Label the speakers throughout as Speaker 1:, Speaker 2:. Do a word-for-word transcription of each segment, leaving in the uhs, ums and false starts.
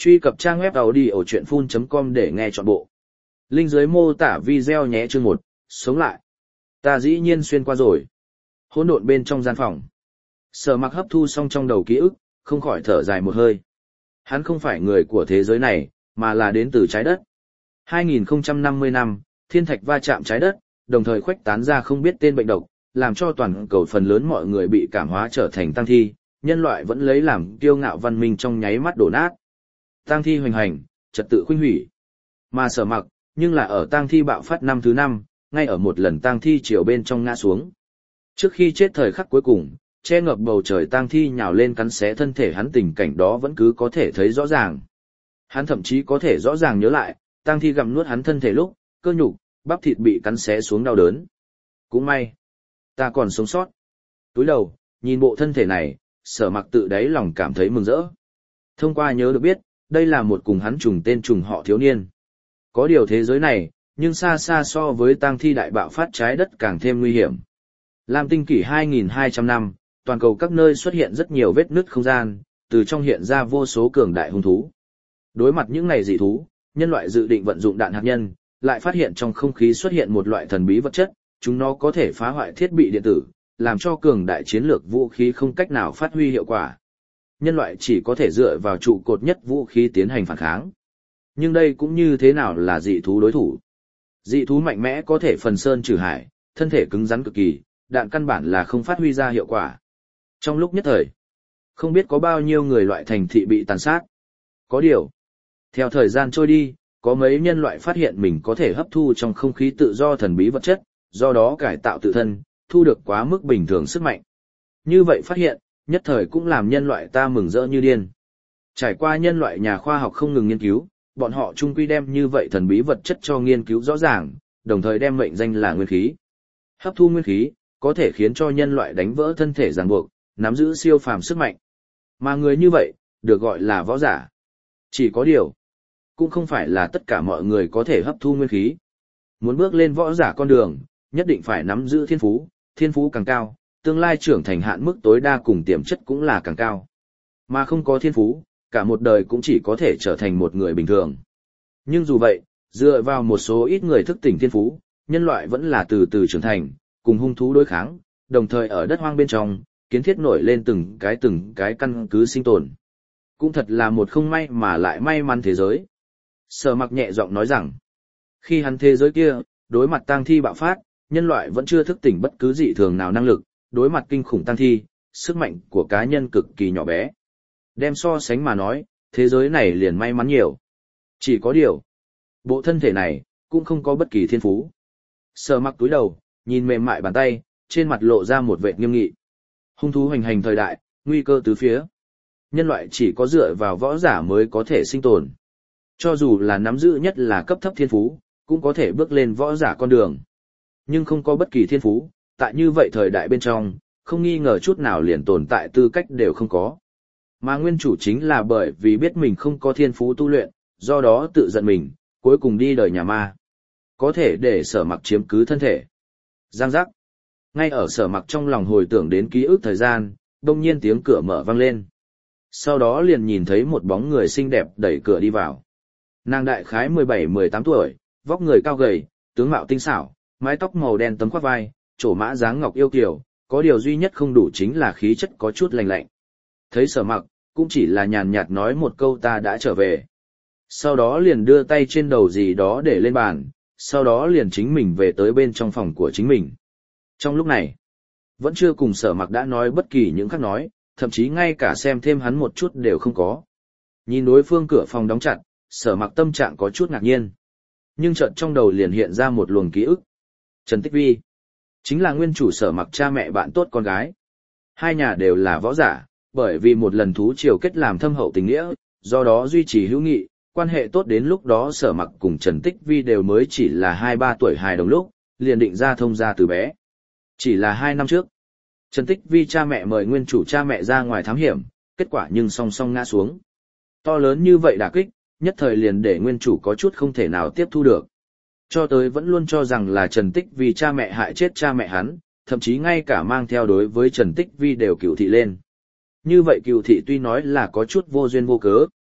Speaker 1: Truy cập trang web audiochuyenphun chấm com để nghe trọn bộ. Link dưới mô tả video nhé. Chương một, sống lại. Ta dĩ nhiên xuyên qua rồi. Hỗn độn bên trong gian phòng. Sở Mặc hấp thu xong trong đầu ký ức, không khỏi thở dài một hơi. Hắn không phải người của thế giới này, mà là đến từ trái đất. hai nghìn không trăm năm mươi năm, thiên thạch va chạm trái đất, đồng thời khuếch tán ra không biết tên bệnh độc, làm cho toàn cầu phần lớn mọi người bị cảm hóa trở thành tang thi, nhân loại vẫn lấy làm kiêu ngạo văn minh trong nháy mắt đổ nát. Tang thi hoành hành, trật tự khuynh hủy. Mà Sở Mặc, nhưng là ở tang thi bạo phát năm thứ năm, ngay ở một lần tang thi chiều bên trong ngã xuống. Trước khi chết thời khắc cuối cùng, che ngập bầu trời tang thi nhào lên cắn xé thân thể hắn, tình cảnh đó vẫn cứ có thể thấy rõ ràng. Hắn thậm chí có thể rõ ràng nhớ lại, tang thi gặm nuốt hắn thân thể lúc, cơ nhục, bắp thịt bị cắn xé xuống đau đớn. Cũng may, ta còn sống sót. Túi đầu, nhìn bộ thân thể này, Sở Mặc tự đáy lòng cảm thấy mừng rỡ. Thông qua nhớ được biết, đây là một cùng hắn trùng tên trùng họ thiếu niên. Có điều thế giới này, nhưng xa xa so với tang thi đại bạo phát trái đất càng thêm nguy hiểm. Lam tinh kỷ hai nghìn hai trăm năm, toàn cầu các nơi xuất hiện rất nhiều vết nứt không gian, từ trong hiện ra vô số cường đại hung thú. Đối mặt những này dị thú, nhân loại dự định vận dụng đạn hạt nhân, lại phát hiện trong không khí xuất hiện một loại thần bí vật chất, chúng nó có thể phá hoại thiết bị điện tử, làm cho cường đại chiến lược vũ khí không cách nào phát huy hiệu quả. Nhân loại chỉ có thể dựa vào trụ cột nhất vũ khí tiến hành phản kháng. Nhưng đây cũng như thế nào là dị thú đối thủ. Dị thú mạnh mẽ có thể phần sơn trừ hải, thân thể cứng rắn cực kỳ, đạn căn bản là không phát huy ra hiệu quả. Trong lúc nhất thời, không biết có bao nhiêu người loại thành thị bị tàn sát. Có điều, theo thời gian trôi đi, có mấy nhân loại phát hiện mình có thể hấp thu trong không khí tự do thần bí vật chất, do đó cải tạo tự thân, thu được quá mức bình thường sức mạnh. Như vậy phát hiện, nhất thời cũng làm nhân loại ta mừng rỡ như điên. Trải qua nhân loại nhà khoa học không ngừng nghiên cứu, bọn họ chung quy đem như vậy thần bí vật chất cho nghiên cứu rõ ràng, đồng thời đem mệnh danh là nguyên khí. Hấp thu nguyên khí, có thể khiến cho nhân loại đánh vỡ thân thể ràng buộc, nắm giữ siêu phàm sức mạnh. Mà người như vậy, được gọi là võ giả. Chỉ có điều, cũng không phải là tất cả mọi người có thể hấp thu nguyên khí. Muốn bước lên võ giả con đường, nhất định phải nắm giữ thiên phú, thiên phú càng cao, tương lai trưởng thành hạn mức tối đa cùng tiềm chất cũng là càng cao. Mà không có thiên phú, cả một đời cũng chỉ có thể trở thành một người bình thường. Nhưng dù vậy, dựa vào một số ít người thức tỉnh thiên phú, nhân loại vẫn là từ từ trưởng thành, cùng hung thú đối kháng, đồng thời ở đất hoang bên trong, kiến thiết nổi lên từng cái từng cái căn cứ sinh tồn. Cũng thật là một không may mà lại may mắn thế giới. Sở Mặc nhẹ giọng nói rằng, khi hắn thế giới kia, đối mặt tang thi bạo phát, nhân loại vẫn chưa thức tỉnh bất cứ dị thường nào năng lực, đối mặt kinh khủng tang thi, sức mạnh của cá nhân cực kỳ nhỏ bé. Đem so sánh mà nói, thế giới này liền may mắn nhiều. Chỉ có điều, bộ thân thể này, cũng không có bất kỳ thiên phú. Sở Mặc túi đầu, nhìn mềm mại bàn tay, trên mặt lộ ra một vẻ nghiêm nghị. Hung thú hoành hành thời đại, nguy cơ tứ phía. Nhân loại chỉ có dựa vào võ giả mới có thể sinh tồn. Cho dù là nắm giữ nhất là cấp thấp thiên phú, cũng có thể bước lên võ giả con đường. Nhưng không có bất kỳ thiên phú, tại như vậy thời đại bên trong, không nghi ngờ chút nào liền tồn tại tư cách đều không có. Mà nguyên chủ chính là bởi vì biết mình không có thiên phú tu luyện, do đó tự giận mình, cuối cùng đi đời nhà ma. Có thể để Sở Mặc chiếm cứ thân thể. Giang giác. Ngay ở Sở Mặc trong lòng hồi tưởng đến ký ức thời gian, đông nhiên tiếng cửa mở vang lên. Sau đó liền nhìn thấy một bóng người xinh đẹp đẩy cửa đi vào. Nàng đại khái mười bảy mười tám tuổi, vóc người cao gầy, tướng mạo tinh xảo, mái tóc màu đen tấm khoác vai, trổ mã dáng ngọc yêu kiều, có điều duy nhất không đủ chính là khí chất có chút lạnh lạnh. Thấy Sở Mặc, cũng chỉ là nhàn nhạt nói một câu ta đã trở về. Sau đó liền đưa tay trên đầu gì đó để lên bàn, sau đó liền chính mình về tới bên trong phòng của chính mình. Trong lúc này, vẫn chưa cùng Sở Mặc đã nói bất kỳ những khác nói, thậm chí ngay cả xem thêm hắn một chút đều không có. Nhìn đối phương cửa phòng đóng chặt, Sở Mặc tâm trạng có chút ngạc nhiên. Nhưng chợt trong đầu liền hiện ra một luồng ký ức. Trần Tích Vi, chính là nguyên chủ Sở Mặc cha mẹ bạn tốt con gái. Hai nhà đều là võ giả, bởi vì một lần thú triều kết làm thâm hậu tình nghĩa, do đó duy trì hữu nghị, quan hệ tốt đến lúc đó Sở Mặc cùng Trần Tích Vi đều mới chỉ là hai ba tuổi hài đồng lúc, liền định ra thông gia từ bé. Chỉ là hai năm trước, Trần Tích Vi cha mẹ mời nguyên chủ cha mẹ ra ngoài thám hiểm, kết quả nhưng song song ngã xuống. To lớn như vậy đả kích, nhất thời liền để nguyên chủ có chút không thể nào tiếp thu được. Cho tới vẫn luôn cho rằng là Trần Tích Vi cha mẹ hại chết cha mẹ hắn, thậm chí ngay cả mang theo đối với Trần Tích Vi đều cựu thị lên. Như vậy cựu thị tuy nói là có chút vô duyên vô cớ.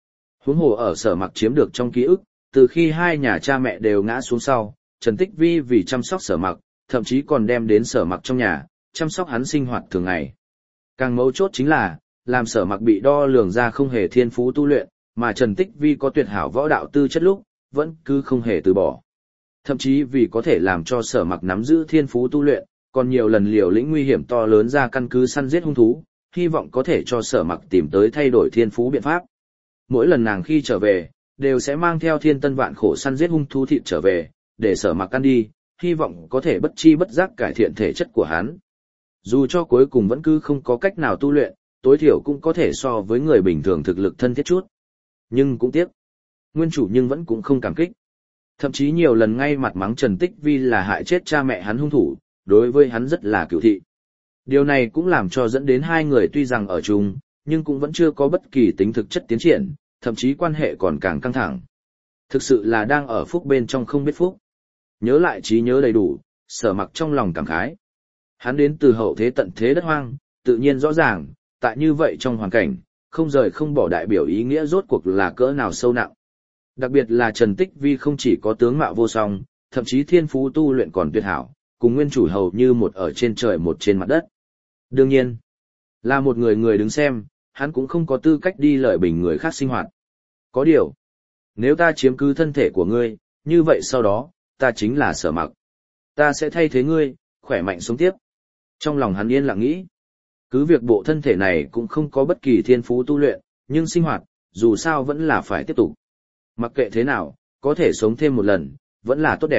Speaker 1: Huống hồ ở Sở Mặc chiếm được trong ký ức, từ khi hai nhà cha mẹ đều ngã xuống sau, Trần Tích Vi vì chăm sóc Sở Mặc, thậm chí còn đem đến Sở Mặc trong nhà, chăm sóc hắn sinh hoạt thường ngày. Càng mấu chốt chính là, làm Sở Mặc bị đo lường ra không hề thiên phú tu luyện, mà Trần Tích Vi có tuyệt hảo võ đạo tư chất lúc, vẫn cứ không hề từ bỏ. Thậm chí vì có thể làm cho Sở Mặc nắm giữ thiên phú tu luyện, còn nhiều lần liều lĩnh nguy hiểm to lớn ra căn cứ săn giết hung thú, hy vọng có thể cho Sở Mặc tìm tới thay đổi thiên phú biện pháp. Mỗi lần nàng khi trở về, đều sẽ mang theo thiên tân vạn khổ săn giết hung thú thịt trở về, để Sở Mặc ăn đi, hy vọng có thể bất chi bất giác cải thiện thể chất của hắn. Dù cho cuối cùng vẫn cứ không có cách nào tu luyện, tối thiểu cũng có thể so với người bình thường thực lực thân thiết chút. Nhưng cũng tiếc, nguyên chủ nhưng vẫn cũng không cảm kích. Thậm chí nhiều lần ngay mặt mắng Trần Tích Vi là hại chết cha mẹ hắn hung thủ, đối với hắn rất là cửu thị. Điều này cũng làm cho dẫn đến hai người tuy rằng ở chung, nhưng cũng vẫn chưa có bất kỳ tính thực chất tiến triển, thậm chí quan hệ còn càng căng thẳng. Thực sự là đang ở phúc bên trong không biết phúc. Nhớ lại trí nhớ đầy đủ, Sở Mặc trong lòng cảm khái. Hắn đến từ hậu thế tận thế đất hoang, tự nhiên rõ ràng, tại như vậy trong hoàn cảnh, không rời không bỏ đại biểu ý nghĩa rốt cuộc là cỡ nào sâu nặng. Đặc biệt là Trần Tích Vi không chỉ có tướng mạo vô song, thậm chí thiên phú tu luyện còn tuyệt hảo, cùng nguyên chủ hầu như một ở trên trời một trên mặt đất. Đương nhiên, là một người người đứng xem, hắn cũng không có tư cách đi lợi bình người khác sinh hoạt. Có điều, nếu ta chiếm cứ thân thể của ngươi, như vậy sau đó, ta chính là Sở Mặc. Ta sẽ thay thế ngươi, khỏe mạnh sống tiếp. Trong lòng hắn yên lặng nghĩ, cứ việc bộ thân thể này cũng không có bất kỳ thiên phú tu luyện, nhưng sinh hoạt, dù sao vẫn là phải tiếp tục. Mặc kệ thế nào, có thể sống thêm một lần, vẫn là tốt đẹp.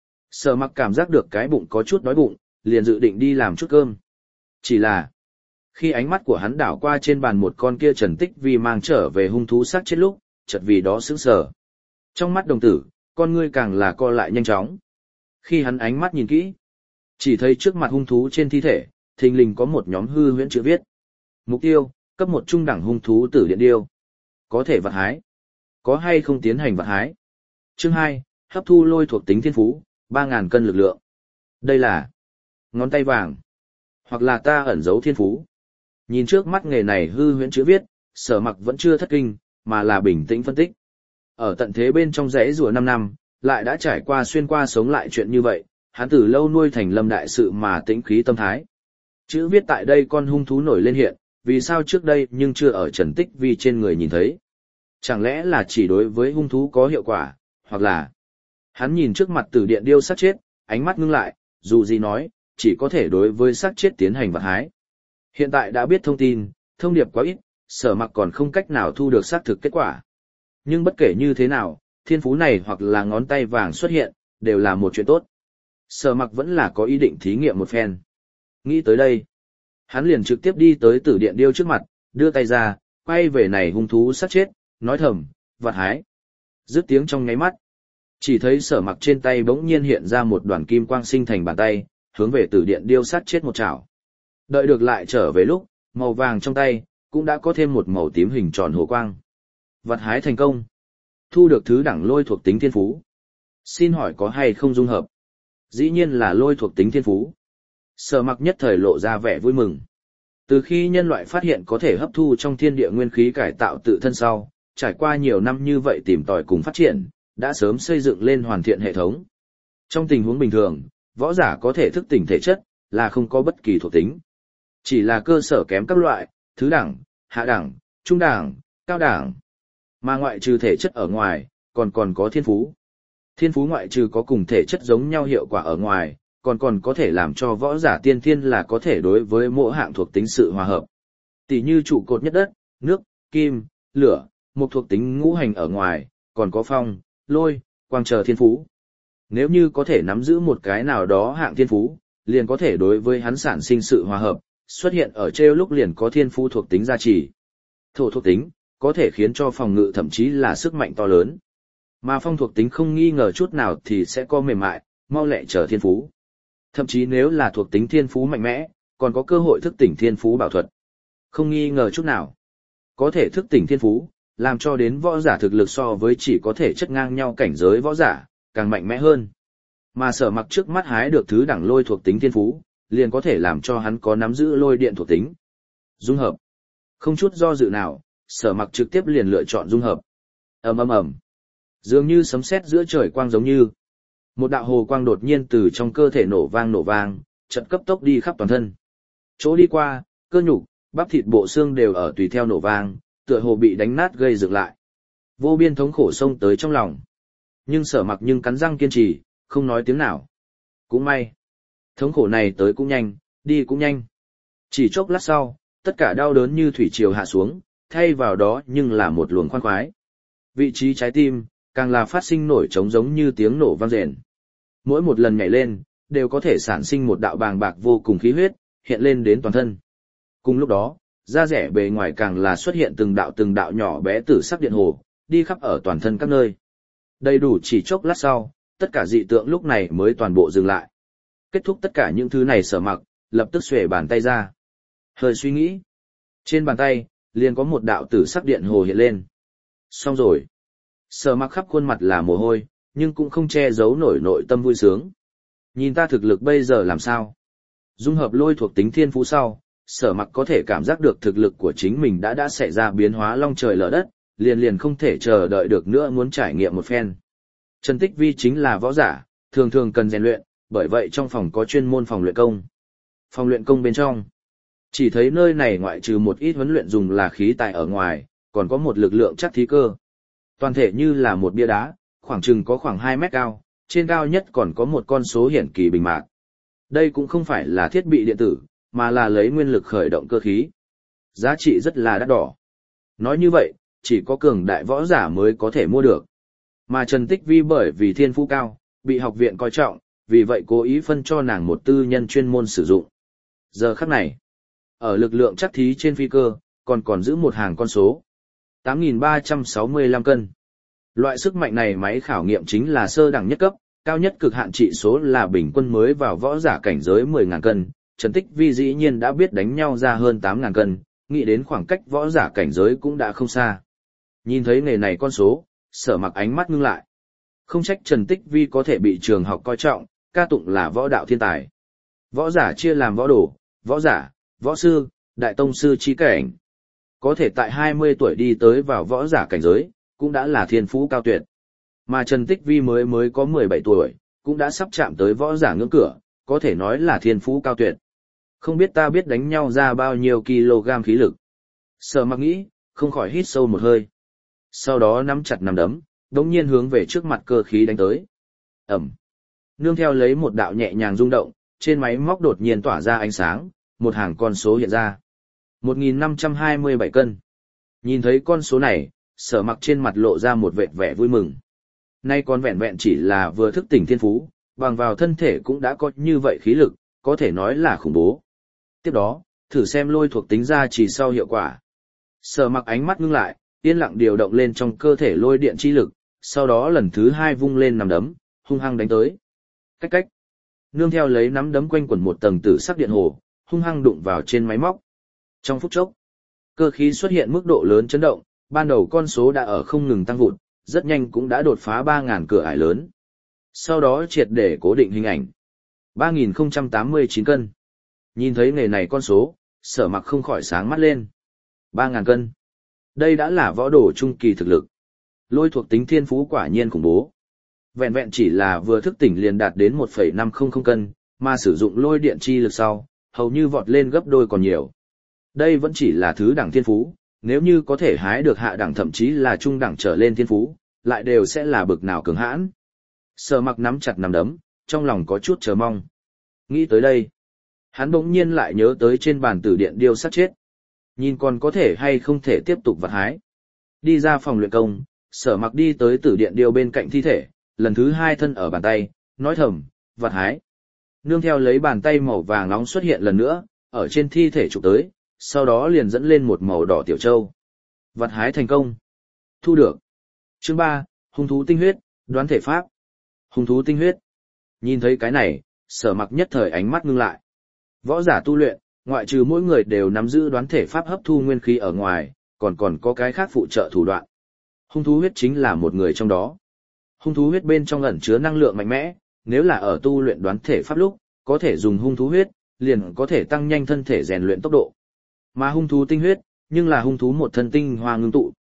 Speaker 1: Sở Mặc cảm giác được cái bụng có chút đói bụng, liền dự định đi làm chút cơm. Chỉ là, khi ánh mắt của hắn đảo qua trên bàn một con kia Trần Tích Vi mang trở về hung thú xác chết lúc, chợt vì đó sững sờ. Trong mắt đồng tử, con ngươi càng là co lại nhanh chóng. Khi hắn ánh mắt nhìn kỹ, chỉ thấy trước mặt hung thú trên thi thể, thình lình có một nhóm hư huyễn chữ viết. Mục tiêu, cấp một trung đẳng hung thú tử điện điêu. Có thể vật hái. Có hay không tiến hành vật hái. Chương hai, hấp thu lôi thuộc tính thiên phú, ba nghìn cân lực lượng. Đây là ngón tay vàng. Hoặc là ta ẩn giấu thiên phú. Nhìn trước mắt nghề này hư huyễn chữ viết, Sở Mặc vẫn chưa thất kinh, mà là bình tĩnh phân tích. Ở tận thế bên trong rẽ rùa năm năm, lại đã trải qua xuyên qua sống lại chuyện như vậy, hắn từ lâu nuôi thành lâm đại sự mà tĩnh khí tâm thái. Chữ viết tại đây con hung thú nổi lên hiện, vì sao trước đây nhưng chưa ở Trần Tích Vi trên người nhìn thấy. Chẳng lẽ là chỉ đối với hung thú có hiệu quả, hoặc là... Hắn nhìn trước mặt tử điện điêu sát chết, ánh mắt ngưng lại, dù gì nói, chỉ có thể đối với sát chết tiến hành vật hái. Hiện tại đã biết thông tin, thông điệp quá ít, Sở Mặc còn không cách nào thu được xác thực kết quả. Nhưng bất kể như thế nào, thiên phú này hoặc là ngón tay vàng xuất hiện, đều là một chuyện tốt. Sở Mặc vẫn là có ý định thí nghiệm một phen. Nghĩ tới đây, hắn liền trực tiếp đi tới tử điện điêu trước mặt, đưa tay ra, quay về này hung thú sát chết, nói thầm, vật hái. Dứt tiếng trong nháy mắt, chỉ thấy Sở Mặc trên tay bỗng nhiên hiện ra một đoàn kim quang sinh thành bàn tay, hướng về tử điện điêu sát chết một chảo. Đợi được lại trở về lúc, màu vàng trong tay, cũng đã có thêm một màu tím hình tròn hồ quang. Vật hái thành công. Thu được thứ đẳng lôi thuộc tính thiên phú. Xin hỏi có hay không dung hợp? Dĩ nhiên là lôi thuộc tính thiên phú. Sở Mặc nhất thời lộ ra vẻ vui mừng. Từ khi nhân loại phát hiện có thể hấp thu trong thiên địa nguyên khí cải tạo tự thân sau, trải qua nhiều năm như vậy tìm tòi cùng phát triển, đã sớm xây dựng lên hoàn thiện hệ thống. Trong tình huống bình thường, võ giả có thể thức tỉnh thể chất, là không có bất kỳ thuộc tính. Chỉ là cơ sở kém các loại, thứ đẳng, hạ đẳng, trung đẳng, cao đẳng. Mà ngoại trừ thể chất ở ngoài, còn còn có thiên phú. Thiên phú ngoại trừ có cùng thể chất giống nhau hiệu quả ở ngoài, còn còn có thể làm cho võ giả tiên thiên là có thể đối với mỗi hạng thuộc tính sự hòa hợp. Tỷ như trụ cột nhất đất, nước, kim, lửa, một thuộc tính ngũ hành ở ngoài, còn có phong, lôi, quang chờ thiên phú. Nếu như có thể nắm giữ một cái nào đó hạng thiên phú, liền có thể đối với hắn sản sinh sự hòa hợp, xuất hiện ở treo lúc liền có thiên phú thuộc tính gia trì. Thổ thuộc tính, có thể khiến cho phòng ngự thậm chí là sức mạnh to lớn. Mà phong thuộc tính không nghi ngờ chút nào thì sẽ có mềm mại, mau lẹ trở thiên phú. Thậm chí nếu là thuộc tính thiên phú mạnh mẽ, còn có cơ hội thức tỉnh thiên phú bảo thuật. Không nghi ngờ chút nào. Có thể thức tỉnh thiên phú, làm cho đến võ giả thực lực so với chỉ có thể chất ngang nhau cảnh giới võ giả, càng mạnh mẽ hơn. Mà Sở Mặc trước mắt hái được thứ đẳng lôi thuộc tính thiên phú, liền có thể làm cho hắn có nắm giữ lôi điện thuộc tính. Dung hợp. Không chút do dự nào, Sở Mặc trực tiếp liền lựa chọn dung hợp. ầm ầm ầm, dường như sấm sét giữa trời quang giống như. Một đạo hồ quang đột nhiên từ trong cơ thể nổ vang nổ vang, chợt cấp tốc đi khắp toàn thân. Chỗ đi qua, cơ nhục, bắp thịt bộ xương đều ở tùy theo nổ vang, tựa hồ bị đánh nát gây dựng lại. Vô biên thống khổ xông tới trong lòng. Nhưng Sở Mặc nhưng cắn răng kiên trì, không nói tiếng nào. Cũng may, thống khổ này tới cũng nhanh, đi cũng nhanh. Chỉ chốc lát sau, tất cả đau đớn như thủy triều hạ xuống, thay vào đó nhưng là một luồng khoan khoái. Vị trí trái tim, càng là phát sinh nổi trống giống như tiếng nổ vang rền. Mỗi một lần nhảy lên, đều có thể sản sinh một đạo bàng bạc vô cùng khí huyết, hiện lên đến toàn thân. Cùng lúc đó, da rẻ bề ngoài càng là xuất hiện từng đạo từng đạo nhỏ bé tử sắc điện hồ, đi khắp ở toàn thân các nơi. Đầy đủ chỉ chốc lát sau, tất cả dị tượng lúc này mới toàn bộ dừng lại. Kết thúc tất cả những thứ này Sở Mặc, lập tức xuề bàn tay ra. Hơi suy nghĩ. Trên bàn tay, liền có một đạo tử sắc điện hồ hiện lên. Xong rồi. Sở Mặc khắp khuôn mặt là mồ hôi, nhưng cũng không che giấu nổi nội tâm vui sướng. Nhìn ta thực lực bây giờ làm sao? Dung hợp lôi thuộc tính thiên phú sau, Sở Mặc có thể cảm giác được thực lực của chính mình đã đã xảy ra biến hóa long trời lở đất, liền liền không thể chờ đợi được nữa muốn trải nghiệm một phen. Trần Tích Vi chính là võ giả, thường thường cần rèn luyện, bởi vậy trong phòng có chuyên môn phòng luyện công. Phòng luyện công bên trong, chỉ thấy nơi này ngoại trừ một ít huấn luyện dùng là khí tài ở ngoài, còn có một lực lượng chắc thí cơ. Toàn thể như là một bia đá, khoảng chừng có khoảng hai mét cao, trên cao nhất còn có một con số hiển kỳ bình mạc. Đây cũng không phải là thiết bị điện tử, mà là lấy nguyên lực khởi động cơ khí. Giá trị rất là đắt đỏ. Nói như vậy, chỉ có cường đại võ giả mới có thể mua được. Mà Trần Tích Vi bởi vì thiên phú cao, bị học viện coi trọng, vì vậy cố ý phân cho nàng một tư nhân chuyên môn sử dụng. Giờ khắc này, ở lực lượng chắc thí trên phi cơ, còn còn giữ một hàng con số. tám nghìn ba trăm sáu mươi lăm cân. Loại sức mạnh này máy khảo nghiệm chính là sơ đẳng nhất cấp, cao nhất cực hạn trị số là bình quân mới vào võ giả cảnh giới mười nghìn cân. Trần Tích Vi dĩ nhiên đã biết đánh nhau ra hơn tám nghìn cân, nghĩ đến khoảng cách võ giả cảnh giới cũng đã không xa. Nhìn thấy nghề này con số, Sở Mặc ánh mắt ngưng lại. Không trách Trần Tích Vi có thể bị trường học coi trọng, ca tụng là võ đạo thiên tài. Võ giả chia làm võ đồ, võ giả, võ sư, đại tông sư chi cảnh. Có thể tại hai mươi tuổi đi tới vào võ giả cảnh giới, cũng đã là thiên phú cao tuyệt. Mà Trần Tích Vi mới mới có mười bảy tuổi, cũng đã sắp chạm tới võ giả ngưỡng cửa, có thể nói là thiên phú cao tuyệt. Không biết ta biết đánh nhau ra bao nhiêu kg khí lực. Sở Mặc nghĩ, không khỏi hít sâu một hơi. Sau đó nắm chặt nắm đấm, đống nhiên hướng về trước mặt cơ khí đánh tới. Ẩm. Nương theo lấy một đạo nhẹ nhàng rung động, trên máy móc đột nhiên tỏa ra ánh sáng, một hàng con số hiện ra. một nghìn năm trăm hai mươi bảy cân. Nhìn thấy con số này, Sở Mặc trên mặt lộ ra một vệt vẻ vui mừng. Nay còn vẹn vẹn chỉ là vừa thức tỉnh thiên phú, bằng vào thân thể cũng đã có như vậy khí lực, có thể nói là khủng bố. Tiếp đó, thử xem lôi thuộc tính ra chỉ sau hiệu quả. Sở Mặc ánh mắt ngưng lại, yên lặng điều động lên trong cơ thể lôi điện chi lực, sau đó lần thứ hai vung lên nắm đấm, hung hăng đánh tới. Cách cách. Nương theo lấy nắm đấm quanh quẩn một tầng tử sắc điện hồ, hung hăng đụng vào trên máy móc. Trong phút chốc, cơ khí xuất hiện mức độ lớn chấn động, ban đầu con số đã ở không ngừng tăng vụt, rất nhanh cũng đã đột phá ba nghìn cửa ải lớn. Sau đó triệt để cố định hình ảnh. ba nghìn không trăm tám mươi chín cân. Nhìn thấy nghề này con số, Sở Mặc không khỏi sáng mắt lên. ba nghìn cân. Đây đã là võ đồ trung kỳ thực lực. Lôi thuộc tính thiên phú quả nhiên khủng bố. Vẹn vẹn chỉ là vừa thức tỉnh liền đạt đến một phẩy năm không không cân, mà sử dụng lôi điện chi lực sau, hầu như vọt lên gấp đôi còn nhiều. Đây vẫn chỉ là thứ đẳng thiên phú, nếu như có thể hái được hạ đẳng thậm chí là trung đẳng trở lên thiên phú, lại đều sẽ là bực nào cường hãn. Sở Mặc nắm chặt nắm đấm, trong lòng có chút chờ mong. Nghĩ tới đây, hắn bỗng nhiên lại nhớ tới trên bàn tử điện điêu sát chết. Nhìn còn có thể hay không thể tiếp tục vặt hái. Đi ra phòng luyện công, Sở Mặc đi tới tử điện điêu bên cạnh thi thể, lần thứ hai thân ở bàn tay, nói thầm, vặt hái. Nương theo lấy bàn tay màu vàng nóng xuất hiện lần nữa, ở trên thi thể chụp tới, sau đó liền dẫn lên một màu đỏ tiểu châu. Vặt hái thành công. Thu được. Chương ba, hung thú tinh huyết, đoán thể pháp. Hung thú tinh huyết. Nhìn thấy cái này, Sở Mặc nhất thời ánh mắt ngưng lại. Võ giả tu luyện, ngoại trừ mỗi người đều nắm giữ đoán thể pháp hấp thu nguyên khí ở ngoài, còn còn có cái khác phụ trợ thủ đoạn. Hung thú huyết chính là một người trong đó. Hung thú huyết bên trong ẩn chứa năng lượng mạnh mẽ, nếu là ở tu luyện đoán thể pháp lúc, có thể dùng hung thú huyết, liền có thể tăng nhanh thân thể rèn luyện tốc độ. Mà hung thú tinh huyết, nhưng là hung thú một thân tinh hoa ngưng tụ.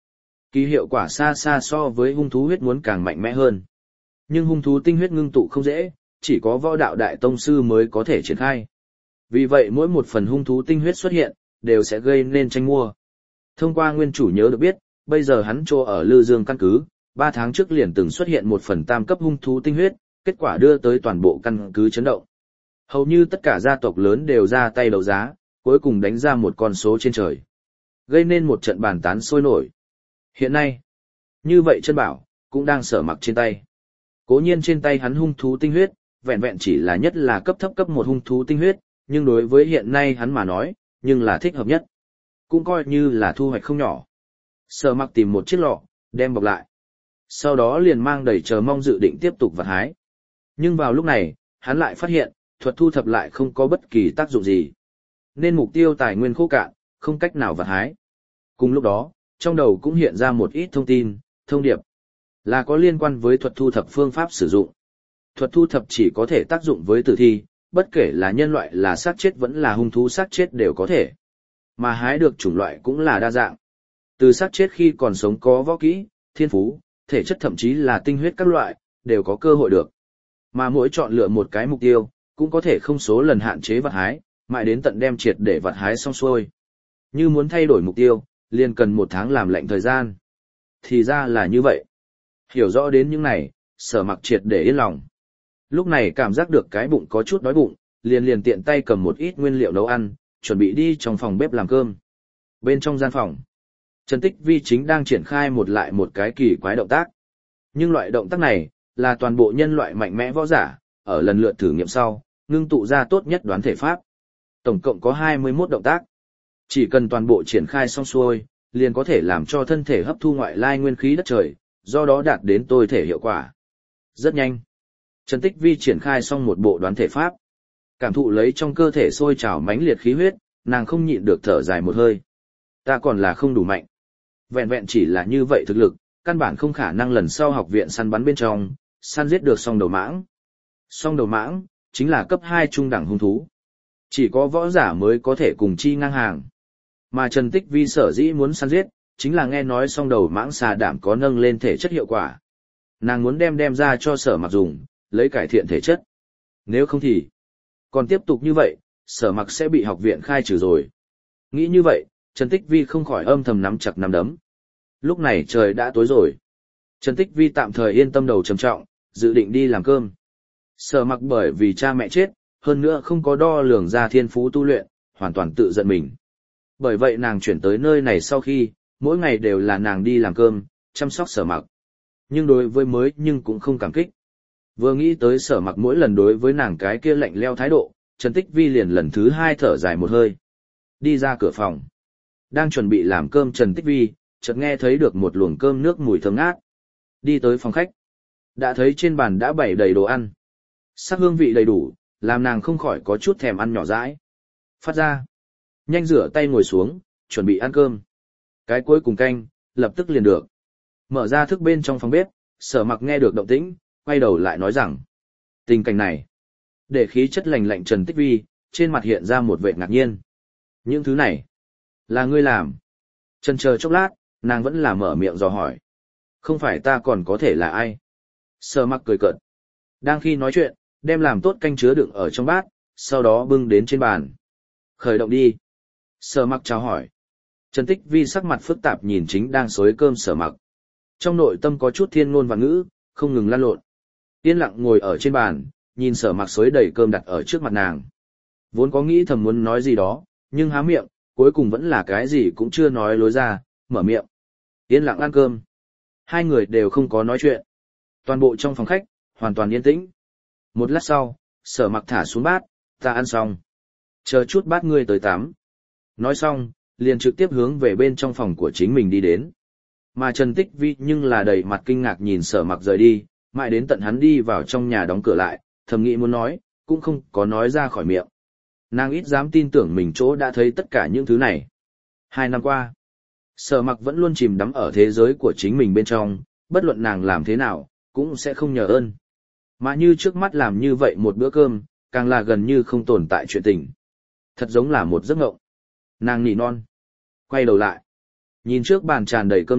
Speaker 1: Kỳ hiệu quả xa xa so với hung thú huyết muốn càng mạnh mẽ hơn. Nhưng hung thú tinh huyết ngưng tụ không dễ, chỉ có võ đạo đại tông sư mới có thể triển khai. Vì vậy mỗi một phần hung thú tinh huyết xuất hiện, đều sẽ gây nên tranh mua. Thông qua nguyên chủ nhớ được biết, bây giờ hắn trô ở Lư Dương căn cứ, ba tháng trước liền từng xuất hiện một phần tam cấp hung thú tinh huyết, kết quả đưa tới toàn bộ căn cứ chấn động. Hầu như tất cả gia tộc lớn đều ra tay đấu giá, cuối cùng đánh ra một con số trên trời. Gây nên một trận bàn tán sôi nổi. Hiện nay, như vậy chân bảo, cũng đang Sở Mặc trên tay. Cố nhiên trên tay hắn hung thú tinh huyết, vẹn vẹn chỉ là nhất là cấp thấp cấp một hung thú tinh huyết, nhưng đối với hiện nay hắn mà nói, nhưng là thích hợp nhất. Cũng coi như là thu hoạch không nhỏ. Sở Mặc tìm một chiếc lọ, đem bọc lại. Sau đó liền mang đầy chờ mong dự định tiếp tục vặt hái. Nhưng vào lúc này, hắn lại phát hiện, thuật thu thập lại không có bất kỳ tác dụng gì. Nên mục tiêu tài nguyên khô cạn, không cách nào vặt hái. Cùng lúc đó, trong đầu cũng hiện ra một ít thông tin, thông điệp, là có liên quan với thuật thu thập phương pháp sử dụng. Thuật thu thập chỉ có thể tác dụng với tử thi, bất kể là nhân loại là xác chết vẫn là hung thú xác chết đều có thể. Mà hái được chủng loại cũng là đa dạng. Từ xác chết khi còn sống có võ kỹ, thiên phú, thể chất thậm chí là tinh huyết các loại, đều có cơ hội được. Mà mỗi chọn lựa một cái mục tiêu, cũng có thể không số lần hạn chế vặt hái, mãi đến tận đem triệt để vặt hái xong xuôi. Như muốn thay đổi mục tiêu, liền cần một tháng làm lệnh thời gian. Thì ra là như vậy. Hiểu rõ đến những này, Sở Mặc triệt để yên lòng. Lúc này cảm giác được cái bụng có chút đói bụng, liền liền tiện tay cầm một ít nguyên liệu nấu ăn, chuẩn bị đi trong phòng bếp làm cơm. Bên trong gian phòng, Trần Tích Vi chính đang triển khai một lại một cái kỳ quái động tác. Nhưng loại động tác này, là toàn bộ nhân loại mạnh mẽ võ giả, ở lần lượt thử nghiệm sau, ngưng tụ ra tốt nhất đoán thể pháp. Tổng cộng có hai mươi mốt động tác. Chỉ cần toàn bộ triển khai xong xuôi, liền có thể làm cho thân thể hấp thu ngoại lai nguyên khí đất trời, do đó đạt đến tối thể hiệu quả. Rất nhanh. Trần Tích Vi triển khai xong một bộ đoán thể pháp. Cảm thụ lấy trong cơ thể sôi trào mãnh liệt khí huyết, nàng không nhịn được thở dài một hơi. Ta còn là không đủ mạnh. Vẹn vẹn chỉ là như vậy thực lực, căn bản không khả năng lần sau học viện săn bắn bên trong, săn giết được song đầu mãng. Song đầu mãng, chính là cấp hai trung đẳng hung thú. Chỉ có võ giả mới có thể cùng chi ngang hàng. Mà Trần Tích Vi sở dĩ muốn săn giết, chính là nghe nói song đầu mãng xà đảm có nâng lên thể chất hiệu quả. Nàng muốn đem đem ra cho Sở Mặc dùng, lấy cải thiện thể chất. Nếu không thì, còn tiếp tục như vậy, Sở Mặc sẽ bị học viện khai trừ rồi. Nghĩ như vậy, Trần Tích Vi không khỏi âm thầm nắm chặt nắm đấm. Lúc này trời đã tối rồi. Trần Tích Vi tạm thời yên tâm đầu trầm trọng, dự định đi làm cơm. Sở Mặc bởi vì cha mẹ chết, hơn nữa không có đo lường ra thiên phú tu luyện, hoàn toàn tự giận mình. Bởi vậy nàng chuyển tới nơi này sau khi, mỗi ngày đều là nàng đi làm cơm, chăm sóc Sở Mặc. Nhưng đối với mới nhưng cũng không cảm kích. Vừa nghĩ tới Sở Mặc mỗi lần đối với nàng cái kia lạnh leo thái độ, Trần Tích Vi liền lần thứ hai thở dài một hơi. Đi ra cửa phòng. Đang chuẩn bị làm cơm Trần Tích Vi, chợt nghe thấy được một luồng cơm nước mùi thơm ngát. Đi tới phòng khách. Đã thấy trên bàn đã bày đầy đồ ăn. Sắc hương vị đầy đủ, làm nàng không khỏi có chút thèm ăn nhỏ dãi. Phát ra. Nhanh rửa tay ngồi xuống, chuẩn bị ăn cơm. Cái cuối cùng canh, lập tức liền được. Mở ra thức bên trong phòng bếp, Sở Mặc nghe được động tĩnh, quay đầu lại nói rằng. Tình cảnh này, để khí chất lành lạnh Trần Tích Vi, trên mặt hiện ra một vẻ ngạc nhiên. Những thứ này, là ngươi làm. Chần chờ chốc lát, nàng vẫn là mở miệng dò hỏi. Không phải ta còn có thể là ai? Sở Mặc cười cợt. Đang khi nói chuyện, đem làm tốt canh chứa đựng ở trong bát, sau đó bưng đến trên bàn. Khởi động đi. Sở Mặc chào hỏi. Trần Tích Vi sắc mặt phức tạp nhìn chính đang xối cơm Sở Mặc. Trong nội tâm có chút thiên ngôn và ngữ, không ngừng lăn lộn. Yên lặng ngồi ở trên bàn, nhìn Sở Mặc xối đầy cơm đặt ở trước mặt nàng. Vốn có nghĩ thầm muốn nói gì đó, nhưng há miệng, cuối cùng vẫn là cái gì cũng chưa nói lối ra, mở miệng. Yên lặng ăn cơm. Hai người đều không có nói chuyện. Toàn bộ trong phòng khách, hoàn toàn yên tĩnh. Một lát sau, Sở Mặc thả xuống bát, ta ăn xong. Chờ chút bát ngươi tới tắm. Nói xong, liền trực tiếp hướng về bên trong phòng của chính mình đi đến. Mà Trần Tích Vi nhưng là đầy mặt kinh ngạc nhìn Sở Mặc rời đi, mãi đến tận hắn đi vào trong nhà đóng cửa lại, thầm nghĩ muốn nói, cũng không có nói ra khỏi miệng. Nàng ít dám tin tưởng mình chỗ đã thấy tất cả những thứ này. Hai năm qua, Sở Mặc vẫn luôn chìm đắm ở thế giới của chính mình bên trong, bất luận nàng làm thế nào, cũng sẽ không nhờ ơn. Mà như trước mắt làm như vậy một bữa cơm, càng là gần như không tồn tại chuyện tình. Thật giống là một giấc mộng. Nàng nỉ non. Quay đầu lại. Nhìn trước bàn tràn đầy cơm nước,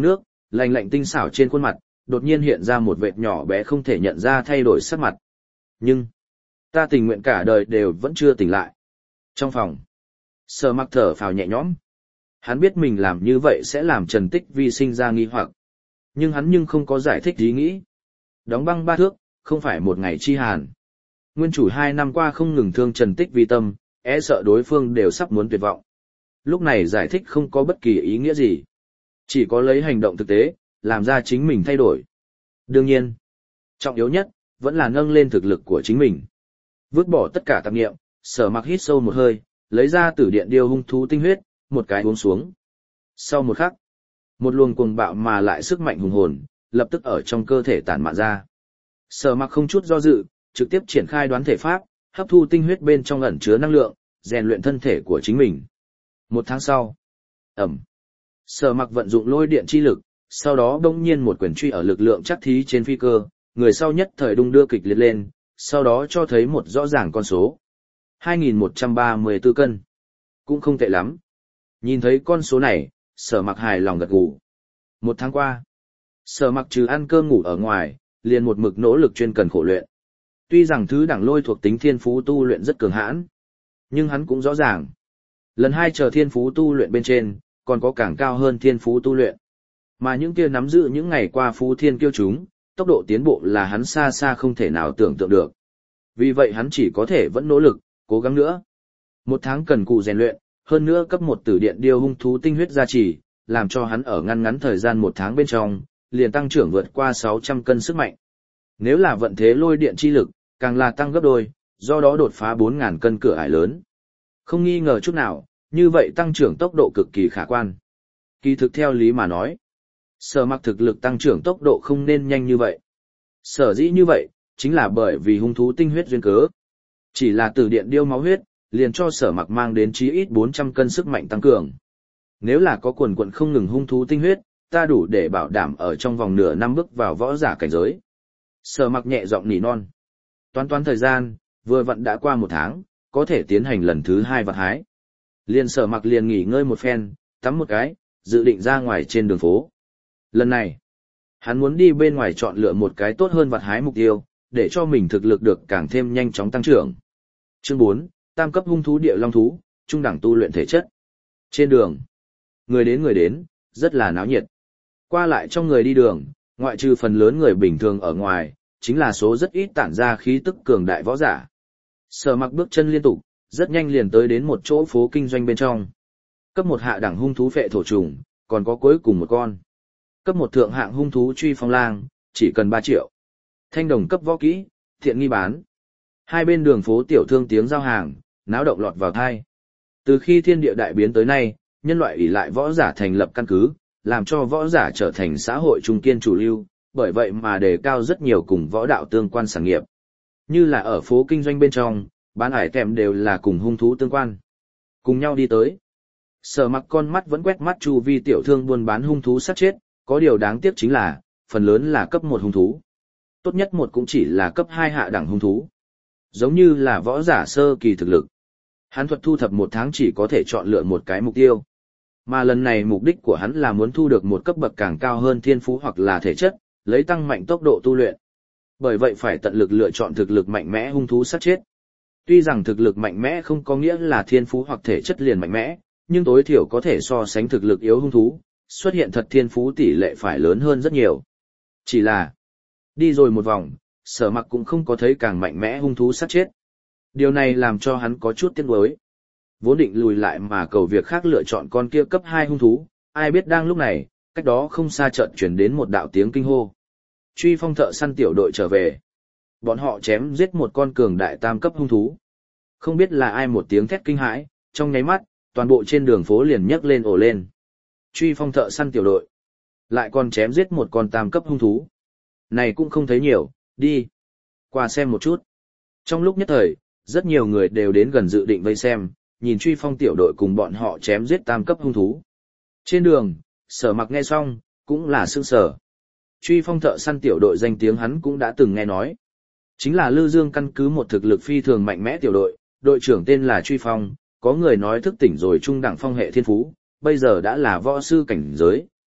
Speaker 1: lành lạnh tinh xảo trên khuôn mặt, đột nhiên hiện ra một vệt nhỏ bé không thể nhận ra thay đổi sắc mặt. Nhưng, ta tình nguyện cả đời đều vẫn chưa tỉnh lại. Trong phòng, Sở Mặc thở phào nhẹ nhõm. Hắn biết mình làm như vậy sẽ làm Trần Tích Vi sinh ra nghi hoặc. Nhưng hắn nhưng không có giải thích ý nghĩ. Đóng băng ba thước, không phải một ngày chi hàn. Nguyên chủ hai năm qua không ngừng thương Trần Tích Vi tâm, e sợ đối phương đều sắp muốn tuyệt vọng. Lúc này giải thích không có bất kỳ ý nghĩa gì. Chỉ có lấy hành động thực tế, làm ra chính mình thay đổi. Đương nhiên, trọng yếu nhất, vẫn là nâng lên thực lực của chính mình. Vứt bỏ tất cả tạp nghiệm, Sở Mặc hít sâu một hơi, lấy ra Tử Điện Điêu hung thú tinh huyết, một cái uống xuống. Sau một khắc, một luồng cuồng bạo mà lại sức mạnh hùng hồn, lập tức ở trong cơ thể tản mạn ra. Sở Mặc không chút do dự, trực tiếp triển khai đoán thể pháp, hấp thu tinh huyết bên trong ẩn chứa năng lượng, rèn luyện thân thể của chính mình. Một tháng sau, ẩm, Sở Mặc vận dụng lôi điện chi lực, sau đó bỗng nhiên một quyền truy ở lực lượng chắc thí trên phi cơ, người sau nhất thời đung đưa kịch liệt lên, sau đó cho thấy một rõ ràng con số. hai nghìn một trăm ba mươi tư cân. Cũng không tệ lắm. Nhìn thấy con số này, Sở Mặc hài lòng gật gù. Một tháng qua, Sở Mặc trừ ăn cơm ngủ ở ngoài, liền một mực nỗ lực chuyên cần khổ luyện. Tuy rằng thứ đẳng lôi thuộc tính thiên phú tu luyện rất cường hãn, nhưng hắn cũng rõ ràng. Lần hai chờ thiên phú tu luyện bên trên, còn có càng cao hơn thiên phú tu luyện. Mà những kia nắm giữ những ngày qua phú thiên kiêu chúng, tốc độ tiến bộ là hắn xa xa không thể nào tưởng tượng được. Vì vậy hắn chỉ có thể vẫn nỗ lực, cố gắng nữa. Một tháng cần cù rèn luyện, hơn nữa cấp một Tử Điện Điêu hung thú tinh huyết gia trì, làm cho hắn ở ngăn ngắn thời gian một tháng bên trong, liền tăng trưởng vượt qua sáu trăm cân sức mạnh. Nếu là vận thế lôi điện chi lực, càng là tăng gấp đôi, do đó đột phá bốn nghìn cân cửa ải lớn. Không nghi ngờ chút nào, như vậy tăng trưởng tốc độ cực kỳ khả quan. Kỳ thực theo lý mà nói, Sở Mặc thực lực tăng trưởng tốc độ không nên nhanh như vậy. Sở dĩ như vậy, chính là bởi vì hung thú tinh huyết duyên cớ. Chỉ là Tử Điện Điêu máu huyết, liền cho Sở Mặc mang đến chí ít bốn trăm cân sức mạnh tăng cường. Nếu là có quần quần không ngừng hung thú tinh huyết, ta đủ để bảo đảm ở trong vòng nửa năm bước vào võ giả cảnh giới. Sở Mặc nhẹ giọng nỉ non. Toán toán thời gian, vừa vặn đã qua một tháng, có thể tiến hành lần thứ hai vặt hái. Liền Sở Mặc liền nghỉ ngơi một phen, tắm một cái, dự định ra ngoài trên đường phố. Lần này, hắn muốn đi bên ngoài chọn lựa một cái tốt hơn vặt hái mục tiêu, để cho mình thực lực được càng thêm nhanh chóng tăng trưởng. Chương bốn, tam cấp hung thú địa long thú, trung đẳng tu luyện thể chất. Trên đường, người đến người đến, rất là náo nhiệt. Qua lại trong người đi đường, ngoại trừ phần lớn người bình thường ở ngoài, chính là số rất ít tản ra khí tức cường đại võ giả. Sở Mặc bước chân liên tục, rất nhanh liền tới đến một chỗ phố kinh doanh bên trong. Cấp một hạ đẳng hung thú phệ thổ trùng, còn có cuối cùng một con. Cấp một thượng hạng hung thú truy phong lang, chỉ cần ba triệu. Thanh đồng cấp võ kỹ, thiện nghi bán. Hai bên đường phố tiểu thương tiếng giao hàng, náo động lọt vào tai. Từ khi thiên địa đại biến tới nay, nhân loại ỷ lại võ giả thành lập căn cứ, làm cho võ giả trở thành xã hội trung kiên chủ lưu, bởi vậy mà đề cao rất nhiều cùng võ đạo tương quan sản nghiệp. Như là ở phố kinh doanh bên trong, bán ải tèm đều là cùng hung thú tương quan. Cùng nhau đi tới. Sở Mặc con mắt vẫn quét mắt chu vi tiểu thương buôn bán hung thú sát chết, có điều đáng tiếc chính là, phần lớn là cấp một hung thú. Tốt nhất một cũng chỉ là cấp hai hạ đẳng hung thú. Giống như là võ giả sơ kỳ thực lực. Hắn thuật thu thập một tháng chỉ có thể chọn lựa một cái mục tiêu. Mà lần này mục đích của hắn là muốn thu được một cấp bậc càng cao hơn thiên phú hoặc là thể chất, lấy tăng mạnh tốc độ tu luyện. Bởi vậy phải tận lực lựa chọn thực lực mạnh mẽ hung thú sát chết. Tuy rằng thực lực mạnh mẽ không có nghĩa là thiên phú hoặc thể chất liền mạnh mẽ, nhưng tối thiểu có thể so sánh thực lực yếu hung thú, xuất hiện thật thiên phú tỷ lệ phải lớn hơn rất nhiều. Chỉ là, đi rồi một vòng, Sở Mặc cũng không có thấy càng mạnh mẽ hung thú sát chết. Điều này làm cho hắn có chút tiếc nuối. Vốn định lùi lại mà cầu việc khác lựa chọn con kia cấp hai hung thú, ai biết đang lúc này, cách đó không xa chợt truyền đến một đạo tiếng kinh hô. Truy phong thợ săn tiểu đội trở về. Bọn họ chém giết một con cường đại tam cấp hung thú. Không biết là ai một tiếng thét kinh hãi, trong nháy mắt, toàn bộ trên đường phố liền nhấc lên ồ lên. Truy phong thợ săn tiểu đội. Lại còn chém giết một con tam cấp hung thú. Này cũng không thấy nhiều, đi. Qua xem một chút. Trong lúc nhất thời, rất nhiều người đều đến gần dự định vây xem, nhìn truy phong tiểu đội cùng bọn họ chém giết tam cấp hung thú. Trên đường, Sở Mặc nghe xong, cũng là sững sờ. Truy phong thợ săn tiểu đội danh tiếng hắn cũng đã từng nghe nói. Chính là Lư Dương căn cứ một thực lực phi thường mạnh mẽ tiểu đội, đội trưởng tên là Truy Phong, có người nói thức tỉnh rồi trung đẳng phong hệ thiên phú, bây giờ đã là võ sư cảnh giới,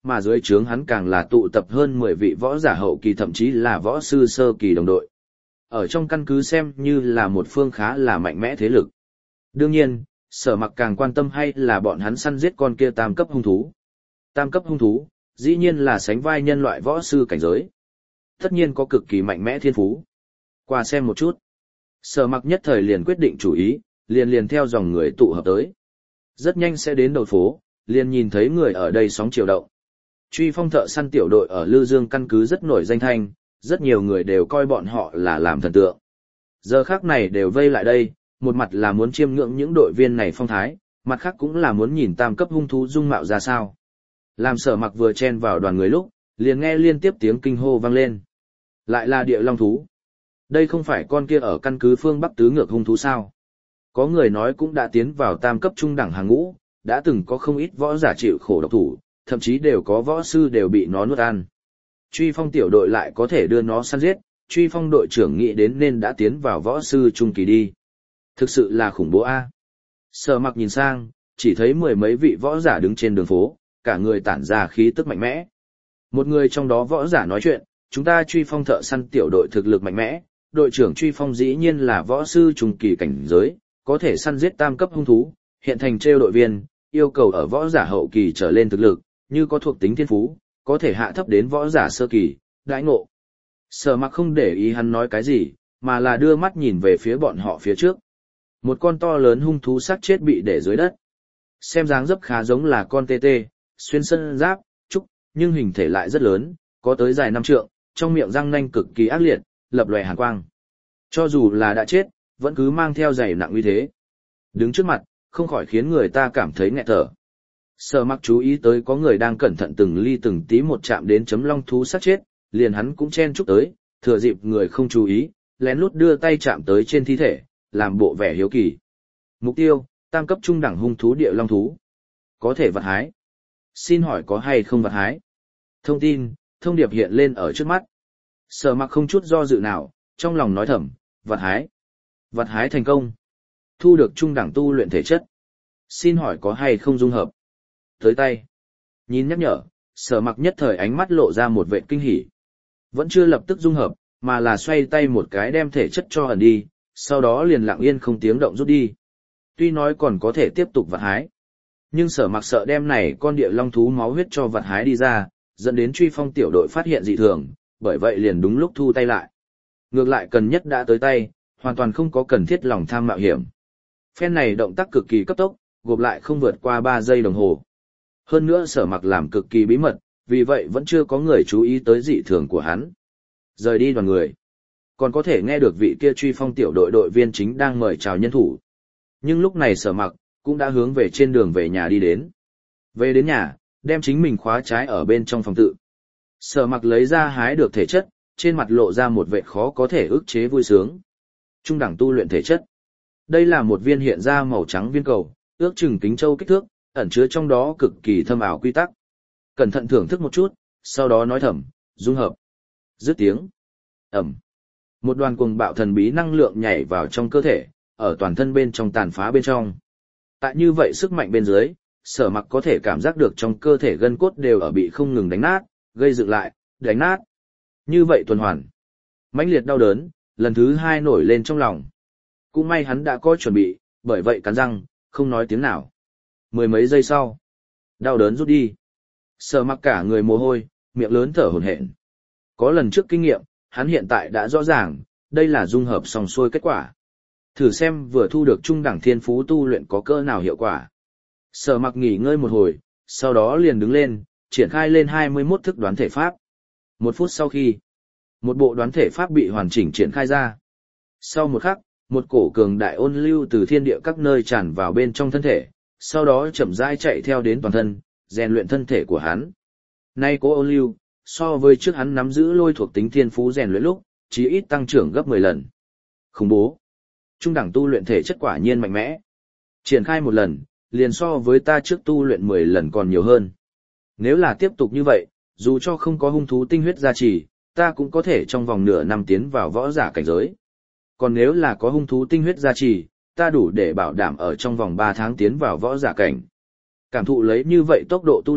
Speaker 1: mà dưới trướng hắn càng là tụ tập hơn mười vị võ giả hậu kỳ thậm chí là võ sư sơ kỳ đồng đội. Ở trong căn cứ xem như là một phương khá là mạnh mẽ thế lực. Đương nhiên, Sở Mặc càng quan tâm hay là bọn hắn săn giết con kia tam cấp hung thú. Tam cấp hung thú, dĩ nhiên là sánh vai nhân loại võ sư cảnh giới. Tất nhiên có cực kỳ mạnh mẽ thiên phú. Qua xem một chút. Sở Mặc nhất thời liền quyết định chủ ý, liền liền theo dòng người tụ hợp tới. Rất nhanh sẽ đến đầu phố, liền nhìn thấy người ở đây sóng chiều động. Truy Phong thợ săn tiểu đội ở Lư Dương căn cứ rất nổi danh thanh, rất nhiều người đều coi bọn họ là làm thần tượng. Giờ khác này đều vây lại đây, một mặt là muốn chiêm ngưỡng những đội viên này phong thái, mặt khác cũng là muốn nhìn tam cấp hung thú dung mạo ra sao. Làm Sở Mặc vừa chen vào đoàn người lúc, liền nghe liên tiếp tiếng kinh hô vang lên. Lại là địa long thú. Đây không phải con kia ở căn cứ phương Bắc tứ ngược hung thú sao? Có người nói cũng đã tiến vào tam cấp trung đẳng hàng ngũ, đã từng có không ít võ giả chịu khổ độc thủ, thậm chí đều có võ sư đều bị nó nuốt ăn. Truy Phong tiểu đội lại có thể đưa nó săn giết, Truy Phong đội trưởng nghĩ đến nên đã tiến vào võ sư trung kỳ đi. Thực sự là khủng bố a. Sở Mặc nhìn sang, chỉ thấy mười mấy vị võ giả đứng trên đường phố, cả người tản ra khí tức mạnh mẽ. Một người trong đó võ giả nói chuyện, chúng ta Truy Phong thợ săn tiểu đội thực lực mạnh mẽ, đội trưởng Truy Phong dĩ nhiên là võ sư trung kỳ cảnh giới, có thể săn giết tam cấp hung thú, hiện thành treo đội viên, yêu cầu ở võ giả hậu kỳ trở lên thực lực, như có thuộc tính thiên phú, có thể hạ thấp đến võ giả sơ kỳ, đãi ngộ. Sở Mặc không để ý hắn nói cái gì, mà là đưa mắt nhìn về phía bọn họ phía trước. Một con to lớn hung thú xác chết bị để dưới đất. Xem dáng dấp khá giống là con tê tê, xuyên sân giáp, trúc, nhưng hình thể lại rất lớn, có tới dài năm trượng, trong miệng răng nanh cực kỳ ác liệt, lập lòe hàn quang. Cho dù là đã chết, vẫn cứ mang theo dày nặng uy thế. Đứng trước mặt, không khỏi khiến người ta cảm thấy nghẹt thở. Sở Mặc chú ý tới có người đang cẩn thận từng ly từng tí một chạm đến chấm long thú sát chết, liền hắn cũng chen chúc tới, thừa dịp người không chú ý, lén lút đưa tay chạm tới trên thi thể, làm bộ vẻ hiếu kỳ. Mục tiêu, tam cấp trung đẳng hung thú địa long thú. Có thể vật hái. Xin hỏi có hay không vật hái? Thông tin, thông điệp hiện lên ở trước mắt. Sở Mặc không chút do dự nào, trong lòng nói thầm, vật hái. Vật hái thành công. Thu được trung đẳng tu luyện thể chất. Xin hỏi có hay không dung hợp? Tới tay. Nhìn nhắc nhở, Sở Mặc nhất thời ánh mắt lộ ra một vệt kinh hỉ. Vẫn chưa lập tức dung hợp, mà là xoay tay một cái đem thể chất cho ẩn đi, sau đó liền lặng yên không tiếng động rút đi. Tuy nói còn có thể tiếp tục vật hái, nhưng Sở Mặc sợ đem này con địa long thú máu huyết cho vật hái đi ra, dẫn đến Truy Phong tiểu đội phát hiện dị thường, bởi vậy liền đúng lúc thu tay lại. Ngược lại cần nhất đã tới tay, hoàn toàn không có cần thiết lòng tham mạo hiểm. Phen này động tác cực kỳ cấp tốc, gộp lại không vượt qua ba giây đồng hồ. Hơn nữa Sở Mặc làm cực kỳ bí mật, vì vậy vẫn chưa có người chú ý tới dị thường của hắn. Rời đi đoàn người, còn có thể nghe được vị kia Truy Phong tiểu đội đội viên chính đang mời chào nhân thủ. Nhưng lúc này Sở Mặc cũng đã hướng về trên đường về nhà đi đến. Về đến nhà, đem chính mình khóa trái ở bên trong phòng tự. Sở Mặc lấy ra hái được thể chất, trên mặt lộ ra một vẻ khó có thể ức chế vui sướng. Trung đẳng tu luyện thể chất. Đây là một viên hiện ra màu trắng viên cầu, ước chừng kính châu kích thước, ẩn chứa trong đó cực kỳ thâm ảo quy tắc. Cẩn thận thưởng thức một chút, sau đó nói thầm, dung hợp. Dứt tiếng. Ẩm. Một đoàn cuồng bạo thần bí năng lượng nhảy vào trong cơ thể, ở toàn thân bên trong tàn phá bên trong. Tại như vậy sức mạnh bên dưới, Sở Mặc có thể cảm giác được trong cơ thể gân cốt đều ở bị không ngừng đánh nát, gây dựng lại, đánh nát. Như vậy tuần hoàn. Mãnh liệt đau đớn, lần thứ hai nổi lên trong lòng. Cũng may hắn đã có chuẩn bị, bởi vậy cắn răng, không nói tiếng nào. Mười mấy giây sau, đau đớn rút đi. Sở Mặc cả người mồ hôi, miệng lớn thở hổn hển. Có lần trước kinh nghiệm, hắn hiện tại đã rõ ràng, đây là dung hợp xong xuôi kết quả. Thử xem vừa thu được trung đẳng thiên phú tu luyện có cỡ nào hiệu quả. Sở Mặc nghỉ ngơi một hồi, sau đó liền đứng lên, triển khai lên hai mươi mốt thức đoán thể pháp. Một phút sau khi, một bộ đoán thể pháp bị hoàn chỉnh triển khai ra. Sau một khắc, một cổ cường đại ôn lưu từ thiên địa các nơi tràn vào bên trong thân thể, sau đó chậm rãi chạy theo đến toàn thân, rèn luyện thân thể của hắn. Nay cố ôn lưu, so với trước hắn nắm giữ lôi thuộc tính thiên phú rèn luyện lúc, chí ít tăng trưởng gấp mười lần. Khủng bố. Trung đẳng tu luyện thể chất quả nhiên mạnh mẽ. Triển khai một lần, liền so với ta trước tu luyện mười lần còn nhiều hơn. Nếu là tiếp tục như vậy, dù cho không có hung thú tinh huyết gia trì, ta cũng có thể trong vòng nửa năm tiến vào võ giả cảnh giới. Còn nếu là có hung thú tinh huyết gia trì, ta đủ để bảo đảm ở trong vòng ba tháng tiến vào võ giả cảnh. Cảm thụ lấy như vậy tốc độ tu luyện,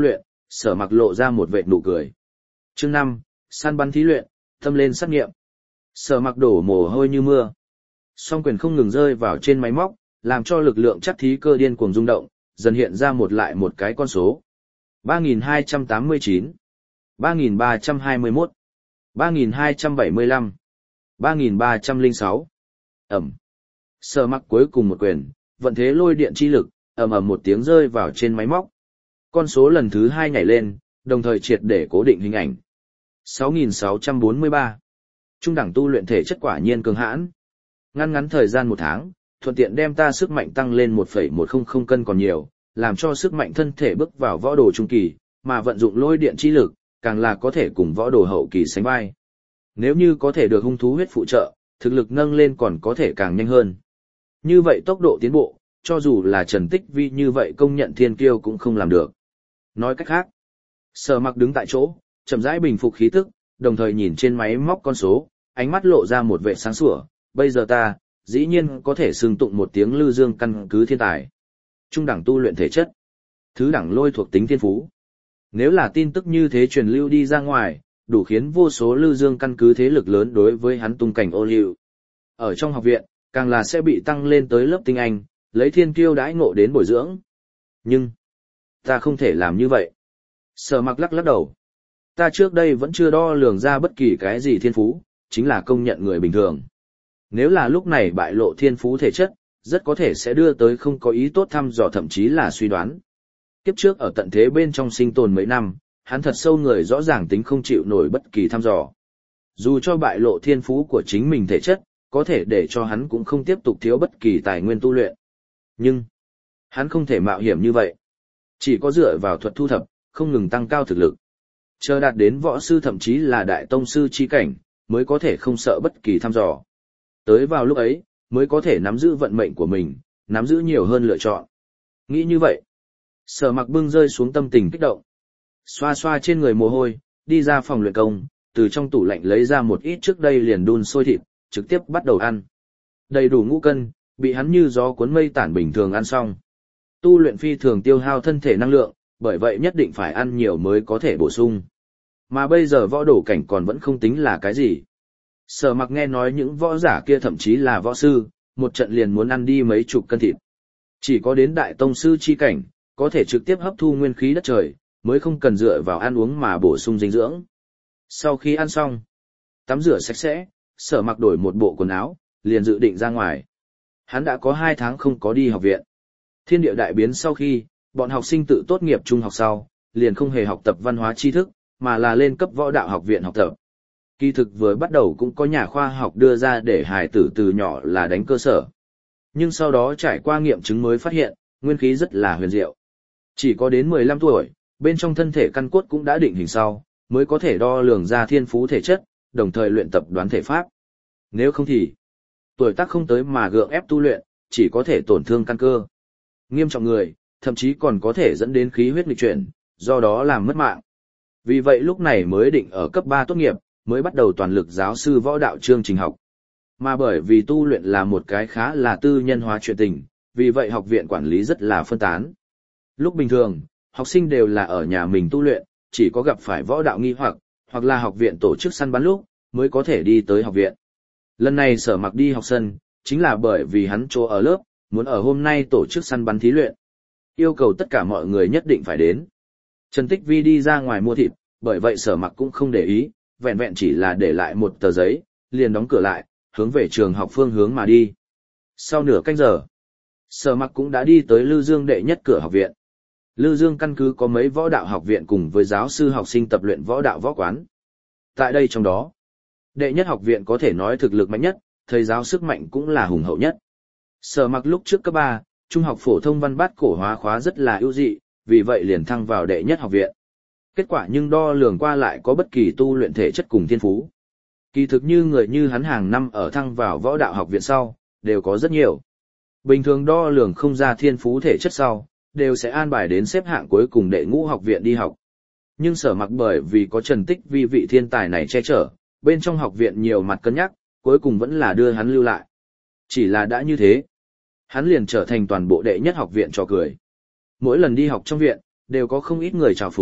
Speaker 1: Sở Mặc lộ ra một vệt nụ cười. Chương năm, săn bắn thí luyện, tâm lên sát nghiệm. Sở Mặc đổ mồ hôi như mưa. Song quyền không ngừng rơi vào trên máy móc, làm cho lực lượng chắc thí cơ điên cuồng rung động, dần hiện ra một lại một cái con số. ba nghìn hai trăm tám mươi chín, ba nghìn ba trăm hai mươi mốt, ba nghìn hai trăm bảy mươi lăm, ba nghìn ba trăm lẻ sáu. Ẩm. Sở Mặc cuối cùng một quyền, vận thế lôi điện chi lực, ầm ầm một tiếng rơi vào trên máy móc. Con số lần thứ hai nhảy lên, đồng thời triệt để cố định hình ảnh. sáu nghìn sáu trăm bốn mươi ba. Trung đẳng tu luyện thể chất quả nhiên cường hãn. Ngăn ngắn thời gian một tháng, thuận tiện đem ta sức mạnh tăng lên một phẩy một không cân còn nhiều, làm cho sức mạnh thân thể bước vào võ đồ trung kỳ, mà vận dụng lôi điện chi lực, càng là có thể cùng võ đồ hậu kỳ sánh vai. Nếu như có thể được hung thú huyết phụ trợ, thực lực nâng lên còn có thể càng nhanh hơn. Như vậy tốc độ tiến bộ, cho dù là Trần Tích Vi như vậy công nhận thiên kiêu cũng không làm được. Nói cách khác, Sở Mặc đứng tại chỗ, chậm rãi bình phục khí tức, đồng thời nhìn trên máy móc con số, ánh mắt lộ ra một vẻ sáng sủa, bây giờ ta, dĩ nhiên có thể xưng tụng một tiếng Lư Dương căn cứ thiên tài. Trung đẳng tu luyện thể chất, thứ đẳng lôi thuộc tính thiên phú. Nếu là tin tức như thế truyền lưu đi ra ngoài, đủ khiến vô số Lư Dương căn cứ thế lực lớn đối với hắn tung cảnh ô liu. Ở trong học viện, càng là sẽ bị tăng lên tới lớp tinh anh, lấy thiên kiêu đãi ngộ đến bồi dưỡng. Nhưng, ta không thể làm như vậy. Sở Mặc lắc lắc đầu. Ta trước đây vẫn chưa đo lường ra bất kỳ cái gì thiên phú, chính là công nhận người bình thường. Nếu là lúc này bại lộ thiên phú thể chất, rất có thể sẽ đưa tới không có ý tốt thăm dò thậm chí là suy đoán. Kiếp trước ở tận thế bên trong sinh tồn mấy năm, hắn thật sâu người rõ ràng tính không chịu nổi bất kỳ thăm dò. Dù cho bại lộ thiên phú của chính mình thể chất, có thể để cho hắn cũng không tiếp tục thiếu bất kỳ tài nguyên tu luyện. Nhưng, hắn không thể mạo hiểm như vậy. Chỉ có dựa vào thuật thu thập, không ngừng tăng cao thực lực. Chờ đạt đến võ sư thậm chí là đại tông sư chi cảnh, mới có thể không sợ bất kỳ thăm dò. Tới vào lúc ấy, mới có thể nắm giữ vận mệnh của mình, nắm giữ nhiều hơn lựa chọn. Nghĩ như vậy, Sở Mặc bưng rơi xuống tâm tình kích động. Xoa xoa trên người mồ hôi, đi ra phòng luyện công, từ trong tủ lạnh lấy ra một ít trước đây liền đun sôi thịt, trực tiếp bắt đầu ăn. Đầy đủ ngũ cân, bị hắn như gió cuốn mây tản bình thường ăn xong. Tu luyện phi thường tiêu hao thân thể năng lượng, bởi vậy nhất định phải ăn nhiều mới có thể bổ sung. Mà bây giờ võ đổ cảnh còn vẫn không tính là cái gì. Sở Mặc nghe nói những võ giả kia thậm chí là võ sư, một trận liền muốn ăn đi mấy chục cân thịt. Chỉ có đến đại tông sư chi cảnh, có thể trực tiếp hấp thu nguyên khí đất trời, mới không cần dựa vào ăn uống mà bổ sung dinh dưỡng. Sau khi ăn xong, tắm rửa sạch sẽ, Sở Mặc đổi một bộ quần áo, liền dự định ra ngoài. Hắn đã có hai tháng không có đi học viện. Thiên địa đại biến sau khi, bọn học sinh tự tốt nghiệp trung học sau, liền không hề học tập văn hóa tri thức, mà là lên cấp võ đạo học viện học tập. Kỳ thực vừa bắt đầu cũng có nhà khoa học đưa ra để hài tử từ nhỏ là đánh cơ sở. Nhưng sau đó trải qua nghiệm chứng mới phát hiện, nguyên khí rất là huyền diệu. Chỉ có đến mười lăm tuổi, bên trong thân thể căn cốt cũng đã định hình sau, mới có thể đo lường ra thiên phú thể chất, đồng thời luyện tập đoán thể pháp. Nếu không thì, tuổi tác không tới mà gượng ép tu luyện, chỉ có thể tổn thương căn cơ. Nghiêm trọng người, thậm chí còn có thể dẫn đến khí huyết nghịch chuyển, do đó làm mất mạng. Vì vậy lúc này mới định ở cấp ba tốt nghiệp, mới bắt đầu toàn lực giáo sư võ đạo chương trình học. Mà bởi vì tu luyện là một cái khá là tư nhân hóa chuyện tình, vì vậy học viện quản lý rất là phân tán. Lúc bình thường, học sinh đều là ở nhà mình tu luyện, chỉ có gặp phải võ đạo nghi hoặc, hoặc là học viện tổ chức săn bắn lúc, mới có thể đi tới học viện. Lần này Sở Mặc đi học sân, chính là bởi vì hắn chỗ ở lớp, muốn ở hôm nay tổ chức săn bắn thí luyện. Yêu cầu tất cả mọi người nhất định phải đến. Trần Tích Vi đi ra ngoài mua thịt, bởi vậy Sở Mặc cũng không để ý, vẹn vẹn chỉ là để lại một tờ giấy, liền đóng cửa lại, hướng về trường học phương hướng mà đi. Sau nửa canh giờ, Sở Mặc cũng đã đi tới Lư Dương đệ nhất cửa học viện. Lư Dương căn cứ có mấy võ đạo học viện cùng với giáo sư học sinh tập luyện võ đạo võ quán. Tại đây trong đó, đệ nhất học viện có thể nói thực lực mạnh nhất, thầy giáo sức mạnh cũng là hùng hậu nhất. Sở Mặc lúc trước cấp ba, trung học phổ thông văn bát cổ hóa khóa rất là ưu dị, vì vậy liền thăng vào đệ nhất học viện. Kết quả nhưng đo lường qua lại có bất kỳ tu luyện thể chất cùng thiên phú. Kỳ thực như người như hắn hàng năm ở thăng vào võ đạo học viện sau, đều có rất nhiều. Bình thường đo lường không ra thiên phú thể chất sau, đều sẽ an bài đến xếp hạng cuối cùng đệ ngũ học viện đi học. Nhưng Sở Mặc bởi vì có Trần Tích Vi vị thiên tài này che chở, bên trong học viện nhiều mặt cân nhắc, cuối cùng vẫn là đưa hắn lưu lại. Chỉ là đã như thế, hắn liền trở thành toàn bộ đệ nhất học viện trò cười. Mỗi lần đi học trong viện, đều có không ít người chào phúng,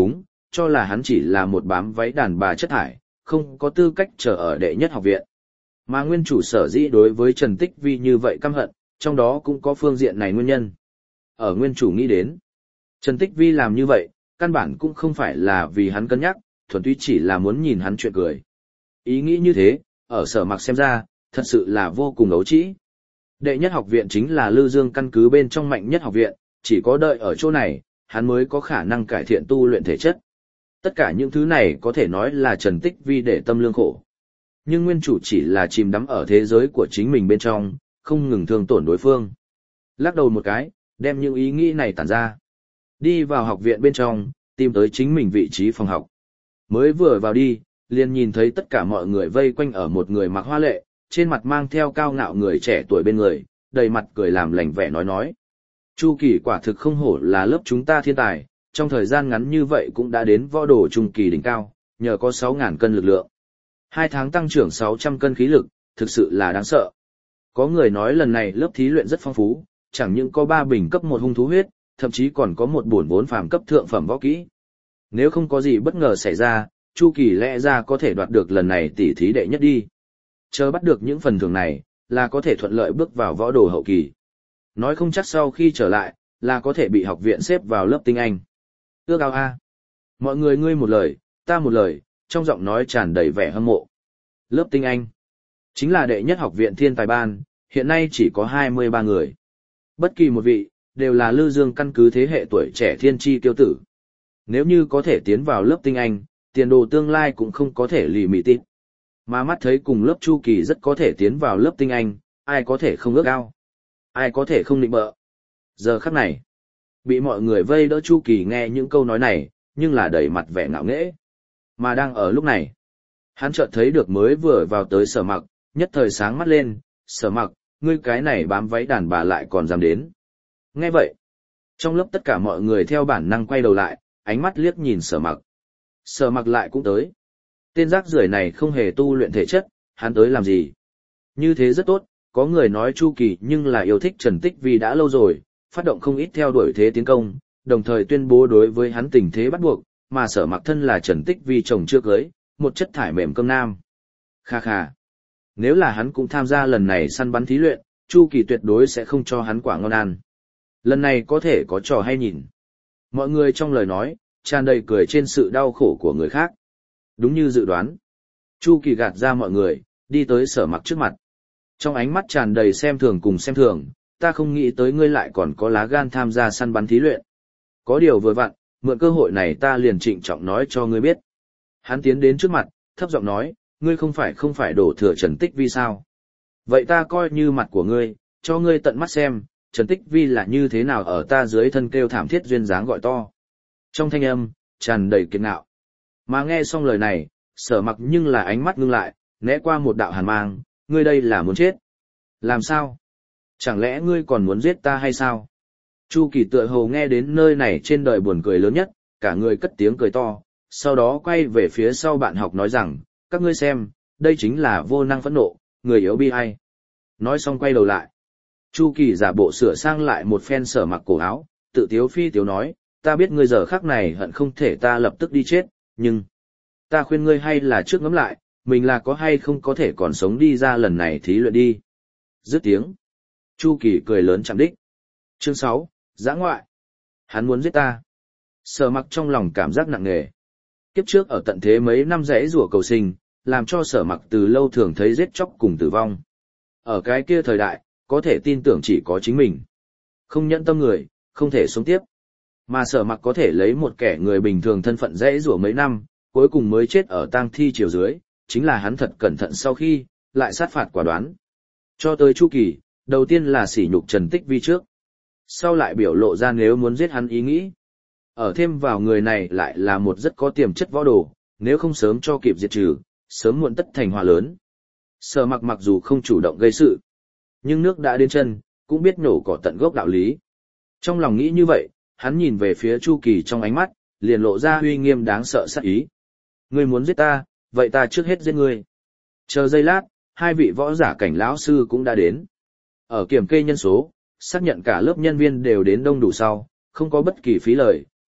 Speaker 1: cho là hắn chỉ là một bám váy đàn bà chất thải, không có tư cách trở ở đệ nhất học viện. Mà nguyên chủ sở dĩ đối với Trần Tích Vi như vậy căm hận, trong đó cũng có phương diện này nguyên nhân. Ở nguyên chủ nghĩ đến, Trần Tích Vi làm như vậy, căn bản cũng không phải là vì hắn cân nhắc, thuần túy chỉ là muốn nhìn hắn chuyện cười. Ý nghĩ như thế, ở Sở Mặc xem ra, thật sự là vô cùng ấu trĩ. Đệ nhất học viện chính là Lư Dương căn cứ bên trong mạnh nhất học viện, chỉ có đợi ở chỗ này, hắn mới có khả năng cải thiện tu luyện thể chất. Tất cả những thứ này có thể nói là Trần Tích Vi để tâm lương khổ. Nhưng nguyên chủ chỉ là chìm đắm ở thế giới của chính mình bên trong, không ngừng thương tổn đối phương. Lắc đầu một cái, đem những ý nghĩ này tản ra. Đi vào học viện bên trong, tìm tới chính mình vị trí phòng học. Mới vừa vào đi, liền nhìn thấy tất cả mọi người vây quanh ở một người mặc hoa lệ, trên mặt mang theo cao ngạo người trẻ tuổi bên người, đầy mặt cười làm lành vẻ nói nói. Chu Kỳ quả thực không hổ là lớp chúng ta thiên tài, trong thời gian ngắn như vậy cũng đã đến võ đồ trung kỳ đỉnh cao, nhờ có sáu nghìn cân lực lượng. Hai tháng tăng trưởng sáu trăm cân khí lực, thực sự là đáng sợ. Có người nói lần này lớp thí luyện rất phong phú, chẳng những có ba bình cấp một hung thú huyết, thậm chí còn có một bổn vốn phàm cấp thượng phẩm võ kỹ. Nếu không có gì bất ngờ xảy ra, Chu Kỳ lẽ ra có thể đoạt được lần này tỷ thí đệ nhất đi. Chờ bắt được những phần thưởng này, là có thể thuận lợi bước vào võ đồ hậu kỳ. Nói không chắc sau khi trở lại, là có thể bị học viện xếp vào lớp tinh anh. Ước ao a. Mọi người ngươi một lời, ta một lời, trong giọng nói tràn đầy vẻ hâm mộ. Lớp tinh anh chính là đệ nhất học viện thiên tài ban, hiện nay chỉ có hai mươi ba người. Bất kỳ một vị, đều là Lư Dương căn cứ thế hệ tuổi trẻ thiên tri kiêu tử. Nếu như có thể tiến vào lớp tinh anh, tiền đồ tương lai cũng không có thể lì mị tít. Mà mắt thấy cùng lớp Chu Kỳ rất có thể tiến vào lớp tinh anh, ai có thể không ước ao, ai có thể không định bợ. Giờ khắc này, bị mọi người vây đỡ Chu Kỳ nghe những câu nói này, nhưng là đầy mặt vẻ ngạo nghễ. Mà đang ở lúc này, hắn chợt thấy được mới vừa vào tới Sở Mặc, nhất thời sáng mắt lên, Sở Mặc, ngươi cái này bám váy đàn bà lại còn dám đến. Nghe vậy, trong lớp tất cả mọi người theo bản năng quay đầu lại, ánh mắt liếc nhìn Sở Mặc. Sở Mặc lại cũng tới. Tên rác rưởi này không hề tu luyện thể chất, hắn tới làm gì? Như thế rất tốt, có người nói Chu Kỳ nhưng là yêu thích Trần Tích Vi đã lâu rồi, phát động không ít theo đuổi thế tiến công, đồng thời tuyên bố đối với hắn tình thế bắt buộc, mà Sở Mặc thân là Trần Tích Vi chồng chưa cưới, một chất thải mềm cơm nam. Kha kha. Nếu là hắn cũng tham gia lần này săn bắn thí luyện, Chu Kỳ tuyệt đối sẽ không cho hắn quả ngon ăn. Lần này có thể có trò hay nhìn. Mọi người trong lời nói, tràn đầy cười trên sự đau khổ của người khác. Đúng như dự đoán, Chu Kỳ gạt ra mọi người, đi tới Sở Mặc trước mặt. Trong ánh mắt tràn đầy xem thường cùng xem thường, ta không nghĩ tới ngươi lại còn có lá gan tham gia săn bắn thí luyện. Có điều vừa vặn, mượn cơ hội này ta liền trịnh trọng nói cho ngươi biết. Hắn tiến đến trước mặt, thấp giọng nói, ngươi không phải không phải đổ thừa Trần Tích Vi sao? Vậy ta coi như mặt của ngươi, cho ngươi tận mắt xem, Trần Tích Vi là như thế nào ở ta dưới thân kêu thảm thiết duyên dáng gọi to. Trong thanh âm, tràn đầy kiệt ngạo. Mà nghe xong lời này, Sở Mặc nhưng là ánh mắt ngưng lại, né qua một đạo hàn mang, ngươi đây là muốn chết. Làm sao? Chẳng lẽ ngươi còn muốn giết ta hay sao? Chu Kỳ tựa hồ nghe đến nơi này trên đời buồn cười lớn nhất, cả người cất tiếng cười to, sau đó quay về phía sau bạn học nói rằng, các ngươi xem, đây chính là vô năng phẫn nộ, người yếu bi ai. Nói xong quay đầu lại. Chu Kỳ giả bộ sửa sang lại một phen Sở Mặc cổ áo, tự tiếu phi tiếu nói, ta biết ngươi giờ khắc này hận không thể ta lập tức đi chết, nhưng ta khuyên ngươi hay là trước ngẫm lại, mình là có hay không có thể còn sống đi ra lần này thí luyện đi. Dứt tiếng, Chu Kỳ cười lớn chạm đích. Chương sáu, Dã ngoại. Hắn muốn giết ta. Sở Mặc trong lòng cảm giác nặng nề. Kiếp trước ở tận thế mấy năm rẽ rủa cầu sinh, làm cho Sở Mặc từ lâu thường thấy giết chóc cùng tử vong. Ở cái kia thời đại, có thể tin tưởng chỉ có chính mình. Không nhẫn tâm người, không thể sống tiếp. Mà Sở Mặc có thể lấy một kẻ người bình thường thân phận rẽ rủa mấy năm, cuối cùng mới chết ở tang thi chiều dưới, chính là hắn thật cẩn thận sau khi, lại sát phạt quả đoán. Cho tới Chu Kỳ, đầu tiên là sỉ nhục Trần Tích Vi trước. Sau lại biểu lộ ra nếu muốn giết hắn ý nghĩ. Ở thêm vào người này lại là một rất có tiềm chất võ đồ, nếu không sớm cho kịp diệt trừ, sớm muộn tất thành họa lớn. Sở Mặc mặc dù không chủ động gây sự, nhưng nước đã đến chân, cũng biết nổ cỏ tận gốc đạo lý. Trong lòng nghĩ như vậy, hắn nhìn về phía Chu Kỳ trong ánh mắt, liền lộ ra uy nghiêm đáng sợ sát ý. Ngươi muốn giết ta, vậy ta trước hết giết ngươi. Chờ giây lát, hai vị võ giả cảnh lão sư cũng đã đến. Ở kiểm kê nhân số, xác nhận cả lớp nhân viên đều đến đông đủ sau, không có bất kỳ phí lời,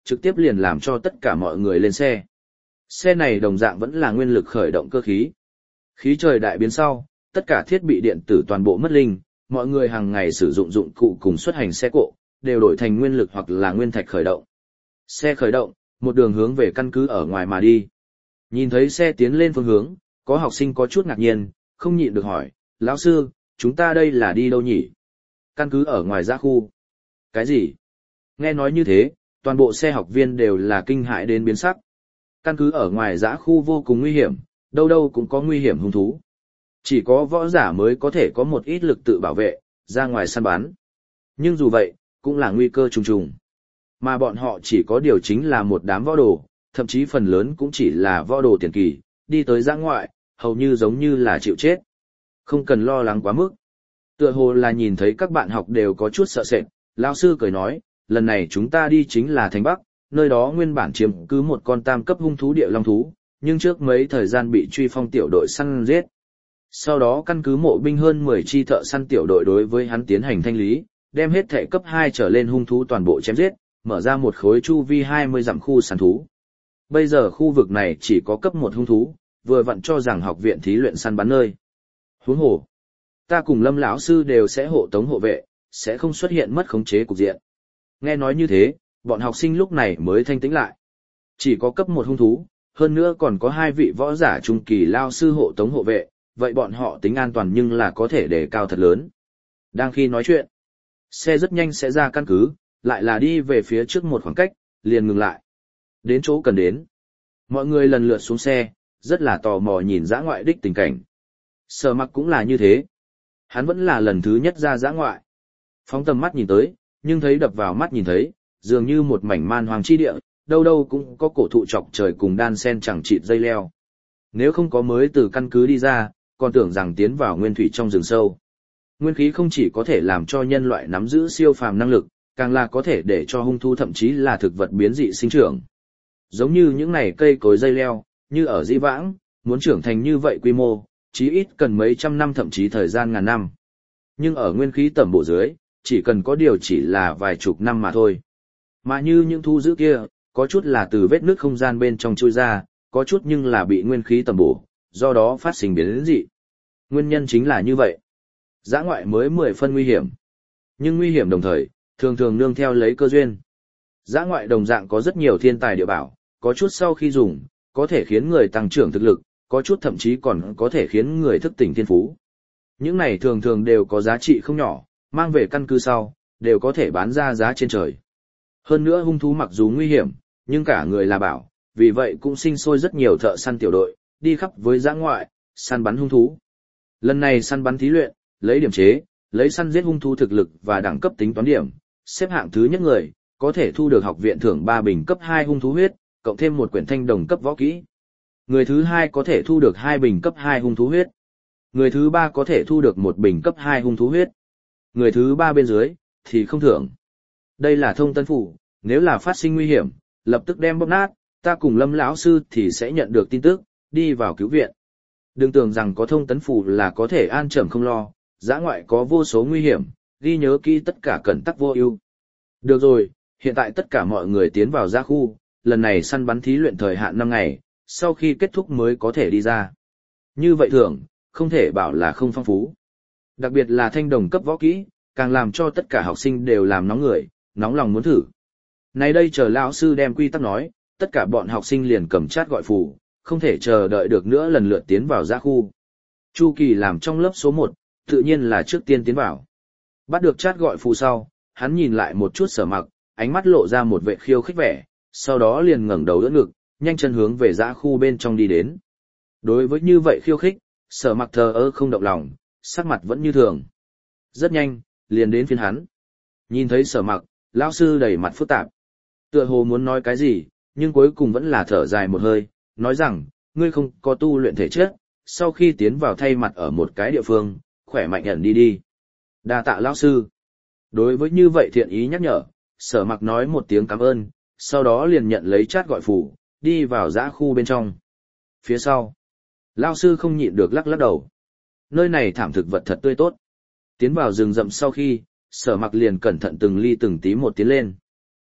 Speaker 1: trực tiếp liền làm cho tất cả mọi người lên xe. Xe này đồng dạng vẫn là nguyên lực khởi động cơ khí. Khí trời đại biến sau, tất cả thiết bị điện tử toàn bộ mất linh, mọi người hàng ngày sử dụng dụng cụ cùng xuất hành xe cộ, đều đổi thành nguyên lực hoặc là nguyên thạch khởi động. Xe khởi động, một đường hướng về căn cứ ở ngoài mà đi. Nhìn thấy xe tiến lên phương hướng, có học sinh có chút ngạc nhiên, không nhịn được hỏi, lão sư, chúng ta đây là đi đâu nhỉ? Căn cứ ở ngoài giã khu. Cái gì? Nghe nói như thế, toàn bộ xe học viên đều là kinh hãi đến biến sắc. Căn cứ ở ngoài giã khu vô cùng nguy hiểm, đâu đâu cũng có nguy hiểm hung thú. Chỉ có võ giả mới có thể có một ít lực tự bảo vệ, ra ngoài săn bắn. Nhưng dù vậy, cũng là nguy cơ trùng trùng. Mà bọn họ chỉ có điều chính là một đám võ đồ, thậm chí phần lớn cũng chỉ là võ đồ tiền kỳ, đi tới giã ngoại, hầu như giống như là chịu chết. Không cần lo lắng quá mức. Tựa hồ là nhìn thấy các bạn học đều có chút sợ sệt, lão sư cười nói, lần này chúng ta đi chính là Thành Bắc, nơi đó nguyên bản chiếm cứ một con tam cấp hung thú địa long thú, nhưng trước mấy thời gian bị truy phong tiểu đội săn giết. Sau đó căn cứ mộ binh hơn mười chi thợ săn tiểu đội đối với hắn tiến hành thanh lý, đem hết thể cấp hai trở lên hung thú toàn bộ chém giết, mở ra một khối chu vi hai mươi dặm khu săn thú. Bây giờ khu vực này chỉ có cấp một hung thú, vừa vặn cho rằng học viện thí luyện săn bắn nơi. Huống hồ, ta cùng Lâm lão sư đều sẽ hộ tống hộ vệ, sẽ không xuất hiện mất khống chế cục diện. Nghe nói như thế, bọn học sinh lúc này mới thanh tĩnh lại. Chỉ có cấp một hung thú, hơn nữa còn có hai vị võ giả trung kỳ lao sư hộ tống hộ vệ, vậy bọn họ tính an toàn nhưng là có thể đề cao thật lớn. Đang khi nói chuyện, xe rất nhanh sẽ ra căn cứ, lại là đi về phía trước một khoảng cách, liền ngừng lại. Đến chỗ cần đến. Mọi người lần lượt xuống xe, rất là tò mò nhìn dã ngoại đích tình cảnh. Sở Mặc cũng là như thế. Hắn vẫn là lần thứ nhất ra dã ngoại. Phóng tầm mắt nhìn tới, nhưng thấy đập vào mắt nhìn thấy, dường như một mảnh man hoang chi địa, đâu đâu cũng có cổ thụ chọc trời cùng đan sen chẳng chịt dây leo. Nếu không có mới từ căn cứ đi ra, còn tưởng rằng tiến vào nguyên thủy trong rừng sâu. Nguyên khí không chỉ có thể làm cho nhân loại nắm giữ siêu phàm năng lực, càng là có thể để cho hung thú thậm chí là thực vật biến dị sinh trưởng. Giống như những này cây cối dây leo, như ở Dĩ Vãng, muốn trưởng thành như vậy quy mô, chí ít cần mấy trăm năm thậm chí thời gian ngàn năm. Nhưng ở nguyên khí tẩm bổ dưới, chỉ cần có điều chỉ là vài chục năm mà thôi. Mà như những thú dữ kia, có chút là từ vết nứt không gian bên trong chui ra, có chút nhưng là bị nguyên khí tẩm bổ, do đó phát sinh biến dị. Nguyên nhân chính là như vậy. Dã ngoại mới mười phân nguy hiểm. Nhưng nguy hiểm đồng thời, thường thường nương theo lấy cơ duyên. Dã ngoại đồng dạng có rất nhiều thiên tài địa bảo, có chút sau khi dùng, có thể khiến người tăng trưởng thực lực, có chút thậm chí còn có thể khiến người thức tỉnh thiên phú. Những này thường thường đều có giá trị không nhỏ, mang về căn cứ sau, đều có thể bán ra giá trên trời. Hơn nữa hung thú mặc dù nguy hiểm, nhưng cả người là bảo, vì vậy cũng sinh sôi rất nhiều thợ săn tiểu đội, đi khắp với dã ngoại, săn bắn hung thú. Lần này săn bắn thí luyện, lấy điểm chế, lấy săn giết hung thú thực lực và đẳng cấp tính toán điểm, xếp hạng thứ nhất người, có thể thu được học viện thưởng ba bình cấp hai hung thú huyết, cộng thêm một quyển thanh đồng cấp võ kỹ. Người thứ hai có thể thu được hai bình cấp hai hung thú huyết. Người thứ ba có thể thu được một bình cấp hai hung thú huyết. Người thứ ba bên dưới, thì không thưởng. Đây là thông tân phủ, nếu là phát sinh nguy hiểm, lập tức đem bóp nát, ta cùng Lâm lão sư thì sẽ nhận được tin tức, đi vào cứu viện. Đừng tưởng rằng có thông tấn phủ là có thể an trầm không lo, dã ngoại có vô số nguy hiểm, ghi nhớ kỹ tất cả cẩn tắc vô ưu. Được rồi, hiện tại tất cả mọi người tiến vào dã khu, lần này săn bắn thí luyện thời hạn năm ngày, sau khi kết thúc mới có thể đi ra. Như vậy thường, không thể bảo là không phong phú. Đặc biệt là thanh đồng cấp võ kỹ, càng làm cho tất cả học sinh đều làm nóng người, nóng lòng muốn thử. Nay đây chờ lão sư đem quy tắc nói, tất cả bọn học sinh liền cầm chát gọi phù, không thể chờ đợi được nữa lần lượt tiến vào dã khu. Chu Kỳ làm trong lớp số một, tự nhiên là trước tiên tiến vào. Bắt được chát gọi phù sau, hắn nhìn lại một chút Sở Mặc, ánh mắt lộ ra một vẻ khiêu khích vẻ, sau đó liền ngẩng đầu đỡ ngực, nhanh chân hướng về dã khu bên trong đi đến. Đối với như vậy khiêu khích, Sở Mặc thờ ơ không động lòng, sắc mặt vẫn như thường. Rất nhanh, liền đến phiên hắn. Nhìn thấy Sở Mặc, lão sư đầy mặt phức tạp. Tựa hồ muốn nói cái gì, nhưng cuối cùng vẫn là thở dài một hơi, nói rằng, ngươi không có tu luyện thể chất, sau khi tiến vào thay mặt ở một cái địa phương, khỏe mạnh ẩn đi đi. Đa tạ lão sư. Đối với như vậy thiện ý nhắc nhở, Sở Mặc nói một tiếng cảm ơn, sau đó liền nhận lấy chát gọi phù, đi vào dã khu bên trong. Phía sau, lão sư không nhịn được lắc lắc đầu. Nơi này thảm thực vật thật tươi tốt. Tiến vào rừng rậm sau khi, Sở Mặc liền cẩn thận từng ly từng tí một tiến lên.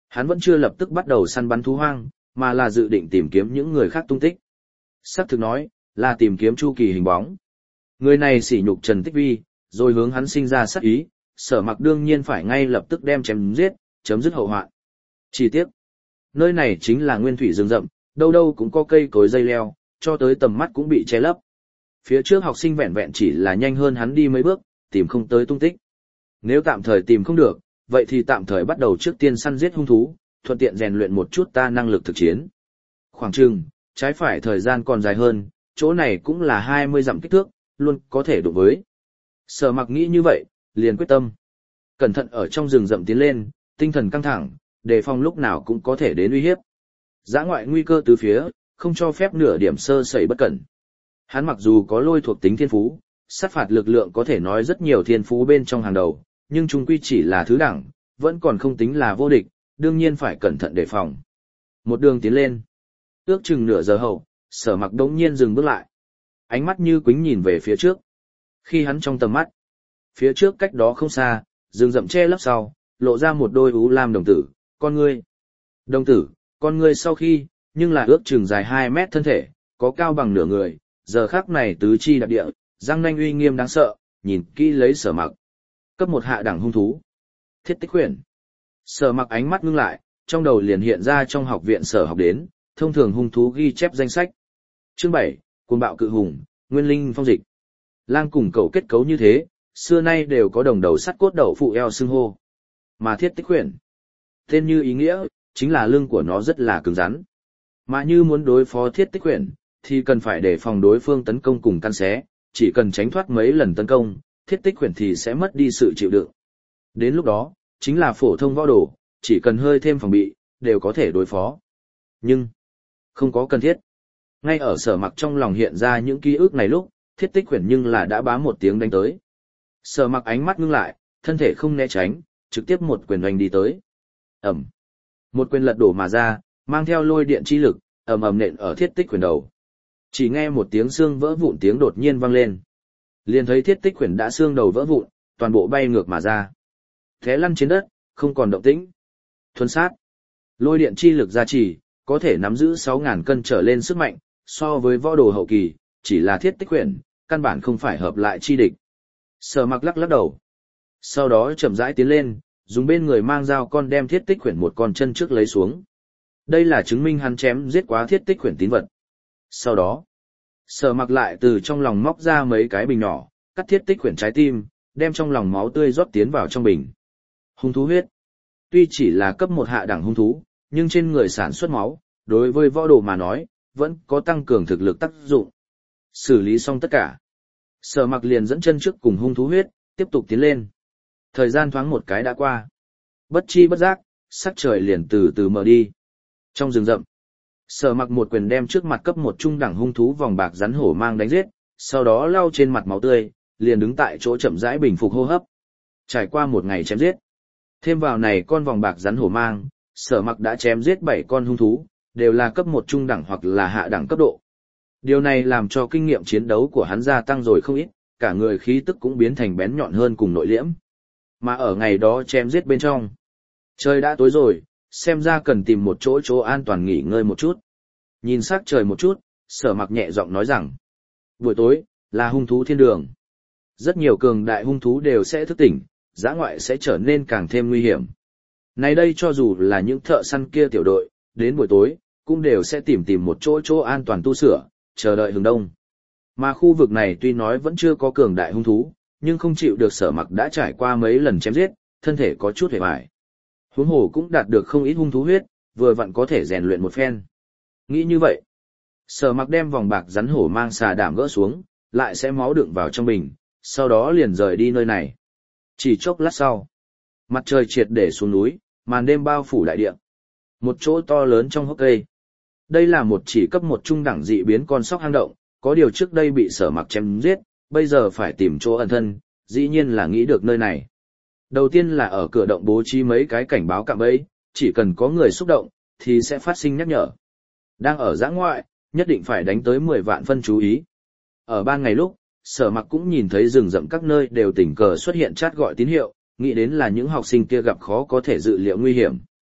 Speaker 1: Hắn vẫn chưa lập tức bắt đầu săn bắn thú hoang, mà là dự định tìm kiếm những người khác tung tích. Sắc thực nói, là tìm kiếm Chu Kỳ hình bóng. Người này sỉ nhục Trần Tích Vi, rồi hướng hắn sinh ra sát ý, Sở Mặc đương nhiên phải ngay lập tức đem chém giết, chấm dứt hậu hoạn. Chỉ tiếc, nơi này chính là nguyên thủy rừng rậm, đâu đâu cũng có cây cối dây leo, cho tới tầm mắt cũng bị che lấp. Phía trước học sinh vẹn vẹn chỉ là nhanh hơn hắn đi mấy bước, tìm không tới tung tích. Nếu tạm thời tìm không được, vậy thì tạm thời bắt đầu trước tiên săn giết hung thú, thuận tiện rèn luyện một chút ta năng lực thực chiến. Khoảng chừng, trái phải thời gian còn dài hơn, chỗ này cũng là hai mươi dặm kích thước, luôn có thể đụng với. Sở Mặc nghĩ như vậy, liền quyết tâm. Cẩn thận ở trong rừng rậm tiến lên, tinh thần căng thẳng, đề phòng lúc nào cũng có thể đến uy hiếp. Dã ngoại nguy cơ từ phía, không cho phép nửa điểm sơ sẩy bất cẩn. Hắn mặc dù có lôi thuộc tính thiên phú, sát phạt lực lượng có thể nói rất nhiều thiên phú bên trong hàng đầu, nhưng chung quy chỉ là thứ đẳng, vẫn còn không tính là vô địch, đương nhiên phải cẩn thận đề phòng. Một đường tiến lên. Ước chừng nửa giờ hậu, Sở Mặc đống nhiên dừng bước lại. Ánh mắt như quính nhìn về phía trước. Khi hắn trong tầm mắt, phía trước cách đó không xa, rừng rậm che lấp sau, lộ ra một đôi ú lam đồng tử, con ngươi. Đồng tử, con ngươi sau khi, nhưng là ước chừng dài hai mét thân thể, có cao bằng nửa người, giờ khắc này tứ chi đạp địa, răng nanh uy nghiêm đáng sợ, nhìn kỹ lấy Sở Mặc. Cấp một hạ đẳng hung thú. Thiết Tích Huyền. Sở Mặc ánh mắt ngưng lại, trong đầu liền hiện ra trong học viện sở học đến, thông thường hung thú ghi chép danh sách. Chương bảy, Cuồng bạo cự hùng, nguyên linh phong dịch. Lang cùng cẩu kết cấu như thế, xưa nay đều có đồng đầu sắt cốt đậu phụ eo xưng hô. Mà Thiết Tích Huyền, tên như ý nghĩa, chính là lưng của nó rất là cứng rắn. Mà như muốn đối phó Thiết Tích Huyền, thì cần phải đề phòng đối phương tấn công cùng căn xé, chỉ cần tránh thoát mấy lần tấn công, Thiết Tích Huyền thì sẽ mất đi sự chịu đựng. Đến lúc đó, chính là phổ thông võ đồ, chỉ cần hơi thêm phòng bị, đều có thể đối phó. Nhưng, không có cần thiết. Ngay ở Sở Mặc trong lòng hiện ra những ký ức này lúc, Thiết Tích Huyền nhưng là đã bám một tiếng đánh tới. Sở Mặc ánh mắt ngưng lại, thân thể không né tránh, trực tiếp một quyền đánh đi tới. Ầm. Một quyền lật đổ mà ra, mang theo lôi điện chi lực, ầm ầm nện ở Thiết Tích Huyền đầu. Chỉ nghe một tiếng xương vỡ vụn tiếng đột nhiên vang lên. Liền thấy Thiết Tích Huyền đã xương đầu vỡ vụn, toàn bộ bay ngược mà ra. Thế lăn trên đất, không còn động tĩnh. Thuần sát. Lôi điện chi lực gia trì, có thể nắm giữ sáu ngàn cân trở lên sức mạnh, so với võ đồ hậu kỳ, chỉ là Thiết Tích Huyền, căn bản không phải hợp lại chi địch. Sở Mặc lắc lắc đầu. Sau đó chậm rãi tiến lên, dùng bên người mang dao con đem Thiết Tích Huyền một con chân trước lấy xuống. Đây là chứng minh hắn chém giết quá Thiết Tích Huyền tín vật. Sau đó, Sở Mặc lại từ trong lòng móc ra mấy cái bình nhỏ, cắt Thiết Tích Huyền trái tim, đem trong lòng máu tươi rót tiến vào trong bình. Hung thú huyết. Tuy chỉ là cấp một hạ đẳng hung thú, nhưng trên người sản xuất máu, đối với võ đồ mà nói, vẫn có tăng cường thực lực tác dụng. Xử lý xong tất cả. Sở Mặc liền dẫn chân trước cùng hung thú huyết, tiếp tục tiến lên. Thời gian thoáng một cái đã qua. Bất chi bất giác, sắc trời liền từ từ mờ đi. Trong rừng rậm, Sở Mặc một quyền đem trước mặt cấp một trung đẳng hung thú vòng bạc rắn hổ mang đánh giết, sau đó lau trên mặt máu tươi, liền đứng tại chỗ chậm rãi bình phục hô hấp. Trải qua một ngày chém giết, thêm vào này con vòng bạc rắn hổ mang, Sở Mặc đã chém giết bảy con hung thú, đều là cấp một trung đẳng hoặc là hạ đẳng cấp độ. Điều này làm cho kinh nghiệm chiến đấu của hắn gia tăng rồi không ít, cả người khí tức cũng biến thành bén nhọn hơn cùng nội liễm. Mà ở ngày đó chém giết bên trong, trời đã tối rồi, xem ra cần tìm một chỗ chỗ an toàn nghỉ ngơi một chút. Nhìn sắc trời một chút, Sở Mặc nhẹ giọng nói rằng, buổi tối, là hung thú thiên đường. Rất nhiều cường đại hung thú đều sẽ thức tỉnh, dã ngoại sẽ trở nên càng thêm nguy hiểm. Này đây cho dù là những thợ săn kia tiểu đội, đến buổi tối, cũng đều sẽ tìm tìm một chỗ chỗ an toàn tu sửa, chờ đợi hướng đông. Mà khu vực này tuy nói vẫn chưa có cường đại hung thú, nhưng không chịu được Sở Mặc đã trải qua mấy lần chém giết, thân thể có chút hề bại. Huống hồ cũng đạt được không ít hung thú huyết, vừa vặn có thể rèn luyện một phen. Nghĩ như vậy, Sở Mặc đem vòng bạc rắn hổ mang xà đảm gỡ xuống, lại sẽ máu đựng vào trong bình, sau đó liền rời đi nơi này. Chỉ chốc lát sau, mặt trời triệt để xuống núi, màn đêm bao phủ đại địa. Một chỗ to lớn trong hốc cây. Đây là một chỉ cấp một trung đẳng dị biến con sóc hang động, có điều trước đây bị Sở Mặc chém giết, bây giờ phải tìm chỗ ẩn thân, dĩ nhiên là nghĩ được nơi này. Đầu tiên là ở cửa động bố trí mấy cái cảnh báo cạm bẫy, chỉ cần có người xúc động, thì sẽ phát sinh nhắc nhở. Đang ở giã ngoại, nhất định phải đánh tới mười vạn phân chú ý. Ở ban ngày lúc, Sở Mặc cũng nhìn thấy rừng rậm các nơi đều tình cờ xuất hiện chat gọi tín hiệu, nghĩ đến là những học sinh kia gặp khó có thể dự liệu nguy hiểm.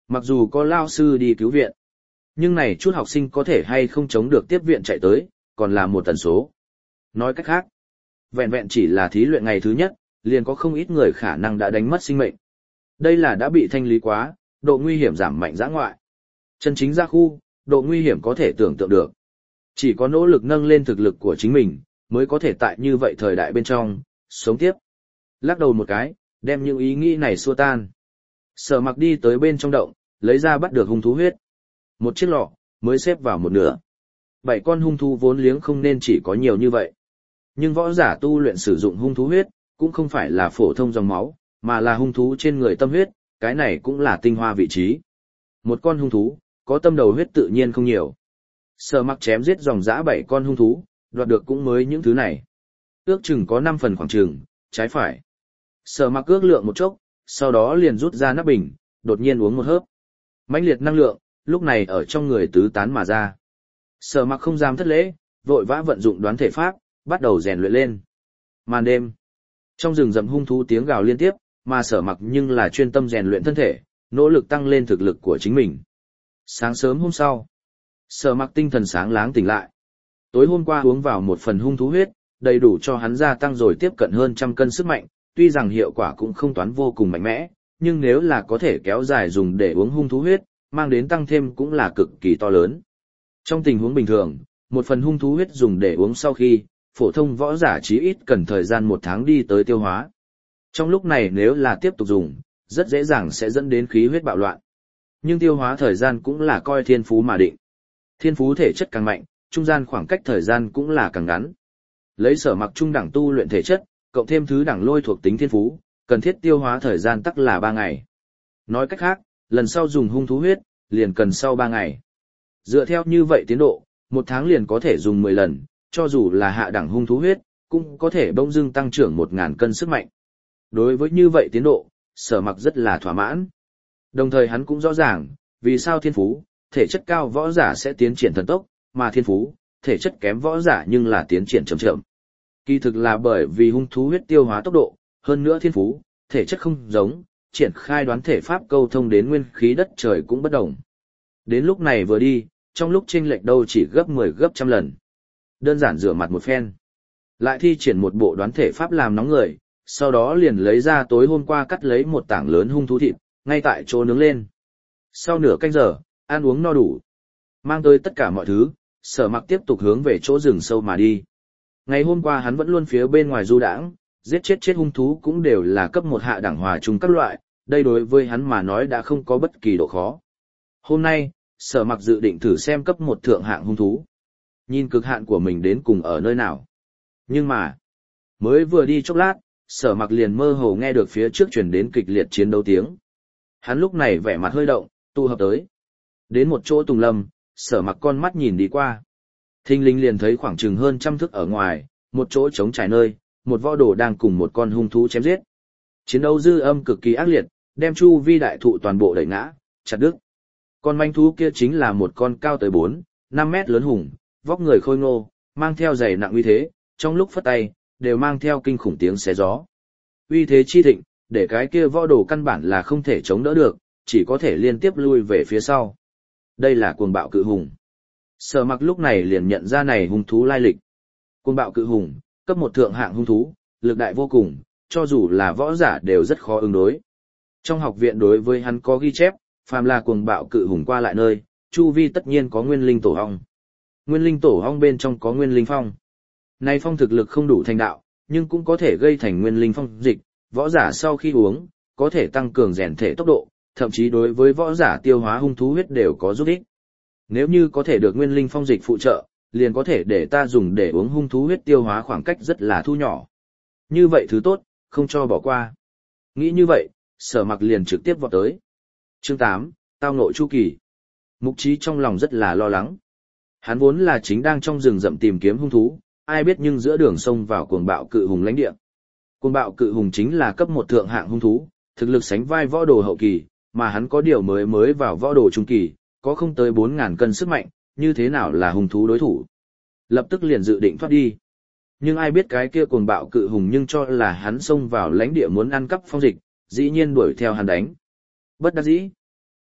Speaker 1: Mặc dù có lao sư đi cứu viện, nhưng này chút học sinh có thể hay không chống được tiếp viện chạy tới, còn là một tần số. Nói cách khác, vẹn vẹn chỉ là thí luyện ngày thứ nhất, liền có không ít người khả năng đã đánh mất sinh mệnh. Đây là đã bị thanh lý quá, độ nguy hiểm giảm mạnh dã ngoại. Chân chính ra khu, độ nguy hiểm có thể tưởng tượng được. Chỉ có nỗ lực nâng lên thực lực của chính mình, mới có thể tại như vậy thời đại bên trong, sống tiếp. Lắc đầu một cái, đem những ý nghĩ này xua tan. Sở Mặc đi tới bên trong động, lấy ra bắt được hung thú huyết. Một chiếc lọ, mới xếp vào một nửa. Bảy con hung thú vốn liếng không nên chỉ có nhiều như vậy. Nhưng võ giả tu luyện sử dụng hung thú huyết, cũng không phải là phổ thông dòng máu, mà là hung thú trên người tâm huyết, cái này cũng là tinh hoa vị trí. Một con hung thú, có tâm đầu huyết tự nhiên không nhiều. Sở Mặc chém giết dòng dã bảy con hung thú, đoạt được cũng mới những thứ này. Ước chừng có năm phần khoảng chừng, trái phải. Sở Mặc ước lượng một chốc, sau đó liền rút ra nắp bình, đột nhiên uống một hớp. Mãnh liệt năng lượng, lúc này ở trong người tứ tán mà ra. Sở Mặc không dám thất lễ, vội vã vận dụng đoán thể pháp, bắt đầu rèn luyện lên. Màn đêm, trong rừng rậm hung thú tiếng gào liên tiếp, mà Sở Mặc nhưng là chuyên tâm rèn luyện thân thể, nỗ lực tăng lên thực lực của chính mình. Sáng sớm hôm sau, Sở Mặc tinh thần sáng láng tỉnh lại. Tối hôm qua uống vào một phần hung thú huyết, đầy đủ cho hắn gia tăng rồi tiếp cận hơn trăm cân sức mạnh, tuy rằng hiệu quả cũng không toán vô cùng mạnh mẽ, nhưng nếu là có thể kéo dài dùng để uống hung thú huyết, mang đến tăng thêm cũng là cực kỳ to lớn. Trong tình huống bình thường, một phần hung thú huyết dùng để uống sau khi, phổ thông võ giả chí ít cần thời gian một tháng đi tới tiêu hóa. Trong lúc này nếu là tiếp tục dùng, rất dễ dàng sẽ dẫn đến khí huyết bạo loạn. Nhưng tiêu hóa thời gian cũng là coi thiên phú mà định. Thiên phú thể chất càng mạnh, trung gian khoảng cách thời gian cũng là càng ngắn. Lấy Sở Mặc trung đẳng tu luyện thể chất, cộng thêm thứ đẳng lôi thuộc tính thiên phú, cần thiết tiêu hóa thời gian tắc là ba ngày. Nói cách khác, lần sau dùng hung thú huyết, liền cần sau ba ngày. Dựa theo như vậy tiến độ, một tháng liền có thể dùng mười lần, cho dù là hạ đẳng hung thú huyết, cũng có thể bỗng dưng tăng trưởng một nghìn cân sức mạnh. Đối với như vậy tiến độ, Sở Mặc rất là thỏa mãn. Đồng thời hắn cũng rõ ràng, vì sao thiên phú, thể chất cao võ giả sẽ tiến triển thần tốc, mà thiên phú, thể chất kém võ giả nhưng là tiến triển chậm chậm. Kỳ thực là bởi vì hung thú huyết tiêu hóa tốc độ, hơn nữa thiên phú, thể chất không giống, triển khai đoán thể pháp câu thông đến nguyên khí đất trời cũng bất đồng. Đến lúc này vừa đi, trong lúc chênh lệch đâu chỉ gấp mười gấp trăm lần. Đơn giản rửa mặt một phen, lại thi triển một bộ đoán thể pháp làm nóng người, sau đó liền lấy ra tối hôm qua cắt lấy một tảng lớn hung thú thịt, ngay tại chỗ nướng lên. Sau nửa canh giờ, ăn uống no đủ, mang tới tất cả mọi thứ, Sở Mặc tiếp tục hướng về chỗ rừng sâu mà đi. Ngày hôm qua hắn vẫn luôn phía bên ngoài du đãng, giết chết chết hung thú cũng đều là cấp một hạ đẳng hòa trùng các loại, đây đối với hắn mà nói đã không có bất kỳ độ khó. Hôm nay, Sở Mặc dự định thử xem cấp một thượng hạng hung thú. Nhìn cực hạn của mình đến cùng ở nơi nào. Nhưng mà, mới vừa đi chốc lát, Sở Mặc liền mơ hồ nghe được phía trước truyền đến kịch liệt chiến đấu tiếng. Hắn lúc này vẻ mặt hơi động, tụ hợp tới. Đến một chỗ tùng lâm, Sở Mặc con mắt nhìn đi qua. Thinh linh liền thấy khoảng chừng hơn trăm thước ở ngoài, một chỗ trống trải nơi, một võ đồ đang cùng một con hung thú chém giết. Chiến đấu dư âm cực kỳ ác liệt, đem chu vi đại thụ toàn bộ đẩy ngã, chặt đứt. Con manh thú kia chính là một con cao tới bốn, năm mét lớn hùng, vóc người khôi ngô, mang theo giày nặng uy thế, trong lúc phất tay, đều mang theo kinh khủng tiếng xé gió. Uy thế chi thịnh, để cái kia võ đồ căn bản là không thể chống đỡ được, chỉ có thể liên tiếp lui về phía sau. Đây là cuồng bạo cự hùng. Sở Mặc lúc này liền nhận ra này hung thú lai lịch. Cuồng bạo cự hùng, cấp một thượng hạng hung thú, lực đại vô cùng, cho dù là võ giả đều rất khó ứng đối. Trong học viện đối với hắn có ghi chép, phàm là cuồng bạo cự hùng qua lại nơi, chu vi tất nhiên có nguyên linh tổ ong. Nguyên linh tổ ong bên trong có nguyên linh phong. Này phong thực lực không đủ thành đạo, nhưng cũng có thể gây thành nguyên linh phong dịch, võ giả sau khi uống, có thể tăng cường rèn thể tốc độ, thậm chí đối với võ giả tiêu hóa hung thú huyết đều có giúp ích. Nếu như có thể được nguyên linh phong dịch phụ trợ, liền có thể để ta dùng để uống hung thú huyết tiêu hóa khoảng cách rất là thu nhỏ. Như vậy thứ tốt, không cho bỏ qua. Nghĩ như vậy, Sở Mặc liền trực tiếp vọt tới. Chương tám, tao ngộ chu kỳ. Mục Chí trong lòng rất là lo lắng. Hắn vốn là chính đang trong rừng rậm tìm kiếm hung thú, ai biết nhưng giữa đường sông vào cuồng bạo cự hùng lãnh địa. Cuồng bạo cự hùng chính là cấp một thượng hạng hung thú, thực lực sánh vai võ đồ hậu kỳ, mà hắn có điều mới mới vào võ đồ trung kỳ, có không tới bốn nghìn cân sức mạnh, như thế nào là hung thú đối thủ. Lập tức liền dự định thoát đi. Nhưng ai biết cái kia cuồng bạo cự hùng nhưng cho là hắn xông vào lãnh địa muốn ăn cắp phong dịch, dĩ nhiên đuổi theo hắn đánh. Bất đắc dĩ.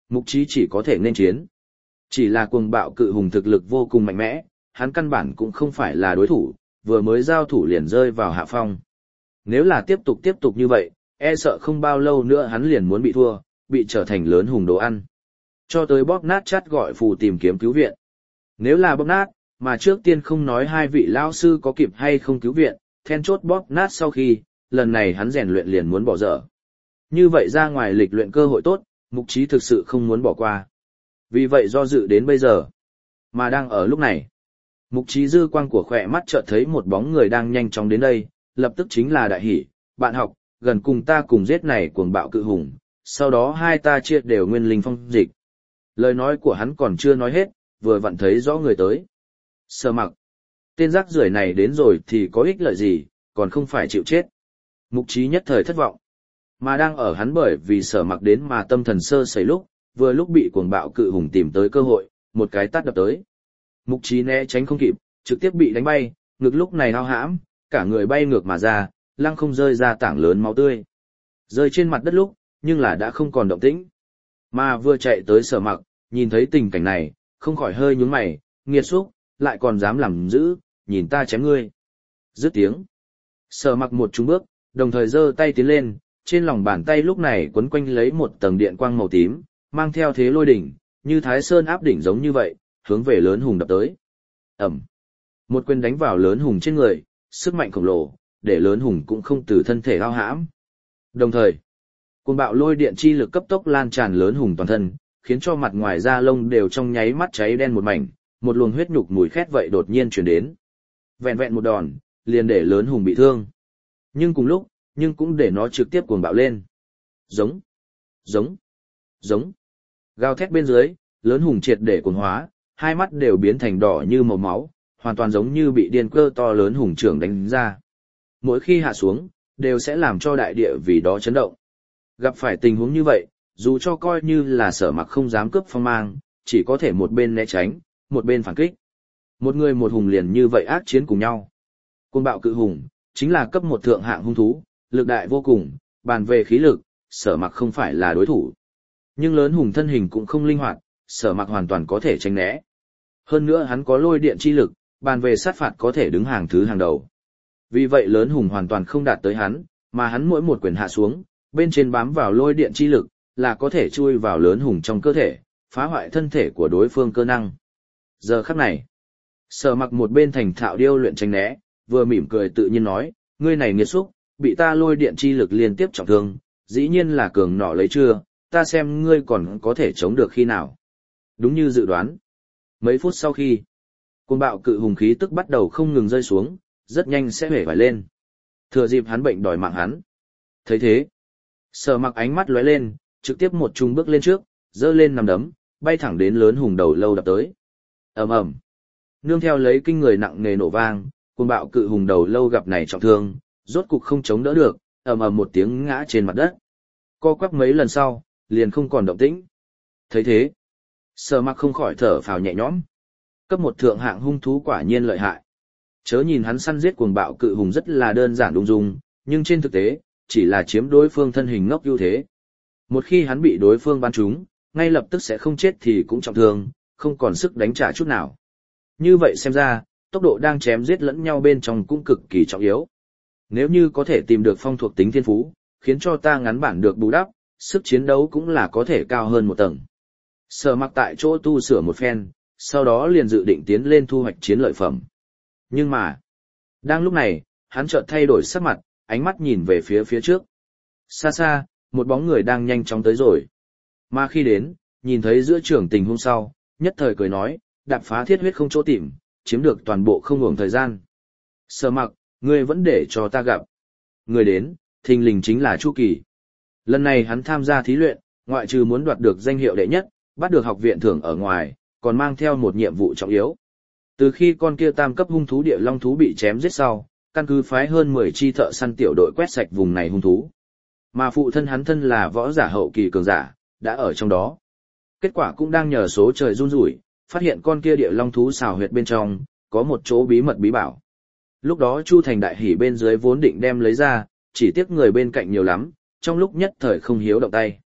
Speaker 1: Mục Chí chỉ có thể nên chiến. Chỉ là cuồng bạo cự hùng thực lực vô cùng mạnh mẽ, hắn căn bản cũng không phải là đối thủ, vừa mới giao thủ liền rơi vào hạ phong. Nếu là tiếp tục tiếp tục như vậy, e sợ không bao lâu nữa hắn liền muốn bị thua, bị trở thành lớn hùng đồ ăn. Cho tới bóp nát chát gọi phù tìm kiếm cứu viện. Nếu là bóp nát, mà trước tiên không nói hai vị lão sư có kịp hay không cứu viện, then chốt bóp nát sau khi, lần này hắn rèn luyện liền muốn bỏ dở. Như vậy ra ngoài lịch luyện cơ hội tốt, Mục Chí thực sự không muốn bỏ qua. Vì vậy do dự đến bây giờ. Mà đang ở lúc này, Mục Chí dư quang của khỏe mắt chợt thấy một bóng người đang nhanh chóng đến đây, lập tức chính là Đại Hỷ, bạn học, gần cùng ta cùng giết này cuồng bạo cự hùng, sau đó hai ta chia đều nguyên linh phong dịch. Lời nói của hắn còn chưa nói hết, vừa vặn thấy rõ người tới. Sở Mặc, tên rác rưởi này đến rồi thì có ích lợi gì, còn không phải chịu chết. Mục Chí nhất thời thất vọng. Mà đang ở hắn bởi vì Sở Mặc đến mà tâm thần sơ sẩy lúc, vừa lúc bị cuồng bạo cự hùng tìm tới cơ hội, một cái tát đập tới. Mục Chí né tránh không kịp, trực tiếp bị đánh bay, ngực lúc này hao hãm, cả người bay ngược mà ra, lăng không rơi ra tảng lớn máu tươi. Rơi trên mặt đất lúc, nhưng là đã không còn động tĩnh. Mà vừa chạy tới Sở Mặc, nhìn thấy tình cảnh này, không khỏi hơi nhướng mày, nghiệt xúc, lại còn dám làm dữ, nhìn ta chém ngươi. Dứt tiếng. Sở Mặc một trúng bước, đồng thời giơ tay tiến lên, trên lòng bàn tay lúc này quấn quanh lấy một tầng điện quang màu tím, mang theo thế lôi đỉnh, như Thái Sơn áp đỉnh giống như vậy, hướng về lớn hùng đập tới. Ẩm. Một quyền đánh vào lớn hùng trên người, sức mạnh khổng lồ, để lớn hùng cũng không từ thân thể ao hãm. Đồng thời, cuồng bạo lôi điện chi lực cấp tốc lan tràn lớn hùng toàn thân, khiến cho mặt ngoài da lông đều trong nháy mắt cháy đen một mảnh, một luồng huyết nhục mùi khét vậy đột nhiên truyền đến. Vẹn vẹn một đòn, liền để lớn hùng bị thương. Nhưng cùng lúc, nhưng cũng để nó trực tiếp cuồng bạo lên. Giống, giống, giống. Gào thét bên dưới, lớn hùng triệt để cuồng hóa, hai mắt đều biến thành đỏ như màu máu, hoàn toàn giống như bị điên cơ to lớn hùng trưởng đánh ra. Mỗi khi hạ xuống, đều sẽ làm cho đại địa vì đó chấn động. Gặp phải tình huống như vậy, dù cho coi như là Sở Mặc không dám cướp phong mang, chỉ có thể một bên né tránh, một bên phản kích. Một người một hùng liền như vậy ác chiến cùng nhau. Cuồng bạo cự hùng, chính là cấp một thượng hạng hung thú, lực đại vô cùng, bàn về khí lực, Sở Mặc không phải là đối thủ. Nhưng lớn hùng thân hình cũng không linh hoạt, Sở Mặc hoàn toàn có thể tránh né. Hơn nữa hắn có lôi điện chi lực, bàn về sát phạt có thể đứng hàng thứ hàng đầu. Vì vậy lớn hùng hoàn toàn không đạt tới hắn, mà hắn mỗi một quyền hạ xuống, bên trên bám vào lôi điện chi lực, là có thể chui vào lớn hùng trong cơ thể, phá hoại thân thể của đối phương cơ năng. Giờ khắc này, Sở Mặc một bên thành thạo điêu luyện tránh né, vừa mỉm cười tự nhiên nói, ngươi này nghiệt xúc, bị ta lôi điện chi lực liên tiếp trọng thương, dĩ nhiên là cường nỏ lấy chưa, ta xem ngươi còn có thể chống được khi nào. Đúng như dự đoán. Mấy phút sau khi, cuồng bạo cự hùng khí tức bắt đầu không ngừng rơi xuống, rất nhanh sẽ hể vải lên. Thừa dịp hắn bệnh đòi mạng hắn. Thấy thế, Sở Mặc ánh mắt lóe lên, trực tiếp một trung bước lên trước, giơ lên nằm đấm, bay thẳng đến lớn hùng đầu lâu đập tới. Ầm ầm. Nương theo lấy kinh người nặng nề nổ vang, cuồng bạo cự hùng đầu lâu gặp này trọng thương, rốt cục không chống đỡ được, ầm ầm một tiếng ngã trên mặt đất. Co quắp mấy lần sau, liền không còn động tĩnh. Thấy thế, Sở Mặc không khỏi thở phào nhẹ nhõm. Cấp một thượng hạng hung thú quả nhiên lợi hại. Chớ nhìn hắn săn giết cuồng bạo cự hùng rất là đơn giản ung dung, nhưng trên thực tế, chỉ là chiếm đối phương thân hình ngốc ưu thế. Một khi hắn bị đối phương bắn trúng, ngay lập tức sẽ không chết thì cũng trọng thương, không còn sức đánh trả chút nào. Như vậy xem ra, tốc độ đang chém giết lẫn nhau bên trong cũng cực kỳ trọng yếu. Nếu như có thể tìm được phong thuộc tính thiên phú, khiến cho ta ngắn bản được bù đắp, sức chiến đấu cũng là có thể cao hơn một tầng. Sở Mặc tại chỗ tu sửa một phen, sau đó liền dự định tiến lên thu hoạch chiến lợi phẩm. Nhưng mà, đang lúc này, hắn chợt thay đổi sắc mặt, ánh mắt nhìn về phía phía trước. Xa xa, một bóng người đang nhanh chóng tới rồi. Mà khi đến, nhìn thấy giữa trường tình hôm sau, nhất thời cười nói, đạp phá thiết huyết không chỗ tìm, chiếm được toàn bộ không ngủng thời gian. Sở Mặc, ngươi vẫn để cho ta gặp. Người đến, thình lình chính là Chu Kỳ. Lần này hắn tham gia thí luyện, ngoại trừ muốn đoạt được danh hiệu đệ nhất, bắt được học viện thưởng ở ngoài, còn mang theo một nhiệm vụ trọng yếu. Từ khi con kia tam cấp hung thú địa long thú bị chém giết sau, căn cứ phái hơn mười chi thợ săn tiểu đội quét sạch vùng này hung thú. Mà phụ thân hắn thân là võ giả hậu kỳ cường giả, đã ở trong đó. Kết quả cũng đang nhờ số trời run rủi, phát hiện con kia địa long thú xào huyệt bên trong, có một chỗ bí mật bí bảo. Lúc đó Chu Thành đại hỉ bên dưới vốn định đem lấy ra, chỉ tiếc người bên cạnh nhiều lắm, trong lúc nhất thời không hiếu động tay.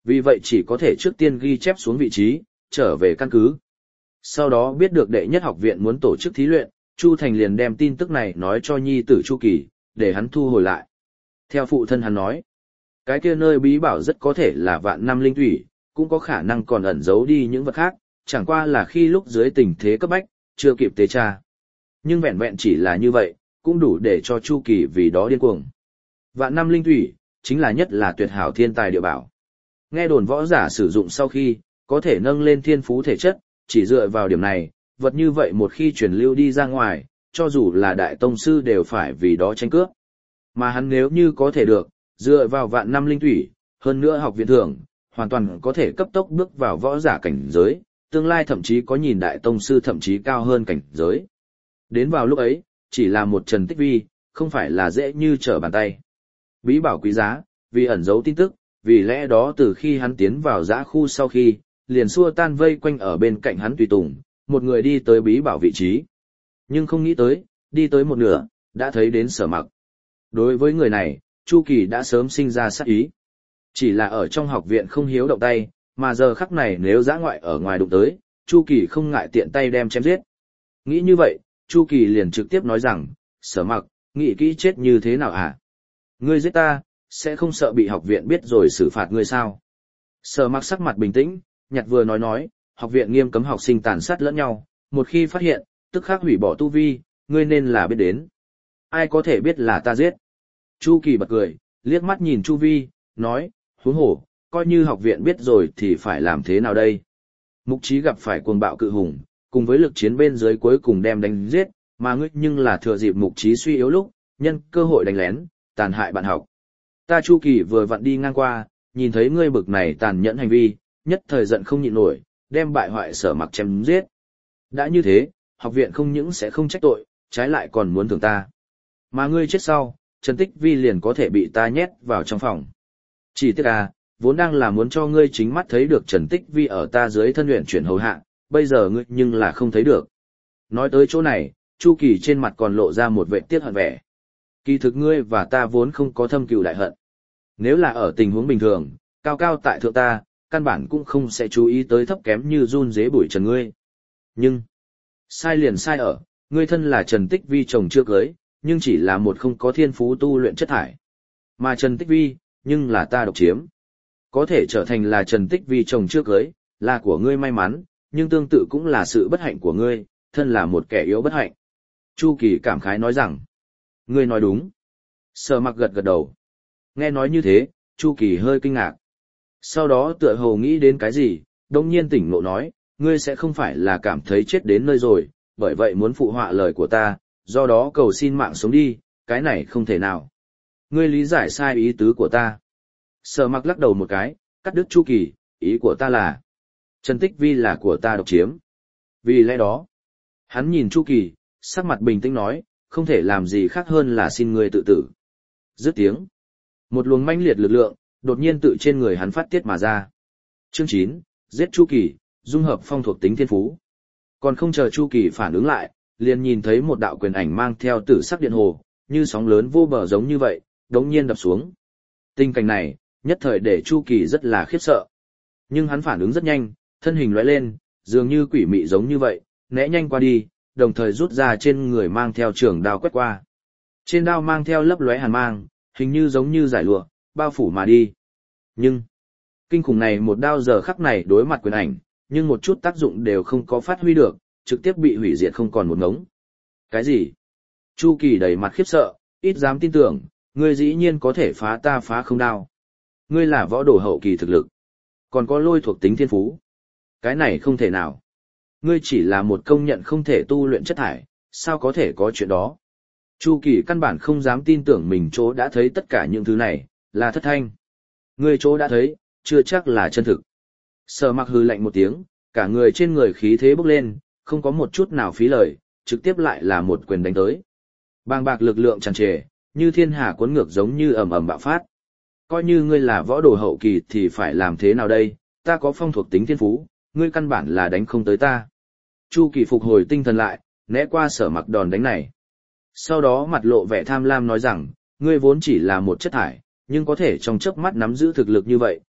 Speaker 1: Vì vậy chỉ có thể trước tiên ghi chép xuống vị trí, trở về căn cứ. Sau đó biết được đệ nhất học viện muốn tổ chức thí luyện, Chu Thành liền đem tin tức này nói cho nhi tử Chu Kỳ, để hắn thu hồi lại. Theo phụ thân hắn nói, cái kia nơi bí bảo rất có thể là vạn năm linh thủy, cũng có khả năng còn ẩn giấu đi những vật khác, chẳng qua là khi lúc dưới tình thế cấp bách, chưa kịp tế tra. Nhưng vẹn vẹn chỉ là như vậy, cũng đủ để cho Chu Kỳ vì đó điên cuồng. Vạn năm linh thủy, chính là nhất là tuyệt hảo thiên tài địa bảo. Nghe đồn võ giả sử dụng sau khi, có thể nâng lên thiên phú thể chất, chỉ dựa vào điểm này, vật như vậy một khi truyền lưu đi ra ngoài, cho dù là đại tông sư đều phải vì đó tranh cướp. Mà hắn nếu như có thể được, dựa vào vạn năm linh thủy, hơn nữa học viện thưởng, hoàn toàn có thể cấp tốc bước vào võ giả cảnh giới, tương lai thậm chí có nhìn đại tông sư thậm chí cao hơn cảnh giới. Đến vào lúc ấy, chỉ là một Trần Tích Vi, không phải là dễ như trở bàn tay. Bí bảo quý giá, vì ẩn giấu tin tức, vì lẽ đó từ khi hắn tiến vào dã khu sau khi, liền xua tan vây quanh ở bên cạnh hắn tùy tùng, một người đi tới bí bảo vị trí. Nhưng không nghĩ tới, đi tới một nửa, đã thấy đến Sở Mặc. Đối với người này, Chu Kỳ đã sớm sinh ra sát ý. Chỉ là ở trong học viện không hiếu động tay, mà giờ khắc này nếu dã ngoại ở ngoài đụng tới, Chu Kỳ không ngại tiện tay đem chém giết. Nghĩ như vậy, Chu Kỳ liền trực tiếp nói rằng, Sở Mặc, nghĩ kỹ chết như thế nào hả? Ngươi giết ta, sẽ không sợ bị học viện biết rồi xử phạt ngươi sao? Sở Mặc sắc mặt bình tĩnh, nhặt vừa nói nói, học viện nghiêm cấm học sinh tàn sát lẫn nhau, một khi phát hiện, tức khắc hủy bỏ tu vi, ngươi nên là biết đến. Ai có thể biết là ta giết? Chu Kỳ bật cười, liếc mắt nhìn Chu Vi, nói, huống hổ, coi như học viện biết rồi thì phải làm thế nào đây? Mục Chí gặp phải cuồng bạo cự hùng, cùng với lực chiến bên dưới cuối cùng đem đánh giết, mà ngươi nhưng là thừa dịp Mục Chí suy yếu lúc, nhân cơ hội đánh lén, tàn hại bạn học. Ta Chu Kỳ vừa vặn đi ngang qua, nhìn thấy ngươi bực này tàn nhẫn hành vi, nhất thời giận không nhịn nổi, đem bại hoại Sở Mặc chém giết. Đã như thế, học viện không những sẽ không trách tội, trái lại còn muốn thưởng ta. Mà ngươi chết sau, Trần Tích Vi liền có thể bị ta nhét vào trong phòng. Chỉ tiếc à, vốn đang là muốn cho ngươi chính mắt thấy được Trần Tích Vi ở ta dưới thân luyện chuyển hầu hạ, bây giờ ngươi nhưng là không thấy được. Nói tới chỗ này, Chu Kỳ trên mặt còn lộ ra một vẻ tiếc hận vẻ. Kỳ thực ngươi và ta vốn không có thâm cừu đại hận. Nếu là ở tình huống bình thường, cao cao tại thượng ta, căn bản cũng không sẽ chú ý tới thấp kém như run dế bụi trần ngươi. Nhưng, sai liền sai ở, ngươi thân là Trần Tích Vi chồng chưa cưới, nhưng chỉ là một không có thiên phú tu luyện chất thải. Mà Trần Tích Vi, nhưng là ta độc chiếm. Có thể trở thành là Trần Tích Vi chồng chưa cưới, là của ngươi may mắn, nhưng tương tự cũng là sự bất hạnh của ngươi, thân là một kẻ yếu bất hạnh. Chu Kỳ cảm khái nói rằng, ngươi nói đúng. Sở Mặc gật gật đầu. Nghe nói như thế, Chu Kỳ hơi kinh ngạc. Sau đó tựa hồ nghĩ đến cái gì, đông nhiên tỉnh ngộ nói, ngươi sẽ không phải là cảm thấy chết đến nơi rồi, bởi vậy muốn phụ họa lời của ta, do đó cầu xin mạng sống đi, cái này không thể nào. Ngươi lý giải sai ý tứ của ta. Sở Mặc lắc đầu một cái, cắt đứt Chu Kỳ, ý của ta là, Trần Tích Vi là của ta độc chiếm. Vì lẽ đó, hắn nhìn Chu Kỳ, sắc mặt bình tĩnh nói, không thể làm gì khác hơn là xin ngươi tự tử. Dứt tiếng, một luồng mãnh liệt lực lượng, đột nhiên tự trên người hắn phát tiết mà ra. Chương chín, giết Chu Kỳ, dung hợp phong thuộc tính thiên phú. Còn không chờ Chu Kỳ phản ứng lại, liền nhìn thấy một đạo quyền ảnh mang theo tử sắc điện hồ, như sóng lớn vô bờ giống như vậy, đống nhiên đập xuống. Tình cảnh này, nhất thời để Chu Kỳ rất là khiếp sợ. Nhưng hắn phản ứng rất nhanh, thân hình lóe lên, dường như quỷ mị giống như vậy, né nhanh qua đi, đồng thời rút ra trên người mang theo trường đao quét qua. Trên đao mang theo lấp lóe hàn mang, hình như giống như giải lụa, bao phủ mà đi. Nhưng, kinh khủng này một đao giờ khắc này đối mặt quyền ảnh, nhưng một chút tác dụng đều không có phát huy được, trực tiếp bị hủy diệt không còn một ngống. Cái gì? Chu Kỳ đầy mặt khiếp sợ, ít dám tin tưởng, ngươi dĩ nhiên có thể phá ta phá không đao. Ngươi là võ đồ hậu kỳ thực lực, còn có lôi thuộc tính thiên phú. Cái này không thể nào. Ngươi chỉ là một công nhận không thể tu luyện chất thải, sao có thể có chuyện đó? Chu Kỳ căn bản không dám tin tưởng mình chỗ đã thấy tất cả những thứ này, là thất thanh. Ngươi chỗ đã thấy, chưa chắc là chân thực. Sở Mặc hừ lạnh một tiếng, cả người trên người khí thế bốc lên, không có một chút nào phí lời, trực tiếp lại là một quyền đánh tới. Bàng bạc lực lượng tràn trề, như thiên hà cuốn ngược giống như ầm ầm bạo phát. Coi như ngươi là võ đồ hậu kỳ thì phải làm thế nào đây, ta có phong thuộc tính thiên phú, ngươi căn bản là đánh không tới ta. Chu Kỳ phục hồi tinh thần lại, né qua Sở Mặc đòn đánh này. Sau đó mặt lộ vẻ tham lam nói rằng, ngươi vốn chỉ là một chất thải, nhưng có thể trong chớp mắt nắm giữ thực lực như vậy,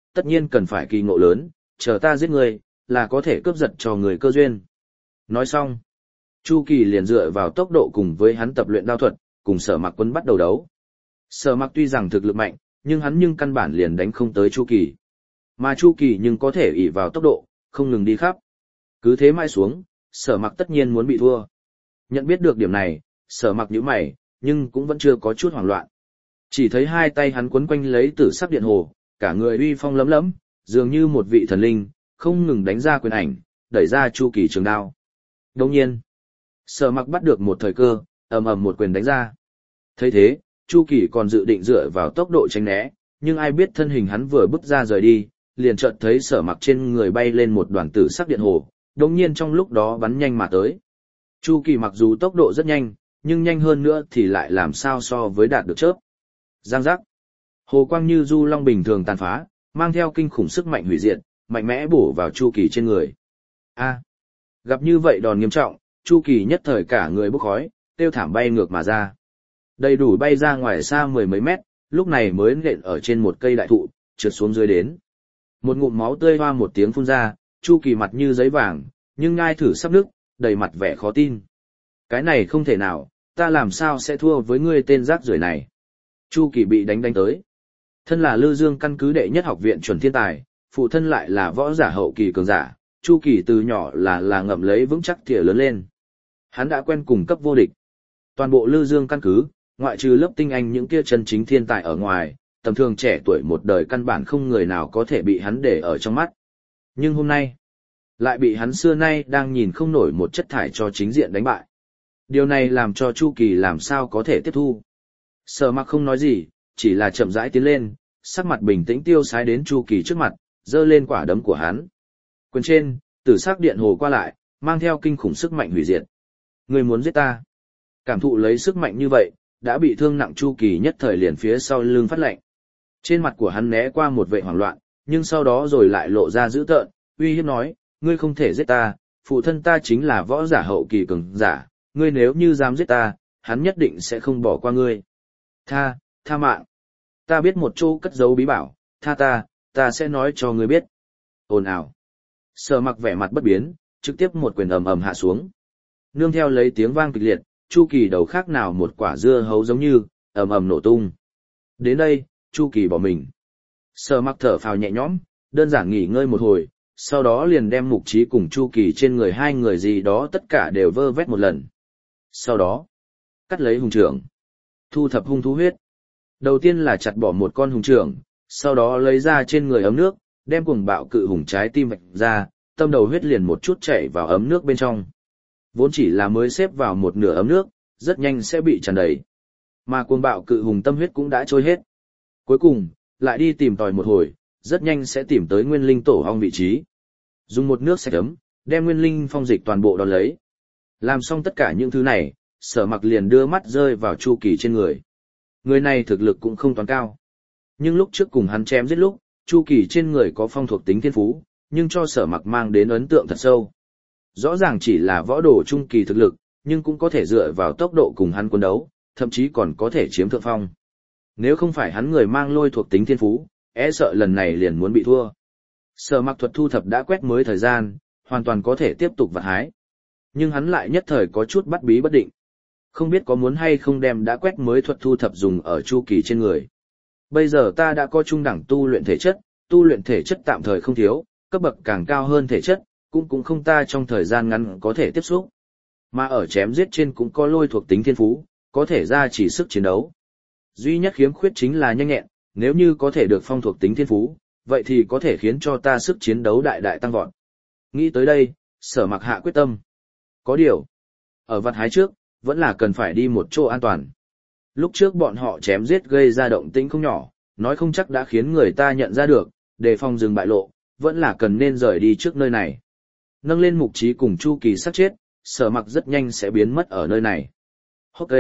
Speaker 1: tất nhiên cần phải kỳ ngộ lớn, chờ ta giết ngươi, là có thể cướp giật cho người cơ duyên. Nói xong, Chu Kỳ liền dựa vào tốc độ cùng với hắn tập luyện đao thuật, cùng Sở Mặc Quân bắt đầu đấu. Sở Mặc tuy rằng thực lực mạnh, nhưng hắn nhưng căn bản liền đánh không tới Chu Kỳ. Mà Chu Kỳ nhưng có thể ỷ vào tốc độ, không ngừng đi khắp. Cứ thế mãi xuống, Sở Mặc tất nhiên muốn bị thua. Nhận biết được điểm này, Sở Mặc nhíu mày, nhưng cũng vẫn chưa có chút hoảng loạn. Chỉ thấy hai tay hắn quấn quanh lấy tử sắc điện hồ, cả người uy phong lấm lấm, dường như một vị thần linh, không ngừng đánh ra quyền ảnh, đẩy ra Chu Kỳ trường đao. Đồng nhiên, Sở Mặc bắt được một thời cơ, ầm ầm một quyền đánh ra. Thấy thế, Chu Kỳ còn dự định dựa vào tốc độ tránh né, nhưng ai biết thân hình hắn vừa bước ra rời đi, liền chợt thấy Sở Mặc trên người bay lên một đoàn tử sắc điện hồ, đồng nhiên trong lúc đó bắn nhanh mà tới. Chu Kỳ mặc dù tốc độ rất nhanh, nhưng nhanh hơn nữa thì lại làm sao so với đạt được chớp. Giang giác. Hồ quang như du long bình thường tàn phá, mang theo kinh khủng sức mạnh hủy diệt, mạnh mẽ bổ vào Chu Kỳ trên người. A. Gặp như vậy đòn nghiêm trọng, Chu Kỳ nhất thời cả người bốc khói, tiêu thảm bay ngược mà ra. Đầy đủ bay ra ngoài xa mười mấy mét, lúc này mới nện ở trên một cây đại thụ, trượt xuống dưới đến. Một ngụm máu tươi hoa một tiếng phun ra, Chu Kỳ mặt như giấy vàng, nhưng ngai thử sắp nứt, đầy mặt vẻ khó tin. Cái này không thể nào, ta làm sao sẽ thua với ngươi tên rác rưởi này. Chu Kỳ bị đánh đánh tới. Thân là Lư Dương căn cứ đệ nhất học viện chuẩn thiên tài, phụ thân lại là võ giả hậu kỳ cường giả, Chu Kỳ từ nhỏ là là ngậm lấy vững chắc thìa lớn lên. Hắn đã quen cùng cấp vô địch. Toàn bộ Lư Dương căn cứ, ngoại trừ lớp tinh anh những kia chân chính thiên tài ở ngoài, tầm thường trẻ tuổi một đời căn bản không người nào có thể bị hắn để ở trong mắt. Nhưng hôm nay, lại bị hắn xưa nay đang nhìn không nổi một chất thải cho chính diện đánh bại. Điều này làm cho Chu Kỳ làm sao có thể tiếp thu. Sở Mặc không nói gì, chỉ là chậm rãi tiến lên, sắc mặt bình tĩnh tiêu sái đến Chu Kỳ trước mặt, giơ lên quả đấm của hắn. Quyền trên, tử sắc điện hồ qua lại, mang theo kinh khủng sức mạnh hủy diệt. Ngươi muốn giết ta? Cảm thụ lấy sức mạnh như vậy, đã bị thương nặng Chu Kỳ nhất thời liền phía sau lưng phát lạnh. Trên mặt của hắn né qua một vẻ hoảng loạn, nhưng sau đó rồi lại lộ ra dữ tợn, uy hiếp nói, ngươi không thể giết ta, phụ thân ta chính là võ giả hậu kỳ cường giả, ngươi nếu như dám giết ta, hắn nhất định sẽ không bỏ qua ngươi. Tha, tha mạng. Ta biết một chỗ cất giấu bí bảo, tha ta, ta sẽ nói cho ngươi biết. Ồn ào. Sở Mặc vẻ mặt bất biến, trực tiếp một quyền ầm ầm hạ xuống. Nương theo lấy tiếng vang kịch liệt, Chu Kỳ đầu khác nào một quả dưa hấu giống như, ầm ầm nổ tung. Đến đây, Chu Kỳ bỏ mình. Sở Mặc thở phào nhẹ nhõm, đơn giản nghỉ ngơi một hồi, sau đó liền đem Mục Chí cùng Chu Kỳ trên người hai người gì đó tất cả đều vơ vét một lần. Sau đó, cắt lấy hùng trưởng, thu thập hung thú huyết. Đầu tiên là chặt bỏ một con hùng trưởng, sau đó lấy ra trên người ấm nước, đem cuồng bạo cự hùng trái tim vạch ra, tâm đầu huyết liền một chút chảy vào ấm nước bên trong. Vốn chỉ là mới xếp vào một nửa ấm nước, rất nhanh sẽ bị tràn đầy. Mà cuồng bạo cự hùng tâm huyết cũng đã trôi hết. Cuối cùng, lại đi tìm tòi một hồi, rất nhanh sẽ tìm tới nguyên linh tổ ong vị trí. Dùng một nước sạch ấm, đem nguyên linh phong dịch toàn bộ đón lấy. Làm xong tất cả những thứ này, Sở Mặc liền đưa mắt rơi vào Chu Kỳ trên người. Người này thực lực cũng không toán cao. Nhưng lúc trước cùng hắn chém giết lúc, Chu Kỳ trên người có phong thuộc tính thiên phú, nhưng cho Sở Mặc mang đến ấn tượng thật sâu. Rõ ràng chỉ là võ đồ trung kỳ thực lực, nhưng cũng có thể dựa vào tốc độ cùng hắn quân đấu, thậm chí còn có thể chiếm thượng phong. Nếu không phải hắn người mang lôi thuộc tính thiên phú, e sợ lần này liền muốn bị thua. Sở Mặc thuật thu thập đã quét mới thời gian, hoàn toàn có thể tiếp tục vặt hái. Nhưng hắn lại nhất thời có chút bắt bí bất định. Không biết có muốn hay không đem đã quét mới thuật thu thập dùng ở Chu Kỳ trên người. Bây giờ ta đã có trung đẳng tu luyện thể chất, tu luyện thể chất tạm thời không thiếu, cấp bậc càng cao hơn thể chất, cũng cũng không ta trong thời gian ngắn có thể tiếp xúc. Mà ở chém giết trên cũng có lôi thuộc tính thiên phú, có thể ra chỉ sức chiến đấu. Duy nhất khiếm khuyết chính là nhanh nhẹn, nếu như có thể được phong thuộc tính thiên phú, vậy thì có thể khiến cho ta sức chiến đấu đại đại tăng vọt. Nghĩ tới đây, Sở Mặc hạ quyết tâm. Có điều, ở vặt hái trước, vẫn là cần phải đi một chỗ an toàn. Lúc trước bọn họ chém giết gây ra động tĩnh không nhỏ, nói không chắc đã khiến người ta nhận ra được, đề phòng rừng bại lộ, vẫn là cần nên rời đi trước nơi này. Nâng lên Mục Chí cùng Chu Kỳ sát chết, Sở Mặc rất nhanh sẽ biến mất ở nơi này. Ok.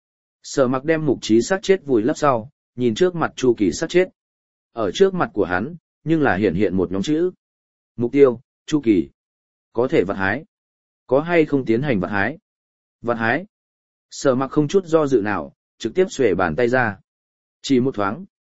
Speaker 1: Sở Mặc đem Mục Chí sát chết vùi lấp sau, nhìn trước mặt Chu Kỳ sát chết. Ở trước mặt của hắn, nhưng là hiện hiện một nhóm chữ. Mục tiêu, Chu Kỳ. Có thể vặt hái. Có hay không tiến hành vặt hái? Vặt hái. Sở Mặc không chút do dự nào, trực tiếp xuề bàn tay ra. Chỉ một thoáng.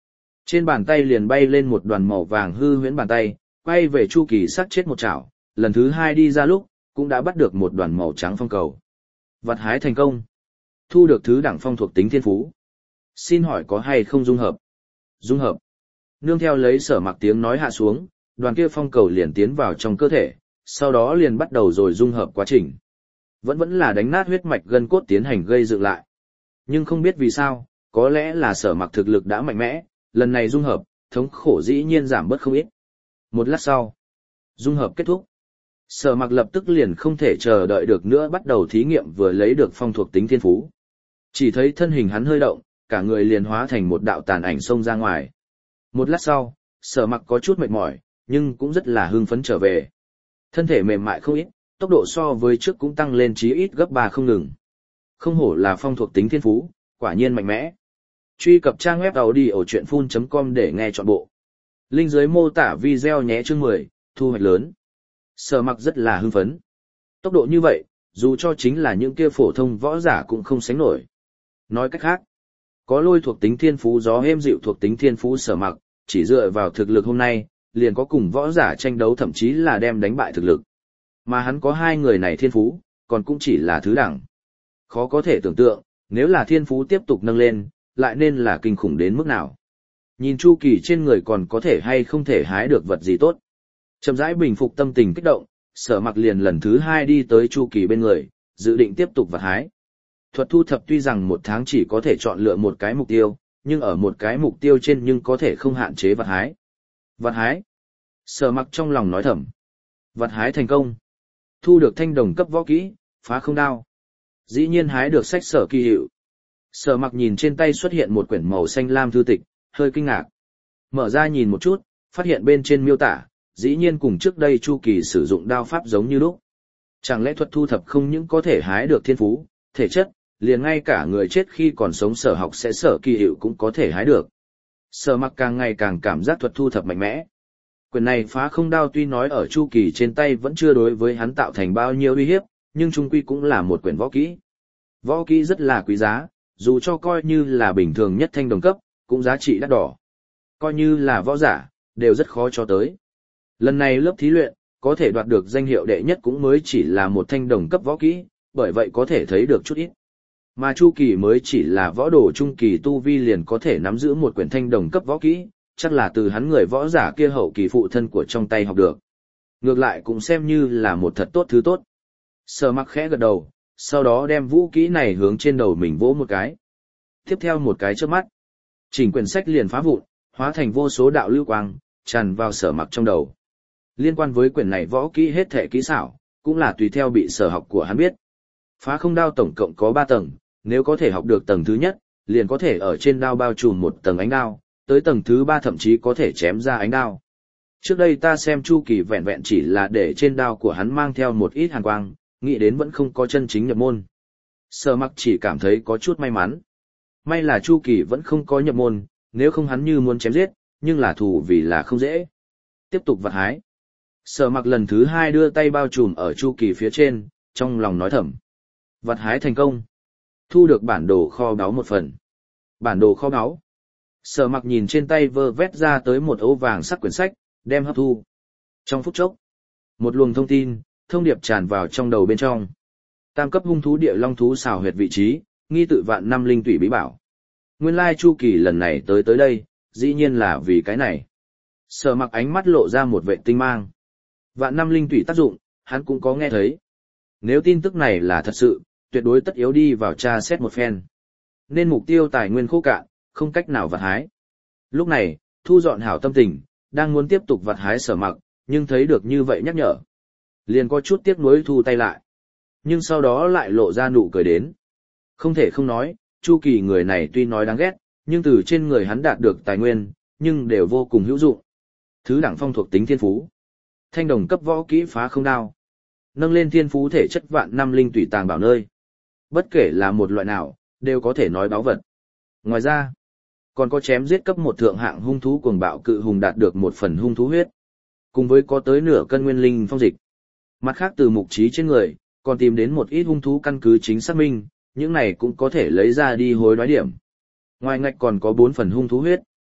Speaker 1: Trên bàn tay liền bay lên một đoàn màu vàng hư huyễn bàn tay, quay về Chu Kỳ sát chết một chảo, lần thứ hai đi ra lúc, cũng đã bắt được một đoàn màu trắng phong cầu. Vặt hái thành công. Thu được thứ đẳng phong thuộc tính thiên phú. Xin hỏi có hay không dung hợp? Dung hợp. Nương theo lấy Sở Mặc tiếng nói hạ xuống, đoàn kia phong cầu liền tiến vào trong cơ thể, sau đó liền bắt đầu rồi dung hợp quá trình. Vẫn vẫn là đánh nát huyết mạch gân cốt tiến hành gây dựng lại. Nhưng không biết vì sao, có lẽ là Sở Mặc thực lực đã mạnh mẽ, lần này dung hợp, thống khổ dĩ nhiên giảm bớt không ít. Một lát sau, dung hợp kết thúc. Sở Mặc lập tức liền không thể chờ đợi được nữa bắt đầu thí nghiệm vừa lấy được phong thuộc tính thiên phú. Chỉ thấy thân hình hắn hơi động, cả người liền hóa thành một đạo tàn ảnh xông ra ngoài. Một lát sau, Sở Mặc có chút mệt mỏi, nhưng cũng rất là hưng phấn trở về. Thân thể mềm mại không ít, tốc độ so với trước cũng tăng lên chí ít gấp ba không ngừng. Không hổ là phong thuộc tính thiên phú, quả nhiên mạnh mẽ. Truy cập trang web audiochuyenphun chấm com để nghe trọn bộ. Link dưới mô tả video nhé. Chương mười, thu hoạch lớn. Sở Mặc rất là hưng phấn. Tốc độ như vậy, dù cho chính là những kia phổ thông võ giả cũng không sánh nổi. Nói cách khác, có lôi thuộc tính thiên phú gió êm dịu thuộc tính thiên phú Sở Mặc, chỉ dựa vào thực lực hôm nay, liền có cùng võ giả tranh đấu thậm chí là đem đánh bại thực lực. Mà hắn có hai người này thiên phú, còn cũng chỉ là thứ đẳng. Khó có thể tưởng tượng, nếu là thiên phú tiếp tục nâng lên, lại nên là kinh khủng đến mức nào. Nhìn Chu Kỳ trên người còn có thể hay không thể hái được vật gì tốt. Chậm rãi bình phục tâm tình kích động, Sở Mặc liền lần thứ hai đi tới Chu Kỳ bên người, dự định tiếp tục vật hái. Thuật thu thập tuy rằng một tháng chỉ có thể chọn lựa một cái mục tiêu, nhưng ở một cái mục tiêu trên nhưng có thể không hạn chế vật hái. Vật hái. Sở Mặc trong lòng nói thầm. Vật hái thành công. Thu được thanh đồng cấp võ kỹ, phá không đao. Dĩ nhiên hái được sách sở kỳ hiệu. Sở Mặc nhìn trên tay xuất hiện một quyển màu xanh lam thư tịch, hơi kinh ngạc. Mở ra nhìn một chút, phát hiện bên trên miêu tả, dĩ nhiên cùng trước đây Chu Kỳ sử dụng đao pháp giống như lúc. Chẳng lẽ thuật thu thập không những có thể hái được thiên phú, thể chất, liền ngay cả người chết khi còn sống sở học sẽ sở kỳ hiệu cũng có thể hái được. Sở Mặc càng ngày càng cảm giác thuật thu thập mạnh mẽ. Quyền này phá không đao tuy nói ở Chu Kỳ trên tay vẫn chưa đối với hắn tạo thành bao nhiêu uy hiếp, nhưng chung quy cũng là một quyển võ kỹ. Võ kỹ rất là quý giá, dù cho coi như là bình thường nhất thanh đồng cấp, cũng giá trị đắt đỏ. Coi như là võ giả, đều rất khó cho tới. Lần này lớp thí luyện, có thể đoạt được danh hiệu đệ nhất cũng mới chỉ là một thanh đồng cấp võ kỹ, bởi vậy có thể thấy được chút ít. Mà Chu Kỳ mới chỉ là võ đồ trung kỳ tu vi liền có thể nắm giữ một quyển thanh đồng cấp võ kỹ, chắc là từ hắn người võ giả kia hậu kỳ phụ thân của trong tay học được. Ngược lại cũng xem như là một thật tốt thứ tốt. Sở Mặc khẽ gật đầu, sau đó đem vũ kỹ này hướng trên đầu mình vỗ một cái. Tiếp theo một cái chớp mắt, chỉnh quyển sách liền phá vụn, hóa thành vô số đạo lưu quang, tràn vào Sở Mặc trong đầu. Liên quan với quyển này võ kỹ hết thể kỹ xảo, cũng là tùy theo bị sở học của hắn biết. Phá không đao tổng cộng có ba tầng, nếu có thể học được tầng thứ nhất, liền có thể ở trên đao bao trùm một tầng ánh đao, tới tầng thứ ba thậm chí có thể chém ra ánh đao. Trước đây ta xem Chu Kỳ vẹn vẹn chỉ là để trên đao của hắn mang theo một ít hàn quang, nghĩ đến vẫn không có chân chính nhập môn. Sở Mặc chỉ cảm thấy có chút may mắn. May là Chu Kỳ vẫn không có nhập môn, nếu không hắn như muốn chém giết, nhưng là thủ vì là không dễ. Tiếp tục vật hái. Sở Mặc lần thứ hai đưa tay bao trùm ở Chu Kỳ phía trên, trong lòng nói thầm. Vật hái thành công. Thu được bản đồ kho báu một phần. Bản đồ kho báu. Sở Mặc nhìn trên tay vơ vét ra tới một ấu vàng sắc quyển sách, đem hấp thu. Trong phút chốc, một luồng thông tin, thông điệp tràn vào trong đầu bên trong. Tam cấp hung thú địa long thú xào huyệt vị trí, nghi tự vạn năm linh tủy bí bảo. Nguyên lai Chu Kỳ lần này tới tới đây, dĩ nhiên là vì cái này. Sở Mặc ánh mắt lộ ra một vệ tinh mang. Vạn năm linh tủy tác dụng, hắn cũng có nghe thấy. Nếu tin tức này là thật sự, tuyệt đối tất yếu đi vào tra xét một phen. Nên mục tiêu tài nguyên khô cạn, không cách nào vặt hái. Lúc này, thu dọn hảo tâm tình, đang muốn tiếp tục vặt hái Sở Mặc, nhưng thấy được như vậy nhắc nhở. Liền có chút tiếc nuối thu tay lại. Nhưng sau đó lại lộ ra nụ cười đến. Không thể không nói, Chu Kỳ người này tuy nói đáng ghét, nhưng từ trên người hắn đạt được tài nguyên, nhưng đều vô cùng hữu dụng. Thứ đẳng phong thuộc tính thiên phú. Thanh đồng cấp võ kỹ phá không đao. Nâng lên thiên phú thể chất vạn năm linh tủy tàng bảo nơi. Bất kể là một loại nào, đều có thể nói báu vật. Ngoài ra, còn có chém giết cấp một thượng hạng hung thú cuồng bạo cự hùng đạt được một phần hung thú huyết. Cùng với có tới nửa cân nguyên linh phong dịch. Mặt khác từ mục trí trên người, còn tìm đến một ít hung thú căn cứ chính xác minh, những này cũng có thể lấy ra đi hối đoái điểm. Ngoài ngạch còn có bốn phần hung thú huyết.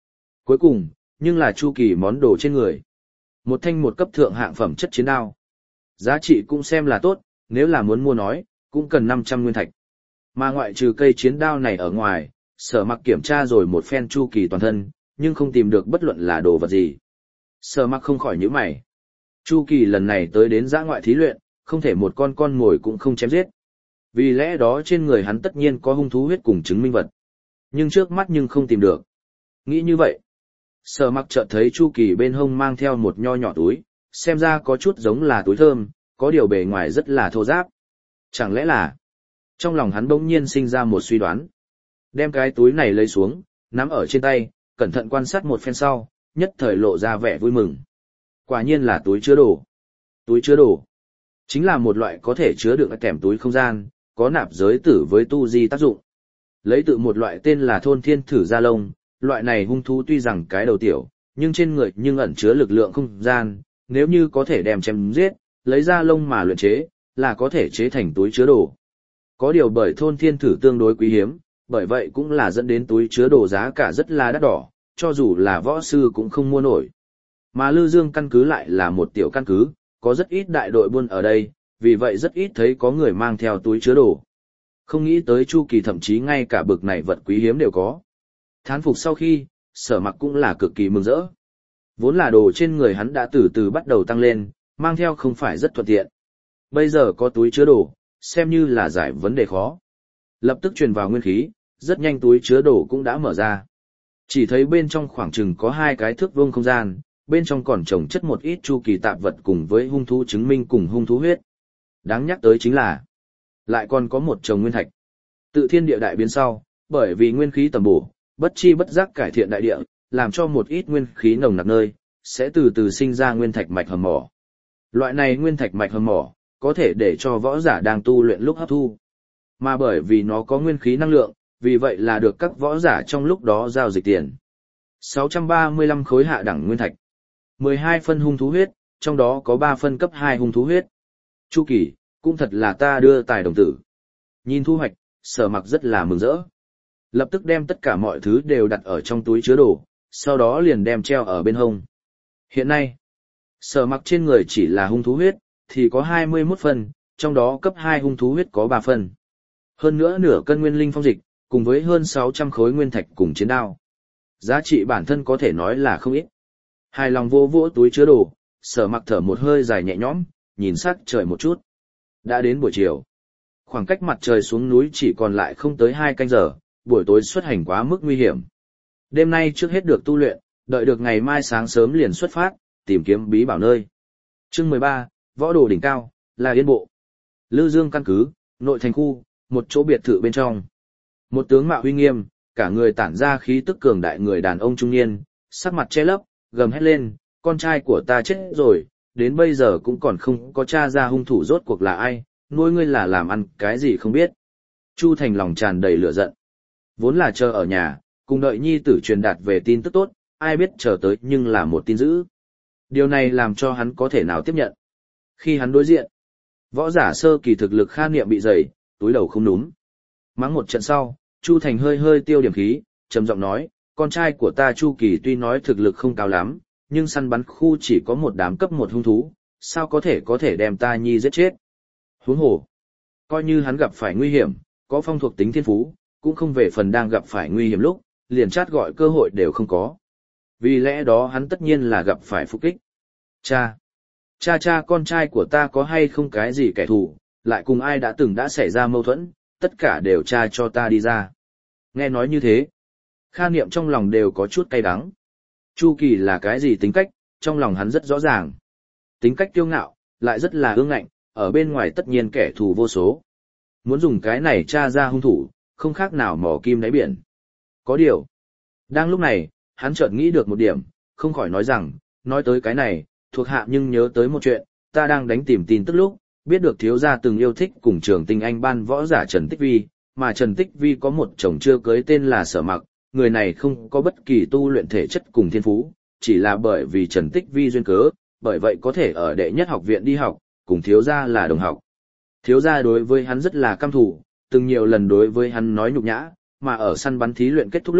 Speaker 1: Cuối cùng, nhưng là Chu Kỳ món đồ trên người. Một thanh một cấp thượng hạng phẩm chất chiến đao. Giá trị cũng xem là tốt, nếu là muốn mua nói, cũng cần năm trăm nguyên thạch. Mà ngoại trừ cây chiến đao này ở ngoài, Sở Mặc kiểm tra rồi một phen Chu Kỳ toàn thân, nhưng không tìm được bất luận là đồ vật gì. Sở Mặc không khỏi nhíu mày. Chu Kỳ lần này tới đến dã ngoại thí luyện, không thể một con con mồi cũng không chém giết. Vì lẽ đó trên người hắn tất nhiên có hung thú huyết cùng chứng minh vật. Nhưng trước mắt nhưng không tìm được. Nghĩ như vậy, Sở Mặc chợt thấy Chu Kỳ bên hông mang theo một nho nhỏ túi, xem ra có chút giống là túi thơm, có điều bề ngoài rất là thô ráp. Chẳng lẽ là... Trong lòng hắn bỗng nhiên sinh ra một suy đoán. Đem cái túi này lấy xuống, nắm ở trên tay, cẩn thận quan sát một phen sau, nhất thời lộ ra vẻ vui mừng. Quả nhiên là túi chứa đồ. Túi chứa đồ chính là một loại có thể chứa đựng kèm túi không gian, có nạp giới tử với tu di tác dụng. Lấy tự một loại tên là thôn thiên thử gia lông, loại này hung thú tuy rằng cái đầu tiểu, nhưng trên người nhưng ẩn chứa lực lượng không gian, nếu như có thể đem chém giết, lấy ra lông mà luyện chế, là có thể chế thành túi chứa đồ. Có điều bởi thôn thiên thử tương đối quý hiếm, bởi vậy cũng là dẫn đến túi chứa đồ giá cả rất là đắt đỏ, cho dù là võ sư cũng không mua nổi. Mà Lư Dương căn cứ lại là một tiểu căn cứ, có rất ít đại đội buôn ở đây, vì vậy rất ít thấy có người mang theo túi chứa đồ. Không nghĩ tới Chu Kỳ thậm chí ngay cả bực này vật quý hiếm đều có. Thán phục sau khi, Sở Mặc cũng là cực kỳ mừng rỡ. Vốn là đồ trên người hắn đã từ từ bắt đầu tăng lên, mang theo không phải rất thuận tiện. Bây giờ có túi chứa đồ, xem như là giải vấn đề khó. Lập tức truyền vào nguyên khí, rất nhanh túi chứa đồ cũng đã mở ra. Chỉ thấy bên trong khoảng chừng có hai cái thước vuông không gian, bên trong còn trồng chất một ít Chu Kỳ tạp vật cùng với hung thú chứng minh cùng hung thú huyết. Đáng nhắc tới chính là, lại còn có một chồng nguyên thạch. Tự thiên địa đại biến sau, bởi vì nguyên khí tầm bổ, bất chi bất giác cải thiện đại địa, làm cho một ít nguyên khí nồng nặc nơi, sẽ từ từ sinh ra nguyên thạch mạch hầm mỏ. Loại này nguyên thạch mạch hầm mỏ, có thể để cho võ giả đang tu luyện lúc hấp thu. Mà bởi vì nó có nguyên khí năng lượng, vì vậy là được các võ giả trong lúc đó giao dịch tiền. sáu trăm ba mươi lăm khối hạ đẳng nguyên thạch. mười hai phân hung thú huyết, trong đó có ba phân cấp hai hung thú huyết. Chu Kỳ, cũng thật là ta đưa tài đồng tử. Nhìn thu hoạch, Sở Mặc rất là mừng rỡ. Lập tức đem tất cả mọi thứ đều đặt ở trong túi chứa đồ, sau đó liền đem treo ở bên hông. Hiện nay, Sở Mặc trên người chỉ là hung thú huyết, thì có hai mươi mốt phần, trong đó cấp hai hung thú huyết có ba phần. Hơn nữa nửa cân nguyên linh phong dịch, cùng với hơn sáu trăm khối nguyên thạch cùng chiến đao. Giá trị bản thân có thể nói là không ít. Hài lòng vô vỗ túi chứa đồ, Sở Mặc thở một hơi dài nhẹ nhõm, nhìn sắc trời một chút. Đã đến buổi chiều. Khoảng cách mặt trời xuống núi chỉ còn lại không tới hai canh giờ, buổi tối xuất hành quá mức nguy hiểm. Đêm nay trước hết được tu luyện, đợi được ngày mai sáng sớm liền xuất phát, tìm kiếm bí bảo nơi. Chương mười ba, Võ đồ đỉnh cao, là Yên Bộ. Lư Dương căn cứ, nội thành khu, một chỗ biệt thự bên trong. Một tướng mạo uy nghiêm, cả người tản ra khí tức cường đại người đàn ông trung niên, sắc mặt che lấp, gầm hét lên, con trai của ta chết rồi, đến bây giờ cũng còn không có tra ra hung thủ rốt cuộc là ai, nuôi ngươi là làm ăn cái gì không biết. Chu Thành lòng tràn đầy lửa giận. Vốn là chờ ở nhà, cùng đợi nhi tử truyền đạt về tin tức tốt, ai biết chờ tới nhưng là một tin dữ. Điều này làm cho hắn có thể nào tiếp nhận. Khi hắn đối diện, võ giả sơ kỳ thực lực Kha Niệm bị dày, túi đầu không núm. Mắng một trận sau, Chu Thành hơi hơi tiêu điểm khí, trầm giọng nói, con trai của ta Chu Kỳ tuy nói thực lực không cao lắm, nhưng săn bắn khu chỉ có một đám cấp một hung thú, sao có thể có thể đem ta nhi giết chết. Huống hồ, coi như hắn gặp phải nguy hiểm, có phong thuộc tính thiên phú, cũng không về phần đang gặp phải nguy hiểm lúc, liền chát gọi cơ hội đều không có. Vì lẽ đó hắn tất nhiên là gặp phải phục kích. Cha! Cha cha con trai của ta có hay không cái gì kẻ thù, lại cùng ai đã từng đã xảy ra mâu thuẫn, tất cả đều cha cho ta đi ra. Nghe nói như thế, Kha Niệm trong lòng đều có chút cay đắng. Chu Kỳ là cái gì tính cách, trong lòng hắn rất rõ ràng. Tính cách kiêu ngạo, lại rất là ương ngạnh, ở bên ngoài tất nhiên kẻ thù vô số. Muốn dùng cái này tra ra hung thủ, không khác nào mò kim đáy biển. Có điều, đang lúc này, hắn chợt nghĩ được một điểm, không khỏi nói rằng, nói tới cái này, thuộc hạ nhưng nhớ tới một chuyện, ta đang đánh tìm tin tức lúc, biết được thiếu gia từng yêu thích cùng trường tinh anh ban võ giả Trần Tích Vi, mà Trần Tích Vi có một chồng chưa cưới tên là Sở Mặc, người này không có bất kỳ tu luyện thể chất cùng thiên phú, chỉ là bởi vì Trần Tích Vi duyên cớ, bởi vậy có thể ở đệ nhất học viện đi học, cùng thiếu gia là đồng học. Thiếu gia đối với hắn rất là căm thù, từng nhiều lần đối với hắn nói nhục nhã, mà ở săn bắn thí luyện kết thúc lúc,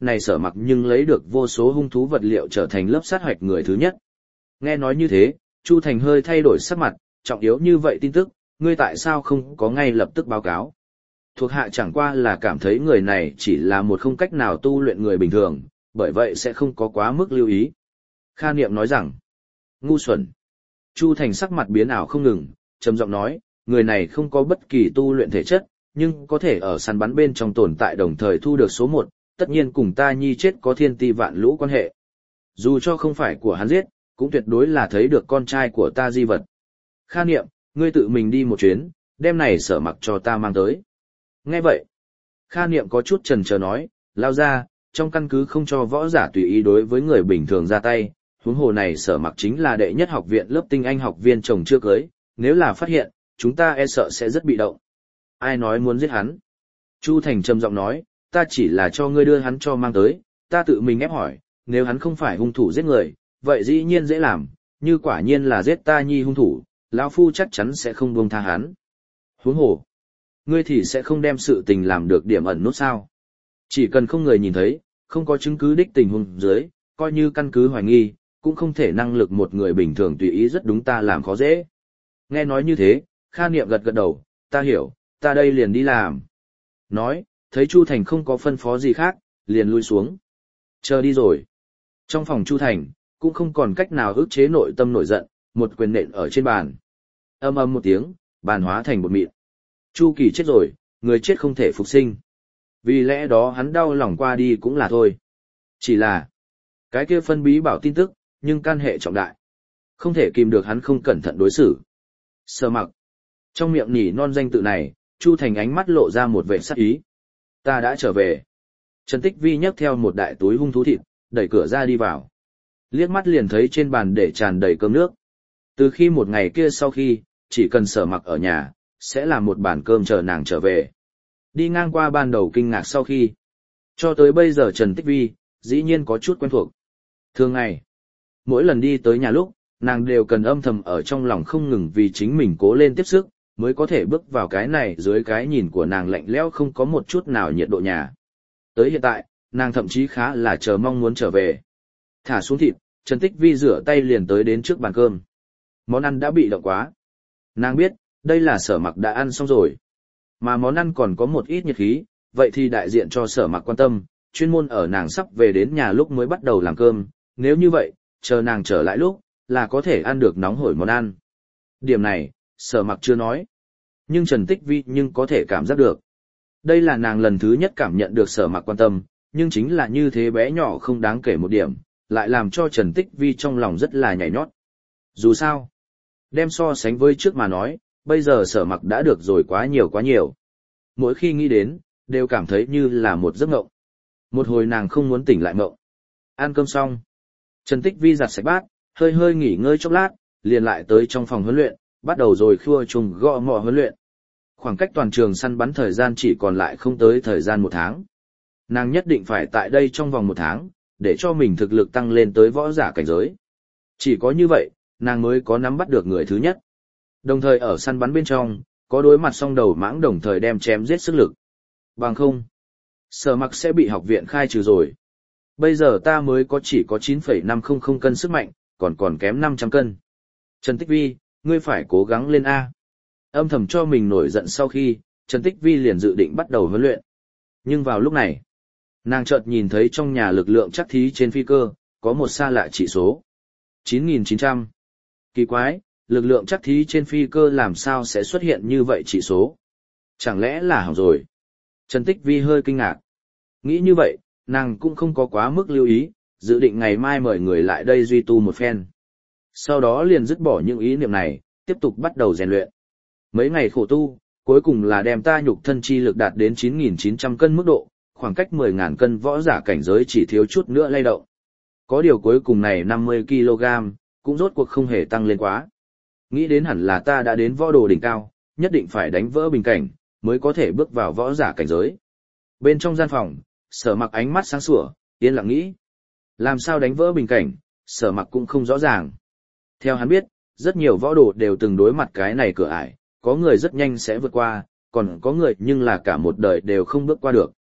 Speaker 1: này Sở Mặc nhưng lấy được vô số hung thú vật liệu trở thành lớp sát hoạch người thứ nhất. Nghe nói như thế, Chu Thành hơi thay đổi sắc mặt, trọng yếu như vậy tin tức, ngươi tại sao không có ngay lập tức báo cáo? Thuộc hạ chẳng qua là cảm thấy người này chỉ là một không cách nào tu luyện người bình thường, bởi vậy sẽ không có quá mức lưu ý. Kha Niệm nói rằng, ngu xuẩn. Chu Thành sắc mặt biến ảo không ngừng, trầm giọng nói, người này không có bất kỳ tu luyện thể chất, nhưng có thể ở săn bắn bên trong tồn tại đồng thời thu được số một, tất nhiên cùng ta nhi chết có thiên ti vạn lũ quan hệ. Dù cho không phải của hắn giết, cũng tuyệt đối là thấy được con trai của ta di vật. Kha Niệm, ngươi tự mình đi một chuyến, đem này Sở Mặc cho ta mang tới. Nghe vậy, Kha Niệm có chút chần chờ nói, lao ra, trong căn cứ không cho võ giả tùy ý đối với người bình thường ra tay, huống hồ này Sở Mặc chính là đệ nhất học viện lớp tinh anh học viên chồng chưa cưới, nếu là phát hiện, chúng ta e sợ sẽ rất bị động. Ai nói muốn giết hắn? Chu Thành trầm giọng nói, ta chỉ là cho ngươi đưa hắn cho mang tới, ta tự mình ép hỏi, nếu hắn không phải hung thủ giết người, vậy dĩ nhiên dễ làm, như quả nhiên là giết ta nhi hung thủ, lão phu chắc chắn sẽ không buông tha hắn. Huống hồ, ngươi thì sẽ không đem sự tình làm được điểm ẩn nút sao? Chỉ cần không người nhìn thấy, không có chứng cứ đích tình huống dưới, coi như căn cứ hoài nghi, cũng không thể năng lực một người bình thường tùy ý rất đúng ta làm khó dễ. Nghe nói như thế, Kha Niệm gật gật đầu, ta hiểu, ta đây liền đi làm. Nói, thấy Chu Thành không có phân phó gì khác, liền lui xuống. Chờ đi rồi. Trong phòng Chu Thành, cũng không còn cách nào ức chế nội tâm nổi giận, một quyền nện ở trên bàn. Âm âm một tiếng, bàn hóa thành bột mịn. Chu Kỳ chết rồi, người chết không thể phục sinh. Vì lẽ đó hắn đau lòng qua đi cũng là thôi. Chỉ là, cái kia phân bí bảo tin tức, nhưng can hệ trọng đại. Không thể kìm được hắn không cẩn thận đối xử. Sở Mặc. Trong miệng nỉ non danh tự này, Chu Thành ánh mắt lộ ra một vẻ sắc ý. Ta đã trở về. Trần Tích Vi nhấc theo một đại túi hung thú thịt, đẩy cửa ra đi vào. Liếc mắt liền thấy trên bàn để tràn đầy cơm nước. Từ khi một ngày kia sau khi, chỉ cần Sở Mặc ở nhà, sẽ làm một bàn cơm chờ nàng trở về. Đi ngang qua ban đầu kinh ngạc sau khi. Cho tới bây giờ Trần Tích Vi, dĩ nhiên có chút quen thuộc. Thường ngày, mỗi lần đi tới nhà lúc, nàng đều cần âm thầm ở trong lòng không ngừng vì chính mình cố lên tiếp sức, mới có thể bước vào cái này dưới cái nhìn của nàng lạnh lẽo không có một chút nào nhiệt độ nhà. Tới hiện tại, nàng thậm chí khá là chờ mong muốn trở về. Thả xuống thịt, Trần Tích Vi rửa tay liền tới đến trước bàn cơm. Món ăn đã bị động quá. Nàng biết, đây là Sở Mặc đã ăn xong rồi. Mà món ăn còn có một ít nhiệt khí, vậy thì đại diện cho Sở Mặc quan tâm, chuyên môn ở nàng sắp về đến nhà lúc mới bắt đầu làm cơm, nếu như vậy, chờ nàng trở lại lúc, là có thể ăn được nóng hổi món ăn. Điểm này, Sở Mặc chưa nói. Nhưng Trần Tích Vi nhưng có thể cảm giác được. Đây là nàng lần thứ nhất cảm nhận được Sở Mặc quan tâm, nhưng chính là như thế bé nhỏ không đáng kể một điểm, lại làm cho Trần Tích Vi trong lòng rất là nhảy nhót. Dù sao, đem so sánh với trước mà nói, bây giờ Sở Mặc đã được rồi quá nhiều quá nhiều. Mỗi khi nghĩ đến, đều cảm thấy như là một giấc mộng. Một hồi nàng không muốn tỉnh lại mộng. Ăn cơm xong, Trần Tích Vi giặt sạch bát, hơi hơi nghỉ ngơi chốc lát, liền lại tới trong phòng huấn luyện, bắt đầu rồi khua trùng gõ mọ huấn luyện. Khoảng cách toàn trường săn bắn thời gian chỉ còn lại không tới thời gian một tháng. Nàng nhất định phải tại đây trong vòng một tháng, để cho mình thực lực tăng lên tới võ giả cảnh giới. Chỉ có như vậy, nàng mới có nắm bắt được người thứ nhất. Đồng thời ở săn bắn bên trong, có đối mặt song đầu mãng đồng thời đem chém giết sức lực. Bằng không, Sở Mặc sẽ bị học viện khai trừ rồi. Bây giờ ta mới có chỉ có chín phẩy năm không không cân sức mạnh, còn còn kém năm trăm cân. Trần Tích Vi, ngươi phải cố gắng lên A. Âm thầm cho mình nổi giận sau khi, Trần Tích Vi liền dự định bắt đầu huấn luyện. Nhưng vào lúc này, nàng chợt nhìn thấy trong nhà lực lượng chắc thí trên phi cơ, có một xa lạ chỉ số. chín nghìn chín trăm. Kỳ quái, lực lượng chắc thí trên phi cơ làm sao sẽ xuất hiện như vậy chỉ số? Chẳng lẽ là hỏng rồi? Trần Tích Vi hơi kinh ngạc. Nghĩ như vậy, nàng cũng không có quá mức lưu ý, dự định ngày mai mời người lại đây duy tu một phen. Sau đó liền dứt bỏ những ý niệm này, tiếp tục bắt đầu rèn luyện. Mấy ngày khổ tu, cuối cùng là đem ta nhục thân chi lực đạt đến chín nghìn chín trăm cân mức độ, khoảng cách mười nghìn cân võ giả cảnh giới chỉ thiếu chút nữa lay động. Có điều cuối cùng này năm mươi ki lô gam, cũng rốt cuộc không hề tăng lên quá. Nghĩ đến hẳn là ta đã đến võ đồ đỉnh cao, nhất định phải đánh vỡ bình cảnh, mới có thể bước vào võ giả cảnh giới. Bên trong gian phòng, Sở Mặc ánh mắt sáng sủa, yên lặng nghĩ. Làm sao đánh vỡ bình cảnh, Sở Mặc cũng không rõ ràng. Theo hắn biết, rất nhiều võ đồ đều từng đối mặt cái này cửa ải, có người rất nhanh sẽ vượt qua, còn có người nhưng là cả một đời đều không bước qua được.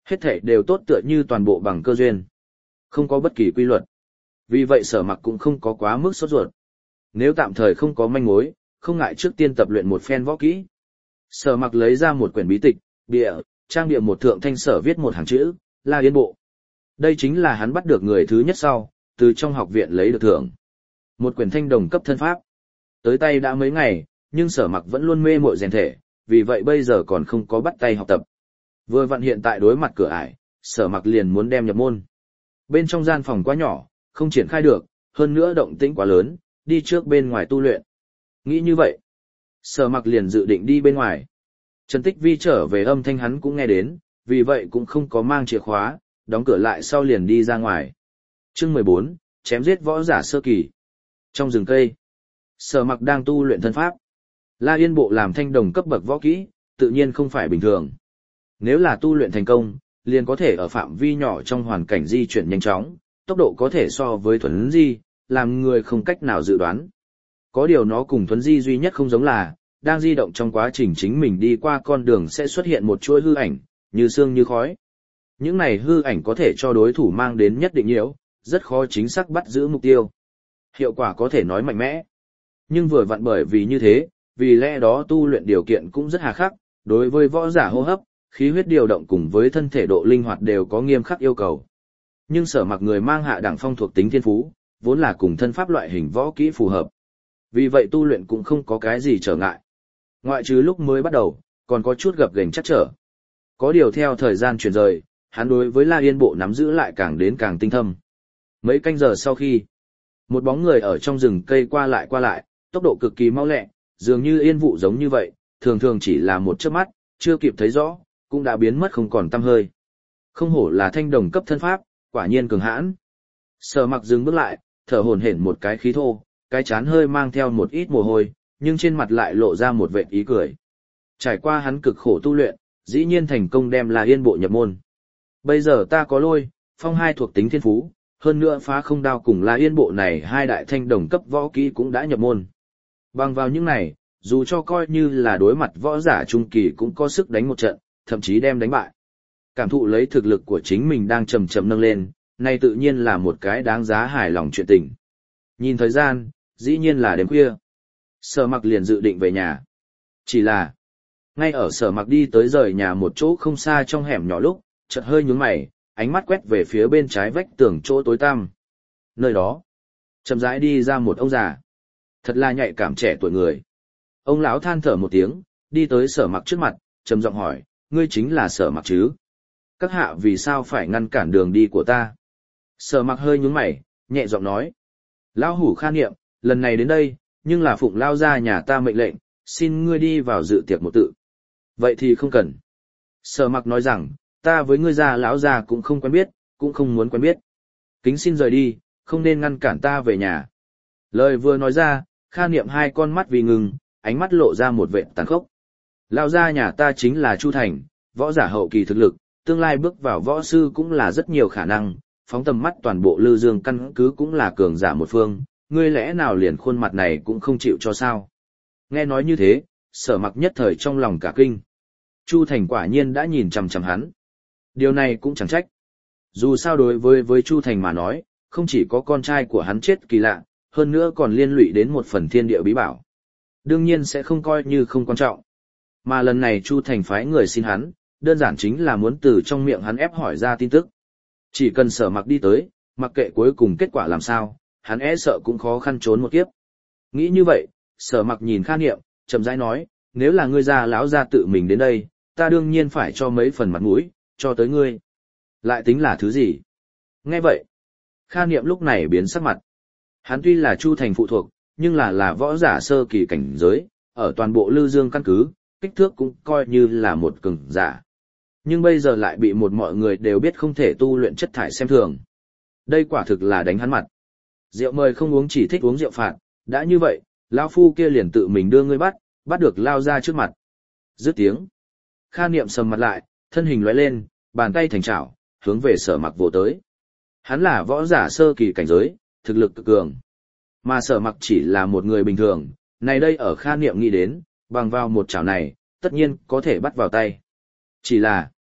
Speaker 1: Hết thảy đều tốt tựa như toàn bộ bằng cơ duyên. Không có bất kỳ quy luật. Vì vậy Sở Mặc cũng không có quá mức sốt ruột. Nếu tạm thời không có manh mối, không ngại trước tiên tập luyện một phen võ kỹ. Sở Mặc lấy ra một quyển bí tịch, bìa, trang bìa một thượng thanh sở viết một hàng chữ, La Yên Bộ. Đây chính là hắn bắt được người thứ nhất sau, từ trong học viện lấy được thưởng. Một quyển thanh đồng cấp thân pháp. Tới tay đã mấy ngày, nhưng Sở Mặc vẫn luôn mê mội rèn thể, vì vậy bây giờ còn không có bắt tay học tập. Vừa vặn hiện tại đối mặt cửa ải, Sở Mặc liền muốn đem nhập môn. Bên trong gian phòng quá nhỏ, không triển khai được, hơn nữa động tĩnh quá lớn, đi trước bên ngoài tu luyện. Nghĩ như vậy, Sở Mặc liền dự định đi bên ngoài. Trần Tích Vi trở về âm thanh hắn cũng nghe đến, vì vậy cũng không có mang chìa khóa, đóng cửa lại sau liền đi ra ngoài. Chương mười bốn, chém giết võ giả sơ kỳ. Trong rừng cây, Sở Mặc đang tu luyện thân pháp. La Yên Bộ làm thanh đồng cấp bậc võ kỹ, tự nhiên không phải bình thường. Nếu là tu luyện thành công, liền có thể ở phạm vi nhỏ trong hoàn cảnh di chuyển nhanh chóng, tốc độ có thể so với thuấn di, làm người không cách nào dự đoán. Có điều nó cùng thuấn di duy nhất không giống là, đang di động trong quá trình chính mình đi qua con đường sẽ xuất hiện một chuỗi hư ảnh, như sương như khói. Những này hư ảnh có thể cho đối thủ mang đến nhất định nhiễu, rất khó chính xác bắt giữ mục tiêu. Hiệu quả có thể nói mạnh mẽ. Nhưng vừa vặn bởi vì như thế, vì lẽ đó tu luyện điều kiện cũng rất hà khắc, đối với võ giả hô hấp, khí huyết điều động cùng với thân thể độ linh hoạt đều có nghiêm khắc yêu cầu. Nhưng Sở Mặc người mang hạ đẳng phong thuộc tính thiên phú, vốn là cùng thân pháp loại hình võ kỹ phù hợp. Vì vậy tu luyện cũng không có cái gì trở ngại. Ngoại trừ lúc mới bắt đầu, còn có chút gập ghềnh chắc trở. Có điều theo thời gian chuyển rời, hắn đối với La Yên Bộ nắm giữ lại càng đến càng tinh thâm. Mấy canh giờ sau khi, một bóng người ở trong rừng cây qua lại qua lại, tốc độ cực kỳ mau lẹ, dường như yên vụ giống như vậy, thường thường chỉ là một chớp mắt, chưa kịp thấy rõ, cũng đã biến mất không còn tăm hơi. Không hổ là thanh đồng cấp thân pháp, quả nhiên cường hãn. Sở Mặc dừng bước lại, thở hổn hển một cái khí thô, cái chán hơi mang theo một ít mồ hôi, nhưng trên mặt lại lộ ra một vệt ý cười. Trải qua hắn cực khổ tu luyện, dĩ nhiên thành công đem La Yên Bộ nhập môn. Bây giờ ta có lôi, phong hai thuộc tính thiên phú, hơn nữa phá không đao cùng La Yên Bộ này hai đại thanh đồng cấp võ kỹ cũng đã nhập môn. Bằng vào những này, dù cho coi như là đối mặt võ giả trung kỳ cũng có sức đánh một trận, thậm chí đem đánh bại. Cảm thụ lấy thực lực của chính mình đang chậm chậm nâng lên, này tự nhiên là một cái đáng giá hài lòng chuyện tình. Nhìn thời gian, dĩ nhiên là đêm khuya. Sở Mặc liền dự định về nhà. Chỉ là, ngay ở Sở Mặc đi tới rời nhà một chỗ không xa trong hẻm nhỏ lúc, chợt hơi nhướng mày, ánh mắt quét về phía bên trái vách tường chỗ tối tăm. Nơi đó, chậm rãi đi ra một ông già. Thật là nhạy cảm trẻ tuổi người. Ông lão than thở một tiếng, đi tới Sở Mặc trước mặt, trầm giọng hỏi, ngươi chính là Sở Mặc chứ? Các hạ vì sao phải ngăn cản đường đi của ta? Sở Mặc hơi nhướng mày, nhẹ giọng nói. Lão hủ Kha Niệm, lần này đến đây, nhưng là phụng lao ra nhà ta mệnh lệnh, xin ngươi đi vào dự tiệc một tự. Vậy thì không cần. Sở Mặc nói rằng, ta với ngươi già lão già cũng không quen biết, cũng không muốn quen biết. Kính xin rời đi, không nên ngăn cản ta về nhà. Lời vừa nói ra, Kha Niệm hai con mắt vì ngừng, ánh mắt lộ ra một vệt tàn khốc. Lão gia nhà ta chính là Chu Thành, võ giả hậu kỳ thực lực, tương lai bước vào võ sư cũng là rất nhiều khả năng, phóng tầm mắt toàn bộ Lư Dương căn cứ cũng là cường giả một phương, ngươi lẽ nào liền khuôn mặt này cũng không chịu cho sao? Nghe nói như thế, Sở Mặc nhất thời trong lòng cả kinh. Chu Thành quả nhiên đã nhìn chằm chằm hắn. Điều này cũng chẳng trách. Dù sao đối với với Chu Thành mà nói, không chỉ có con trai của hắn chết kỳ lạ, hơn nữa còn liên lụy đến một phần thiên địa bí bảo. Đương nhiên sẽ không coi như không quan trọng. Mà lần này Chu Thành phái người xin hắn, đơn giản chính là muốn từ trong miệng hắn ép hỏi ra tin tức. Chỉ cần Sở Mặc đi tới, mặc kệ cuối cùng kết quả làm sao, hắn e sợ cũng khó khăn trốn một kiếp. Nghĩ như vậy, Sở Mặc nhìn Kha Niệm, chậm rãi nói, nếu là ngươi già lão gia tự mình đến đây, ta đương nhiên phải cho mấy phần mặt mũi, cho tới ngươi. Lại tính là thứ gì? Nghe vậy, Kha Niệm lúc này biến sắc mặt. Hắn tuy là Chu Thành phụ thuộc, nhưng là là võ giả sơ kỳ cảnh giới, ở toàn bộ Lư Dương căn cứ, kích thước cũng coi như là một cường giả. Nhưng bây giờ lại bị một mọi người đều biết không thể tu luyện chất thải xem thường. Đây quả thực là đánh hắn mặt. Rượu mời không uống chỉ thích uống rượu phạt, đã như vậy, lão phu kia liền tự mình đưa ngươi bắt, bắt được lao ra trước mặt. Dứt tiếng. Kha Niệm sầm mặt lại, thân hình lóe lên, bàn tay thành chảo, hướng về Sở Mặc vồ tới. Hắn là võ giả sơ kỳ cảnh giới, thực lực cực cường. Mà Sở Mặc chỉ là một người bình thường, này đây ở Kha Niệm nghĩ đến, bằng vào một chảo này, tất nhiên có thể bắt vào tay. Chỉ là,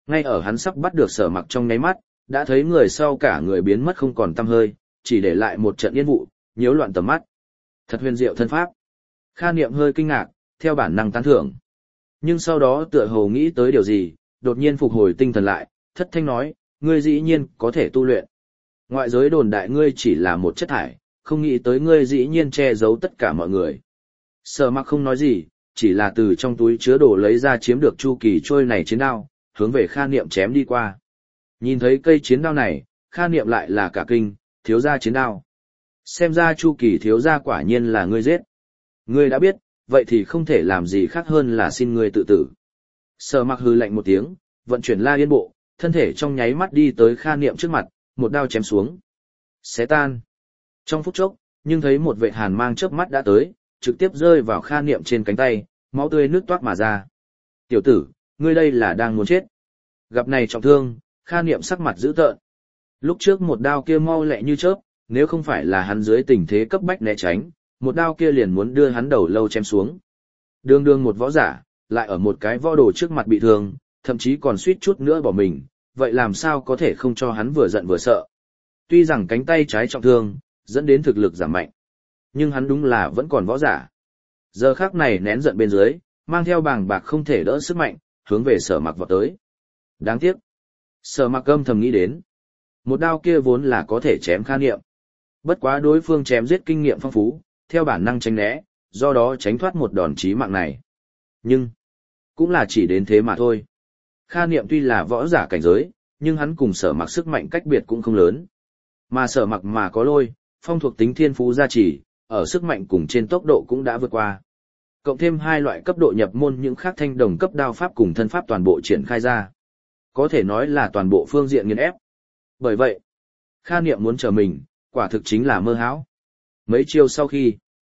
Speaker 1: Ngay ở hắn sắp bắt được Sở Mặc trong nháy mắt, đã thấy người sau cả người biến mất không còn tăm hơi, chỉ để lại một trận yên vụ, nhiễu loạn tầm mắt. Thật huyền diệu thân pháp. Kha Niệm hơi kinh ngạc, theo bản năng tán thưởng. Nhưng sau đó tựa hồ nghĩ tới điều gì, đột nhiên phục hồi tinh thần lại, thất thanh nói, ngươi dĩ nhiên có thể tu luyện. Ngoại giới đồn đại ngươi chỉ là một chất thải, không nghĩ tới ngươi dĩ nhiên che giấu tất cả mọi người. Sở Mặc không nói gì, chỉ là từ trong túi chứa đồ lấy ra chiếm được Chu Kỳ trôi này chiến đao, hướng về Kha Niệm chém đi qua. Nhìn thấy cây chiến đao này, Kha Niệm lại là cả kinh, thiếu gia chiến đao. Xem ra Chu Kỳ thiếu gia quả nhiên là ngươi giết. Ngươi đã biết, vậy thì không thể làm gì khác hơn là xin ngươi tự tử. Sở Mặc hừ lạnh một tiếng, vận chuyển La Yên bộ, thân thể trong nháy mắt đi tới Kha Niệm trước mặt, một đao chém xuống. Xé tan. Trong phút chốc, nhưng thấy một vệt hàn mang chớp mắt đã tới, trực tiếp rơi vào Kha Niệm trên cánh tay, máu tươi nước toát mà ra. Tiểu tử, ngươi đây là đang muốn chết. Gặp này trọng thương, Kha Niệm sắc mặt dữ tợn. Lúc trước một đao kia mau lẹ như chớp, nếu không phải là hắn dưới tình thế cấp bách né tránh, một đao kia liền muốn đưa hắn đầu lâu chém xuống. Đường đường một võ giả, lại ở một cái võ đồ trước mặt bị thương, thậm chí còn suýt chút nữa bỏ mình, vậy làm sao có thể không cho hắn vừa giận vừa sợ. Tuy rằng cánh tay trái trọng thương, dẫn đến thực lực giảm mạnh, nhưng hắn đúng là vẫn còn võ giả. Giờ khắc này nén giận bên dưới, mang theo bàng bạc không thể đỡ sức mạnh, hướng về Sở Mặc vọt tới. Đáng tiếc. Sở Mặc âm thầm nghĩ đến. Một đao kia vốn là có thể chém Kha Niệm. Bất quá đối phương chém giết kinh nghiệm phong phú, theo bản năng tránh né, do đó tránh thoát một đòn chí mạng này. Nhưng, cũng là chỉ đến thế mà thôi. Kha Niệm tuy là võ giả cảnh giới, nhưng hắn cùng Sở Mặc sức mạnh cách biệt cũng không lớn. Mà Sở Mặc mà có lôi, phong thuộc tính thiên phú gia trì, ở sức mạnh cùng trên tốc độ cũng đã vượt qua. Cộng thêm hai loại cấp độ nhập môn những khác thanh đồng cấp đao pháp cùng thân pháp toàn bộ triển khai ra. Có thể nói là toàn bộ phương diện nghiền ép. Bởi vậy, Kha Niệm muốn trở mình, quả thực chính là mơ hão. Mấy chiêu sau khi,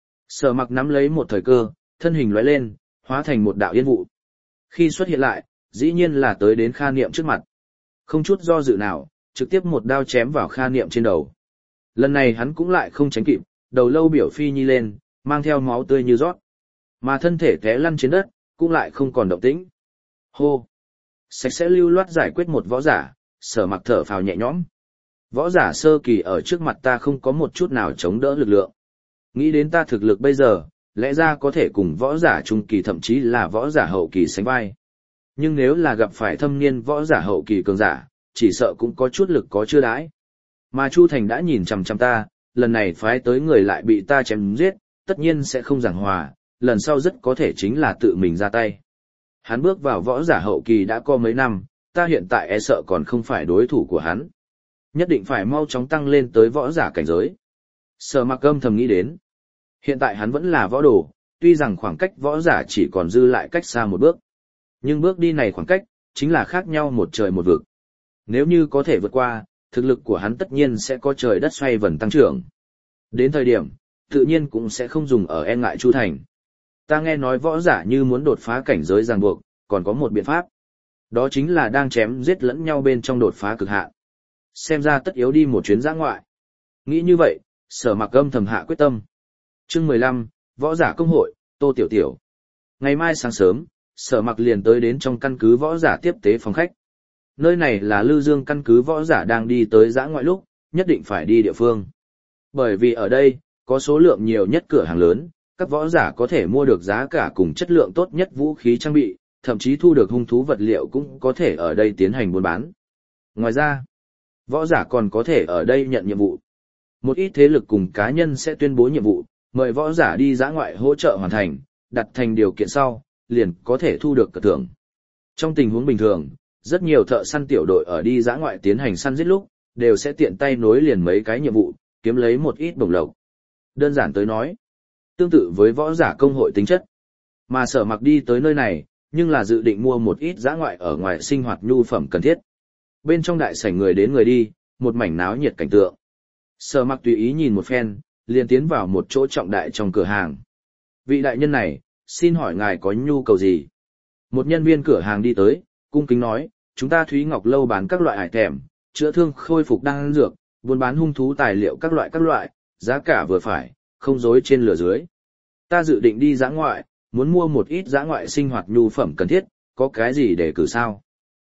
Speaker 1: Sở Mặc nắm lấy một thời cơ, thân hình lóe lên, hóa thành một đạo yên vụ. Khi xuất hiện lại, dĩ nhiên là tới đến Kha Niệm trước mặt. Không chút do dự nào, trực tiếp một đao chém vào Kha Niệm trên đầu. Lần này hắn cũng lại không tránh kịp, đầu lâu biểu phi nhi lên, mang theo máu tươi như rót. Mà thân thể té lăn trên đất, cũng lại không còn động tĩnh. Hô! Sạch sẽ lưu loát giải quyết một võ giả, Sở Mặc thở phào nhẹ nhõm. Võ giả sơ kỳ ở trước mặt ta không có một chút nào chống đỡ lực lượng. Nghĩ đến ta thực lực bây giờ, lẽ ra có thể cùng võ giả trung kỳ thậm chí là võ giả hậu kỳ sánh vai. Nhưng nếu là gặp phải thâm niên võ giả hậu kỳ cường giả, chỉ sợ cũng có chút lực có chưa đãi. Mà Chu Thành đã nhìn chằm chằm ta, lần này phái tới người lại bị ta chém giết, tất nhiên sẽ không giảng hòa, lần sau rất có thể chính là tự mình ra tay. Hắn bước vào võ giả hậu kỳ đã có mấy năm, ta hiện tại e sợ còn không phải đối thủ của hắn. Nhất định phải mau chóng tăng lên tới võ giả cảnh giới. Sở Mặc âm thầm nghĩ đến. Hiện tại hắn vẫn là võ đồ, tuy rằng khoảng cách võ giả chỉ còn dư lại cách xa một bước. Nhưng bước đi này khoảng cách, chính là khác nhau một trời một vực. Nếu như có thể vượt qua, thực lực của hắn tất nhiên sẽ có trời đất xoay vần tăng trưởng. Đến thời điểm, tự nhiên cũng sẽ không dùng ở e ngại Chu Thành. Ta nghe nói võ giả như muốn đột phá cảnh giới ràng buộc, còn có một biện pháp. Đó chính là đang chém giết lẫn nhau bên trong đột phá cực hạn. Xem ra tất yếu đi một chuyến dã ngoại. Nghĩ như vậy, Sở Mặc âm thầm hạ quyết tâm. Chương mười lăm, Võ giả công hội, Tô Tiểu Tiểu. Ngày mai sáng sớm, Sở Mặc liền tới đến trong căn cứ võ giả tiếp tế phòng khách. Nơi này là Lư Dương căn cứ võ giả đang đi tới dã ngoại lúc, nhất định phải đi địa phương. Bởi vì ở đây, có số lượng nhiều nhất cửa hàng lớn, các võ giả có thể mua được giá cả cùng chất lượng tốt nhất vũ khí trang bị, thậm chí thu được hung thú vật liệu cũng có thể ở đây tiến hành buôn bán. Ngoài ra, võ giả còn có thể ở đây nhận nhiệm vụ. Một ít thế lực cùng cá nhân sẽ tuyên bố nhiệm vụ, mời võ giả đi dã ngoại hỗ trợ hoàn thành, đặt thành điều kiện sau, liền có thể thu được cờ thưởng. Trong tình huống bình thường, rất nhiều thợ săn tiểu đội ở đi dã ngoại tiến hành săn giết lúc, đều sẽ tiện tay nối liền mấy cái nhiệm vụ, kiếm lấy một ít bổng lộc. Đơn giản tới nói, tương tự với võ giả công hội tính chất. Mà Sở Mặc đi tới nơi này, nhưng là dự định mua một ít dã ngoại ở ngoài sinh hoạt nhu phẩm cần thiết. Bên trong đại sảnh người đến người đi, một mảnh náo nhiệt cảnh tượng. Sở Mặc tùy ý nhìn một phen, liền tiến vào một chỗ trọng đại trong cửa hàng. Vị đại nhân này, xin hỏi ngài có nhu cầu gì? Một nhân viên cửa hàng đi tới, cung kính nói, chúng ta Thúy Ngọc Lâu bán các loại hải thèm, chữa thương khôi phục đan dược, buôn bán hung thú tài liệu các loại các loại, giá cả vừa phải, không dối trên lửa dưới. Ta dự định đi dã ngoại, muốn mua một ít dã ngoại sinh hoạt nhu phẩm cần thiết, có cái gì để cử sao?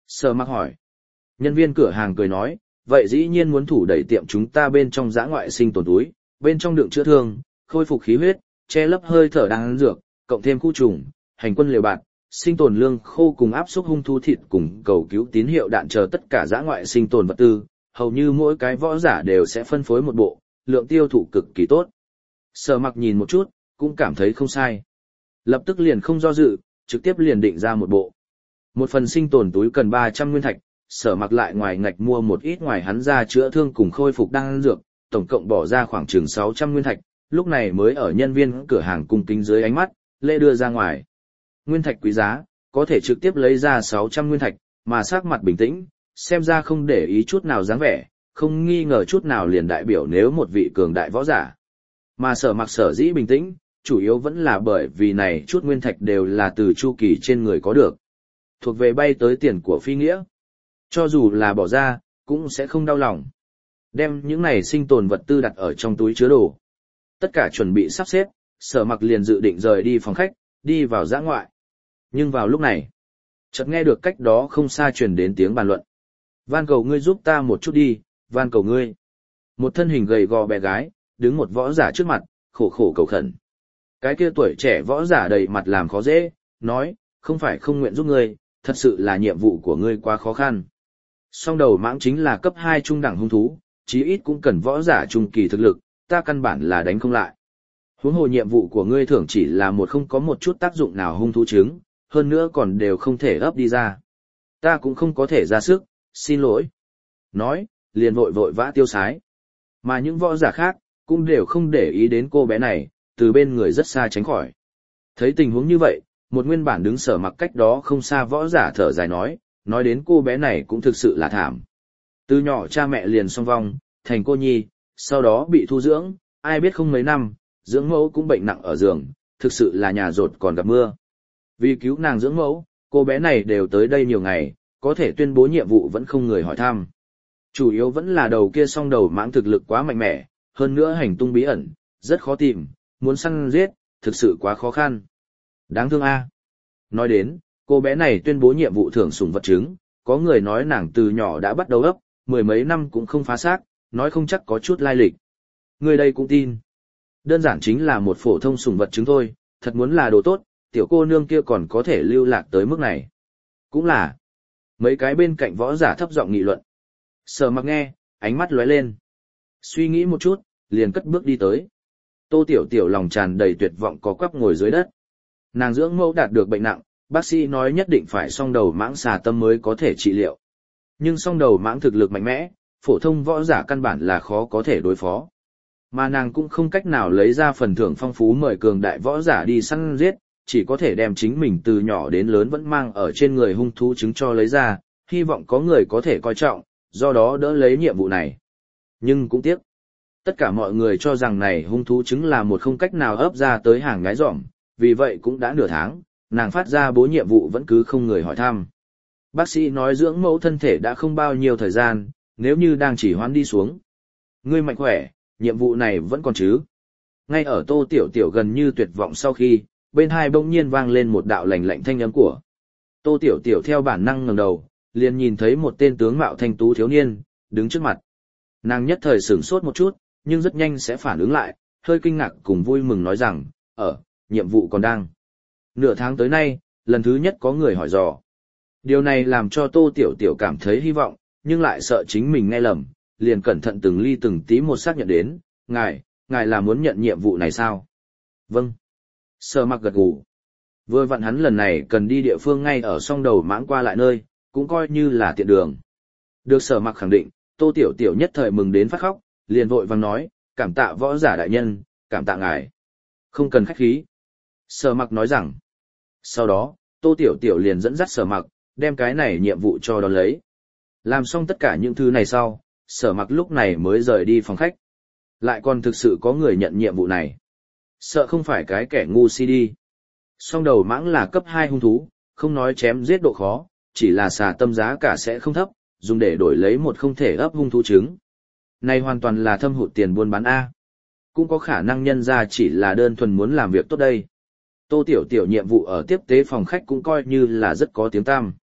Speaker 1: Sở Mặc hỏi. Nhân viên cửa hàng cười nói, vậy dĩ nhiên muốn thủ đẩy tiệm chúng ta bên trong dã ngoại sinh tồn túi, bên trong đựng chữa thương, khôi phục khí huyết, che lấp hơi thở đang dược, cộng thêm khu trùng, hành quân liều bạt, sinh tồn lương khô cùng áp xúc hung thú thịt cùng cầu cứu tín hiệu đạn chờ tất cả dã ngoại sinh tồn vật tư, hầu như mỗi cái võ giả đều sẽ phân phối một bộ, lượng tiêu thụ cực kỳ tốt. Sở Mặc nhìn một chút, cũng cảm thấy không sai. Lập tức liền không do dự, trực tiếp liền định ra một bộ. Một phần sinh tồn túi cần ba trăm nguyên thạch, Sở Mặc lại ngoài ngạch mua một ít ngoài hắn ra chữa thương cùng khôi phục đan dược, tổng cộng bỏ ra khoảng chừng sáu trăm nguyên thạch, lúc này mới ở nhân viên cửa hàng cung kính dưới ánh mắt, lễ đưa ra ngoài. Nguyên thạch quý giá, có thể trực tiếp lấy ra sáu trăm nguyên thạch, mà sắc mặt bình tĩnh, xem ra không để ý chút nào dáng vẻ, không nghi ngờ chút nào liền đại biểu nếu một vị cường đại võ giả. Mà Sở Mặc sở dĩ bình tĩnh, chủ yếu vẫn là bởi vì này chút nguyên thạch đều là từ Chu Kỳ trên người có được. Thuộc về bay tới tiền của phi nghĩa. Cho dù là bỏ ra, cũng sẽ không đau lòng. Đem những này sinh tồn vật tư đặt ở trong túi chứa đồ. Tất cả chuẩn bị sắp xếp, Sở Mặc liền dự định rời đi phòng khách, đi vào dã ngoại. Nhưng vào lúc này, chợt nghe được cách đó không xa truyền đến tiếng bàn luận. Van cầu ngươi giúp ta một chút đi, van cầu ngươi. Một thân hình gầy gò bé gái, đứng một võ giả trước mặt, khổ khổ cầu khẩn. Cái kia tuổi trẻ võ giả đầy mặt làm khó dễ, nói, không phải không nguyện giúp ngươi, thật sự là nhiệm vụ của ngươi quá khó khăn. Song đầu mãng chính là cấp hai trung đẳng hung thú, chí ít cũng cần võ giả trung kỳ thực lực, ta căn bản là đánh không lại. Huống hồ nhiệm vụ của ngươi thường chỉ là một không có một chút tác dụng nào hung thú trứng, hơn nữa còn đều không thể ấp đi ra. Ta cũng không có thể ra sức, xin lỗi. Nói, liền vội vội vã tiêu sái. Mà những võ giả khác, cũng đều không để ý đến cô bé này, từ bên người rất xa tránh khỏi. Thấy tình huống như vậy, một nguyên bản đứng Sở Mặc cách đó không xa võ giả thở dài nói, nói đến cô bé này cũng thực sự là thảm. Từ nhỏ cha mẹ liền song vong, thành cô nhi, sau đó bị thu dưỡng, ai biết không mấy năm, dưỡng mẫu cũng bệnh nặng ở giường, thực sự là nhà rột còn gặp mưa. Vì cứu nàng dưỡng mẫu, cô bé này đều tới đây nhiều ngày, có thể tuyên bố nhiệm vụ vẫn không người hỏi thăm. Chủ yếu vẫn là đầu kia song đầu mãng thực lực quá mạnh mẽ, hơn nữa hành tung bí ẩn, rất khó tìm, muốn săn giết, thực sự quá khó khăn. Đáng thương a. Nói đến, cô bé này tuyên bố nhiệm vụ thưởng sủng vật trứng, có người nói nàng từ nhỏ đã bắt đầu ấp, mười mấy năm cũng không phá xác, nói không chắc có chút lai lịch. Người đây cũng tin. Đơn giản chính là một phổ thông sủng vật trứng thôi, thật muốn là đồ tốt, tiểu cô nương kia còn có thể lưu lạc tới mức này. Cũng là, mấy cái bên cạnh võ giả thấp giọng nghị luận. Sở Mặc nghe, ánh mắt lóe lên. Suy nghĩ một chút, liền cất bước đi tới. Tô Tiểu Tiểu lòng tràn đầy tuyệt vọng có quắp ngồi dưới đất. Nàng dưỡng mẫu đạt được bệnh nặng, bác sĩ nói nhất định phải song đầu mãng xà tâm mới có thể trị liệu. Nhưng song đầu mãng thực lực mạnh mẽ, phổ thông võ giả căn bản là khó có thể đối phó. Mà nàng cũng không cách nào lấy ra phần thưởng phong phú mời cường đại võ giả đi săn giết, chỉ có thể đem chính mình từ nhỏ đến lớn vẫn mang ở trên người hung thú trứng cho lấy ra, hy vọng có người có thể coi trọng, do đó đỡ lấy nhiệm vụ này. Nhưng cũng tiếc, tất cả mọi người cho rằng này hung thú trứng là một không cách nào ấp ra tới hàng ngái dỏm, vì vậy cũng đã nửa tháng, nàng phát ra bố nhiệm vụ vẫn cứ không người hỏi thăm. Bác sĩ nói dưỡng mẫu thân thể đã không bao nhiêu thời gian, nếu như đang chỉ hoãn đi xuống. Ngươi mạnh khỏe, nhiệm vụ này vẫn còn chứ. Ngay ở Tô Tiểu Tiểu gần như tuyệt vọng sau khi, bên hai bỗng nhiên vang lên một đạo lạnh lạnh thanh âm của. Tô Tiểu Tiểu theo bản năng ngẩng đầu, liền nhìn thấy một tên tướng mạo thanh tú thiếu niên, đứng trước mặt. Nàng nhất thời sửng sốt một chút, nhưng rất nhanh sẽ phản ứng lại, hơi kinh ngạc cùng vui mừng nói rằng, ở, nhiệm vụ còn đang. Nửa tháng tới nay, lần thứ nhất có người hỏi dò. Điều này làm cho Tô Tiểu Tiểu cảm thấy hy vọng, nhưng lại sợ chính mình nghe lầm, liền cẩn thận từng ly từng tí một xác nhận đến, ngài, ngài là muốn nhận nhiệm vụ này sao? Vâng. Sở Mặc gật gù. Vừa vặn hắn lần này cần đi địa phương ngay ở song đầu mãng qua lại nơi, cũng coi như là tiện đường. Được Sở Mặc khẳng định, Tô Tiểu Tiểu nhất thời mừng đến phát khóc, liền vội vàng nói, cảm tạ võ giả đại nhân, cảm tạ ngài. Không cần khách khí. Sở Mặc nói rằng. Sau đó, Tô Tiểu Tiểu liền dẫn dắt Sở Mặc, đem cái này nhiệm vụ cho đón lấy. Làm xong tất cả những thứ này sau, Sở Mặc lúc này mới rời đi phòng khách. Lại còn thực sự có người nhận nhiệm vụ này. Sợ không phải cái kẻ ngu si đi. Song đầu mãng là cấp hai hung thú, không nói chém giết độ khó, chỉ là xà tâm giá cả sẽ không thấp, dùng để đổi lấy một không thể ấp hung thú trứng. Này hoàn toàn là thâm hụt tiền buôn bán A. Cũng có khả năng nhân ra chỉ là đơn thuần muốn làm việc tốt đây. Tô Tiểu Tiểu nhiệm vụ ở tiếp tế phòng khách cũng coi như là rất có tiếng tăm.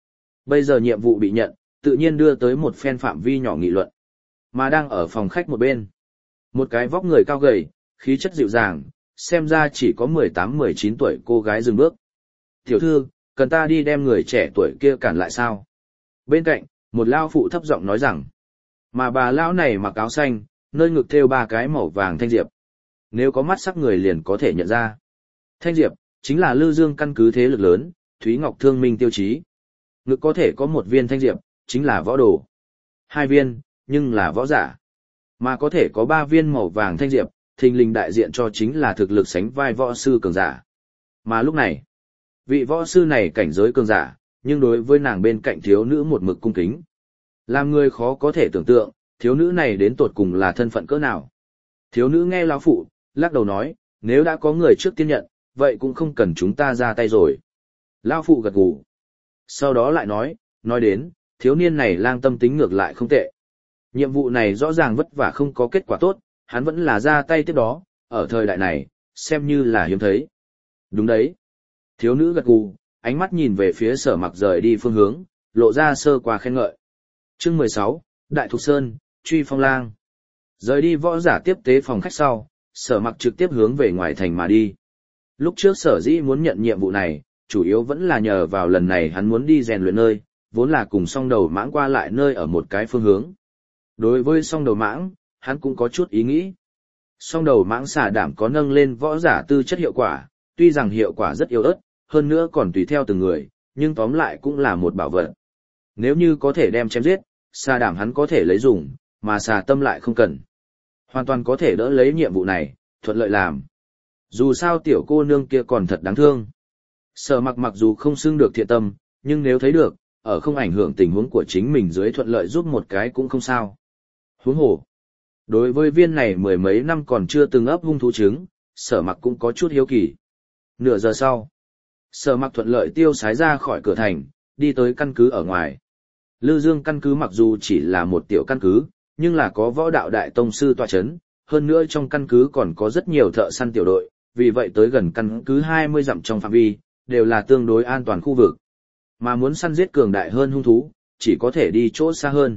Speaker 1: Bây giờ nhiệm vụ bị nhận, tự nhiên đưa tới một phen phạm vi nhỏ nghị luận. Mà đang ở phòng khách một bên. Một cái vóc người cao gầy, khí chất dịu dàng, xem ra chỉ có mười tám mười chín tuổi cô gái dừng bước. Tiểu thư, cần ta đi đem người trẻ tuổi kia cản lại sao? Bên cạnh, một lao phụ thấp giọng nói rằng, mà bà lão này mặc áo xanh, nơi ngực thêu ba cái màu vàng thanh diệp. Nếu có mắt sắc người liền có thể nhận ra. Thanh diệp, chính là Lư Dương căn cứ thế lực lớn, Thúy Ngọc Thương Minh tiêu chí. Ngực có thể có một viên thanh diệp, chính là võ đồ. Hai viên, nhưng là võ giả. Mà có thể có ba viên màu vàng thanh diệp, thình lình đại diện cho chính là thực lực sánh vai võ sư cường giả. Mà lúc này, vị võ sư này cảnh giới cường giả, nhưng đối với nàng bên cạnh thiếu nữ một mực cung kính. Làm người khó có thể tưởng tượng, thiếu nữ này đến tột cùng là thân phận cỡ nào. Thiếu nữ nghe lão phụ, lắc đầu nói, nếu đã có người trước tiên nhận, vậy cũng không cần chúng ta ra tay rồi. Lão phụ gật gù. Sau đó lại nói, nói đến, thiếu niên này lang tâm tính ngược lại không tệ. Nhiệm vụ này rõ ràng vất vả không có kết quả tốt, hắn vẫn là ra tay tiếp đó, ở thời đại này, xem như là hiếm thấy. Đúng đấy. Thiếu nữ gật gù, ánh mắt nhìn về phía Sở Mặc rời đi phương hướng, lộ ra sơ qua khen ngợi. Chương mười sáu, Đại Thục Sơn, Truy Phong Lang. Rời đi võ giả tiếp tế phòng khách sau, Sở Mặc trực tiếp hướng về ngoài thành mà đi. Lúc trước Sở Dĩ muốn nhận nhiệm vụ này, chủ yếu vẫn là nhờ vào lần này hắn muốn đi rèn luyện nơi, vốn là cùng song đầu mãng qua lại nơi ở một cái phương hướng. Đối với song đầu mãng, hắn cũng có chút ý nghĩ. Song đầu mãng xà đảm có nâng lên võ giả tư chất hiệu quả, tuy rằng hiệu quả rất yếu ớt, hơn nữa còn tùy theo từng người, nhưng tóm lại cũng là một bảo vật. Nếu như có thể đem chém giết, xà đảm hắn có thể lấy dùng, mà xà tâm lại không cần. Hoàn toàn có thể đỡ lấy nhiệm vụ này, thuận lợi làm. Dù sao tiểu cô nương kia còn thật đáng thương. Sở Mặc mặc dù không xưng được thiện tâm, nhưng nếu thấy được, ở không ảnh hưởng tình huống của chính mình dưới thuận lợi giúp một cái cũng không sao. Huống hồ. Đối với viên này mười mấy năm còn chưa từng ấp hung thú trứng, Sở Mặc cũng có chút hiếu kỳ. Nửa giờ sau, Sở Mặc thuận lợi tiêu sái ra khỏi cửa thành, đi tới căn cứ ở ngoài. Lư Dương căn cứ mặc dù chỉ là một tiểu căn cứ, nhưng là có võ đạo đại tông sư tọa chấn, hơn nữa trong căn cứ còn có rất nhiều thợ săn tiểu đội, vì vậy tới gần căn cứ hai mươi dặm trong phạm vi, đều là tương đối an toàn khu vực. Mà muốn săn giết cường đại hơn hung thú, chỉ có thể đi chỗ xa hơn.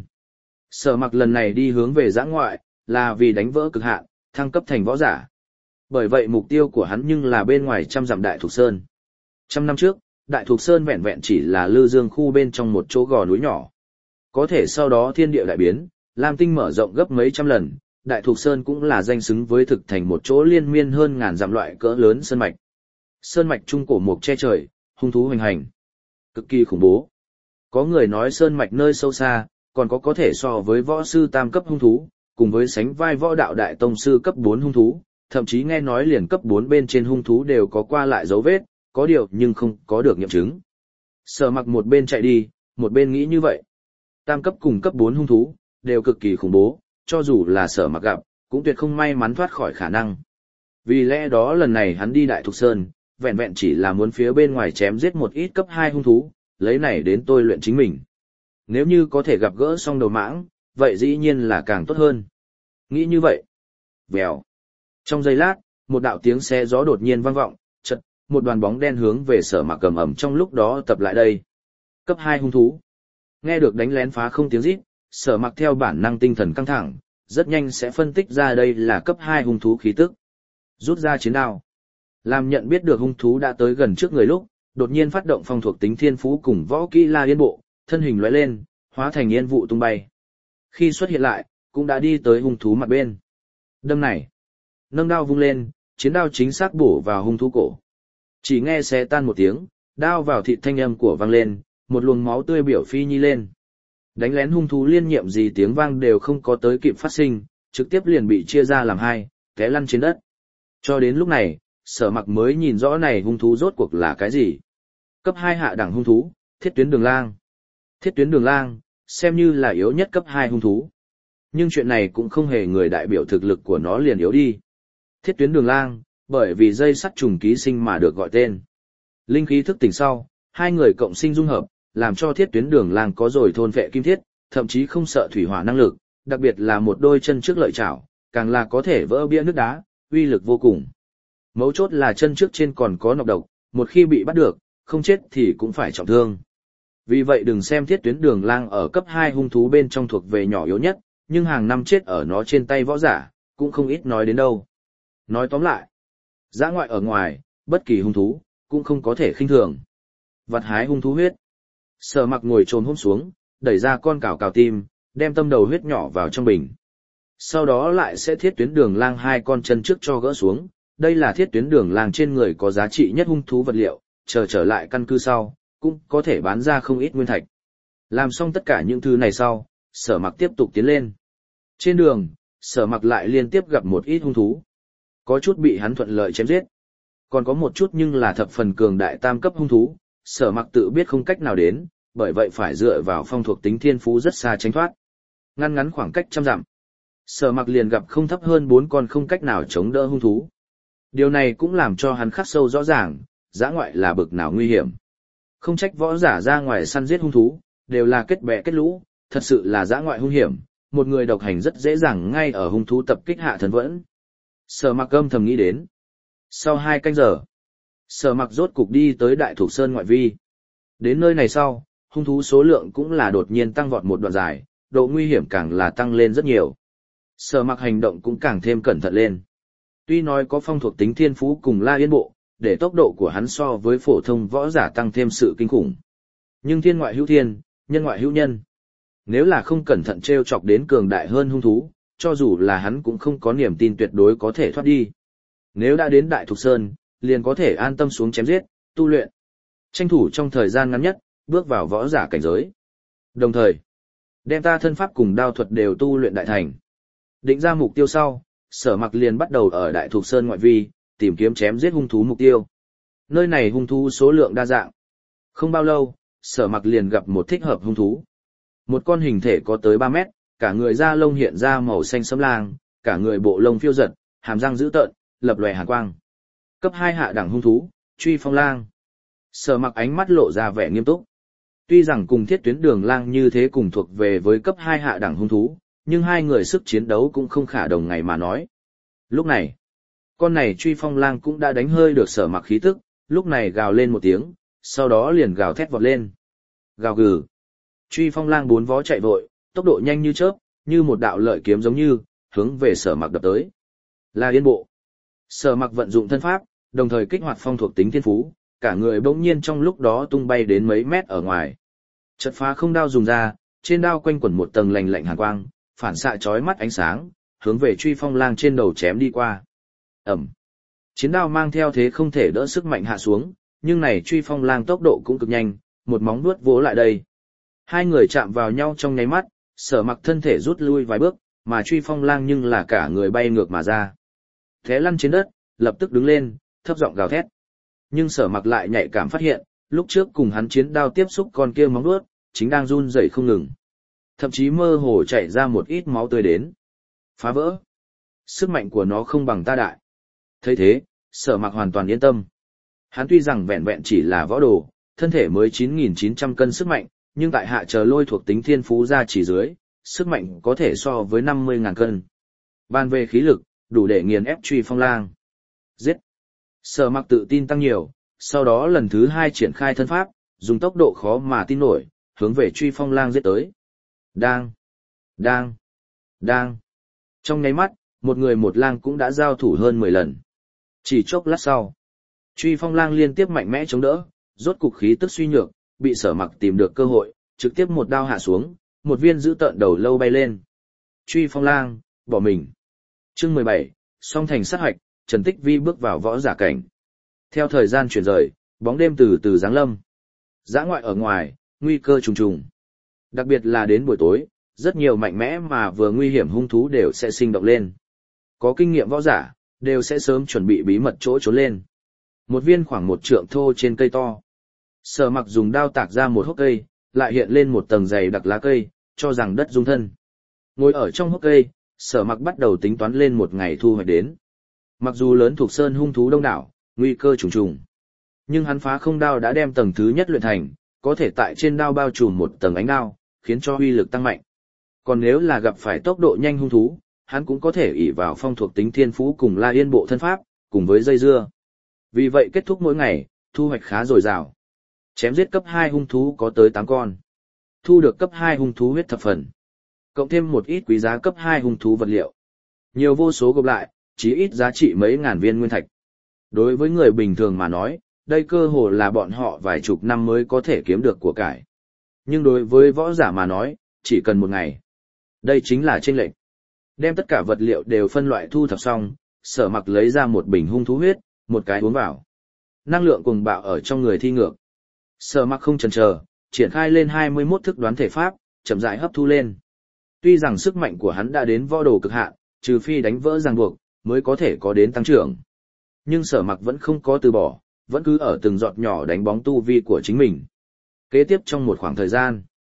Speaker 1: Sở Mặc lần này đi hướng về giã ngoại, là vì đánh vỡ cực hạn, thăng cấp thành võ giả. Bởi vậy mục tiêu của hắn nhưng là bên ngoài trăm dặm Đại Thục Sơn. Trăm năm trước, Đại Thục Sơn vẹn vẹn chỉ là Lư Dương khu bên trong một chỗ gò núi nhỏ. Có thể sau đó thiên địa đại biến, Lam Tinh mở rộng gấp mấy trăm lần, Đại Thục Sơn cũng là danh xứng với thực thành một chỗ liên miên hơn ngàn dặm loại cỡ lớn sơn mạch. Sơn mạch trung cổ mục che trời, hung thú hoành hành, cực kỳ khủng bố. Có người nói sơn mạch nơi sâu xa, còn có có thể so với võ sư tam cấp hung thú, cùng với sánh vai võ đạo đại tông sư cấp bốn hung thú, thậm chí nghe nói liền cấp bốn bên trên hung thú đều có qua lại dấu vết, có điều nhưng không có được nghiệm chứng. Sở Mặc một bên chạy đi, một bên nghĩ như vậy. Tam cấp cùng cấp bốn hung thú, đều cực kỳ khủng bố, cho dù là Sở Mặc gặp, cũng tuyệt không may mắn thoát khỏi khả năng. Vì lẽ đó lần này hắn đi Đại Thục Sơn, vẹn vẹn chỉ là muốn phía bên ngoài chém giết một ít cấp hai hung thú, lấy này đến tôi luyện chính mình. Nếu như có thể gặp gỡ song đầu mãng, vậy dĩ nhiên là càng tốt hơn. Nghĩ như vậy. Vèo. Trong giây lát, một đạo tiếng xe gió đột nhiên vang vọng, chợt, một đoàn bóng đen hướng về Sở Mặc cầm ẩm trong lúc đó tập lại đây. Cấp hai hung thú. Nghe được đánh lén phá không tiếng rít, Sở Mặc theo bản năng tinh thần căng thẳng, rất nhanh sẽ phân tích ra đây là cấp hai hung thú khí tức. Rút ra chiến đao. Làm nhận biết được hung thú đã tới gần trước người lúc, đột nhiên phát động phong thuộc tính thiên phú cùng võ kỹ La Yên Bộ, thân hình lóe lên, hóa thành yên vụ tung bay. Khi xuất hiện lại, cũng đã đi tới hung thú mặt bên. Đâm này, nâng đao vung lên, chiến đao chính xác bổ vào hung thú cổ. Chỉ nghe xé tan một tiếng, đao vào thịt thanh âm của vang lên, một luồng máu tươi biểu phi nhi lên. Đánh lén hung thú liên nhiệm gì tiếng vang đều không có tới kịp phát sinh, trực tiếp liền bị chia ra làm hai, té lăn trên đất. Cho đến lúc này, Sở Mặc mới nhìn rõ này hung thú rốt cuộc là cái gì. Cấp hai hạ đẳng hung thú, Thiết Tuyến Đường Lang. Thiết Tuyến Đường Lang, xem như là yếu nhất cấp hai hung thú. Nhưng chuyện này cũng không hề người đại biểu thực lực của nó liền yếu đi. Thiết Tuyến Đường Lang, bởi vì dây sắt trùng ký sinh mà được gọi tên. Linh khí thức tỉnh sau, hai người cộng sinh dung hợp, làm cho Thiết Tuyến Đường Lang có rồi thôn vệ kim thiết, thậm chí không sợ thủy hỏa năng lực, đặc biệt là một đôi chân trước lợi chảo, càng là có thể vỡ bia nước đá, uy lực vô cùng. Mấu chốt là chân trước trên còn có nọc độc, một khi bị bắt được, không chết thì cũng phải trọng thương. Vì vậy đừng xem thiết tuyến đường lang ở cấp hai hung thú bên trong thuộc về nhỏ yếu nhất, nhưng hàng năm chết ở nó trên tay võ giả, cũng không ít nói đến đâu. Nói tóm lại, dã ngoại ở ngoài, bất kỳ hung thú, cũng không có thể khinh thường. Vặt hái hung thú huyết. Sở Mặc ngồi chồm hôm xuống, đẩy ra con cào cào tim, đem tâm đầu huyết nhỏ vào trong bình. Sau đó lại sẽ thiết tuyến đường lang hai con chân trước cho gỡ xuống, đây là thiết tuyến đường lang trên người có giá trị nhất hung thú vật liệu, chờ trở lại căn cứ sau, cũng có thể bán ra không ít nguyên thạch. Làm xong tất cả những thứ này sau, Sở Mặc tiếp tục tiến lên. Trên đường, Sở Mặc lại liên tiếp gặp một ít hung thú. Có chút bị hắn thuận lợi chém giết. Còn có một chút nhưng là thập phần cường đại tam cấp hung thú, Sở Mặc tự biết không cách nào đến, bởi vậy phải dựa vào phong thuộc tính thiên phú rất xa tránh thoát. Ngăn ngắn khoảng cách trăm dặm. Sở Mặc liền gặp không thấp hơn bốn con không cách nào chống đỡ hung thú. Điều này cũng làm cho hắn khắc sâu rõ ràng, dã ngoại là bực nào nguy hiểm. Không trách võ giả ra ngoài săn giết hung thú, đều là kết bè kết lũ, thật sự là dã ngoại hung hiểm, một người độc hành rất dễ dàng ngay ở hung thú tập kích hạ thần vẫn. Sở Mặc âm thầm nghĩ đến. Sau hai canh giờ, Sở Mặc rốt cục đi tới Đại Thục Sơn ngoại vi. Đến nơi này sau, hung thú số lượng cũng là đột nhiên tăng vọt một đoạn dài, độ nguy hiểm càng là tăng lên rất nhiều. Sở Mặc hành động cũng càng thêm cẩn thận lên. Tuy nói có phong thuộc tính thiên phú cùng La Yên Bộ, để tốc độ của hắn so với phổ thông võ giả tăng thêm sự kinh khủng. Nhưng thiên ngoại hữu thiên, nhân ngoại hữu nhân. Nếu là không cẩn thận trêu chọc đến cường đại hơn hung thú, cho dù là hắn cũng không có niềm tin tuyệt đối có thể thoát đi. Nếu đã đến Đại Thục Sơn, liền có thể an tâm xuống chém giết, tu luyện. Tranh thủ trong thời gian ngắn nhất, bước vào võ giả cảnh giới. Đồng thời, đem ta thân pháp cùng đao thuật đều tu luyện đại thành. Định ra mục tiêu sau, Sở Mặc liền bắt đầu ở Đại Thục Sơn ngoại vi, tìm kiếm chém giết hung thú mục tiêu. Nơi này hung thú số lượng đa dạng. Không bao lâu, Sở Mặc liền gặp một thích hợp hung thú. Một con hình thể có tới ba mét, cả người da lông hiện ra màu xanh sẫm lang, cả người bộ lông phiêu giật, hàm răng dữ tợn, lập lòe hàn quang. Cấp hai hạ đẳng hung thú, Truy Phong Lang. Sở Mặc ánh mắt lộ ra vẻ nghiêm túc. Tuy rằng cùng thiết tuyến đường lang như thế cùng thuộc về với cấp hai hạ đẳng hung thú, nhưng hai người sức chiến đấu cũng không khả đồng ngày mà nói. Lúc này, con này Truy Phong Lang cũng đã đánh hơi được Sở Mặc khí tức, lúc này gào lên một tiếng, sau đó liền gào thét vọt lên. Gào gừ. Truy Phong Lang bốn vó chạy vội, tốc độ nhanh như chớp, như một đạo lợi kiếm giống như, hướng về Sở Mặc đập tới. La Yên Bộ. Sở Mặc vận dụng thân pháp, đồng thời kích hoạt phong thuộc tính thiên phú, cả người bỗng nhiên trong lúc đó tung bay đến mấy mét ở ngoài. Chật phá không đao dùng ra, trên đao quanh quẩn một tầng lạnh lạnh hàn quang, phản xạ chói mắt ánh sáng, hướng về Truy Phong Lang trên đầu chém đi qua. Ầm. Chiến đao mang theo thế không thể đỡ sức mạnh hạ xuống, nhưng này Truy Phong Lang tốc độ cũng cực nhanh, một móng vuốt vỗ lại đây. Hai người chạm vào nhau trong nháy mắt, Sở Mặc thân thể rút lui vài bước, mà Truy Phong Lang nhưng là cả người bay ngược mà ra. Té lăn trên đất, lập tức đứng lên, thấp giọng gào thét. Nhưng Sở Mặc lại nhạy cảm phát hiện, lúc trước cùng hắn chiến đao tiếp xúc con kia móng vuốt, chính đang run rẩy không ngừng. Thậm chí mơ hồ chảy ra một ít máu tươi đến. Phá vỡ. Sức mạnh của nó không bằng ta đại. Thấy thế, Sở Mặc hoàn toàn yên tâm. Hắn tuy rằng vẹn vẹn chỉ là võ đồ, thân thể mới chín nghìn chín trăm cân sức mạnh, nhưng tại hạ chờ lôi thuộc tính thiên phú ra chỉ dưới, sức mạnh có thể so với năm mươi nghìn cân. Ban về khí lực, đủ để nghiền ép Truy Phong Lang. Giết. Sở Mặc tự tin tăng nhiều, sau đó lần thứ hai triển khai thân pháp, dùng tốc độ khó mà tin nổi, hướng về Truy Phong Lang giết tới. Đang, đang, đang. Trong nháy mắt, một người một lang cũng đã giao thủ hơn mười lần. Chỉ chốc lát sau, Truy Phong Lang liên tiếp mạnh mẽ chống đỡ, rốt cục khí tức suy nhược, bị Sở Mặc tìm được cơ hội, trực tiếp một đao hạ xuống, một viên giữ tợn đầu lâu bay lên. Truy Phong Lang, bỏ mình. Chương mười bảy, song thành sát hoạch, Trần Tích Vi bước vào võ giả cảnh. Theo thời gian chuyển rời, bóng đêm từ từ giáng lâm. Dã ngoại ở ngoài, nguy cơ trùng trùng. Đặc biệt là đến buổi tối, rất nhiều mạnh mẽ mà vừa nguy hiểm hung thú đều sẽ sinh động lên. Có kinh nghiệm võ giả, đều sẽ sớm chuẩn bị bí mật chỗ trốn lên. Một viên khoảng một trượng thô trên cây to. Sở Mặc dùng đao tạc ra một hốc cây, lại hiện lên một tầng dày đặc lá cây, cho rằng đất dung thân. Ngồi ở trong hốc cây, Sở Mặc bắt đầu tính toán lên một ngày thu hoạch đến. Mặc dù lớn thuộc sơn hung thú đông đảo, nguy cơ trùng trùng, nhưng hắn phá không đao đã đem tầng thứ nhất luyện thành, có thể tại trên đao bao trùm một tầng ánh đao, khiến cho uy lực tăng mạnh. Còn nếu là gặp phải tốc độ nhanh hung thú, hắn cũng có thể ỷ vào phong thuộc tính thiên phú cùng La Yên Bộ thân pháp, cùng với dây dưa. Vì vậy kết thúc mỗi ngày, thu hoạch khá dồi dào. Chém giết cấp hai hung thú có tới tám con. Thu được cấp hai hung thú huyết thập phần. Cộng thêm một ít quý giá cấp hai hung thú vật liệu. Nhiều vô số gộp lại, chí ít giá trị mấy ngàn viên nguyên thạch. Đối với người bình thường mà nói, đây cơ hồ là bọn họ vài chục năm mới có thể kiếm được của cải. Nhưng đối với võ giả mà nói, chỉ cần một ngày. Đây chính là chênh lệch. Đem tất cả vật liệu đều phân loại thu thập xong, Sở Mặc lấy ra một bình hung thú huyết, một cái uống vào. Năng lượng cuồng bạo ở trong người thi ngược. Sở Mặc không chần chờ, triển khai lên hai mươi mốt thức đoán thể pháp, chậm rãi hấp thu lên. Tuy rằng sức mạnh của hắn đã đến võ đồ cực hạn, trừ phi đánh vỡ ràng buộc, mới có thể có đến tăng trưởng. Nhưng Sở Mặc vẫn không có từ bỏ, vẫn cứ ở từng giọt nhỏ đánh bóng tu vi của chính mình. Kế tiếp trong một khoảng thời gian,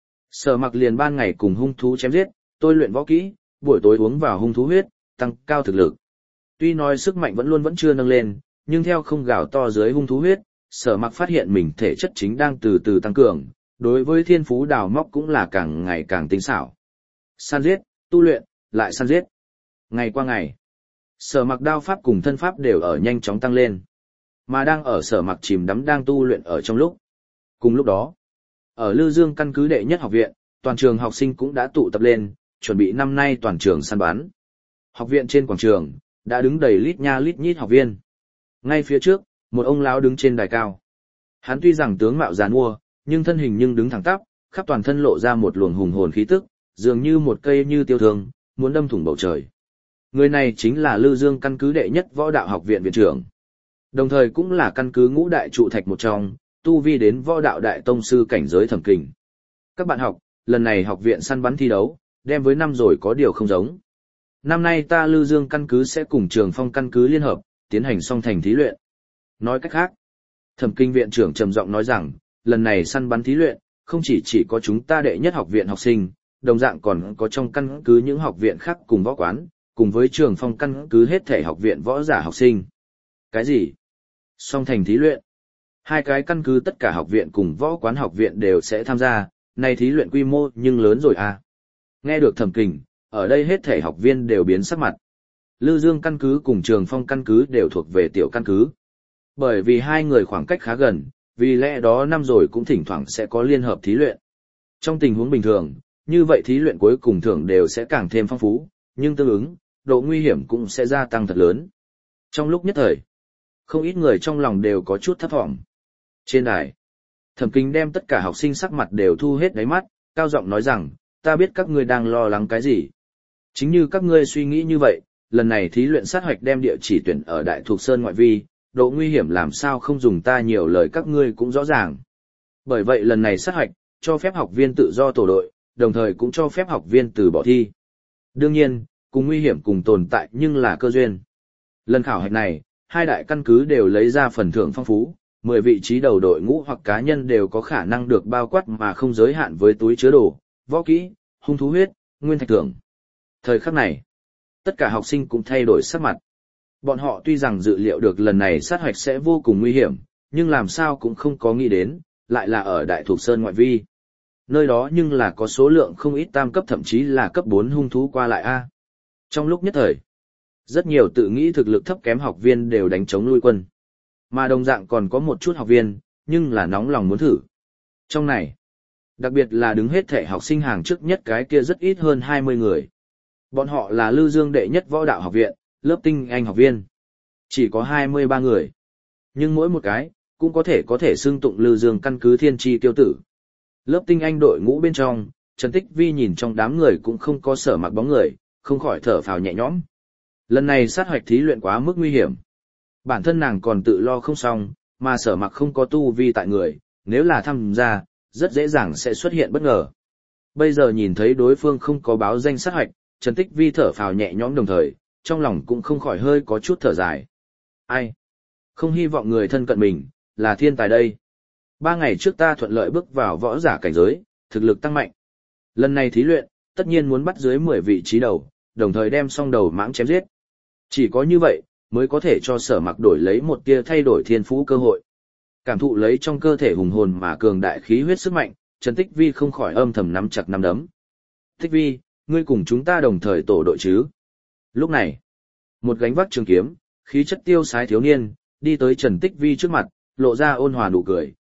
Speaker 1: Sở Mặc liền ban ngày cùng hung thú chém giết, tôi luyện võ kỹ, buổi tối uống vào hung thú huyết, tăng cao thực lực. Tuy nói sức mạnh vẫn luôn vẫn chưa nâng lên, nhưng theo không gào to dưới hung thú huyết, Sở Mặc phát hiện mình thể chất chính đang từ từ tăng cường, đối với thiên phú đào móc cũng là càng ngày càng tinh xảo. Săn giết, tu luyện, lại săn giết. Ngày qua ngày, Sở Mặc đao pháp cùng thân pháp đều ở nhanh chóng tăng lên. Mà đang ở Sở Mặc chìm đắm đang tu luyện ở trong lúc. Cùng lúc đó, ở Lư Dương căn cứ đệ nhất học viện, toàn trường học sinh cũng đã tụ tập lên, chuẩn bị năm nay toàn trường săn bắn. Học viện trên quảng trường, đã đứng đầy lít nha lít nhít học viên. Ngay phía trước, một ông lão đứng trên đài cao. Hắn tuy rằng tướng mạo giàn mua, nhưng thân hình nhưng đứng thẳng tắp, khắp toàn thân lộ ra một luồng hùng hồn khí tức, dường như một cây như tiêu thương, muốn đâm thủng bầu trời. Người này chính là Lư Dương căn cứ đệ nhất võ đạo học viện viện trưởng. Đồng thời cũng là căn cứ ngũ đại trụ thạch một trong, tu vi đến võ đạo đại tông sư cảnh giới thẩm kình. Các bạn học, lần này học viện săn bắn thi đấu, đem với năm rồi có điều không giống. Năm nay ta Lư Dương căn cứ sẽ cùng Trường Phong căn cứ liên hợp, tiến hành song thành thí luyện. Nói cách khác, Thẩm Kinh viện trưởng trầm giọng nói rằng, lần này săn bắn thí luyện, không chỉ chỉ có chúng ta đệ nhất học viện học sinh, đồng dạng còn có trong căn cứ những học viện khác cùng võ quán, cùng với Trường Phong căn cứ hết thể học viện võ giả học sinh. Cái gì? Song thành thí luyện? Hai cái căn cứ tất cả học viện cùng võ quán học viện đều sẽ tham gia, này thí luyện quy mô nhưng lớn rồi à? Nghe được Thẩm Kình, ở đây hết thể học viên đều biến sắc mặt. Lư Dương căn cứ cùng Trường Phong căn cứ đều thuộc về tiểu căn cứ. Bởi vì hai người khoảng cách khá gần, vì lẽ đó năm rồi cũng thỉnh thoảng sẽ có liên hợp thí luyện. Trong tình huống bình thường, như vậy thí luyện cuối cùng thưởng đều sẽ càng thêm phong phú, nhưng tương ứng, độ nguy hiểm cũng sẽ gia tăng thật lớn. Trong lúc nhất thời, không ít người trong lòng đều có chút thấp thỏm. Trên đài, Thẩm Kình đem tất cả học sinh sắc mặt đều thu hết đáy mắt, cao giọng nói rằng, ta biết các ngươi đang lo lắng cái gì. Chính như các ngươi suy nghĩ như vậy, lần này thí luyện sát hoạch đem địa chỉ tuyển ở Đại Thục Sơn ngoại vi, độ nguy hiểm làm sao không dùng ta nhiều lời các ngươi cũng rõ ràng. Bởi vậy lần này sát hoạch, cho phép học viên tự do tổ đội, đồng thời cũng cho phép học viên từ bỏ thi. Đương nhiên, cùng nguy hiểm cùng tồn tại nhưng là cơ duyên. Lần khảo hạch này, hai đại căn cứ đều lấy ra phần thưởng phong phú, mười vị trí đầu đội ngũ hoặc cá nhân đều có khả năng được bao quát mà không giới hạn với túi chứa đồ, võ kỹ, hung thú huyết, nguyên thạch thưởng. Thời khắc này, tất cả học sinh cũng thay đổi sắc mặt. Bọn họ tuy rằng dự liệu được lần này sát hoạch sẽ vô cùng nguy hiểm, nhưng làm sao cũng không có nghĩ đến, lại là ở Đại Thục Sơn ngoại vi. Nơi đó nhưng là có số lượng không ít tam cấp thậm chí là cấp bốn hung thú qua lại A. Trong lúc nhất thời, rất nhiều tự nghĩ thực lực thấp kém học viên đều đánh chống lui quân. Mà đồng dạng còn có một chút học viên, nhưng là nóng lòng muốn thử. Trong này, đặc biệt là đứng hết thể học sinh hàng trước nhất cái kia rất ít hơn hai mươi người. Bọn họ là Lư Dương đệ nhất võ đạo học viện, lớp tinh anh học viên. Chỉ có hai mươi ba người. Nhưng mỗi một cái, cũng có thể có thể xưng tụng Lư Dương căn cứ thiên tri tiêu tử. Lớp tinh anh đội ngũ bên trong, Trần Tích Vi nhìn trong đám người cũng không có Sở Mặc bóng người, không khỏi thở phào nhẹ nhõm. Lần này sát hoạch thí luyện quá mức nguy hiểm. Bản thân nàng còn tự lo không xong, mà Sở Mặc không có tu vi tại người, nếu là tham gia, rất dễ dàng sẽ xuất hiện bất ngờ. Bây giờ nhìn thấy đối phương không có báo danh sát hoạch, Trần Tích Vi thở phào nhẹ nhõm đồng thời, trong lòng cũng không khỏi hơi có chút thở dài. Ai? Không hy vọng người thân cận mình, là thiên tài đây. Ba ngày trước ta thuận lợi bước vào võ giả cảnh giới, thực lực tăng mạnh. Lần này thí luyện, tất nhiên muốn bắt dưới mười vị trí đầu, đồng thời đem song đầu mãng chém giết. Chỉ có như vậy, mới có thể cho Sở Mặc đổi lấy một tia thay đổi thiên phú cơ hội. Cảm thụ lấy trong cơ thể hùng hồn mà cường đại khí huyết sức mạnh, Trần Tích Vi không khỏi âm thầm nắm chặt nắm đấm. Tích Vi, ngươi cùng chúng ta đồng thời tổ đội chứ? Lúc này, một gánh vác trường kiếm, khí chất tiêu sái thiếu niên, đi tới Trần Tích Vi trước mặt, lộ ra ôn hòa nụ cười,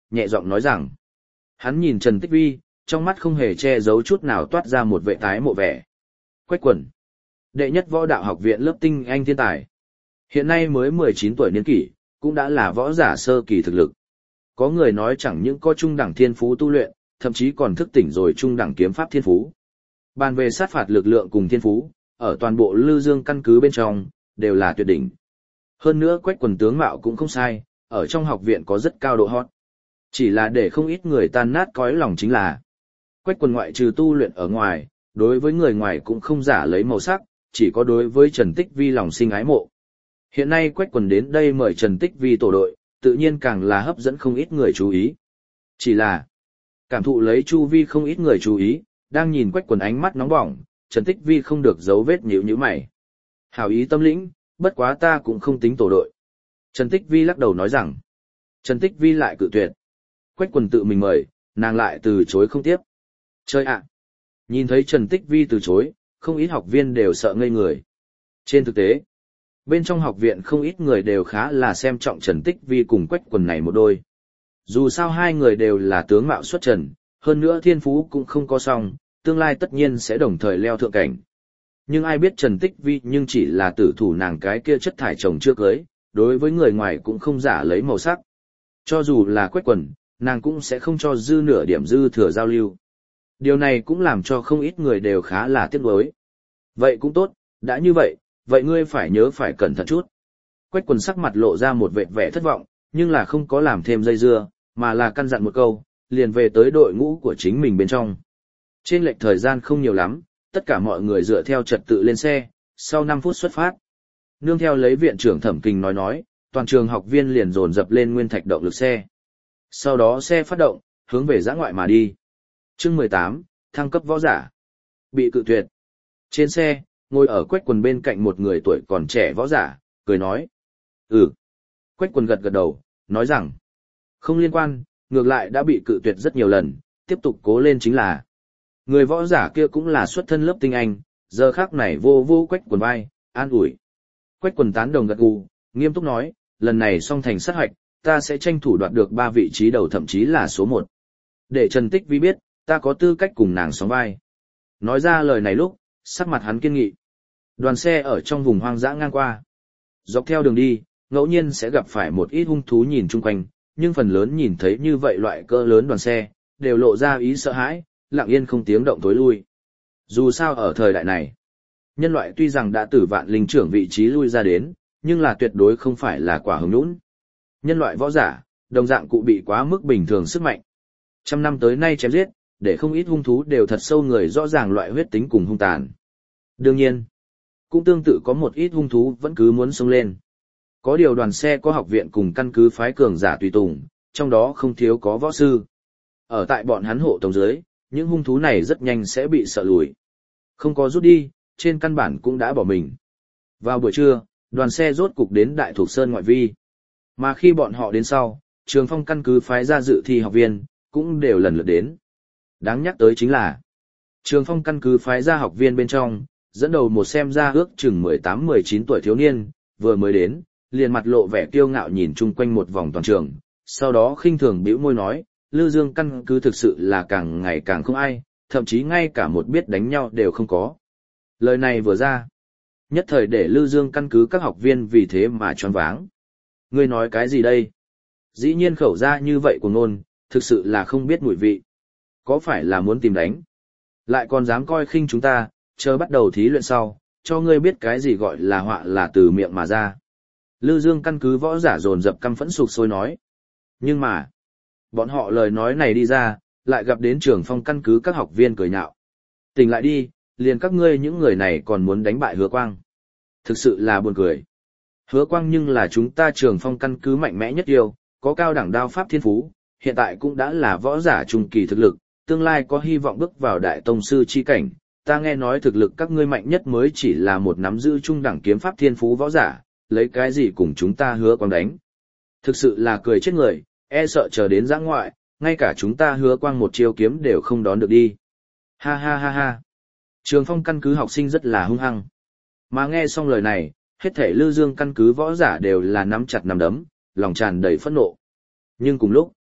Speaker 1: nhẹ giọng nói rằng. Hắn nhìn Trần Tích Vi, trong mắt không hề che giấu chút nào toát ra một vệ tái mộ vẻ. Quách Quần, đệ nhất võ đạo học viện lớp tinh anh thiên tài. Hiện nay mới mười chín tuổi niên kỷ, cũng đã là võ giả sơ kỳ thực lực. Có người nói chẳng những có trung đẳng thiên phú tu luyện, thậm chí còn thức tỉnh rồi trung đẳng kiếm pháp thiên phú. Bàn về sát phạt lực lượng cùng thiên phú, ở toàn bộ Lư Dương căn cứ bên trong, đều là tuyệt đỉnh. Hơn nữa Quách Quần tướng mạo cũng không sai, ở trong học viện có rất cao độ hot. Chỉ là để không ít người tan nát cõi lòng chính là Quách Quần ngoại trừ tu luyện ở ngoài, đối với người ngoài cũng không giả lấy màu sắc, chỉ có đối với Trần Tích Vi lòng sinh ái mộ. Hiện nay Quách Quần đến đây mời Trần Tích Vi tổ đội, tự nhiên càng là hấp dẫn không ít người chú ý. Chỉ là cảm thụ lấy chu vi không ít người chú ý, đang nhìn Quách Quần ánh mắt nóng bỏng, Trần Tích Vi không được giấu vết nhíu nhíu mày. Hảo ý tâm lĩnh, bất quá ta cũng không tính tổ đội. Trần Tích Vi lắc đầu nói rằng. Trần Tích Vi lại cự tuyệt. Quách Quần tự mình mời, nàng lại từ chối không tiếp. Chơi ạ! Nhìn thấy Trần Tích Vi từ chối, không ít học viên đều sợ ngây người. Trên thực tế, bên trong học viện không ít người đều khá là xem trọng Trần Tích Vi cùng Quách Quần này một đôi. Dù sao hai người đều là tướng mạo xuất trần, hơn nữa thiên phú cũng không có song, tương lai tất nhiên sẽ đồng thời leo thượng cảnh. Nhưng ai biết Trần Tích Vi nhưng chỉ là tử thủ nàng cái kia chất thải chồng chưa cưới, đối với người ngoài cũng không giả lấy màu sắc. Cho dù là Quách Quần, nàng cũng sẽ không cho dư nửa điểm dư thừa giao lưu. Điều này cũng làm cho không ít người đều khá là tiếc nuối. Vậy cũng tốt, đã như vậy, vậy ngươi phải nhớ phải cẩn thận chút. Quách Quần sắc mặt lộ ra một vẻ vẻ thất vọng, nhưng là không có làm thêm dây dưa, mà là căn dặn một câu, liền về tới đội ngũ của chính mình bên trong. Trên lệch thời gian không nhiều lắm, tất cả mọi người dựa theo trật tự lên xe, sau năm phút xuất phát. Nương theo lấy viện trưởng Thẩm Kình nói nói, toàn trường học viên liền dồn dập lên nguyên thạch động lực xe. Sau đó xe phát động, hướng về giã ngoại mà đi. Chương mười tám, thăng cấp võ giả. Bị cự tuyệt. Trên xe, ngồi ở Quách Quần bên cạnh một người tuổi còn trẻ võ giả, cười nói. Ừ. Quách Quần gật gật đầu, nói rằng. Không liên quan, ngược lại đã bị cự tuyệt rất nhiều lần, tiếp tục cố lên chính là. Người võ giả kia cũng là xuất thân lớp tinh anh, giờ khác này vô vô Quách Quần vai, an ủi. Quách Quần tán đồng gật gù, nghiêm túc nói, lần này song thành sát hoạch, ta sẽ tranh thủ đoạt được ba vị trí đầu thậm chí là số một. Để Trần Tích Vi biết, ta có tư cách cùng nàng sóng vai. Nói ra lời này lúc, sắc mặt hắn kiên nghị. Đoàn xe ở trong vùng hoang dã ngang qua. Dọc theo đường đi, ngẫu nhiên sẽ gặp phải một ít hung thú nhìn chung quanh, nhưng phần lớn nhìn thấy như vậy loại cỡ lớn đoàn xe, đều lộ ra ý sợ hãi, lặng yên không tiếng động tối lui. Dù sao ở thời đại này, nhân loại tuy rằng đã từ vạn linh trưởng vị trí lui ra đến, nhưng là tuyệt đối không phải là quả hứng nhũn. Nhân loại võ giả, đồng dạng cụ bị quá mức bình thường sức mạnh. Trăm năm tới nay chém giết, để không ít hung thú đều thật sâu người rõ ràng loại huyết tính cùng hung tàn. Đương nhiên, cũng tương tự có một ít hung thú vẫn cứ muốn xông lên. Có điều đoàn xe có học viện cùng căn cứ phái cường giả tùy tùng, trong đó không thiếu có võ sư. Ở tại bọn hắn hộ tống dưới, những hung thú này rất nhanh sẽ bị sợ lùi. Không có rút đi, trên căn bản cũng đã bỏ mình. Vào buổi trưa, đoàn xe rốt cục đến Đại Thục Sơn ngoại vi. Mà khi bọn họ đến sau, Trường Phong căn cứ phái ra dự thi học viên, cũng đều lần lượt đến. Đáng nhắc tới chính là, Trường Phong căn cứ phái ra học viên bên trong, dẫn đầu một xem ra ước chừng mười tám mười chín tuổi thiếu niên, vừa mới đến, liền mặt lộ vẻ kiêu ngạo nhìn chung quanh một vòng toàn trường, sau đó khinh thường bĩu môi nói, Lư Dương căn cứ thực sự là càng ngày càng không ai, thậm chí ngay cả một biết đánh nhau đều không có. Lời này vừa ra, nhất thời để Lư Dương căn cứ các học viên vì thế mà choáng váng. Ngươi nói cái gì đây? Dĩ nhiên khẩu ra như vậy của ngôn, thực sự là không biết mùi vị. Có phải là muốn tìm đánh? Lại còn dám coi khinh chúng ta, chờ bắt đầu thí luyện sau, cho ngươi biết cái gì gọi là họa là từ miệng mà ra. Lư Dương căn cứ võ giả dồn dập căm phẫn sục sôi nói. Nhưng mà, bọn họ lời nói này đi ra, lại gặp đến Trường Phong căn cứ các học viên cười nhạo. Tỉnh lại đi, liền các ngươi những người này còn muốn đánh bại Hứa Quang. Thực sự là buồn cười. Hứa Quang nhưng là chúng ta Trường Phong căn cứ mạnh mẽ nhất yêu, có cao đẳng đao pháp thiên phú, hiện tại cũng đã là võ giả trung kỳ thực lực, tương lai có hy vọng bước vào đại tông sư chi cảnh. Ta nghe nói thực lực các ngươi mạnh nhất mới chỉ là một nắm giữ trung đẳng kiếm pháp thiên phú võ giả, lấy cái gì cùng chúng ta Hứa Quang đánh. Thực sự là cười chết người, e sợ chờ đến giã ngoại, ngay cả chúng ta Hứa Quang một chiêu kiếm đều không đón được đi. Ha ha ha ha. Trường Phong căn cứ học sinh rất là hung hăng. Mà nghe xong lời này, hết thể Lư Dương căn cứ võ giả đều là nắm chặt nắm đấm, lòng tràn đầy phẫn nộ. Nhưng cùng lúc,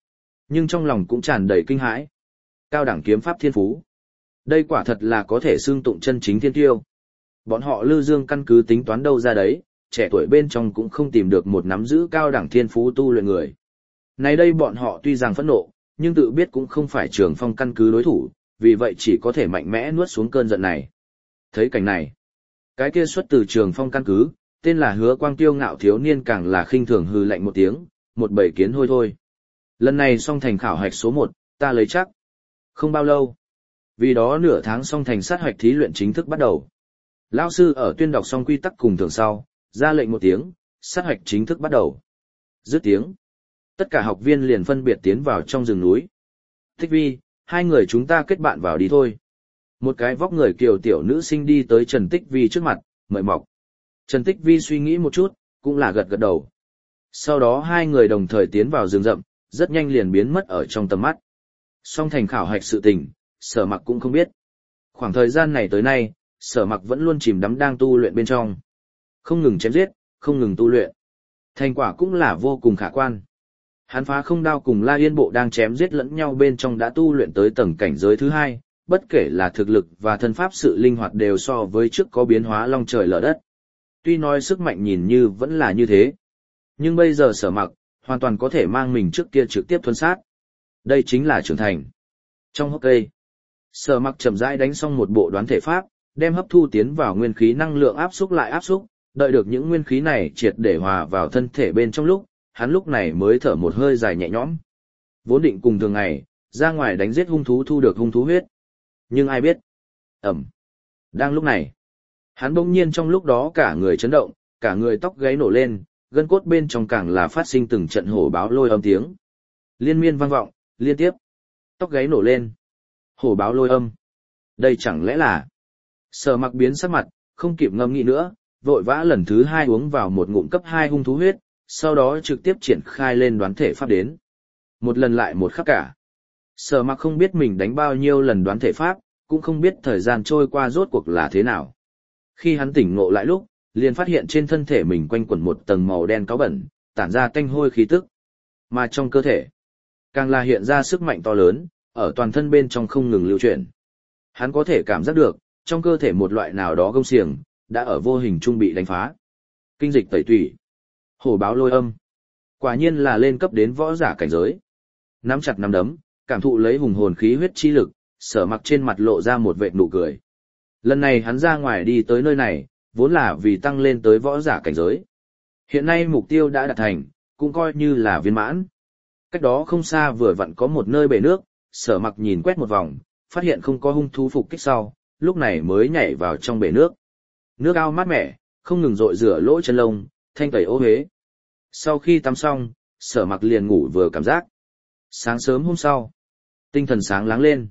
Speaker 1: Nhưng trong lòng cũng tràn đầy kinh hãi. Cao đẳng kiếm pháp thiên phú. Đây quả thật là có thể xưng tụng chân chính thiên tiêu. Bọn họ Lư Dương căn cứ tính toán đâu ra đấy, trẻ tuổi bên trong cũng không tìm được một nắm giữ cao đẳng thiên phú tu luyện người. Này đây bọn họ tuy rằng phẫn nộ, nhưng tự biết cũng không phải Trường Phong căn cứ đối thủ, vì vậy chỉ có thể mạnh mẽ nuốt xuống cơn giận này. Thấy cảnh này, cái kia xuất từ Trường Phong căn cứ, tên là Hứa Quang tiêu ngạo thiếu niên càng là khinh thường hừ lạnh một tiếng, một bầy kiến hôi thôi. Lần này song thành khảo hạch số một, ta lấy chắc. Không bao lâu, vì đó nửa tháng song thành sát hạch thí luyện chính thức bắt đầu. Lão sư ở tuyên đọc xong quy tắc cùng thường sau, ra lệnh một tiếng, sát hạch chính thức bắt đầu. Dứt tiếng, tất cả học viên liền phân biệt tiến vào trong rừng núi. Thích Vi, hai người chúng ta kết bạn vào đi thôi. Một cái vóc người kiều tiểu nữ sinh đi tới Trần Tích Vi trước mặt, mời mọc. Trần Tích Vi suy nghĩ một chút, cũng là gật gật đầu. Sau đó hai người đồng thời tiến vào rừng rậm, rất nhanh liền biến mất ở trong tầm mắt. Song thành khảo hạch sự tình, Sở Mặc cũng không biết. Khoảng thời gian này tới nay, Sở Mặc vẫn luôn chìm đắm đang tu luyện bên trong. Không ngừng chém giết, không ngừng tu luyện. Thành quả cũng là vô cùng khả quan. Hắn Phá Không Đao cùng La Yên Bộ đang chém giết lẫn nhau bên trong đã tu luyện tới tầng cảnh giới thứ hai, bất kể là thực lực và thân pháp sự linh hoạt đều so với trước có biến hóa long trời lở đất. Tuy nói sức mạnh nhìn như vẫn là như thế, nhưng bây giờ Sở Mặc hoàn toàn có thể mang mình trước kia trực tiếp thuần sát. Đây chính là trưởng thành. Trong hốc cây, Sở Mặc chậm rãi đánh xong một bộ đoán thể pháp, đem hấp thu tiến vào nguyên khí năng lượng áp xúc lại áp xúc, đợi được những nguyên khí này triệt để hòa vào thân thể bên trong lúc, hắn lúc này mới thở một hơi dài nhẹ nhõm. Vốn định cùng thường ngày, ra ngoài đánh giết hung thú thu được hung thú huyết. Nhưng ai biết? Ẩm. Đang lúc này, hắn bỗng nhiên trong lúc đó cả người chấn động, cả người tóc gáy nổ lên, gân cốt bên trong càng là phát sinh từng trận hổ báo lôi âm tiếng. Liên miên vang vọng, liên tiếp. Tóc gáy nổ lên. Hổ báo lôi âm. Đây chẳng lẽ là... Sở Mặc biến sắc mặt, không kịp ngâm nghĩ nữa, vội vã lần thứ hai uống vào một ngụm cấp hai hung thú huyết, sau đó trực tiếp triển khai lên đoán thể pháp đến. Một lần lại một khắc cả. Sở Mặc không biết mình đánh bao nhiêu lần đoán thể pháp, cũng không biết thời gian trôi qua rốt cuộc là thế nào. Khi hắn tỉnh ngộ lại lúc, liền phát hiện trên thân thể mình quanh quẩn một tầng màu đen cáu bẩn, tản ra tanh hôi khí tức. Mà trong cơ thể, càng là hiện ra sức mạnh to lớn, ở toàn thân bên trong không ngừng lưu chuyển. Hắn có thể cảm giác được, trong cơ thể một loại nào đó gông xiềng, đã ở vô hình trung bị đánh phá. Kinh dịch tẩy tủy. Hổ báo lôi âm. Quả nhiên là lên cấp đến võ giả cảnh giới. Nắm chặt nắm đấm, cảm thụ lấy hùng hồn khí huyết chi lực, Sở Mặc trên mặt lộ ra một vệt nụ cười. Lần này hắn ra ngoài đi tới nơi này, vốn là vì tăng lên tới võ giả cảnh giới. Hiện nay mục tiêu đã đạt thành, cũng coi như là viên mãn. Cách đó không xa vừa vặn có một nơi bể nước, Sở Mặc nhìn quét một vòng, phát hiện không có hung thú phục kích sau, lúc này mới nhảy vào trong bể nước. Nước ao mát mẻ, không ngừng rội rửa lỗ chân lông, thanh tẩy ô huế. Sau khi tắm xong, Sở Mặc liền ngủ vừa cảm giác. Sáng sớm hôm sau, tinh thần sáng láng lên.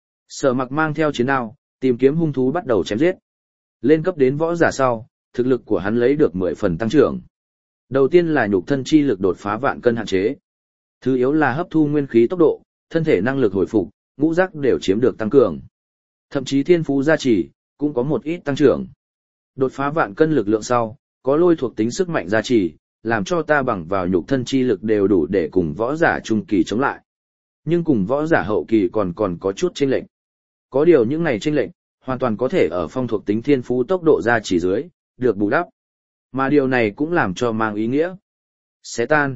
Speaker 1: Sở Mặc mang theo chiến đao, tìm kiếm hung thú bắt đầu chém giết. Lên cấp đến võ giả sau, thực lực của hắn lấy được mười phần tăng trưởng. Đầu tiên là nhục thân chi lực đột phá vạn cân hạn chế. Thứ yếu là hấp thu nguyên khí tốc độ, thân thể năng lực hồi phục, ngũ giác đều chiếm được tăng cường. Thậm chí thiên phú gia trì, cũng có một ít tăng trưởng. Đột phá vạn cân lực lượng sau, có lôi thuộc tính sức mạnh gia trì, làm cho ta bằng vào nhục thân chi lực đều đủ để cùng võ giả trung kỳ chống lại. Nhưng cùng võ giả hậu kỳ còn còn có chút chênh lệch. Có điều những này chênh lệch, hoàn toàn có thể ở phong thuộc tính thiên phú tốc độ gia trì dưới, được bù đắp. Mà điều này cũng làm cho mang ý nghĩa. Xé tan.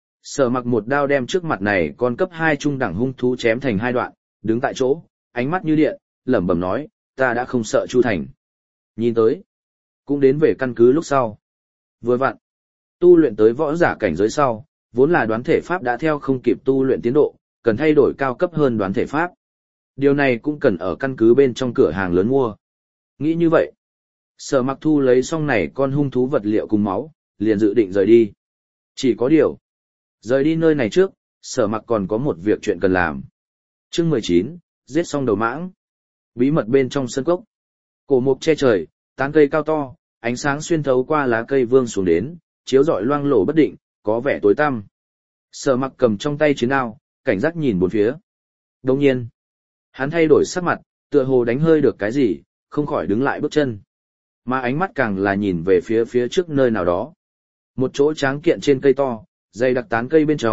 Speaker 1: Sở Mặc một đao đem trước mặt này con cấp hai trung đẳng hung thú chém thành hai đoạn, đứng tại chỗ, ánh mắt như điện, lẩm bẩm nói, ta đã không sợ Chu Thành. Nhìn tới, cũng đến về căn cứ lúc sau. Vừa vặn, tu luyện tới võ giả cảnh giới sau, vốn là đoán thể pháp đã theo không kịp tu luyện tiến độ, cần thay đổi cao cấp hơn đoán thể pháp. Điều này cũng cần ở căn cứ bên trong cửa hàng lớn mua. Nghĩ như vậy, Sở Mặc thu lấy xong này con hung thú vật liệu cùng máu, liền dự định rời đi. Chỉ có điều, rời đi nơi này trước, Sở Mặc còn có một việc chuyện cần làm. Chương mười chín, giết xong đầu mãng. Bí mật bên trong sân cốc. Cổ mục che trời, tán cây cao to, ánh sáng xuyên thấu qua lá cây vương xuống đến, chiếu rọi loang lổ bất định, có vẻ tối tăm. Sở Mặc cầm trong tay chiến đao, cảnh giác nhìn bốn phía. Đồng nhiên, hắn thay đổi sắc mặt, tựa hồ đánh hơi được cái gì, không khỏi đứng lại bước chân. Mà ánh mắt càng là nhìn về phía phía trước nơi nào đó. Một chỗ tráng kiện trên cây to, dày đặc tán cây bên trong,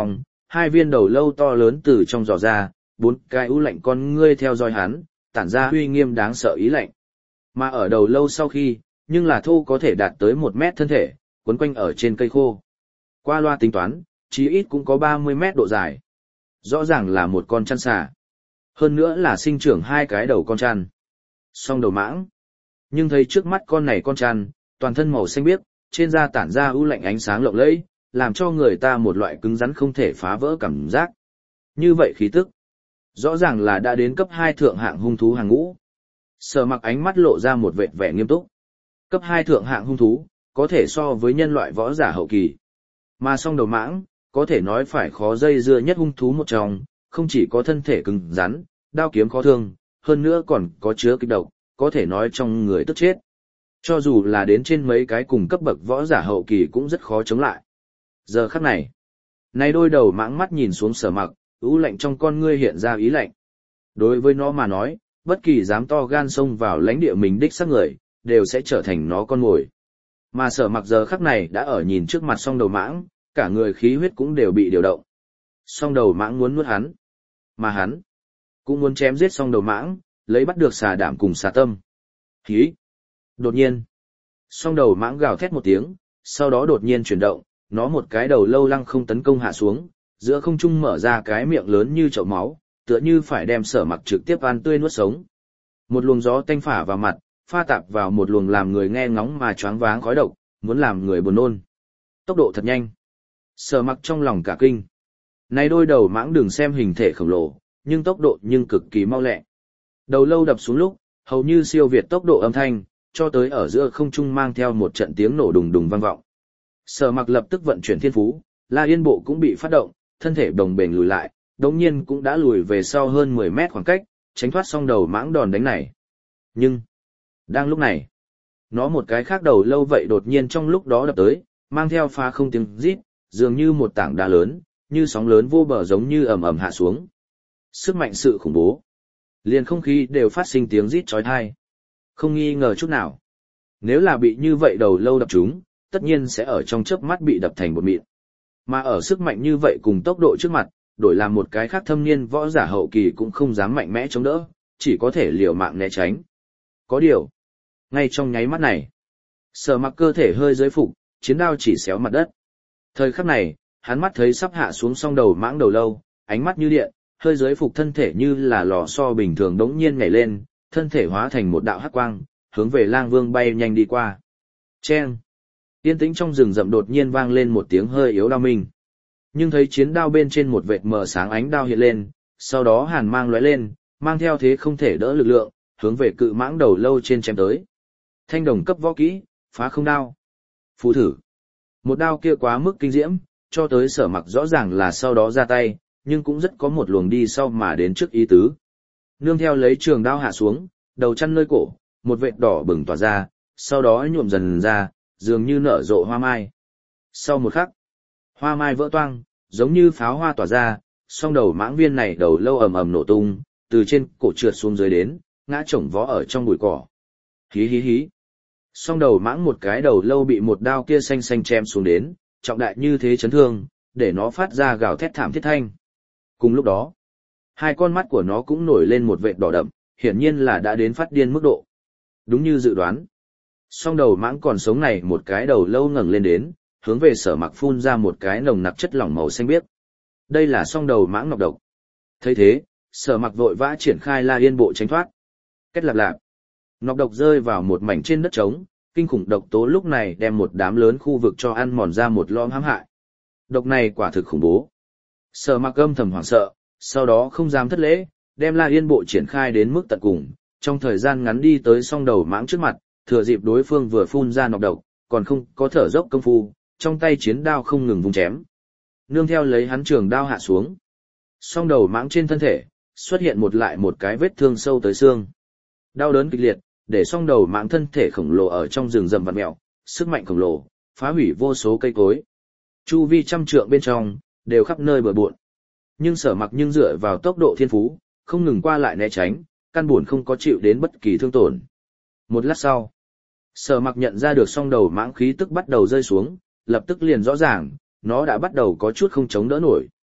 Speaker 1: hai viên đầu lâu to lớn từ trong giò ra, bốn cái u lạnh con ngươi theo dõi hắn, tản ra uy nghiêm đáng sợ ý lạnh. Mà ở đầu lâu sau khi, nhưng là thô có thể đạt tới một mét thân thể, quấn quanh ở trên cây khô. Qua loa tính toán, chí ít cũng có ba mươi mét độ dài. Rõ ràng là một con chăn xà. Hơn nữa là sinh trưởng hai cái đầu con chăn. Song đầu mãng. Nhưng thấy trước mắt con này con chăn, toàn thân màu xanh biếc, trên da tản ra u lạnh ánh sáng lộng lẫy, làm cho người ta một loại cứng rắn không thể phá vỡ cảm giác. Như vậy khí tức, rõ ràng là đã đến cấp hai thượng hạng hung thú hàng ngũ. Sở Mặc ánh mắt lộ ra một vệt vẻ nghiêm túc. Cấp hai thượng hạng hung thú, có thể so với nhân loại võ giả hậu kỳ. Mà song đầu mãng, có thể nói phải khó dây dưa nhất hung thú một trong, không chỉ có thân thể cứng rắn, đao kiếm khó thương, hơn nữa còn có chứa kịch độc, có thể nói trong người tức chết. Cho dù là đến trên mấy cái cùng cấp bậc võ giả hậu kỳ cũng rất khó chống lại. Giờ khắc này, này đôi đầu mãng mắt nhìn xuống Sở Mặc, u lạnh trong con ngươi hiện ra ý lạnh. Đối với nó mà nói, bất kỳ dám to gan xông vào lãnh địa mình đích xác người, đều sẽ trở thành nó con mồi. Mà Sở Mặc giờ khắc này đã ở nhìn trước mặt song đầu mãng, cả người khí huyết cũng đều bị điều động. Song đầu mãng muốn nuốt hắn, mà hắn cũng muốn chém giết song đầu mãng, lấy bắt được xà đảm cùng xà tâm. Hí! Đột nhiên, song đầu mãng gào thét một tiếng, sau đó đột nhiên chuyển động, nó một cái đầu lâu lăng không tấn công hạ xuống, giữa không trung mở ra cái miệng lớn như chậu máu, tựa như phải đem Sở Mặc trực tiếp ăn tươi nuốt sống. Một luồng gió tanh phả vào mặt, pha tạp vào một luồng làm người nghe ngóng mà choáng váng khói độc, muốn làm người buồn nôn. Tốc độ thật nhanh. Sở Mặc trong lòng cả kinh. Này đôi đầu mãng đừng xem hình thể khổng lồ, nhưng tốc độ nhưng cực kỳ mau lẹ. Đầu lâu đập xuống lúc, hầu như siêu việt tốc độ âm thanh, cho tới ở giữa không trung mang theo một trận tiếng nổ đùng đùng vang vọng. Sở Mặc lập tức vận chuyển thiên phú, La Yên Bộ cũng bị phát động, thân thể đồng bền lùi lại, đống nhiên cũng đã lùi về sau hơn mười mét khoảng cách, tránh thoát xong đầu mãng đòn đánh này. Nhưng, đang lúc này, nó một cái khác đầu lâu vậy đột nhiên trong lúc đó đập tới, mang theo phá không tiếng rít, dường như một tảng đá lớn, như sóng lớn vô bờ giống như ầm ầm hạ xuống. Sức mạnh sự khủng bố. Liền không khí đều phát sinh tiếng rít chói tai. Không nghi ngờ chút nào. Nếu là bị như vậy đầu lâu đập trúng, tất nhiên sẽ ở trong chớp mắt bị đập thành bột mịn. Mà ở sức mạnh như vậy cùng tốc độ trước mặt, đổi làm một cái khác thâm niên võ giả hậu kỳ cũng không dám mạnh mẽ chống đỡ, chỉ có thể liều mạng né tránh. Có điều, ngay trong nháy mắt này, Sở Mặc cơ thể hơi dưới phục, chiến đao chỉ xéo mặt đất. Thời khắc này, hắn mắt thấy sắp hạ xuống song đầu mãng đầu lâu, ánh mắt như điện, hơi dưới phục thân thể như là lò xo bình thường đống nhiên nhảy lên, thân thể hóa thành một đạo hắc quang, hướng về Lang Vương bay nhanh đi qua. Chen! Yên tĩnh trong rừng rậm đột nhiên vang lên một tiếng hơi yếu đao minh. Nhưng thấy chiến đao bên trên một vệt mờ sáng ánh đao hiện lên, sau đó hàn mang lóe lên, mang theo thế không thể đỡ lực lượng, hướng về cự mãng đầu lâu trên chém tới. Thanh đồng cấp võ kỹ, phá không đao. Phù thử. Một đao kia quá mức kinh diễm, cho tới Sở Mặc rõ ràng là sau đó ra tay, nhưng cũng rất có một luồng đi sau mà đến trước ý tứ. Nương theo lấy trường đao hạ xuống, đầu chăn nơi cổ, một vệt đỏ bừng tỏa ra, sau đó nhuộm dần ra, dường như nở rộ hoa mai. Sau một khắc, hoa mai vỡ toang, giống như pháo hoa tỏa ra, song đầu mãng viên này đầu lâu ầm ầm nổ tung, từ trên cổ trượt xuống dưới đến, ngã chồng vó ở trong bụi cỏ. Hí hí hí. Song đầu mãng một cái đầu lâu bị một đao kia xanh xanh chém xuống đến, trọng đại như thế chấn thương, để nó phát ra gào thét thảm thiết thanh. Cùng lúc đó, hai con mắt của nó cũng nổi lên một vệt đỏ đậm, hiển nhiên là đã đến phát điên mức độ. Đúng như dự đoán, song đầu mãng còn sống này một cái đầu lâu ngẩng lên đến, hướng về Sở Mặc phun ra một cái nồng nặc chất lỏng màu xanh biếc. Đây là song đầu mãng nọc độc. Thấy thế, Sở Mặc vội vã triển khai La Yên Bộ tránh thoát. Kết lạp lạp. Nọc độc rơi vào một mảnh trên đất trống, kinh khủng độc tố lúc này đem một đám lớn khu vực cho ăn mòn ra một lõm hãm hại. Độc này quả thực khủng bố. Sở Mặc âm thầm hoảng sợ, sau đó không dám thất lễ, đem La Yên Bộ triển khai đến mức tận cùng, trong thời gian ngắn đi tới song đầu mãng trước mặt, thừa dịp đối phương vừa phun ra nọc độc, còn không có thở dốc công phu, trong tay chiến đao không ngừng vung chém. Nương theo lấy hắn trường đao hạ xuống, song đầu mãng trên thân thể xuất hiện một lại một cái vết thương sâu tới xương. Đau đớn kịch liệt, để song đầu mãng thân thể khổng lồ ở trong rừng rậm vặn mèo, sức mạnh khổng lồ, phá hủy vô số cây cối. Chu vi trăm trượng bên trong, đều khắp nơi bừa bộn. Nhưng Sở Mặc nhưng dựa vào tốc độ thiên phú, không ngừng qua lại né tránh, căn buồn không có chịu đến bất kỳ thương tổn. Một lát sau, Sở Mặc nhận ra được song đầu mãng khí tức bắt đầu rơi xuống, lập tức liền rõ ràng, nó đã bắt đầu có chút không chống đỡ nổi.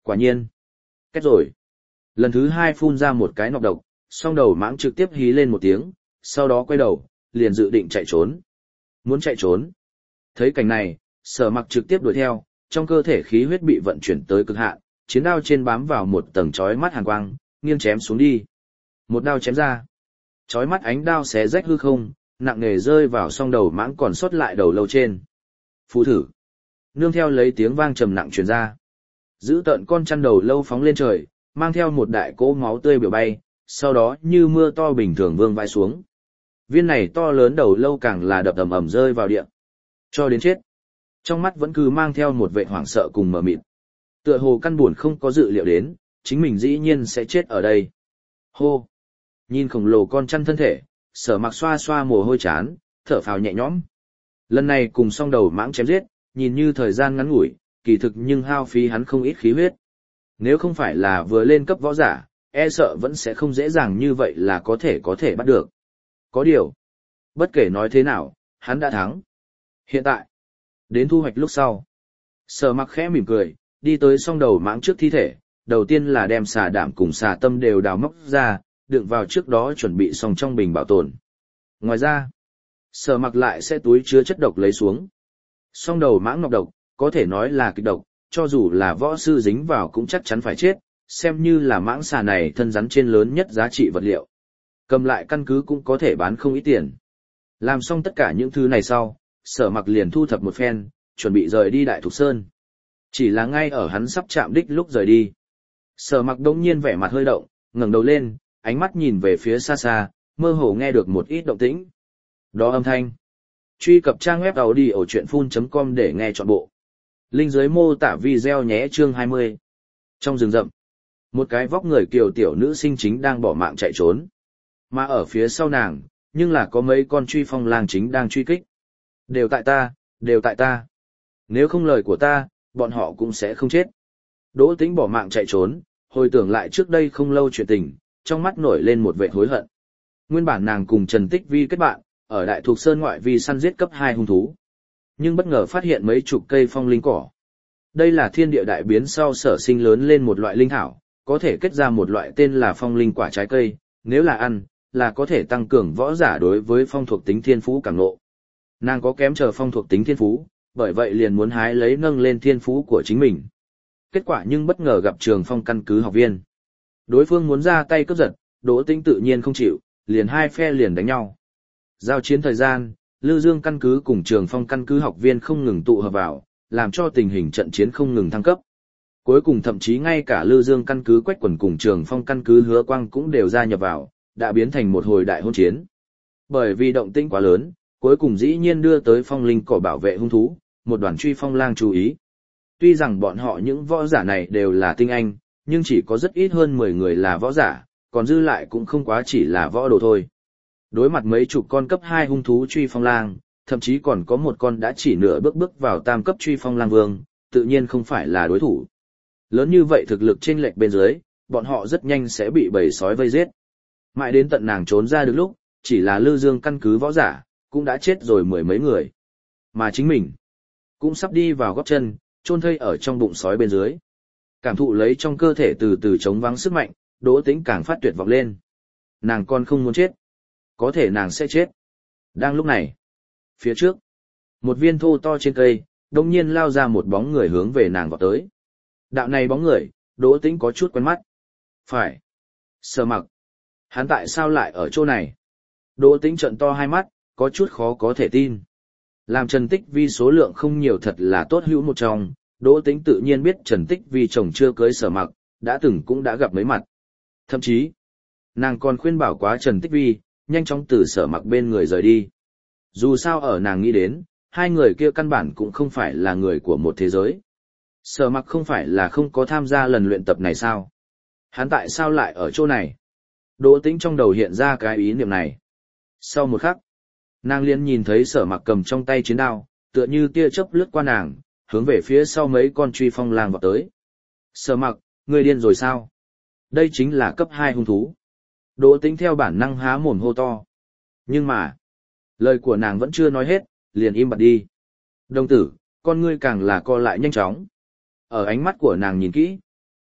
Speaker 1: Quả nhiên. Kết rồi. Lần thứ hai phun ra một cái nọc độc, song đầu mãng trực tiếp hí lên một tiếng, sau đó quay đầu, liền dự định chạy trốn. Muốn chạy trốn. Thấy cảnh này, Sở Mặc trực tiếp đuổi theo, trong cơ thể khí huyết bị vận chuyển tới cực hạn, chiến đao trên bám vào một tầng chói mắt hàn quang, nghiêng chém xuống đi. Một đao chém ra. Chói mắt ánh đao xé rách hư không, nặng nề rơi vào song đầu mãng còn sót lại đầu lâu trên. Phù thử. Nương theo lấy tiếng vang trầm nặng truyền ra. Giữ tợn con chăn đầu lâu phóng lên trời, mang theo một đại cỗ máu tươi biểu bay, sau đó như mưa to bình thường vương vãi xuống. Viên này to lớn đầu lâu càng là đập ầm ầm rơi vào địa. Cho đến chết. Trong mắt vẫn cứ mang theo một vẻ hoảng sợ cùng mờ mịt. Tựa hồ căn buồn không có dự liệu đến, chính mình dĩ nhiên sẽ chết ở đây. Hô. Nhìn khổng lồ con chăn thân thể, Sở Mặc xoa xoa mồ hôi chán, thở phào nhẹ nhõm. Lần này cùng song đầu mãng chém giết, nhìn như thời gian ngắn ngủi, kỳ thực nhưng hao phí hắn không ít khí huyết. Nếu không phải là vừa lên cấp võ giả, e sợ vẫn sẽ không dễ dàng như vậy là có thể có thể bắt được. Có điều, bất kể nói thế nào, hắn đã thắng. Hiện tại, đến thu hoạch lúc sau. Sở Mặc khẽ mỉm cười, đi tới song đầu mãng trước thi thể, đầu tiên là đem xà đảm cùng xà tâm đều đào móc ra, đựng vào trước đó chuẩn bị xong trong bình bảo tồn. Ngoài ra, Sở Mặc lại sẽ túi chứa chất độc lấy xuống. Song đầu mãng nọc độc, có thể nói là kịch độc, cho dù là võ sư dính vào cũng chắc chắn phải chết, xem như là mãng xà này thân rắn trên lớn nhất giá trị vật liệu. Cầm lại căn cứ cũng có thể bán không ít tiền. Làm xong tất cả những thứ này sau, Sở Mặc liền thu thập một phen, chuẩn bị rời đi Đại Thục Sơn. Chỉ là ngay ở hắn sắp chạm đích lúc rời đi. Sở Mặc đống nhiên vẻ mặt hơi động, ngẩng đầu lên, ánh mắt nhìn về phía xa xa, mơ hồ nghe được một ít động tĩnh. Đó âm thanh. Truy cập trang web audiochuyenphun chấm com để nghe trọn bộ. Link dưới mô tả video nhé chương hai mươi. Trong rừng rậm, một cái vóc người kiều tiểu nữ sinh chính đang bỏ mạng chạy trốn. Mà ở phía sau nàng, nhưng là có mấy con truy phong lang chính đang truy kích. Đều tại ta, đều tại ta. Nếu không lời của ta, bọn họ cũng sẽ không chết. Đỗ Tĩnh bỏ mạng chạy trốn, hồi tưởng lại trước đây không lâu chuyện tình, trong mắt nổi lên một vẻ hối hận. Nguyên bản nàng cùng Trần Tích Vi kết bạn, ở Đại Thục Sơn ngoại vi săn giết cấp hai hung thú. Nhưng bất ngờ phát hiện mấy chục cây phong linh cỏ. Đây là thiên địa đại biến sau sở sinh lớn lên một loại linh thảo, có thể kết ra một loại tên là phong linh quả trái cây, nếu là ăn, là có thể tăng cường võ giả đối với phong thuộc tính thiên phú cảm ngộ. Nàng có kém chờ phong thuộc tính thiên phú, bởi vậy liền muốn hái lấy nâng lên thiên phú của chính mình. Kết quả nhưng bất ngờ gặp Trường Phong căn cứ học viên. Đối phương muốn ra tay cướp giật, Đỗ Tĩnh tự nhiên không chịu, liền hai phe liền đánh nhau. Giao chiến thời gian, Lư Dương căn cứ cùng Trường Phong căn cứ học viên không ngừng tụ hợp vào, làm cho tình hình trận chiến không ngừng thăng cấp. Cuối cùng thậm chí ngay cả Lư Dương căn cứ Quách Quần cùng Trường Phong căn cứ Hứa Quang cũng đều gia nhập vào, đã biến thành một hồi đại hôn chiến. Bởi vì động tĩnh quá lớn, cuối cùng dĩ nhiên đưa tới phong linh cỏ bảo vệ hung thú, một đoàn truy phong lang chú ý. Tuy rằng bọn họ những võ giả này đều là tinh anh, nhưng chỉ có rất ít hơn mười người là võ giả, còn dư lại cũng không quá chỉ là võ đồ thôi. Đối mặt mấy chục con cấp hai hung thú truy phong lang, thậm chí còn có một con đã chỉ nửa bước bước vào tam cấp truy phong lang vương, tự nhiên không phải là đối thủ. Lớn như vậy thực lực chênh lệch bên dưới, bọn họ rất nhanh sẽ bị bầy sói vây giết. Mãi đến tận nàng trốn ra được lúc, chỉ là Lư Dương căn cứ võ giả, cũng đã chết rồi mười mấy người. Mà chính mình, cũng sắp đi vào gót chân, chôn thây ở trong bụng sói bên dưới. Cảm thụ lấy trong cơ thể từ từ chống vắng sức mạnh, Đỗ Tĩnh càng phát tuyệt vọng lên. Nàng còn không muốn chết. Có thể nàng sẽ chết. Đang lúc này, phía trước, một viên thô to trên cây, đông nhiên lao ra một bóng người hướng về nàng vọt tới. Đạo này bóng người, Đỗ Tĩnh có chút quen mắt. Phải. Sở Mặc. Hắn tại sao lại ở chỗ này? Đỗ Tĩnh trợn to hai mắt, có chút khó có thể tin. Làm Trần Tích Vi số lượng không nhiều thật là tốt hữu một trong, Đỗ Tĩnh tự nhiên biết Trần Tích Vi chồng chưa cưới Sở Mặc, đã từng cũng đã gặp mấy mặt. Thậm chí, nàng còn khuyên bảo quá Trần Tích Vi, nhanh chóng từ Sở Mặc bên người rời đi. Dù sao ở nàng nghĩ đến, hai người kia căn bản cũng không phải là người của một thế giới. Sở Mặc không phải là không có tham gia lần luyện tập này sao? Hắn tại sao lại ở chỗ này? Đỗ Tĩnh trong đầu hiện ra cái ý niệm này. Sau một khắc, nàng liền nhìn thấy Sở Mặc cầm trong tay chiến đao, tựa như tia chớp lướt qua nàng, hướng về phía sau mấy con truy phong lang vọt tới. Sở Mặc, ngươi điên rồi sao? Đây chính là cấp hai hung thú. Đỗ Tĩnh theo bản năng há mồm hô to. Nhưng mà, lời của nàng vẫn chưa nói hết, liền im bặt đi. Đồng tử, con ngươi càng là co lại nhanh chóng. Ở ánh mắt của nàng nhìn kỹ,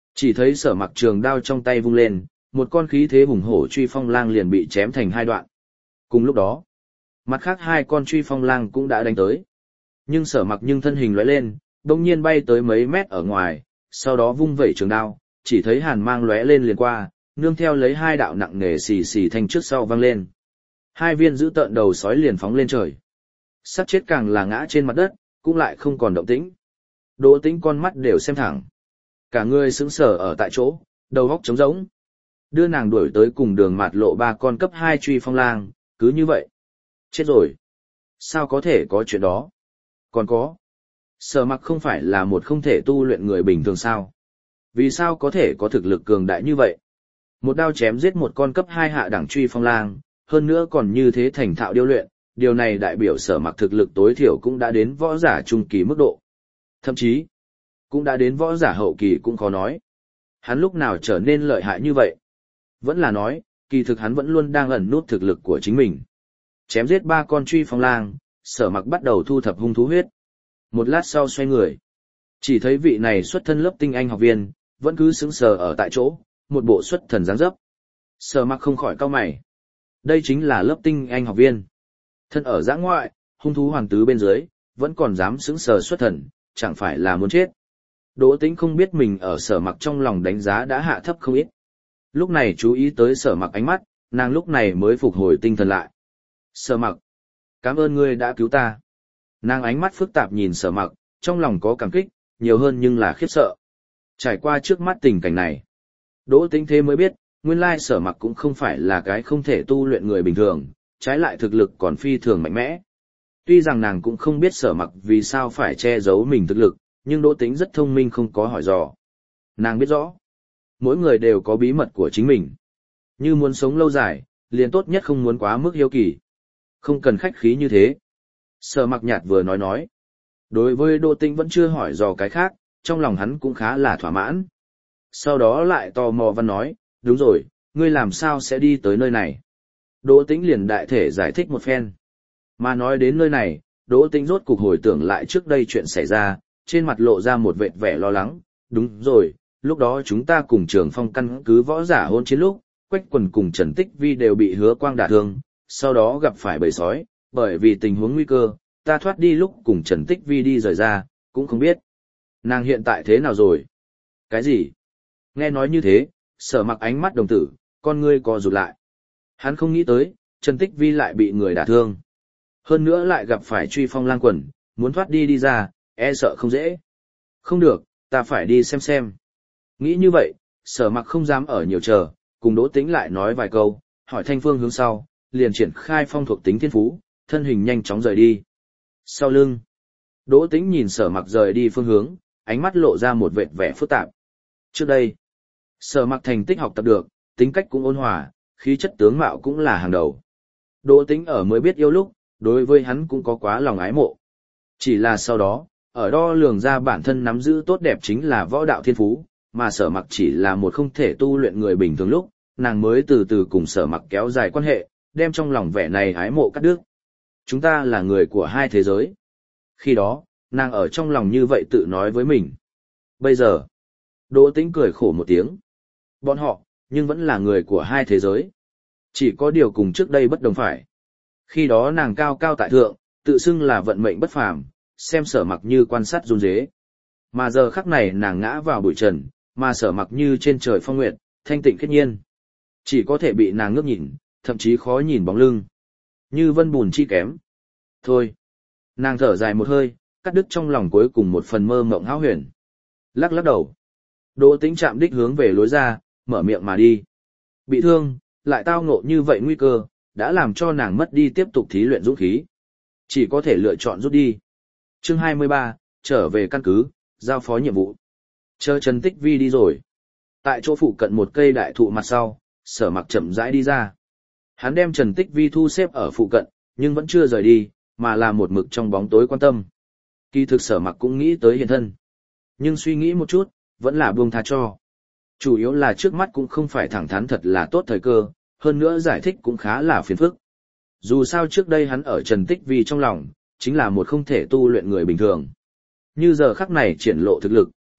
Speaker 1: Chỉ thấy sở mặc trường đao trong tay vung lên, một con khí thế hùng hổ truy phong lang liền bị chém thành hai đoạn. Cùng lúc đó, mặt khác hai con truy phong lang cũng đã đánh tới. Nhưng sở mặc nhưng thân hình lóe lên, đông nhiên bay tới mấy mét ở ngoài, sau đó vung vẩy trường đao, chỉ thấy hàn mang lóe lên liền qua, nương theo lấy hai đạo nặng nề xì xì thanh trước sau vang lên. Hai viên giữ tợn đầu sói liền phóng lên trời. Sắp chết càng là ngã trên mặt đất, cũng lại không còn động tĩnh. Đỗ Tĩnh con mắt đều xem thẳng. Cả người sững sờ ở tại chỗ, đầu óc trống rỗng. Đưa nàng đuổi tới cùng đường mạt lộ ba con cấp hai truy phong lang, cứ như vậy. Chết rồi. Sao có thể có chuyện đó? Còn có. Sở mặc không phải là một không thể tu luyện người bình thường sao? Vì sao có thể có thực lực cường đại như vậy? Một đao chém giết một con cấp hai hạ đẳng truy phong lang, hơn nữa còn như thế thành thạo điêu luyện, điều này đại biểu sở mặc thực lực tối thiểu cũng đã đến võ giả trung kỳ mức độ. Thậm chí, cũng đã đến võ giả hậu kỳ cũng khó nói. Hắn lúc nào trở nên lợi hại như vậy? Vẫn là nói, kỳ thực hắn vẫn luôn đang ẩn nút thực lực của chính mình. Chém giết ba con truy phong lang, sở mặc bắt đầu thu thập hung thú huyết. Một lát sau xoay người. Chỉ thấy vị này xuất thân lớp tinh anh học viên, vẫn cứ sững sờ ở tại chỗ, một bộ xuất thần dáng dấp. Sở mặc không khỏi cau mày. Đây chính là lớp tinh anh học viên. Thân ở giã ngoại, hung thú hoàng tứ bên dưới, vẫn còn dám sững sờ xuất thần, chẳng phải là muốn chết. Đỗ Tĩnh không biết mình ở sở mặc trong lòng đánh giá đã hạ thấp không ít. Lúc này chú ý tới sở mặc ánh mắt, nàng lúc này mới phục hồi tinh thần lại. Sở mặc, cảm ơn ngươi đã cứu ta. Nàng ánh mắt phức tạp nhìn sở mặc, trong lòng có cảm kích, nhiều hơn nhưng là khiếp sợ. Trải qua trước mắt tình cảnh này, Đỗ Tĩnh thế mới biết, nguyên lai sở mặc cũng không phải là cái không thể tu luyện người bình thường, trái lại thực lực còn phi thường mạnh mẽ. Tuy rằng nàng cũng không biết sở mặc vì sao phải che giấu mình thực lực, nhưng Đỗ Tĩnh rất thông minh không có hỏi dò. Nàng biết rõ, mỗi người đều có bí mật của chính mình. Như muốn sống lâu dài, liền tốt nhất không muốn quá mức hiếu kỳ. Không cần khách khí như thế. Sở mặc nhạt vừa nói nói. Đối với Đỗ Tĩnh vẫn chưa hỏi dò cái khác, trong lòng hắn cũng khá là thỏa mãn. Sau đó lại tò mò văn nói, đúng rồi, ngươi làm sao sẽ đi tới nơi này? Đỗ Tĩnh liền đại thể giải thích một phen. Mà nói đến nơi này, Đỗ Tĩnh rốt cục hồi tưởng lại trước đây chuyện xảy ra, trên mặt lộ ra một vệt vẻ lo lắng. Đúng rồi, lúc đó chúng ta cùng Trường Phong căn cứ võ giả hôn chiến lúc, Quách Quần cùng Trần Tích Vi đều bị Hứa Quang đả thương, sau đó gặp phải bầy sói, bởi vì tình huống nguy cơ, ta thoát đi lúc cùng Trần Tích Vi đi rời ra, cũng không biết. Nàng hiện tại thế nào rồi? Cái gì? Nghe nói như thế, sở mặc ánh mắt đồng tử, con ngươi co rụt lại. Hắn không nghĩ tới, Trần Tích Vi lại bị người đả thương. Hơn nữa lại gặp phải truy phong lang quần, muốn thoát đi đi ra, e sợ không dễ. Không được, ta phải đi xem xem. Nghĩ như vậy, sở mặc không dám ở nhiều chờ, cùng Đỗ Tĩnh lại nói vài câu, hỏi thanh phương hướng sau, liền triển khai phong thuộc tính thiên phú, thân hình nhanh chóng rời đi. Sau lưng, Đỗ Tĩnh nhìn sở mặc rời đi phương hướng, ánh mắt lộ ra một vệt vẻ phức tạp. Trước đây, sở mặc thành tích học tập được, tính cách cũng ôn hòa, khí chất tướng mạo cũng là hàng đầu. Đỗ Tĩnh ở mới biết yêu lúc, đối với hắn cũng có quá lòng ái mộ. Chỉ là sau đó, ở đo lường ra bản thân nắm giữ tốt đẹp chính là võ đạo thiên phú, mà sở mặc chỉ là một không thể tu luyện người bình thường lúc, nàng mới từ từ cùng sở mặc kéo dài quan hệ, đem trong lòng vẻ này ái mộ cắt đứt. Chúng ta là người của hai thế giới. Khi đó, nàng ở trong lòng như vậy tự nói với mình. Bây giờ, Đỗ Tĩnh cười khổ một tiếng. Bọn họ, nhưng vẫn là người của hai thế giới. Chỉ có điều cùng trước đây bất đồng phải. Khi đó nàng cao cao tại thượng, tự xưng là vận mệnh bất phàm, xem sở mặc như quan sát run rế. Mà giờ khắc này nàng ngã vào bụi trần, mà sở mặc như trên trời phong nguyệt, thanh tịnh khiết nhiên. Chỉ có thể bị nàng ngước nhìn, thậm chí khó nhìn bóng lưng. Như vân bùn chi kém. Thôi. Nàng thở dài một hơi, cắt đứt trong lòng cuối cùng một phần mơ mộng hão huyền. Lắc lắc đầu. Đỗ Tĩnh chạm đích hướng về lối ra, mở miệng mà đi. Bị thương, lại tao ngộ như vậy nguy cơ, đã làm cho nàng mất đi tiếp tục thí luyện dũng khí. Chỉ có thể lựa chọn rút đi. Chương hai mươi ba, trở về căn cứ, giao phó nhiệm vụ. Chờ Trần Tích Vi đi rồi. Tại chỗ phụ cận một cây đại thụ mặt sau, sở mặc chậm rãi đi ra. Hắn đem Trần Tích Vi thu xếp ở phụ cận, nhưng vẫn chưa rời đi, mà là một mực trong bóng tối quan tâm. Kỳ thực sở mặc cũng nghĩ tới hiện thân. Nhưng suy nghĩ một chút, vẫn là buông tha cho. Chủ yếu là trước mắt cũng không phải thẳng thắn thật là tốt thời cơ, hơn nữa giải thích cũng khá là phiền phức. Dù sao trước đây hắn ở Trần Tích Vi trong lòng, chính là một không thể tu luyện người bình thường. Như giờ khắc này triển lộ thực lực,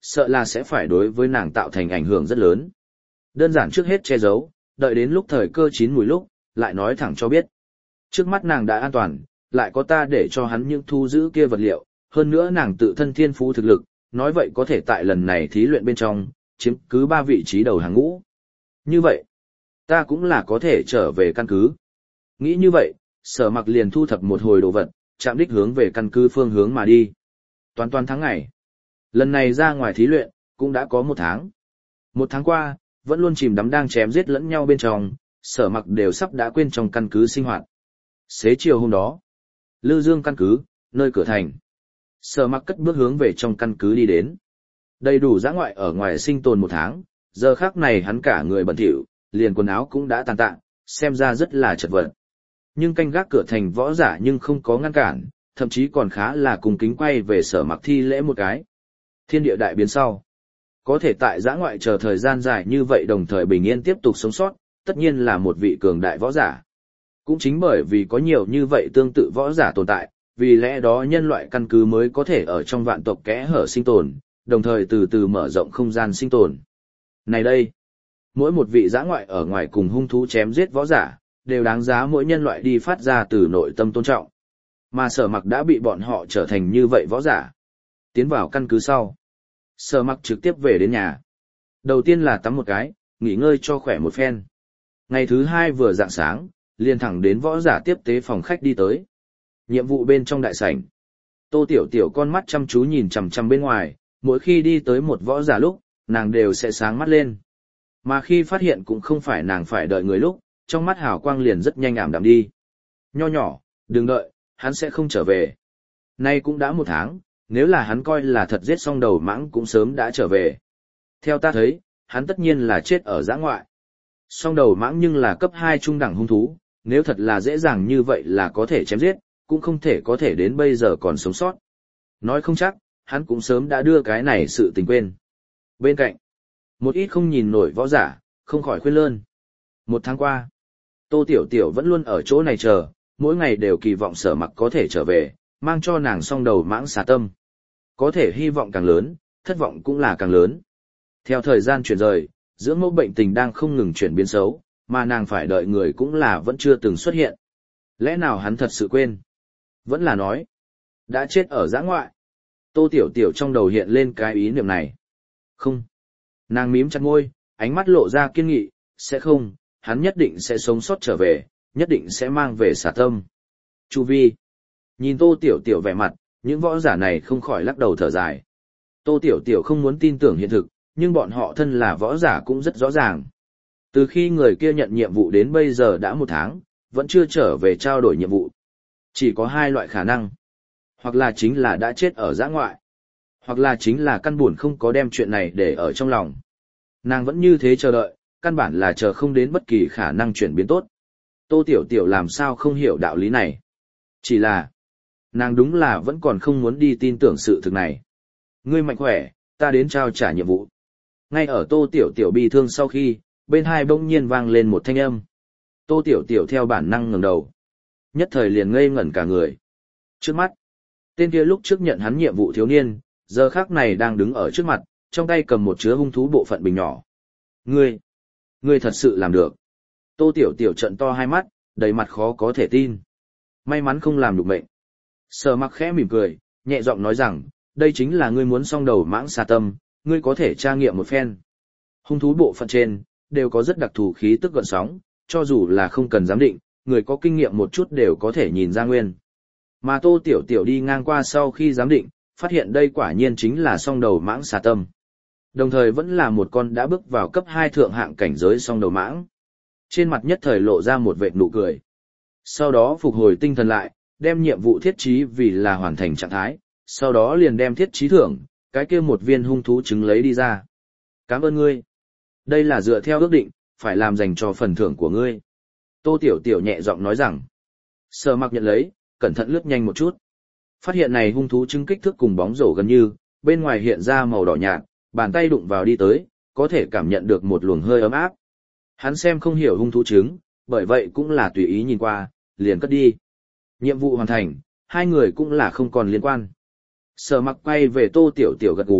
Speaker 1: sợ là sẽ phải đối với nàng tạo thành ảnh hưởng rất lớn. Đơn giản trước hết che giấu, đợi đến lúc thời cơ chín mùi lúc, lại nói thẳng cho biết. Trước mắt nàng đã an toàn, lại có ta để cho hắn những thu giữ kia vật liệu, hơn nữa nàng tự thân thiên phú thực lực, nói vậy có thể tại lần này thí luyện bên trong, chiếm cứ ba vị trí đầu hàng ngũ. Như vậy, ta cũng là có thể trở về căn cứ. Nghĩ như vậy, Sở Mặc liền thu thập một hồi đồ vật, chạm đích hướng về căn cứ phương hướng mà đi. Toàn toàn tháng ngày. Lần này ra ngoài thí luyện, cũng đã có một tháng. Một tháng qua, vẫn luôn chìm đắm đang chém giết lẫn nhau bên trong, Sở Mặc đều sắp đã quên trong căn cứ sinh hoạt. Xế chiều hôm đó, Lư Dương căn cứ, nơi cửa thành. Sở Mặc cất bước hướng về trong căn cứ đi đến. Đầy đủ dã ngoại ở ngoài sinh tồn một tháng, giờ khác này hắn cả người bẩn thỉu, liền quần áo cũng đã tàn tạ, xem ra rất là chật vật. Nhưng canh gác cửa thành võ giả nhưng không có ngăn cản, thậm chí còn khá là cùng kính quay về Sở Mặc thi lễ một cái. Thiên địa đại biến sau. Có thể tại dã ngoại chờ thời gian dài như vậy đồng thời bình yên tiếp tục sống sót, tất nhiên là một vị cường đại võ giả. Cũng chính bởi vì có nhiều như vậy tương tự võ giả tồn tại, vì lẽ đó nhân loại căn cứ mới có thể ở trong vạn tộc kẽ hở sinh tồn, đồng thời từ từ mở rộng không gian sinh tồn. Này đây, mỗi một vị dã ngoại ở ngoài cùng hung thú chém giết võ giả, đều đáng giá mỗi nhân loại đi phát ra từ nội tâm tôn trọng. Mà Sở Mặc đã bị bọn họ trở thành như vậy võ giả. Tiến vào căn cứ sau, Sở Mặc trực tiếp về đến nhà. Đầu tiên là tắm một cái, nghỉ ngơi cho khỏe một phen. Ngày thứ hai vừa rạng sáng, liền thẳng đến võ giả tiếp tế phòng khách đi tới. Nhiệm vụ bên trong đại sảnh. Tô Tiểu Tiểu con mắt chăm chú nhìn chằm chằm bên ngoài, mỗi khi đi tới một võ giả lúc, nàng đều sẽ sáng mắt lên. Mà khi phát hiện cũng không phải nàng phải đợi người lúc, trong mắt hào quang liền rất nhanh ảm đạm đi. Nho nhỏ, đừng đợi, hắn sẽ không trở về. Nay cũng đã một tháng, nếu là hắn coi là thật giết xong đầu mãng cũng sớm đã trở về. Theo ta thấy, hắn tất nhiên là chết ở dã ngoại. Song đầu mãng nhưng là cấp hai trung đẳng hung thú, nếu thật là dễ dàng như vậy là có thể chém giết, cũng không thể có thể đến bây giờ còn sống sót. Nói không chắc, hắn cũng sớm đã đưa cái này sự tình quên. Bên cạnh, một ít không nhìn nổi võ giả, không khỏi khuyên lơn. Một tháng qua, Tô Tiểu Tiểu vẫn luôn ở chỗ này chờ, mỗi ngày đều kỳ vọng Sở Mặc có thể trở về, mang cho nàng song đầu mãng xà tâm. Có thể hy vọng càng lớn, thất vọng cũng là càng lớn. Theo thời gian chuyển rời, dưỡng mẫu bệnh tình đang không ngừng chuyển biến xấu, mà nàng phải đợi người cũng là vẫn chưa từng xuất hiện. Lẽ nào hắn thật sự quên? Vẫn là nói, đã chết ở dã ngoại. Tô Tiểu Tiểu trong đầu hiện lên cái ý niệm này. Không. Nàng mím chặt môi, ánh mắt lộ ra kiên nghị, sẽ không, hắn nhất định sẽ sống sót trở về, nhất định sẽ mang về xà tâm. Chu vi. Nhìn Tô Tiểu Tiểu vẻ mặt, những võ giả này không khỏi lắc đầu thở dài. Tô Tiểu Tiểu không muốn tin tưởng hiện thực, nhưng bọn họ thân là võ giả cũng rất rõ ràng. Từ khi người kia nhận nhiệm vụ đến bây giờ đã một tháng, vẫn chưa trở về trao đổi nhiệm vụ. Chỉ có hai loại khả năng. Hoặc là chính là đã chết ở dã ngoại. Hoặc là chính là căn buồn không có đem chuyện này để ở trong lòng. Nàng vẫn như thế chờ đợi, căn bản là chờ không đến bất kỳ khả năng chuyển biến tốt. Tô Tiểu Tiểu làm sao không hiểu đạo lý này. Chỉ là, nàng đúng là vẫn còn không muốn đi tin tưởng sự thực này. Ngươi mạnh khỏe, ta đến trao trả nhiệm vụ. Ngay ở Tô Tiểu Tiểu bị thương sau khi, bên hai bỗng nhiên vang lên một thanh âm. Tô Tiểu Tiểu theo bản năng ngẩng đầu. Nhất thời liền ngây ngẩn cả người. Trước mắt, tên kia lúc trước nhận hắn nhiệm vụ thiếu niên, giờ khắc này đang đứng ở trước mặt, trong tay cầm một chứa hung thú bộ phận bình nhỏ. Ngươi, ngươi thật sự làm được. Tô Tiểu Tiểu trợn to hai mắt, đầy mặt khó có thể tin. May mắn không làm được mệnh. Sở Mặc khẽ mỉm cười, nhẹ giọng nói rằng, đây chính là ngươi muốn song đầu mãng xà tâm, ngươi có thể tra nghiệm một phen. Hung thú bộ phận trên, đều có rất đặc thù khí tức gợn sóng, cho dù là không cần giám định, người có kinh nghiệm một chút đều có thể nhìn ra nguyên. Mà Tô Tiểu Tiểu đi ngang qua sau khi giám định, phát hiện đây quả nhiên chính là song đầu mãng xà tâm. Đồng thời vẫn là một con đã bước vào cấp hai thượng hạng cảnh giới song đầu mãng. Trên mặt nhất thời lộ ra một vệt nụ cười. Sau đó phục hồi tinh thần lại, đem nhiệm vụ thiết trí vì là hoàn thành trạng thái, sau đó liền đem thiết trí thưởng, cái kia một viên hung thú trứng lấy đi ra. Cảm ơn ngươi. Đây là dựa theo ước định, phải làm dành cho phần thưởng của ngươi. Tô Tiểu Tiểu nhẹ giọng nói rằng. Sở Mặc nhận lấy, cẩn thận lướt nhanh một chút. Phát hiện này hung thú trứng kích thước cùng bóng rổ gần như, bên ngoài hiện ra màu đỏ nhạt, bàn tay đụng vào đi tới, có thể cảm nhận được một luồng hơi ấm áp. Hắn xem không hiểu hung thú trứng, bởi vậy cũng là tùy ý nhìn qua, liền cất đi. Nhiệm vụ hoàn thành, hai người cũng là không còn liên quan. Sở Mặc quay về Tô Tiểu Tiểu gật gù,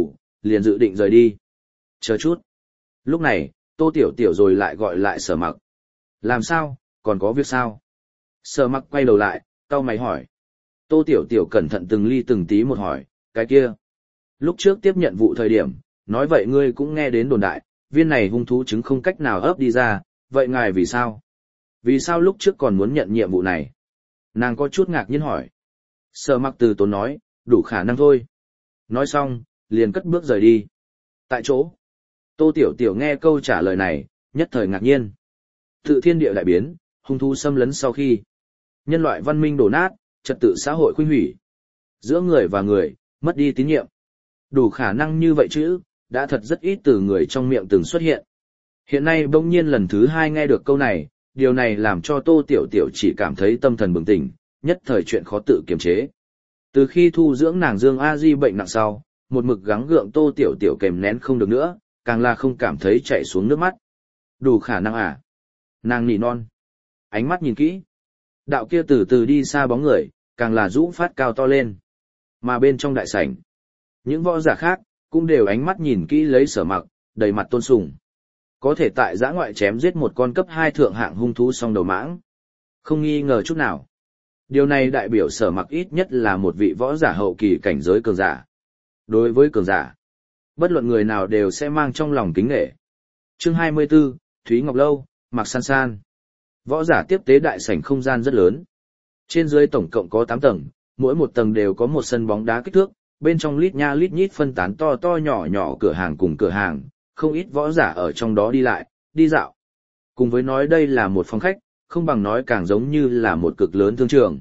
Speaker 1: liền dự định rời đi. Chờ chút. Lúc này, Tô Tiểu Tiểu rồi lại gọi lại Sở Mặc. Làm sao, còn có việc sao? Sở Mặc quay đầu lại, cau mày hỏi. Tô Tiểu Tiểu cẩn thận từng ly từng tí một hỏi, cái kia. Lúc trước tiếp nhận vụ thời điểm, nói vậy ngươi cũng nghe đến đồn đại, viên này hung thú trứng không cách nào ấp đi ra, vậy ngài vì sao? Vì sao lúc trước còn muốn nhận nhiệm vụ này? Nàng có chút ngạc nhiên hỏi. Sở Mặc từ tốn nói, đủ khả năng thôi. Nói xong, liền cất bước rời đi. Tại chỗ, Tô Tiểu Tiểu nghe câu trả lời này, nhất thời ngạc nhiên. Tự thiên địa đại biến, hung thú xâm lấn sau khi nhân loại văn minh đổ nát, trật tự xã hội khuynh hủy. Giữa người và người, mất đi tín nhiệm. Đủ khả năng như vậy chứ, đã thật rất ít từ người trong miệng từng xuất hiện. Hiện nay bỗng nhiên lần thứ hai nghe được câu này, điều này làm cho Tô Tiểu Tiểu chỉ cảm thấy tâm thần bừng tỉnh, nhất thời chuyện khó tự kiềm chế. Từ khi thu dưỡng nàng Dương A Di bệnh nặng sau, một mực gắng gượng Tô Tiểu Tiểu kềm nén không được nữa, càng là không cảm thấy chảy xuống nước mắt. Đủ khả năng à? Nàng nỉ non. Ánh mắt nhìn kỹ. Đạo kia từ từ đi xa bóng người, càng là rũ phát cao to lên. Mà bên trong đại sảnh, những võ giả khác, cũng đều ánh mắt nhìn kỹ lấy Sở Mặc, đầy mặt tôn sùng. Có thể tại giã ngoại chém giết một con cấp hai thượng hạng hung thú song đầu mãng. Không nghi ngờ chút nào. Điều này đại biểu Sở Mặc ít nhất là một vị võ giả hậu kỳ cảnh giới cường giả. Đối với cường giả, bất luận người nào đều sẽ mang trong lòng kính nể. Chương hai mươi 24, Thúy Ngọc Lâu, Mạc San San. Võ giả tiếp tế đại sảnh không gian rất lớn. Trên dưới tổng cộng có tám tầng, mỗi một tầng đều có một sân bóng đá kích thước, bên trong lít nha lít nhít phân tán to to nhỏ nhỏ cửa hàng cùng cửa hàng, không ít võ giả ở trong đó đi lại, đi dạo. Cùng với nói đây là một phòng khách, không bằng nói càng giống như là một cực lớn thương trường.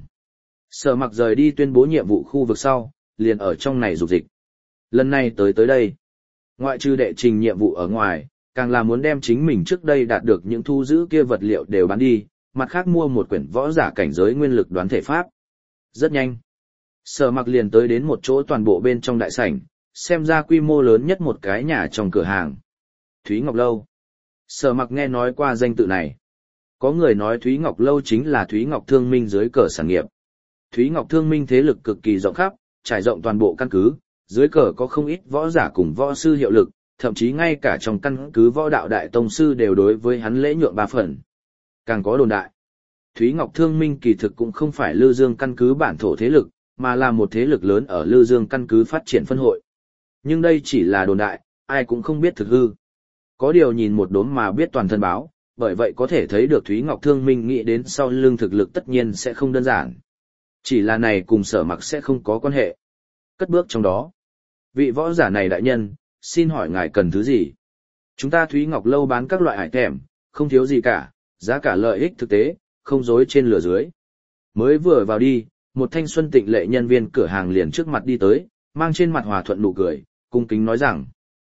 Speaker 1: Sở Mặc rời đi tuyên bố nhiệm vụ khu vực sau, liền ở trong này dục dịch. Lần này tới tới đây, ngoại trừ đệ trình nhiệm vụ ở ngoài, càng là muốn đem chính mình trước đây đạt được những thu giữ kia vật liệu đều bán đi, mặt khác mua một quyển võ giả cảnh giới nguyên lực đoán thể pháp. Rất nhanh, Sở Mặc liền tới đến một chỗ toàn bộ bên trong đại sảnh, xem ra quy mô lớn nhất một cái nhà trong cửa hàng. Thúy Ngọc Lâu. Sở Mặc nghe nói qua danh tự này. Có người nói Thúy Ngọc Lâu chính là Thúy Ngọc Thương Minh dưới cờ sản nghiệp. Thúy Ngọc Thương Minh thế lực cực kỳ rộng khắp, trải rộng toàn bộ căn cứ, dưới cờ có không ít võ giả cùng võ sư hiệu lực, thậm chí ngay cả trong căn cứ võ đạo đại tông sư đều đối với hắn lễ nhượng ba phần. Càng có đồn đại, Thúy Ngọc Thương Minh kỳ thực cũng không phải Lư Dương căn cứ bản thổ thế lực, mà là một thế lực lớn ở Lư Dương căn cứ phát triển phân hội. Nhưng đây chỉ là đồn đại, ai cũng không biết thực hư. Có điều nhìn một đốm mà biết toàn thân báo, bởi vậy có thể thấy được Thúy Ngọc Thương Minh nghĩ đến sau lưng thực lực tất nhiên sẽ không đơn giản. Chỉ là này cùng Sở Mặc sẽ không có quan hệ. Cất bước trong đó. Vị võ giả này đại nhân, xin hỏi ngài cần thứ gì? Chúng ta Thúy Ngọc Lâu bán các loại hải thèm, không thiếu gì cả, giá cả lợi ích thực tế, không dối trên lửa dưới. Mới vừa vào đi, một thanh xuân tịnh lệ nhân viên cửa hàng liền trước mặt đi tới, mang trên mặt hòa thuận nụ cười, cung kính nói rằng.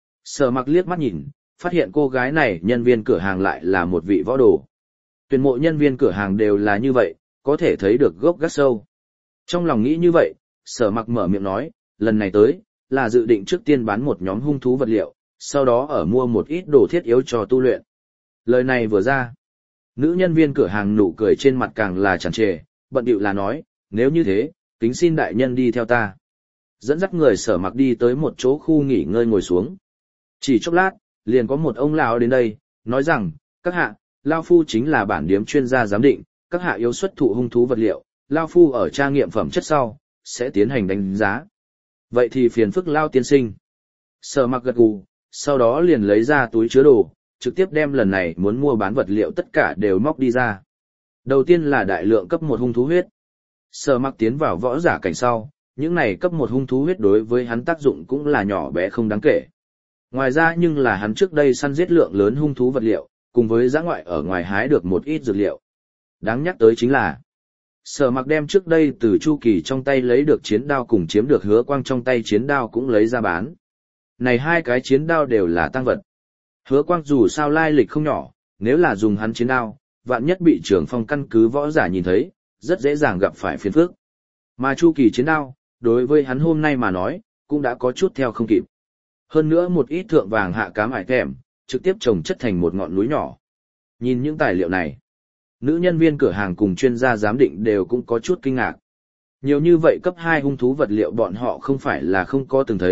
Speaker 1: Sở Mặc liếc mắt nhìn, phát hiện cô gái này nhân viên cửa hàng lại là một vị võ đồ. Tuyển mộ nhân viên cửa hàng đều là như vậy, có thể thấy được gốc gác sâu. Trong lòng nghĩ như vậy, Sở Mặc mở miệng nói, lần này tới, là dự định trước tiên bán một nhóm hung thú vật liệu, sau đó ở mua một ít đồ thiết yếu cho tu luyện. Lời này vừa ra, nữ nhân viên cửa hàng nụ cười trên mặt càng là tràn trề, bận điệu là nói, nếu như thế, kính xin đại nhân đi theo ta. Dẫn dắt người Sở Mặc đi tới một chỗ khu nghỉ ngơi ngồi xuống. Chỉ chốc lát, liền có một ông lão đến đây, nói rằng, các hạ, Lao Phu chính là bản điếm chuyên gia giám định, các hạ yếu xuất thụ hung thú vật liệu, Lao Phu ở tra nghiệm phẩm chất sau, sẽ tiến hành đánh giá. Vậy thì phiền phức Lao tiên sinh. Sở Mặc gật gù, sau đó liền lấy ra túi chứa đồ, trực tiếp đem lần này muốn mua bán vật liệu tất cả đều móc đi ra. Đầu tiên là đại lượng cấp một hung thú huyết. Sở Mặc tiến vào võ giả cảnh sau, những này cấp một hung thú huyết đối với hắn tác dụng cũng là nhỏ bé không đáng kể. Ngoài ra nhưng là hắn trước đây săn giết lượng lớn hung thú vật liệu, cùng với giã ngoại ở ngoài hái được một ít dược liệu. Đáng nhắc tới chính là, Sở Mặc đem trước đây từ Chu Kỳ trong tay lấy được chiến đao cùng chiếm được Hứa Quang trong tay chiến đao cũng lấy ra bán. Này hai cái chiến đao đều là tăng vật. Hứa Quang dù sao lai lịch không nhỏ, nếu là dùng hắn chiến đao, vạn nhất bị trưởng phong căn cứ võ giả nhìn thấy, rất dễ dàng gặp phải phiền phức. Mà Chu Kỳ chiến đao, đối với hắn hôm nay mà nói, cũng đã có chút theo không kịp. Hơn nữa một ít thượng vàng hạ cám ải thèm, trực tiếp trồng chất thành một ngọn núi nhỏ. Nhìn những tài liệu này, nữ nhân viên cửa hàng cùng chuyên gia giám định đều cũng có chút kinh ngạc. Nhiều như vậy cấp hai hung thú vật liệu bọn họ không phải là không có từng thấy,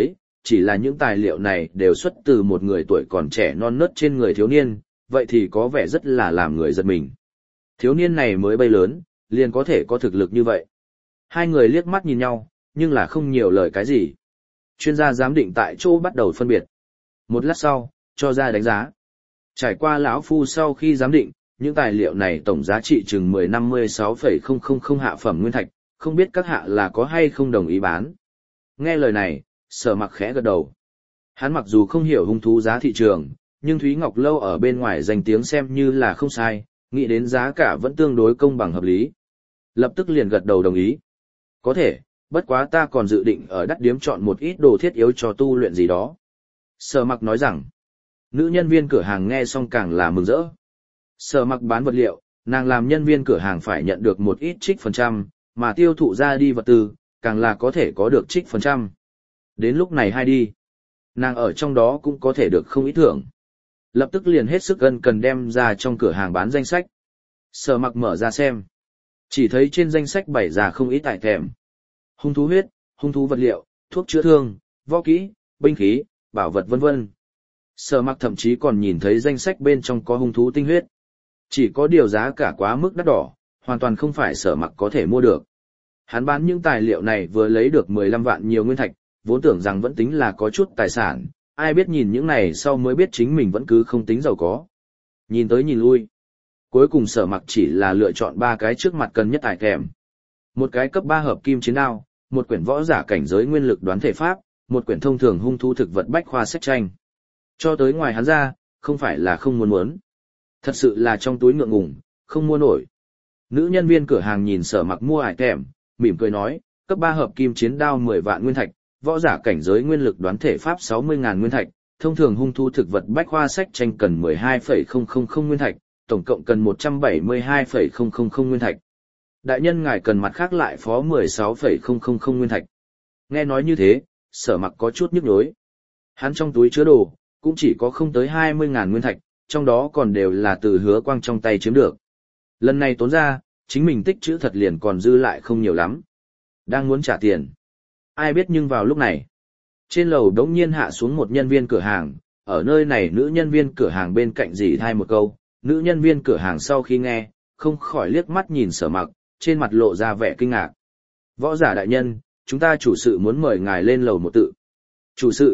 Speaker 1: chỉ là những tài liệu này đều xuất từ một người tuổi còn trẻ non nớt trên người thiếu niên, vậy thì có vẻ rất là làm người giật mình. Thiếu niên này mới bay lớn, liền có thể có thực lực như vậy. Hai người liếc mắt nhìn nhau, nhưng là không nhiều lời cái gì. Chuyên gia giám định tại chỗ bắt đầu phân biệt. Một lát sau, cho ra đánh giá. Trải qua lão phu sau khi giám định, những tài liệu này tổng giá trị chừng mười năm mươi sáu phẩy không không không hạ phẩm nguyên thạch, không biết các hạ là có hay không đồng ý bán. Nghe lời này, Sở Mặc khẽ gật đầu. Hắn mặc dù không hiểu hung thú giá thị trường, nhưng Thúy Ngọc Lâu ở bên ngoài danh tiếng xem như là không sai, nghĩ đến giá cả vẫn tương đối công bằng hợp lý. Lập tức liền gật đầu đồng ý. Có thể, bất quá ta còn dự định ở đắt điếm chọn một ít đồ thiết yếu cho tu luyện gì đó. Sở Mặc nói rằng, nữ nhân viên cửa hàng nghe xong càng là mừng rỡ. Sở Mặc bán vật liệu, nàng làm nhân viên cửa hàng phải nhận được một ít trích phần trăm, mà tiêu thụ ra đi vật tư, càng là có thể có được trích phần trăm. Đến lúc này hay đi, nàng ở trong đó cũng có thể được không ít thưởng. Lập tức liền hết sức ân cần đem ra trong cửa hàng bán danh sách. Sở Mặc mở ra xem. Chỉ thấy trên danh sách bày ra không ít tài thèm. Hung thú huyết, hung thú vật liệu, thuốc chữa thương, võ kỹ, binh khí, bảo vật vân vân. Sở Mặc thậm chí còn nhìn thấy danh sách bên trong có hung thú tinh huyết. Chỉ có điều giá cả quá mức đắt đỏ, hoàn toàn không phải Sở Mặc có thể mua được. Hắn bán những tài liệu này vừa lấy được mười lăm vạn nhiều nguyên thạch, vốn tưởng rằng vẫn tính là có chút tài sản, ai biết nhìn những này sau mới biết chính mình vẫn cứ không tính giàu có. Nhìn tới nhìn lui. Cuối cùng Sở Mặc chỉ là lựa chọn ba cái trước mặt cần nhất tài kèm. Một cái cấp ba hợp kim chiến đao, một quyển võ giả cảnh giới nguyên lực đoán thể pháp, một quyển thông thường hung thú thực vật bách khoa sách tranh. Cho tới ngoài hắn ra, không phải là không muốn muốn. Thật sự là trong túi ngượng ngùng, không mua nổi. Nữ nhân viên cửa hàng nhìn Sở Mặc mua ải kèm, mỉm cười nói, cấp ba hợp kim chiến đao mười vạn nguyên thạch, võ giả cảnh giới nguyên lực đoán thể pháp sáu mươi ngàn nguyên thạch, thông thường hung thú thực vật bách khoa sách tranh cần mười hai phẩy không không không nguyên thạch, tổng cộng cần một trăm bảy mươi hai phẩy không không không nguyên thạch. Đại nhân ngài cần mặt khác lại phó mười sáu phẩy không không không nguyên thạch. Nghe nói như thế, Sở Mặc có chút nhức nhối. Hắn trong túi chứa đồ, cũng chỉ có không tới hai mươi ngàn nguyên thạch, trong đó còn đều là từ Hứa Quang trong tay chiếm được. Lần này tốn ra, chính mình tích trữ thật liền còn dư lại không nhiều lắm. Đang muốn trả tiền. Ai biết nhưng vào lúc này, trên lầu đống nhiên hạ xuống một nhân viên cửa hàng, ở nơi này nữ nhân viên cửa hàng bên cạnh dì thay một câu, nữ nhân viên cửa hàng sau khi nghe, không khỏi liếc mắt nhìn Sở Mặc, trên mặt lộ ra vẻ kinh ngạc. Võ giả đại nhân, chúng ta chủ sự muốn mời ngài lên lầu một tự. Chủ sự.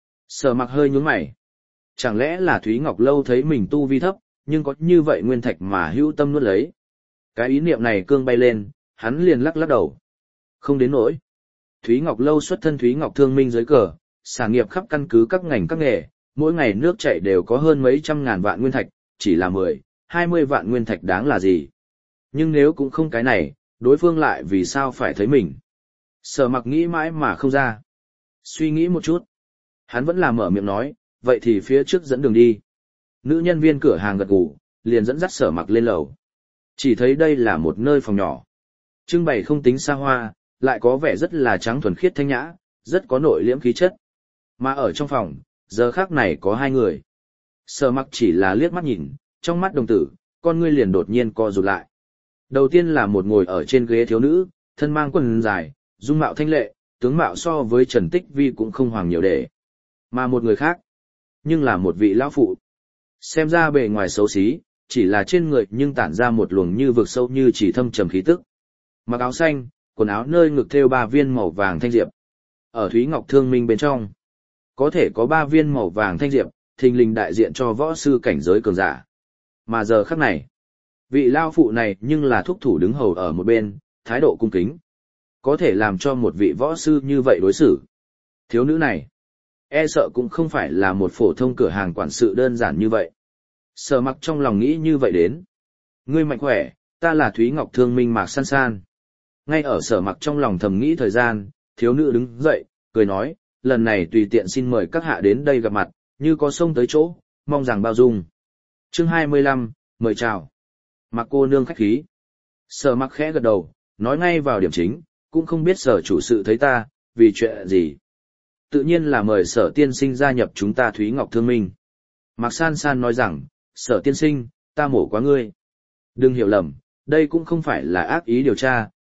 Speaker 1: Sở Mặc hơi nhướng mày. Chẳng lẽ là Thúy Ngọc Lâu thấy mình tu vi thấp, nhưng có như vậy nguyên thạch mà hữu tâm nuốt lấy. Cái ý niệm này cương bay lên, hắn liền lắc lắc đầu. Không đến nỗi. Thúy Ngọc Lâu xuất thân Thúy Ngọc Thương Minh dưới cờ, sản nghiệp khắp căn cứ các ngành các nghề, mỗi ngày nước chảy đều có hơn mấy trăm ngàn vạn nguyên thạch, chỉ là mười, hai mươi vạn nguyên thạch đáng là gì. Nhưng nếu cũng không cái này, đối phương lại vì sao phải thấy mình. Sở Mặc nghĩ mãi mà không ra. Suy nghĩ một chút. Hắn vẫn là mở miệng nói, vậy thì phía trước dẫn đường đi. Nữ nhân viên cửa hàng gật gù, liền dẫn dắt Sở Mặc lên lầu. Chỉ thấy đây là một nơi phòng nhỏ. Trưng bày không tính xa hoa, lại có vẻ rất là trắng thuần khiết thanh nhã, rất có nội liễm khí chất. Mà ở trong phòng, giờ khắc này có hai người. Sở Mặc chỉ là liếc mắt nhìn, trong mắt đồng tử, con ngươi liền đột nhiên co rụt lại. Đầu tiên là một ngồi ở trên ghế thiếu nữ, thân mang quần dài, dung mạo thanh lệ, tướng mạo so với Trần Tích Vi cũng không hoàng nhiều để. Mà một người khác, nhưng là một vị lão phụ. Xem ra bề ngoài xấu xí, chỉ là trên người nhưng tản ra một luồng như vực sâu như chỉ thâm trầm khí tức. Mặc áo xanh, quần áo nơi ngực thêu ba viên màu vàng thanh diệp. Ở Thúy Ngọc Thương Minh bên trong, có thể có ba viên màu vàng thanh diệp, thình lình đại diện cho võ sư cảnh giới cường giả. Mà giờ khắc này, vị lao phụ này nhưng là thúc thủ đứng hầu ở một bên, thái độ cung kính. Có thể làm cho một vị võ sư như vậy đối xử. Thiếu nữ này, e sợ cũng không phải là một phổ thông cửa hàng quản sự đơn giản như vậy. Sở Mặc trong lòng nghĩ như vậy đến. Ngươi mạnh khỏe, ta là Thúy Ngọc Thương Minh Mạc San San. Ngay ở Sở Mặc trong lòng thầm nghĩ thời gian, thiếu nữ đứng dậy, cười nói, lần này tùy tiện xin mời các hạ đến đây gặp mặt, như có sông tới chỗ, mong rằng bao dung. Chương hai mươi lăm, mời chào. Mặc cô nương khách khí. Sở Mặc khẽ gật đầu, nói ngay vào điểm chính, cũng không biết sở chủ sự thấy ta, vì chuyện gì. Tự nhiên là mời sở tiên sinh gia nhập chúng ta Thúy Ngọc Thương Minh. Mạc San San nói rằng, sở tiên sinh, ta mổ quá ngươi. Đừng hiểu lầm, đây cũng không phải là ác ý điều tra,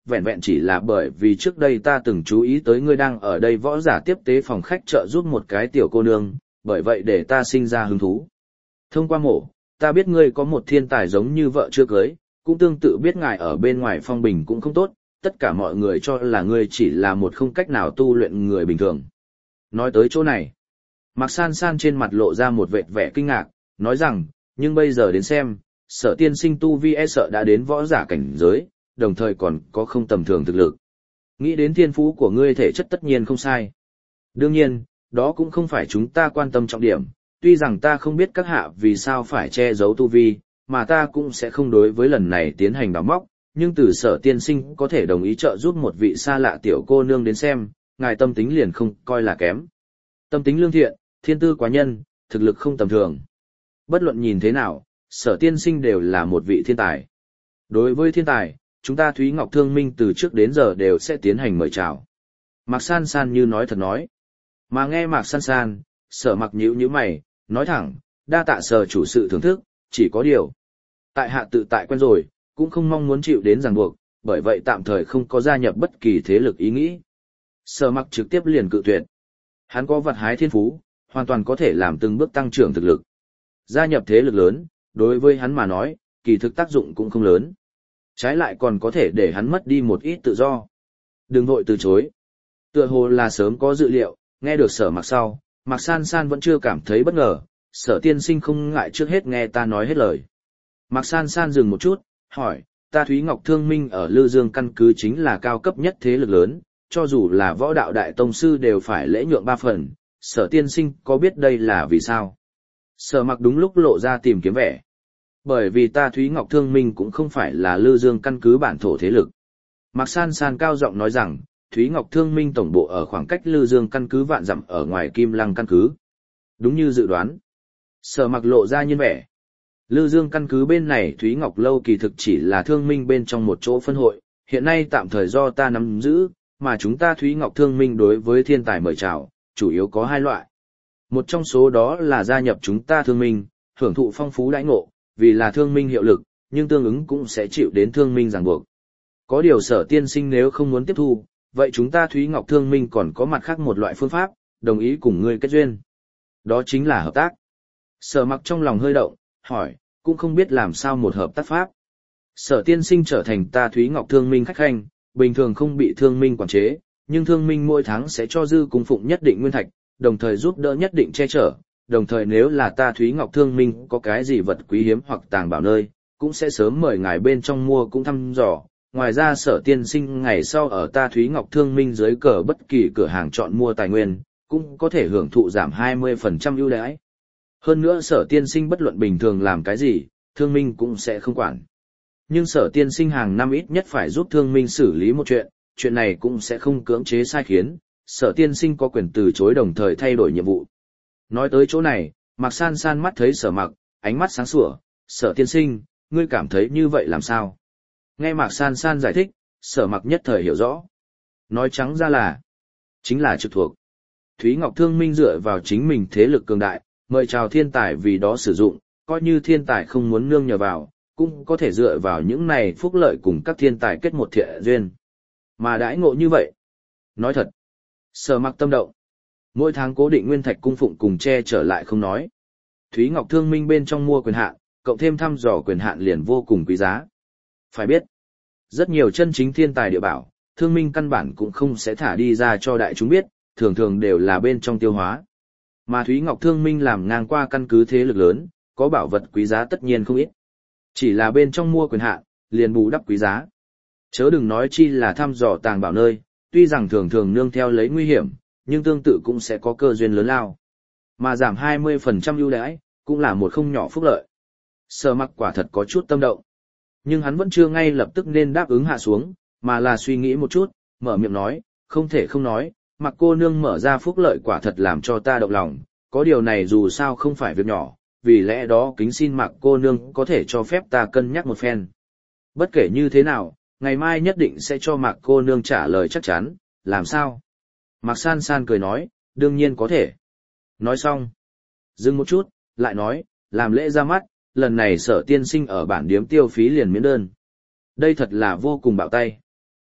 Speaker 1: vẹn vẹn chỉ là bởi vì trước đây ta từng chú ý tới ngươi đang ở đây võ giả tiếp tế phòng khách trợ giúp một cái tiểu cô nương, bởi vậy để ta sinh ra hứng thú. Thông qua mổ, ta biết ngươi có một thiên tài giống như vợ chưa cưới, cũng tương tự biết ngài ở bên ngoài phong bình cũng không tốt, tất cả mọi người cho là ngươi chỉ là một không cách nào tu luyện người bình thường. Nói tới chỗ này, Mạc San San trên mặt lộ ra một vệt vẻ kinh ngạc, nói rằng, nhưng bây giờ đến xem, Sở tiên sinh tu vi e sợ đã đến võ giả cảnh giới, đồng thời còn có không tầm thường thực lực. Nghĩ đến thiên phú của ngươi thể chất tất nhiên không sai. Đương nhiên, đó cũng không phải chúng ta quan tâm trọng điểm, tuy rằng ta không biết các hạ vì sao phải che giấu tu vi, mà ta cũng sẽ không đối với lần này tiến hành đào móc, nhưng từ Sở tiên sinh có thể đồng ý trợ giúp một vị xa lạ tiểu cô nương đến xem, ngài tâm tính liền không coi là kém. Tâm tính lương thiện, thiên tư quá nhân, thực lực không tầm thường. Bất luận nhìn thế nào, Sở tiên sinh đều là một vị thiên tài. Đối với thiên tài, chúng ta Thúy Ngọc Thương Minh từ trước đến giờ đều sẽ tiến hành mời chào. Mạc San San như nói thật nói. Mà nghe Mạc San San, Sở Mặc nhíu nhíu mày, nói thẳng, đa tạ Sở chủ sự thưởng thức, chỉ có điều. Tại hạ tự tại quen rồi, cũng không mong muốn chịu đến ràng buộc, bởi vậy tạm thời không có gia nhập bất kỳ thế lực ý nghĩ. Sở Mặc trực tiếp liền cự tuyệt. Hắn có vật hái thiên phú, hoàn toàn có thể làm từng bước tăng trưởng thực lực. Gia nhập thế lực lớn, đối với hắn mà nói, kỳ thực tác dụng cũng không lớn. Trái lại còn có thể để hắn mất đi một ít tự do. Đừng vội từ chối. Tựa hồ là sớm có dự liệu, nghe được Sở Mặc sau, Mạc San San vẫn chưa cảm thấy bất ngờ, Sở tiên sinh không ngại trước hết nghe ta nói hết lời. Mạc San San dừng một chút, hỏi, ta Thúy Ngọc Thương Minh ở Lư Dương căn cứ chính là cao cấp nhất thế lực lớn, cho dù là võ đạo đại tông sư đều phải lễ nhượng ba phần, Sở tiên sinh có biết đây là vì sao? Sở Mặc đúng lúc lộ ra tìm kiếm vẻ. Bởi vì ta Thúy Ngọc Thương Minh cũng không phải là Lư Dương căn cứ bản thổ thế lực. Mạc San San cao giọng nói rằng, Thúy Ngọc Thương Minh tổng bộ ở khoảng cách Lư Dương căn cứ vạn dặm ở ngoài Kim Lăng căn cứ. Đúng như dự đoán. Sở Mặc lộ ra nhiên vẻ. Lư Dương căn cứ bên này Thúy Ngọc Lâu kỳ thực chỉ là Thương Minh bên trong một chỗ phân hội, hiện nay tạm thời do ta nắm giữ, mà chúng ta Thúy Ngọc Thương Minh đối với thiên tài mời chào, chủ yếu có hai loại. Một trong số đó là gia nhập chúng ta Thương Minh, hưởng thụ phong phú đãi ngộ, vì là Thương Minh hiệu lực, nhưng tương ứng cũng sẽ chịu đến Thương Minh ràng buộc. Có điều Sở tiên sinh nếu không muốn tiếp thu, vậy chúng ta Thúy Ngọc Thương Minh còn có mặt khác một loại phương pháp, đồng ý cùng ngươi kết duyên. Đó chính là hợp tác. Sở Mặc trong lòng hơi động, hỏi, cũng không biết làm sao một hợp tác pháp. Sở tiên sinh trở thành ta Thúy Ngọc Thương Minh khách khanh, bình thường không bị Thương Minh quản chế, nhưng Thương Minh mỗi tháng sẽ cho dư cung phụng nhất định nguyên thạch, đồng thời giúp đỡ nhất định che chở, đồng thời nếu là ta Thúy Ngọc Thương Minh có cái gì vật quý hiếm hoặc tàng bảo nơi, cũng sẽ sớm mời ngài bên trong mua cũng thăm dò. Ngoài ra Sở tiên sinh ngày sau ở ta Thúy Ngọc Thương Minh dưới cờ bất kỳ cửa hàng chọn mua tài nguyên, cũng có thể hưởng thụ giảm hai mươi phần trăm ưu đãi. Hơn nữa Sở tiên sinh bất luận bình thường làm cái gì, Thương Minh cũng sẽ không quản. Nhưng Sở tiên sinh hàng năm ít nhất phải giúp Thương Minh xử lý một chuyện, chuyện này cũng sẽ không cưỡng chế sai khiến, Sở tiên sinh có quyền từ chối đồng thời thay đổi nhiệm vụ. Nói tới chỗ này, Mạc San San mắt thấy Sở Mặc, ánh mắt sáng sủa, Sở tiên sinh, ngươi cảm thấy như vậy làm sao? Nghe Mạc San San giải thích, Sở Mặc nhất thời hiểu rõ. Nói trắng ra là, chính là trực thuộc. Thúy Ngọc Thương Minh dựa vào chính mình thế lực cường đại, mời chào thiên tài vì đó sử dụng, coi như thiên tài không muốn nương nhờ vào, cũng có thể dựa vào những này phúc lợi cùng các thiên tài kết một thiện duyên. Mà đãi ngộ như vậy. Nói thật, Sở Mặc tâm động. Mỗi tháng cố định nguyên thạch cung phụng cùng che trở lại không nói. Thúy Ngọc Thương Minh bên trong mua quyền hạn, cộng thêm thăm dò quyền hạn liền vô cùng quý giá. Phải biết, rất nhiều chân chính thiên tài địa bảo, Thương Minh căn bản cũng không sẽ thả đi ra cho đại chúng biết, thường thường đều là bên trong tiêu hóa. Mà Thúy Ngọc Thương Minh làm ngang qua căn cứ thế lực lớn, có bảo vật quý giá tất nhiên không ít. Chỉ là bên trong mua quyền hạn, liền bù đắp quý giá. Chớ đừng nói chi là thăm dò tàng bảo nơi, tuy rằng thường thường nương theo lấy nguy hiểm, nhưng tương tự cũng sẽ có cơ duyên lớn lao. Mà giảm hai mươi phần trăm ưu đãi, cũng là một không nhỏ phúc lợi. Sở Mặc quả thật có chút tâm động. Nhưng hắn vẫn chưa ngay lập tức nên đáp ứng hạ xuống, mà là suy nghĩ một chút, mở miệng nói, không thể không nói, Mặc cô nương mở ra phúc lợi quả thật làm cho ta động lòng, có điều này dù sao không phải việc nhỏ, vì lẽ đó kính xin Mặc cô nương có thể cho phép ta cân nhắc một phen. Bất kể như thế nào, ngày mai nhất định sẽ cho Mặc cô nương trả lời chắc chắn, làm sao? Mạc San San cười nói, đương nhiên có thể. Nói xong, dừng một chút, lại nói, làm lễ ra mắt, lần này Sở tiên sinh ở bản điếm tiêu phí liền miễn đơn. Đây thật là vô cùng bạo tay.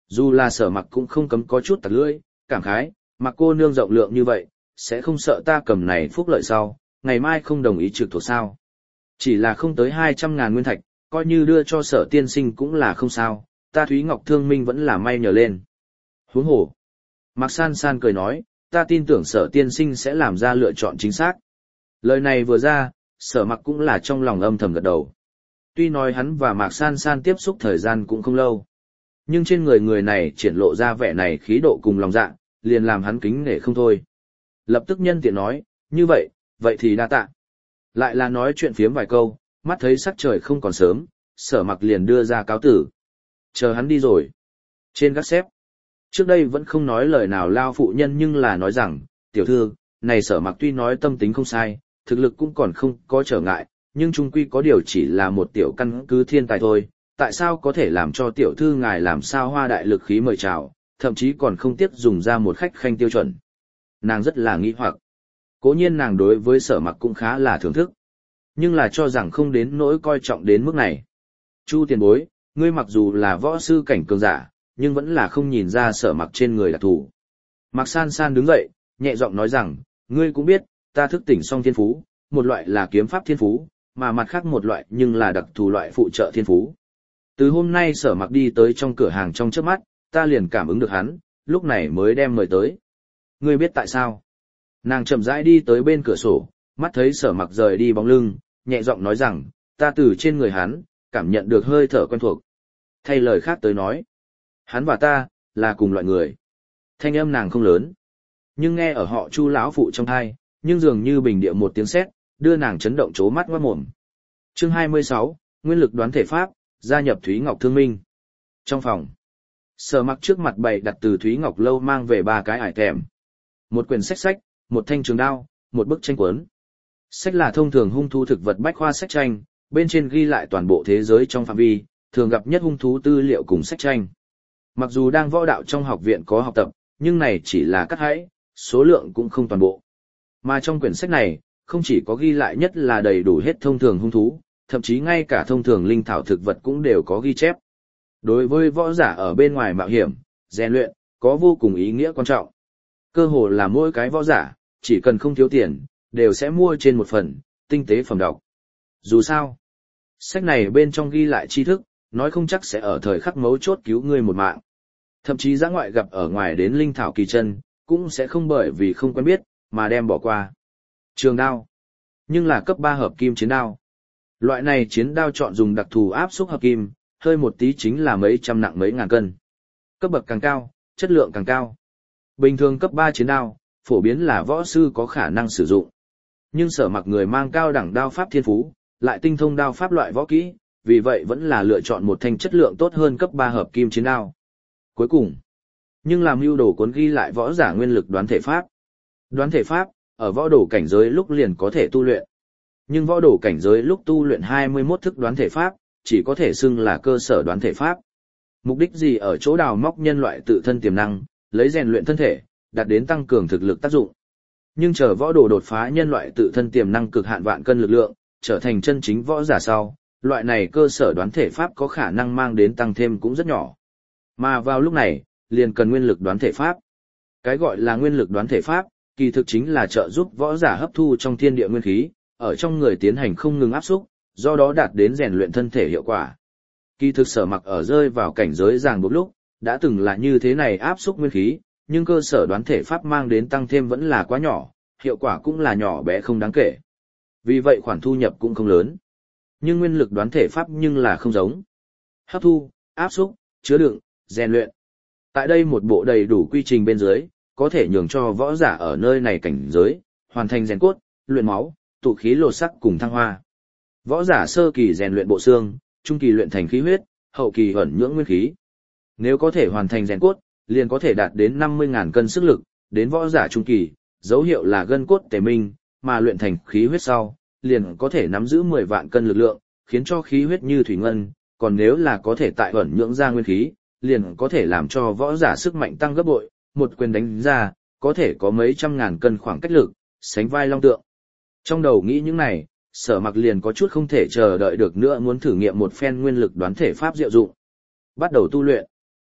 Speaker 1: Dù là Sở Mặc cũng không cấm có chút tặc lưỡi, cảm khái, Mặc cô nương rộng lượng như vậy, sẽ không sợ ta cầm này phúc lợi sau, ngày mai không đồng ý trực thuộc sao. Chỉ là không tới hai trăm ngàn nguyên thạch, coi như đưa cho Sở tiên sinh cũng là không sao, ta Thúy Ngọc Thương Minh vẫn là may nhờ lên. Huống hồ. Mạc San San cười nói, ta tin tưởng Sở tiên sinh sẽ làm ra lựa chọn chính xác. Lời này vừa ra, Sở Mặc cũng là trong lòng âm thầm gật đầu. Tuy nói hắn và Mạc San San tiếp xúc thời gian cũng không lâu, nhưng trên người người này triển lộ ra vẻ này khí độ cùng lòng dạ, liền làm hắn kính nể không thôi. Lập tức nhân tiện nói, như vậy, vậy thì đa tạ. Lại là nói chuyện phiếm vài câu, mắt thấy sắc trời không còn sớm, Sở Mặc liền đưa ra cáo tử. Chờ hắn đi rồi. Trên gác xếp, trước đây vẫn không nói lời nào lao phụ nhân nhưng là nói rằng, tiểu thư, này Sở Mặc tuy nói tâm tính không sai, thực lực cũng còn không có trở ngại, nhưng chung quy có điều chỉ là một tiểu căn cứ thiên tài thôi, tại sao có thể làm cho tiểu thư ngài làm sao hoa đại lực khí mời chào, thậm chí còn không tiếc dùng ra một khách khanh tiêu chuẩn. Nàng rất là nghi hoặc. Cố nhiên nàng đối với Sở Mặc cũng khá là thưởng thức, nhưng là cho rằng không đến nỗi coi trọng đến mức này. Chu tiền bối, ngươi mặc dù là võ sư cảnh cường giả, nhưng vẫn là không nhìn ra Sở Mặc trên người đặc thù. Mạc San San đứng dậy, nhẹ giọng nói rằng, ngươi cũng biết, ta thức tỉnh song thiên phú, một loại là kiếm pháp thiên phú, mà mặt khác một loại nhưng là đặc thù loại phụ trợ thiên phú. Từ hôm nay Sở Mặc đi tới trong cửa hàng trong chớp mắt, ta liền cảm ứng được hắn, lúc này mới đem mời tới. Ngươi biết tại sao? Nàng chậm rãi đi tới bên cửa sổ, mắt thấy Sở Mặc rời đi bóng lưng, nhẹ giọng nói rằng, ta từ trên người hắn, cảm nhận được hơi thở quen thuộc. Thay lời khác tới nói, hắn và ta, là cùng loại người. Thanh âm nàng không lớn, nhưng nghe ở họ Chu lão phụ trong tai, nhưng dường như bình địa một tiếng sét, đưa nàng chấn động chố mắt ngoát mồm. Chương hai mươi sáu, Nguyên lực đoán thể pháp, gia nhập Thúy Ngọc Thương Minh. Trong phòng, Sở Mặc trước mặt bày đặt từ Thúy Ngọc lâu mang về ba cái ải thèm. Một quyển sách sách, một thanh trường đao, một bức tranh cuốn. Sách là thông thường hung thú thực vật bách khoa sách tranh, bên trên ghi lại toàn bộ thế giới trong phạm vi, thường gặp nhất hung thú tư liệu cùng sách tranh. Mặc dù đang võ đạo trong học viện có học tập, nhưng này chỉ là cắt hãy, số lượng cũng không toàn bộ. Mà trong quyển sách này, không chỉ có ghi lại nhất là đầy đủ hết thông thường hung thú, thậm chí ngay cả thông thường linh thảo thực vật cũng đều có ghi chép. Đối với võ giả ở bên ngoài mạo hiểm, rèn luyện, có vô cùng ý nghĩa quan trọng. Cơ hồ là mỗi cái võ giả, chỉ cần không thiếu tiền, đều sẽ mua trên một phần, tinh tế phẩm đọc. Dù sao, sách này bên trong ghi lại tri thức, nói không chắc sẽ ở thời khắc mấu chốt cứu ngươi một mạng. Thậm chí dã ngoại gặp ở ngoài đến linh thảo kỳ chân, cũng sẽ không bởi vì không quen biết, mà đem bỏ qua. Trường đao, nhưng là cấp ba hợp kim chiến đao. Loại này chiến đao chọn dùng đặc thù áp xúc hợp kim, hơi một tí chính là mấy trăm nặng mấy ngàn cân. Cấp bậc càng cao, chất lượng càng cao. Bình thường cấp ba chiến đao, phổ biến là võ sư có khả năng sử dụng. Nhưng Sở Mặc người mang cao đẳng đao pháp thiên phú, lại tinh thông đao pháp loại võ kỹ, vì vậy vẫn là lựa chọn một thanh chất lượng tốt hơn cấp ba hợp kim chiến đao. Cuối cùng, nhưng làm mưu đồ cuốn ghi lại võ giả nguyên lực đoán thể pháp. Đoán thể pháp, ở võ đồ cảnh giới lúc liền có thể tu luyện. Nhưng võ đồ cảnh giới lúc tu luyện hai mươi mốt thức đoán thể pháp, chỉ có thể xưng là cơ sở đoán thể pháp. Mục đích gì ở chỗ đào móc nhân loại tự thân tiềm năng, lấy rèn luyện thân thể, đạt đến tăng cường thực lực tác dụng. Nhưng chờ võ đồ đột phá nhân loại tự thân tiềm năng cực hạn vạn cân lực lượng, trở thành chân chính võ giả sau, loại này cơ sở đoán thể pháp có khả năng mang đến tăng thêm cũng rất nhỏ. Mà vào lúc này, liền cần nguyên lực đoán thể pháp. Cái gọi là nguyên lực đoán thể pháp, kỳ thực chính là trợ giúp võ giả hấp thu trong thiên địa nguyên khí, ở trong người tiến hành không ngừng áp xúc, do đó đạt đến rèn luyện thân thể hiệu quả. Kỳ thực Sở Mặc ở rơi vào cảnh giới ràng buộc lúc, đã từng là như thế này áp xúc nguyên khí, nhưng cơ sở đoán thể pháp mang đến tăng thêm vẫn là quá nhỏ, hiệu quả cũng là nhỏ bé không đáng kể. Vì vậy khoản thu nhập cũng không lớn. Nhưng nguyên lực đoán thể pháp nhưng là không giống. Hấp thu, áp xúc, chứa đựng, rèn luyện. Tại đây một bộ đầy đủ quy trình bên dưới, có thể nhường cho võ giả ở nơi này cảnh giới, hoàn thành rèn cốt, luyện máu, tụ khí lột sắc cùng thăng hoa. Võ giả sơ kỳ rèn luyện bộ xương, trung kỳ luyện thành khí huyết, hậu kỳ ẩn nhưỡng nguyên khí. Nếu có thể hoàn thành rèn cốt, liền có thể đạt đến năm mươi nghìn cân sức lực, đến võ giả trung kỳ, dấu hiệu là gân cốt tề minh, mà luyện thành khí huyết sau, liền có thể nắm giữ mười vạn cân lực lượng, khiến cho khí huyết như thủy ngân, còn nếu là có thể tại ẩn nhưỡng ra nguyên khí, liền có thể làm cho võ giả sức mạnh tăng gấp bội, một quyền đánh ra, có thể có mấy trăm ngàn cân khoảng cách lực, sánh vai long tượng. Trong đầu nghĩ những này, Sở Mặc liền có chút không thể chờ đợi được nữa muốn thử nghiệm một phen nguyên lực đoán thể pháp diệu dụng. Bắt đầu tu luyện.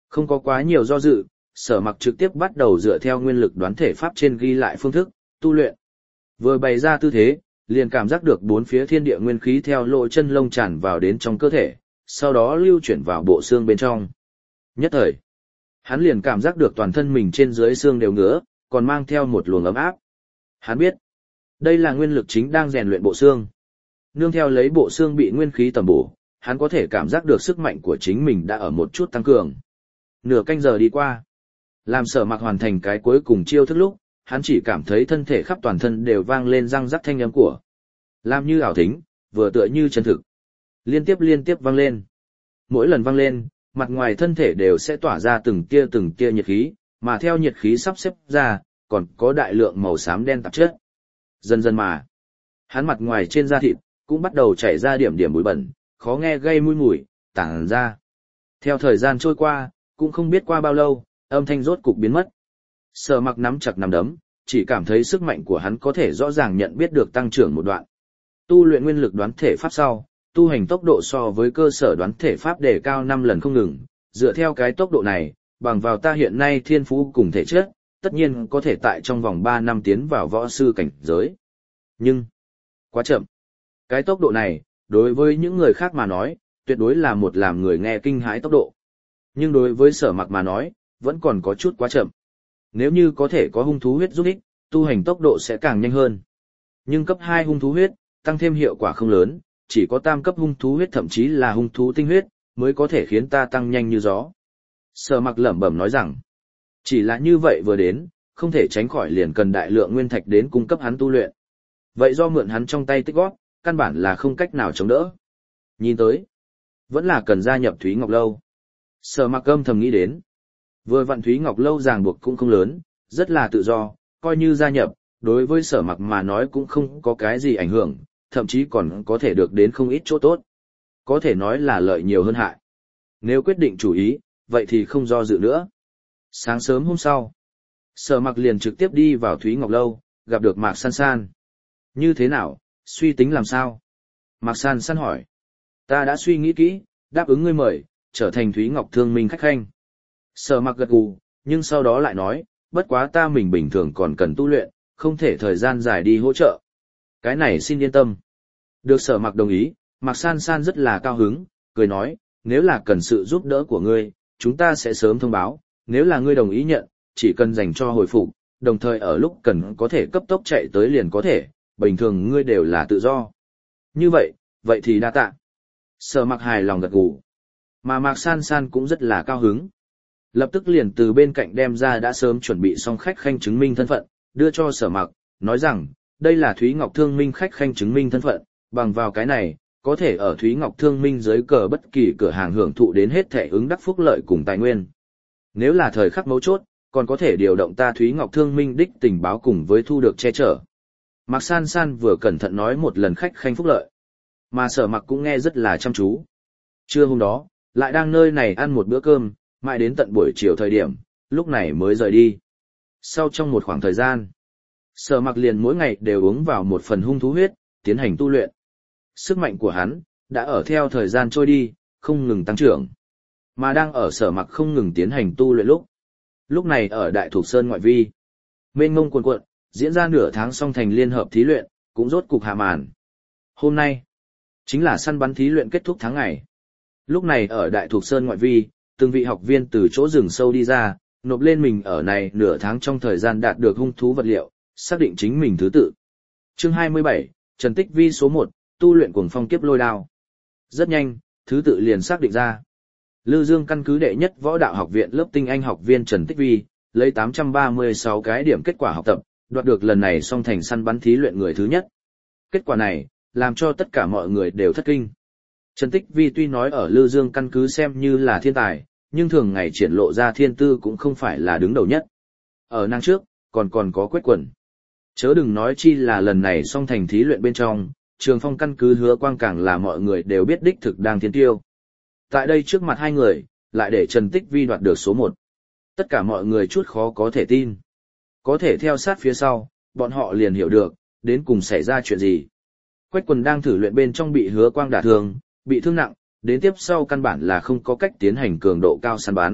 Speaker 1: Không có quá nhiều do dự, Sở Mặc trực tiếp bắt đầu dựa theo nguyên lực đoán thể pháp trên ghi lại phương thức, tu luyện. Vừa bày ra tư thế, liền cảm giác được bốn phía thiên địa nguyên khí theo lỗ chân lông tràn vào đến trong cơ thể, sau đó lưu chuyển vào bộ xương bên trong. Nhất thời, hắn liền cảm giác được toàn thân mình trên dưới xương đều ngứa, còn mang theo một luồng ấm áp. Hắn biết, đây là nguyên lực chính đang rèn luyện bộ xương. Nương theo lấy bộ xương bị nguyên khí tầm bổ, hắn có thể cảm giác được sức mạnh của chính mình đã ở một chút tăng cường. Nửa canh giờ đi qua, làm Sở Mặc hoàn thành cái cuối cùng chiêu thức lúc, hắn chỉ cảm thấy thân thể khắp toàn thân đều vang lên răng rắc thanh âm của. Làm như ảo thính, vừa tựa như chân thực. Liên tiếp liên tiếp vang lên. Mỗi lần vang lên, mặt ngoài thân thể đều sẽ tỏa ra từng tia từng tia nhiệt khí, mà theo nhiệt khí sắp xếp ra, còn có đại lượng màu xám đen tạp chất. Dần dần mà, hắn mặt ngoài trên da thịt cũng bắt đầu chảy ra điểm điểm bụi bẩn, khó nghe gây mũi mùi, tản ra. Theo thời gian trôi qua, cũng không biết qua bao lâu, âm thanh rốt cục biến mất. Sở Mặc nắm chặt nắm đấm, chỉ cảm thấy sức mạnh của hắn có thể rõ ràng nhận biết được tăng trưởng một đoạn. Tu luyện nguyên lực đoán thể pháp sau, tu hành tốc độ so với cơ sở đoán thể pháp đề cao năm lần không ngừng, dựa theo cái tốc độ này, bằng vào ta hiện nay thiên phú cùng thể chất, tất nhiên có thể tại trong vòng ba năm tiến vào võ sư cảnh giới. Nhưng, quá chậm. Cái tốc độ này, đối với những người khác mà nói, tuyệt đối là một làm người nghe kinh hãi tốc độ. Nhưng đối với Sở Mặc mà nói, vẫn còn có chút quá chậm. Nếu như có thể có hung thú huyết giúp ích, tu hành tốc độ sẽ càng nhanh hơn. Nhưng cấp hai hung thú huyết, tăng thêm hiệu quả không lớn, chỉ có tam cấp hung thú huyết thậm chí là hung thú tinh huyết, mới có thể khiến ta tăng nhanh như gió. Sở Mặc lẩm bẩm nói rằng, chỉ là như vậy vừa đến, không thể tránh khỏi liền cần đại lượng nguyên thạch đến cung cấp hắn tu luyện. Vậy do mượn hắn trong tay tích góp, căn bản là không cách nào chống đỡ. Nhìn tới, vẫn là cần gia nhập Thúy Ngọc Lâu. Sở Mặc âm thầm nghĩ đến, vừa vặn Thúy Ngọc Lâu ràng buộc cũng không lớn, rất là tự do, coi như gia nhập, đối với Sở Mặc mà nói cũng không có cái gì ảnh hưởng, thậm chí còn có thể được đến không ít chỗ tốt. Có thể nói là lợi nhiều hơn hại. Nếu quyết định chủ ý, vậy thì không do dự nữa. Sáng sớm hôm sau, Sở Mặc liền trực tiếp đi vào Thúy Ngọc Lâu, gặp được Mạc San San. Như thế nào, suy tính làm sao? Mạc San San hỏi. Ta đã suy nghĩ kỹ, đáp ứng ngươi mời, trở thành Thúy Ngọc Thương Minh khách khanh. Sở Mặc gật gù, nhưng sau đó lại nói, bất quá ta mình bình thường còn cần tu luyện, không thể thời gian dài đi hỗ trợ. Cái này xin yên tâm. Được Sở Mặc đồng ý, Mạc San San rất là cao hứng, cười nói, nếu là cần sự giúp đỡ của ngươi, chúng ta sẽ sớm thông báo, nếu là ngươi đồng ý nhận, chỉ cần dành cho hồi phục, đồng thời ở lúc cần có thể cấp tốc chạy tới liền có thể, bình thường ngươi đều là tự do. Như vậy, vậy thì đa tạ. Sở Mặc hài lòng gật gù. Mà Mạc San San cũng rất là cao hứng. Lập tức liền từ bên cạnh đem ra đã sớm chuẩn bị xong khách khanh chứng minh thân phận, đưa cho Sở Mặc, nói rằng, đây là Thúy Ngọc Thương Minh khách khanh chứng minh thân phận, bằng vào cái này, có thể ở Thúy Ngọc Thương Minh dưới cờ bất kỳ cửa hàng hưởng thụ đến hết thể ứng đắc phúc lợi cùng tài nguyên. Nếu là thời khắc mấu chốt, còn có thể điều động ta Thúy Ngọc Thương Minh đích tình báo cùng với thu được che chở. Mạc San San vừa cẩn thận nói một lần khách khanh phúc lợi, mà Sở Mặc cũng nghe rất là chăm chú. Trưa hôm đó, lại đang nơi này ăn một bữa cơm, mãi đến tận buổi chiều thời điểm, lúc này mới rời đi. Sau trong một khoảng thời gian, Sở Mặc liền mỗi ngày đều uống vào một phần hung thú huyết, tiến hành tu luyện. Sức mạnh của hắn đã ở theo thời gian trôi đi, không ngừng tăng trưởng. Mà đang ở Sở Mặc không ngừng tiến hành tu luyện lúc. Lúc này ở Đại Thục Sơn ngoại vi, mênh mông cuồn cuộn, diễn ra nửa tháng song thành liên hợp thí luyện, cũng rốt cục hạ màn. Hôm nay, chính là săn bắn thí luyện kết thúc tháng ngày. Lúc này ở Đại Thục Sơn ngoại vi, từng vị học viên từ chỗ rừng sâu đi ra, nộp lên mình ở này nửa tháng trong thời gian đạt được hung thú vật liệu, xác định chính mình thứ tự. Chương hai mươi bảy, Trần Tích Vi số một, tu luyện cuồng phong kiếp lôi đao. Rất nhanh, thứ tự liền xác định ra. Lư Dương căn cứ đệ nhất võ đạo học viện lớp tinh anh học viên Trần Tích Vi, lấy tám trăm ba mươi sáu cái điểm kết quả học tập, đoạt được lần này song thành săn bắn thí luyện người thứ nhất. Kết quả này, làm cho tất cả mọi người đều thất kinh. Trần Tích Vi tuy nói ở Lư Dương căn cứ xem như là thiên tài, nhưng thường ngày triển lộ ra thiên tư cũng không phải là đứng đầu nhất. Ở năng trước, còn còn có Quách Quần. Chớ đừng nói chi là lần này song thành thí luyện bên trong, Trường Phong căn cứ Hứa Quang càng là mọi người đều biết đích thực đang thiên tiêu. Tại đây trước mặt hai người, lại để Trần Tích Vi đoạt được số một. Tất cả mọi người chút khó có thể tin. Có thể theo sát phía sau, bọn họ liền hiểu được, đến cùng xảy ra chuyện gì. Quách Quần đang thử luyện bên trong bị Hứa Quang đả thương, bị thương nặng, đến tiếp sau căn bản là không có cách tiến hành cường độ cao săn bắn,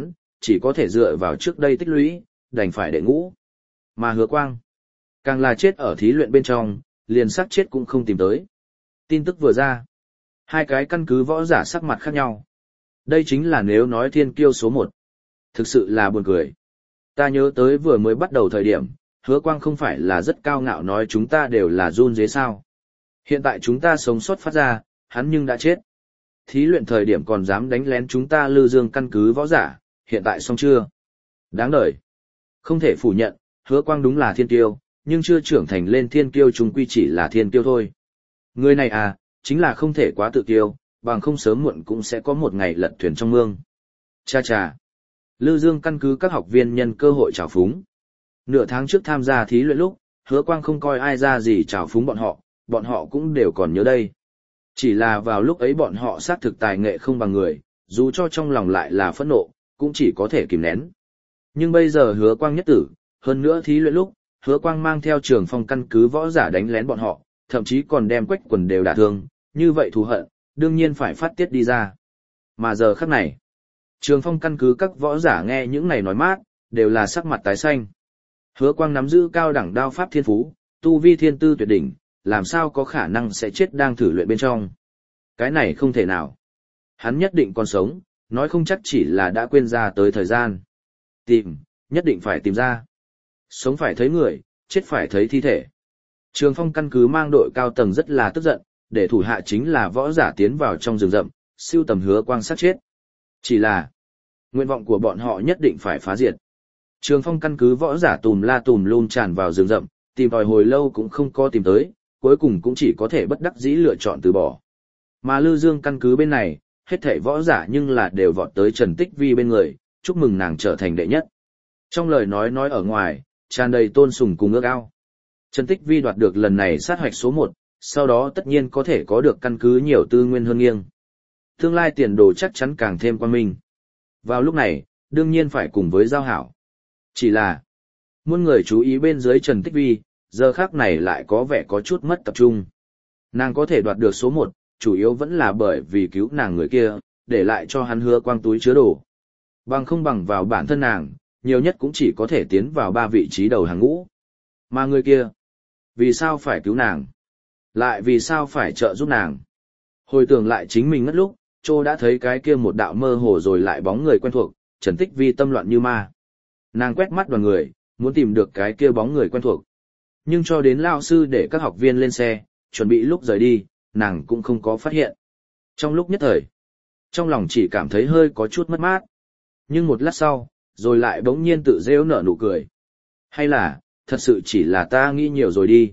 Speaker 1: chỉ có thể dựa vào trước đây tích lũy, đành phải đệ ngũ. Mà Hứa Quang, càng là chết ở thí luyện bên trong, liền xác chết cũng không tìm tới. Tin tức vừa ra, hai cái căn cứ võ giả sắc mặt khác nhau. Đây chính là nếu nói thiên kiêu số một. Thực sự là buồn cười. Ta nhớ tới vừa mới bắt đầu thời điểm, Hứa Quang không phải là rất cao ngạo nói chúng ta đều là run dế sao. Hiện tại chúng ta sống sót phát ra, hắn nhưng đã chết. Thí luyện thời điểm còn dám đánh lén chúng ta Lư Dương căn cứ võ giả, hiện tại xong chưa? Đáng đời. Không thể phủ nhận, Hứa Quang đúng là thiên kiêu, nhưng chưa trưởng thành lên thiên kiêu chúng quy chỉ là thiên kiêu thôi. Người này à, chính là không thể quá tự kiêu, bằng không sớm muộn cũng sẽ có một ngày lật thuyền trong mương. Cha cha. Lư Dương căn cứ các học viên nhân cơ hội trào phúng. Nửa tháng trước tham gia thí luyện lúc, Hứa Quang không coi ai ra gì trào phúng bọn họ, bọn họ cũng đều còn nhớ đây. Chỉ là vào lúc ấy bọn họ xác thực tài nghệ không bằng người, dù cho trong lòng lại là phẫn nộ, cũng chỉ có thể kìm nén. Nhưng bây giờ Hứa Quang nhất tử, hơn nữa thí luyện lúc, Hứa Quang mang theo Trường Phong căn cứ võ giả đánh lén bọn họ, thậm chí còn đem Quách Quần đều đả thương, như vậy thù hận, đương nhiên phải phát tiết đi ra. Mà giờ khắc này, Trường Phong căn cứ các võ giả nghe những này nói mát, đều là sắc mặt tái xanh. Hứa Quang nắm giữ cao đẳng đao pháp thiên phú, tu vi thiên tư tuyệt đỉnh, làm sao có khả năng sẽ chết đang thử luyện bên trong. Cái này không thể nào. Hắn nhất định còn sống, nói không chắc chỉ là đã quên ra tới thời gian. Tìm, nhất định phải tìm ra. Sống phải thấy người, chết phải thấy thi thể. Trường Phong căn cứ mang đội cao tầng rất là tức giận, để thủ hạ chính là võ giả tiến vào trong rừng rậm, siêu tầm Hứa Quang sát chết. Chỉ là, nguyện vọng của bọn họ nhất định phải phá diệt. Trường Phong căn cứ võ giả tùm la tùm luôn tràn vào rừng rậm, tìm tòi hồi lâu cũng không có tìm tới, cuối cùng cũng chỉ có thể bất đắc dĩ lựa chọn từ bỏ. Mà Lư Dương căn cứ bên này, hết thảy võ giả nhưng là đều vọt tới Trần Tích Vi bên người, chúc mừng nàng trở thành đệ nhất. Trong lời nói nói ở ngoài, tràn đầy tôn sùng cùng ước ao. Trần Tích Vi đoạt được lần này sát hoạch số một, sau đó tất nhiên có thể có được căn cứ nhiều tư nguyên hơn nghiêng. Tương lai tiền đồ chắc chắn càng thêm quan minh. Vào lúc này, đương nhiên phải cùng với giao hảo. Chỉ là, muôn người chú ý bên dưới Trần Tích Vi, giờ khác này lại có vẻ có chút mất tập trung. Nàng có thể đoạt được số một, chủ yếu vẫn là bởi vì cứu nàng người kia, để lại cho hắn Hứa Quang túi chứa đồ. Bằng không bằng vào bản thân nàng, nhiều nhất cũng chỉ có thể tiến vào ba vị trí đầu hàng ngũ. Mà người kia, vì sao phải cứu nàng? Lại vì sao phải trợ giúp nàng? Hồi tưởng lại chính mình ngất lúc, Trô đã thấy cái kia một đạo mơ hồ rồi lại bóng người quen thuộc, Trần Tích Vi tâm loạn như ma. Nàng quét mắt đoàn người, muốn tìm được cái kia bóng người quen thuộc. Nhưng cho đến lao sư để các học viên lên xe, chuẩn bị lúc rời đi, nàng cũng không có phát hiện. Trong lúc nhất thời, trong lòng chỉ cảm thấy hơi có chút mất mát. Nhưng một lát sau, rồi lại bỗng nhiên tự rêu nở nụ cười. Hay là, thật sự chỉ là ta nghĩ nhiều rồi đi.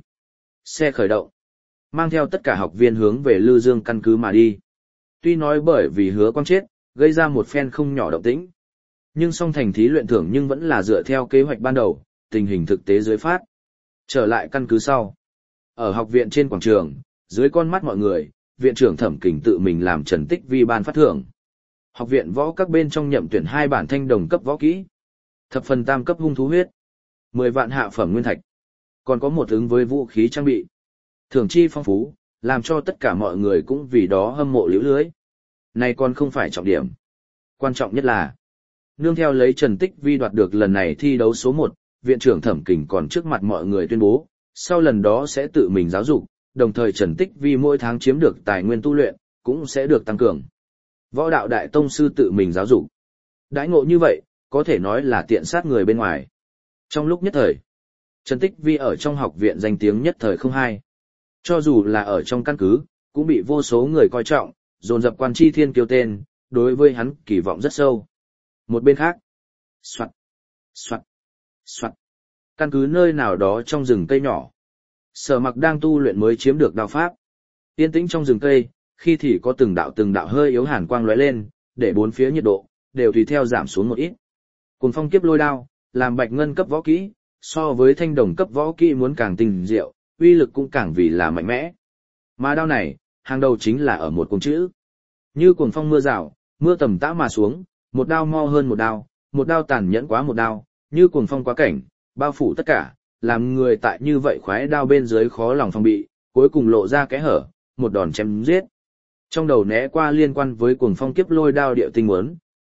Speaker 1: Xe khởi động, mang theo tất cả học viên hướng về Lư Dương căn cứ mà đi. Tuy nói bởi vì Hứa Quang chết, gây ra một phen không nhỏ động tĩnh. Nhưng song thành thí luyện thưởng nhưng vẫn là dựa theo kế hoạch ban đầu, tình hình thực tế dưới phát. Trở lại căn cứ sau. Ở học viện trên quảng trường, dưới con mắt mọi người, viện trưởng Thẩm Kình tự mình làm Trần Tích Vi ban phát thưởng. Học viện võ các bên trong nhậm tuyển hai bản thanh đồng cấp võ kỹ. Thập phần tam cấp hung thú huyết. mười vạn hạ phẩm nguyên thạch. Còn có một ứng với vũ khí trang bị. Thưởng chi phong phú, làm cho tất cả mọi người cũng vì đó hâm mộ liễu lưới. Này còn không phải trọng điểm. Quan trọng nhất là, nương theo lấy Trần Tích Vi đoạt được lần này thi đấu số một, viện trưởng Thẩm Kình còn trước mặt mọi người tuyên bố, sau lần đó sẽ tự mình giáo dục, đồng thời Trần Tích Vi mỗi tháng chiếm được tài nguyên tu luyện, cũng sẽ được tăng cường. Võ đạo đại tông sư tự mình giáo dục. Đãi ngộ như vậy, có thể nói là tiện sát người bên ngoài. Trong lúc nhất thời, Trần Tích Vi ở trong học viện danh tiếng nhất thời không hai. Cho dù là ở trong căn cứ, cũng bị vô số người coi trọng, dồn dập quan chi thiên kiêu tên, đối với hắn kỳ vọng rất sâu. Một bên khác, soạt, soạt, soạt, căn cứ nơi nào đó trong rừng cây nhỏ. Sở Mặc đang tu luyện mới chiếm được đao pháp. Yên tĩnh trong rừng cây, khi thì có từng đạo từng đạo hơi yếu hàn quang lóe lên, để bốn phía nhiệt độ đều tùy theo giảm xuống một ít. Cuồng phong kiếp lôi đao, làm bạch ngân cấp võ kỹ, so với thanh đồng cấp võ kỹ muốn càng tinh diệu, uy lực cũng càng vì là mạnh mẽ. Mà đao này, hàng đầu chính là ở một cuồng chữ. Như cuồng phong mưa rào, mưa tầm tã mà xuống, một đao mo hơn một đao, một đao tàn nhẫn quá một đao, như cuồng phong quá cảnh, bao phủ tất cả, làm người tại như vậy khoái đao bên dưới khó lòng phòng bị, cuối cùng lộ ra kẽ hở, một đòn chém giết. Trong đầu né qua liên quan với cuồng phong kiếp lôi đao điệu tinh muốn,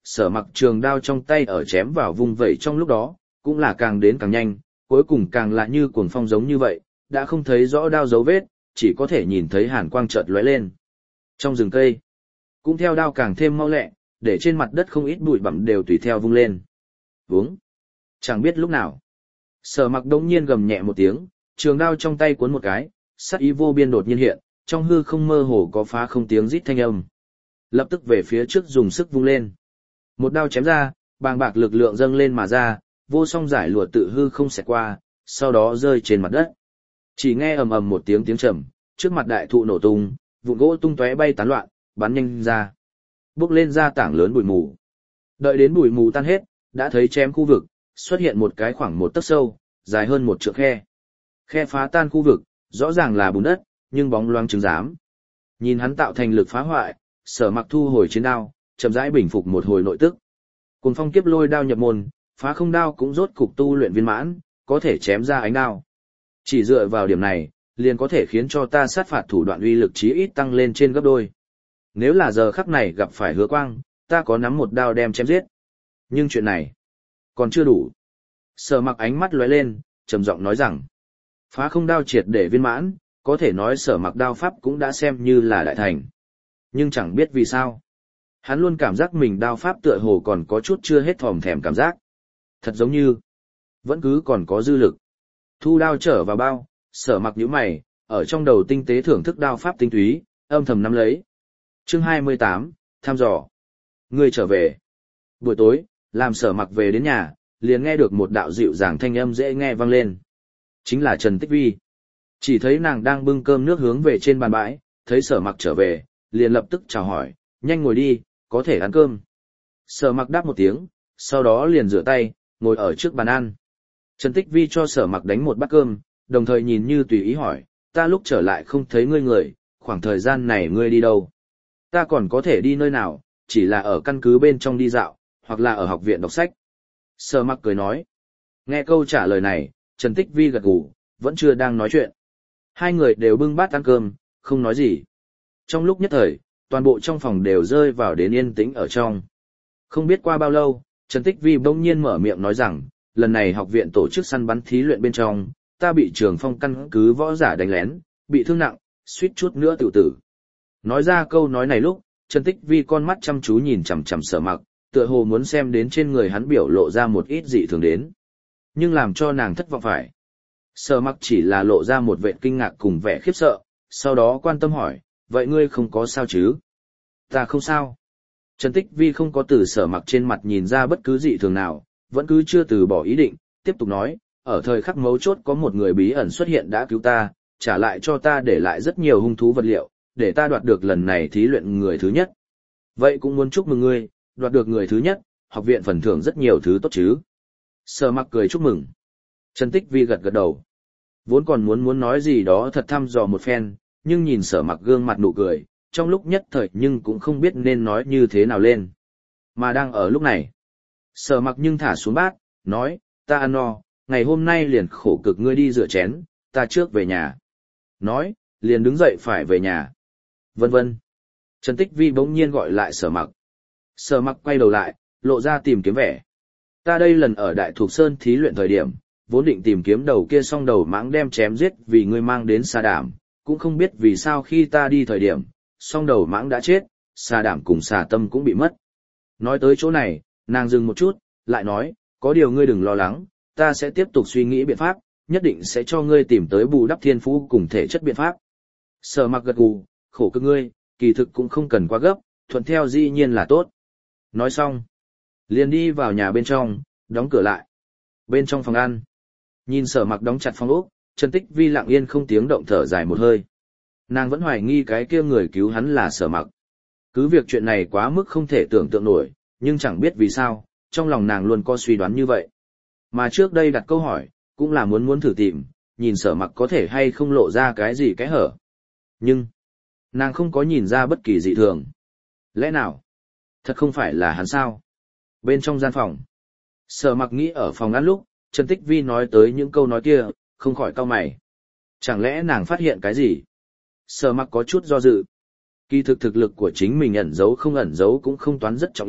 Speaker 1: Sở Mặc trường đao trong tay ở chém vào vùng vẩy trong lúc đó, cũng là càng đến càng nhanh, cuối cùng càng là như cuồng phong giống như vậy, đã không thấy rõ đao dấu vết, chỉ có thể nhìn thấy hàn quang chợt lóe lên. Trong rừng cây, cũng theo đao càng thêm mau lẹ, để trên mặt đất không ít bụi bặm đều tùy theo vung lên. Vúng. Chẳng biết lúc nào, Sở Mặc đống nhiên gầm nhẹ một tiếng, trường đao trong tay cuốn một cái, sát ý vô biên đột nhiên hiện, trong hư không mơ hồ có phá không tiếng rít thanh âm. Lập tức về phía trước dùng sức vung lên. Một đao chém ra, bàng bạc lực lượng dâng lên mà ra, vô song giải lụa tự hư không xẹt qua, sau đó rơi trên mặt đất. Chỉ nghe ầm ầm một tiếng tiếng trầm, trước mặt đại thụ nổ tung, vụn gỗ tung tóe bay tán loạn, bắn nhanh ra. Bốc lên ra tảng lớn bụi mù. Đợi đến bụi mù tan hết, đã thấy chém khu vực, xuất hiện một cái khoảng một tấc sâu, dài hơn một trượng khe. Khe phá tan khu vực, rõ ràng là bùn đất, nhưng bóng loáng chứng giám. Nhìn hắn tạo thành lực phá hoại, Sở Mặc thu hồi chiến đao, chậm rãi bình phục một hồi nội tức. Cùng phong kiếp lôi đao nhập môn, phá không đao cũng rốt cục tu luyện viên mãn, có thể chém ra ánh đao. Chỉ dựa vào điểm này, liền có thể khiến cho ta sát phạt thủ đoạn uy lực chí ít tăng lên trên gấp đôi. Nếu là giờ khắc này gặp phải Hứa Quang, ta có nắm một đao đem chém giết. Nhưng chuyện này còn chưa đủ. Sở Mặc ánh mắt lóe lên, trầm giọng nói rằng, phá không đao triệt để viên mãn, có thể nói Sở Mặc đao pháp cũng đã xem như là đại thành. Nhưng chẳng biết vì sao, hắn luôn cảm giác mình đao pháp tựa hồ còn có chút chưa hết thòm thèm cảm giác. Thật giống như vẫn cứ còn có dư lực. Thu đao trở vào bao, Sở Mặc nhíu mày, ở trong đầu tinh tế thưởng thức đao pháp tinh túy, âm thầm nắm lấy. Chương hai mươi tám, thăm dò. Ngươi trở về. Buổi tối, làm Sở Mặc về đến nhà, liền nghe được một đạo dịu dàng thanh âm dễ nghe vang lên. Chính là Trần Tích Vi. Chỉ thấy nàng đang bưng cơm nước hướng về trên bàn bãi, thấy Sở Mặc trở về, liền lập tức chào hỏi, nhanh ngồi đi, có thể ăn cơm. Sở Mặc đáp một tiếng, sau đó liền rửa tay, ngồi ở trước bàn ăn. Trần Tích Vi cho Sở Mặc đánh một bát cơm, đồng thời nhìn như tùy ý hỏi, ta lúc trở lại không thấy ngươi người, khoảng thời gian này ngươi đi đâu? Ta còn có thể đi nơi nào, chỉ là ở căn cứ bên trong đi dạo, hoặc là ở học viện đọc sách. Sở Mặc cười nói. Nghe câu trả lời này, Trần Tích Vi gật gù, vẫn chưa đang nói chuyện. Hai người đều bưng bát ăn cơm, không nói gì. Trong lúc nhất thời, toàn bộ trong phòng đều rơi vào đến yên tĩnh ở trong. Không biết qua bao lâu, Trần Tích Vi bỗng nhiên mở miệng nói rằng, lần này học viện tổ chức săn bắn thí luyện bên trong, ta bị Trường Phong căn cứ võ giả đánh lén, bị thương nặng, suýt chút nữa tự tử. Nói ra câu nói này lúc, Trần Tích Vi con mắt chăm chú nhìn chằm chằm Sở Mặc, tựa hồ muốn xem đến trên người hắn biểu lộ ra một ít dị thường đến. Nhưng làm cho nàng thất vọng phải. Sở Mặc chỉ là lộ ra một vẻ kinh ngạc cùng vẻ khiếp sợ, sau đó quan tâm hỏi, vậy ngươi không có sao chứ? Ta không sao. Trần Tích Vi không có từ Sở Mặc trên mặt nhìn ra bất cứ dị thường nào, vẫn cứ chưa từ bỏ ý định, tiếp tục nói, ở thời khắc mấu chốt có một người bí ẩn xuất hiện đã cứu ta, trả lại cho ta để lại rất nhiều hung thú vật liệu, để ta đoạt được lần này thí luyện người thứ nhất. Vậy cũng muốn chúc mừng ngươi, đoạt được người thứ nhất, học viện phần thưởng rất nhiều thứ tốt chứ. Sở Mặc cười chúc mừng. Trần Tích Vi gật gật đầu. Vốn còn muốn muốn nói gì đó thật thăm dò một phen, nhưng nhìn Sở Mặc gương mặt nụ cười, trong lúc nhất thời nhưng cũng không biết nên nói như thế nào lên. Mà đang ở lúc này, Sở Mặc nhưng thả xuống bát, nói, ta ăn no, ngày hôm nay liền khổ cực ngươi đi rửa chén, ta trước về nhà. Nói, liền đứng dậy phải về nhà. Vân vân. Trần Tích Vi bỗng nhiên gọi lại Sở Mặc. Sở Mặc quay đầu lại, lộ ra tìm kiếm vẻ. Ta đây lần ở Đại Thục Sơn thí luyện thời điểm, vốn định tìm kiếm đầu kia song đầu mãng đem chém giết vì ngươi mang đến Sa Đảm, cũng không biết vì sao khi ta đi thời điểm, song đầu mãng đã chết, Sa Đảm cùng Xà Tâm cũng bị mất. Nói tới chỗ này, nàng dừng một chút, lại nói, có điều ngươi đừng lo lắng, ta sẽ tiếp tục suy nghĩ biện pháp, nhất định sẽ cho ngươi tìm tới bù đắp thiên phú cùng thể chất biện pháp. Sở Mặc gật gù, khổ cực ngươi, kỳ thực cũng không cần quá gấp, thuận theo dĩ nhiên là tốt. Nói xong, liền đi vào nhà bên trong, đóng cửa lại. Bên trong phòng ăn, nhìn Sở Mặc đóng chặt phòng ốc, Trần Tích Vi lặng yên không tiếng động thở dài một hơi. Nàng vẫn hoài nghi cái kia người cứu hắn là Sở Mặc. Cứ việc chuyện này quá mức không thể tưởng tượng nổi, nhưng chẳng biết vì sao, trong lòng nàng luôn có suy đoán như vậy. Mà trước đây đặt câu hỏi, cũng là muốn muốn thử tìm, nhìn Sở Mặc có thể hay không lộ ra cái gì cái hở. Nhưng, nàng không có nhìn ra bất kỳ dị thường. Lẽ nào? Thật không phải là hắn sao? Bên trong gian phòng, Sở Mặc nghĩ ở phòng ăn lúc, Trần Tích Vi nói tới những câu nói kia, không khỏi cau mày. Chẳng lẽ nàng phát hiện cái gì? Sở Mặc có chút do dự. Kỳ thực thực lực của chính mình ẩn giấu không ẩn giấu cũng không toán rất trọng yếu,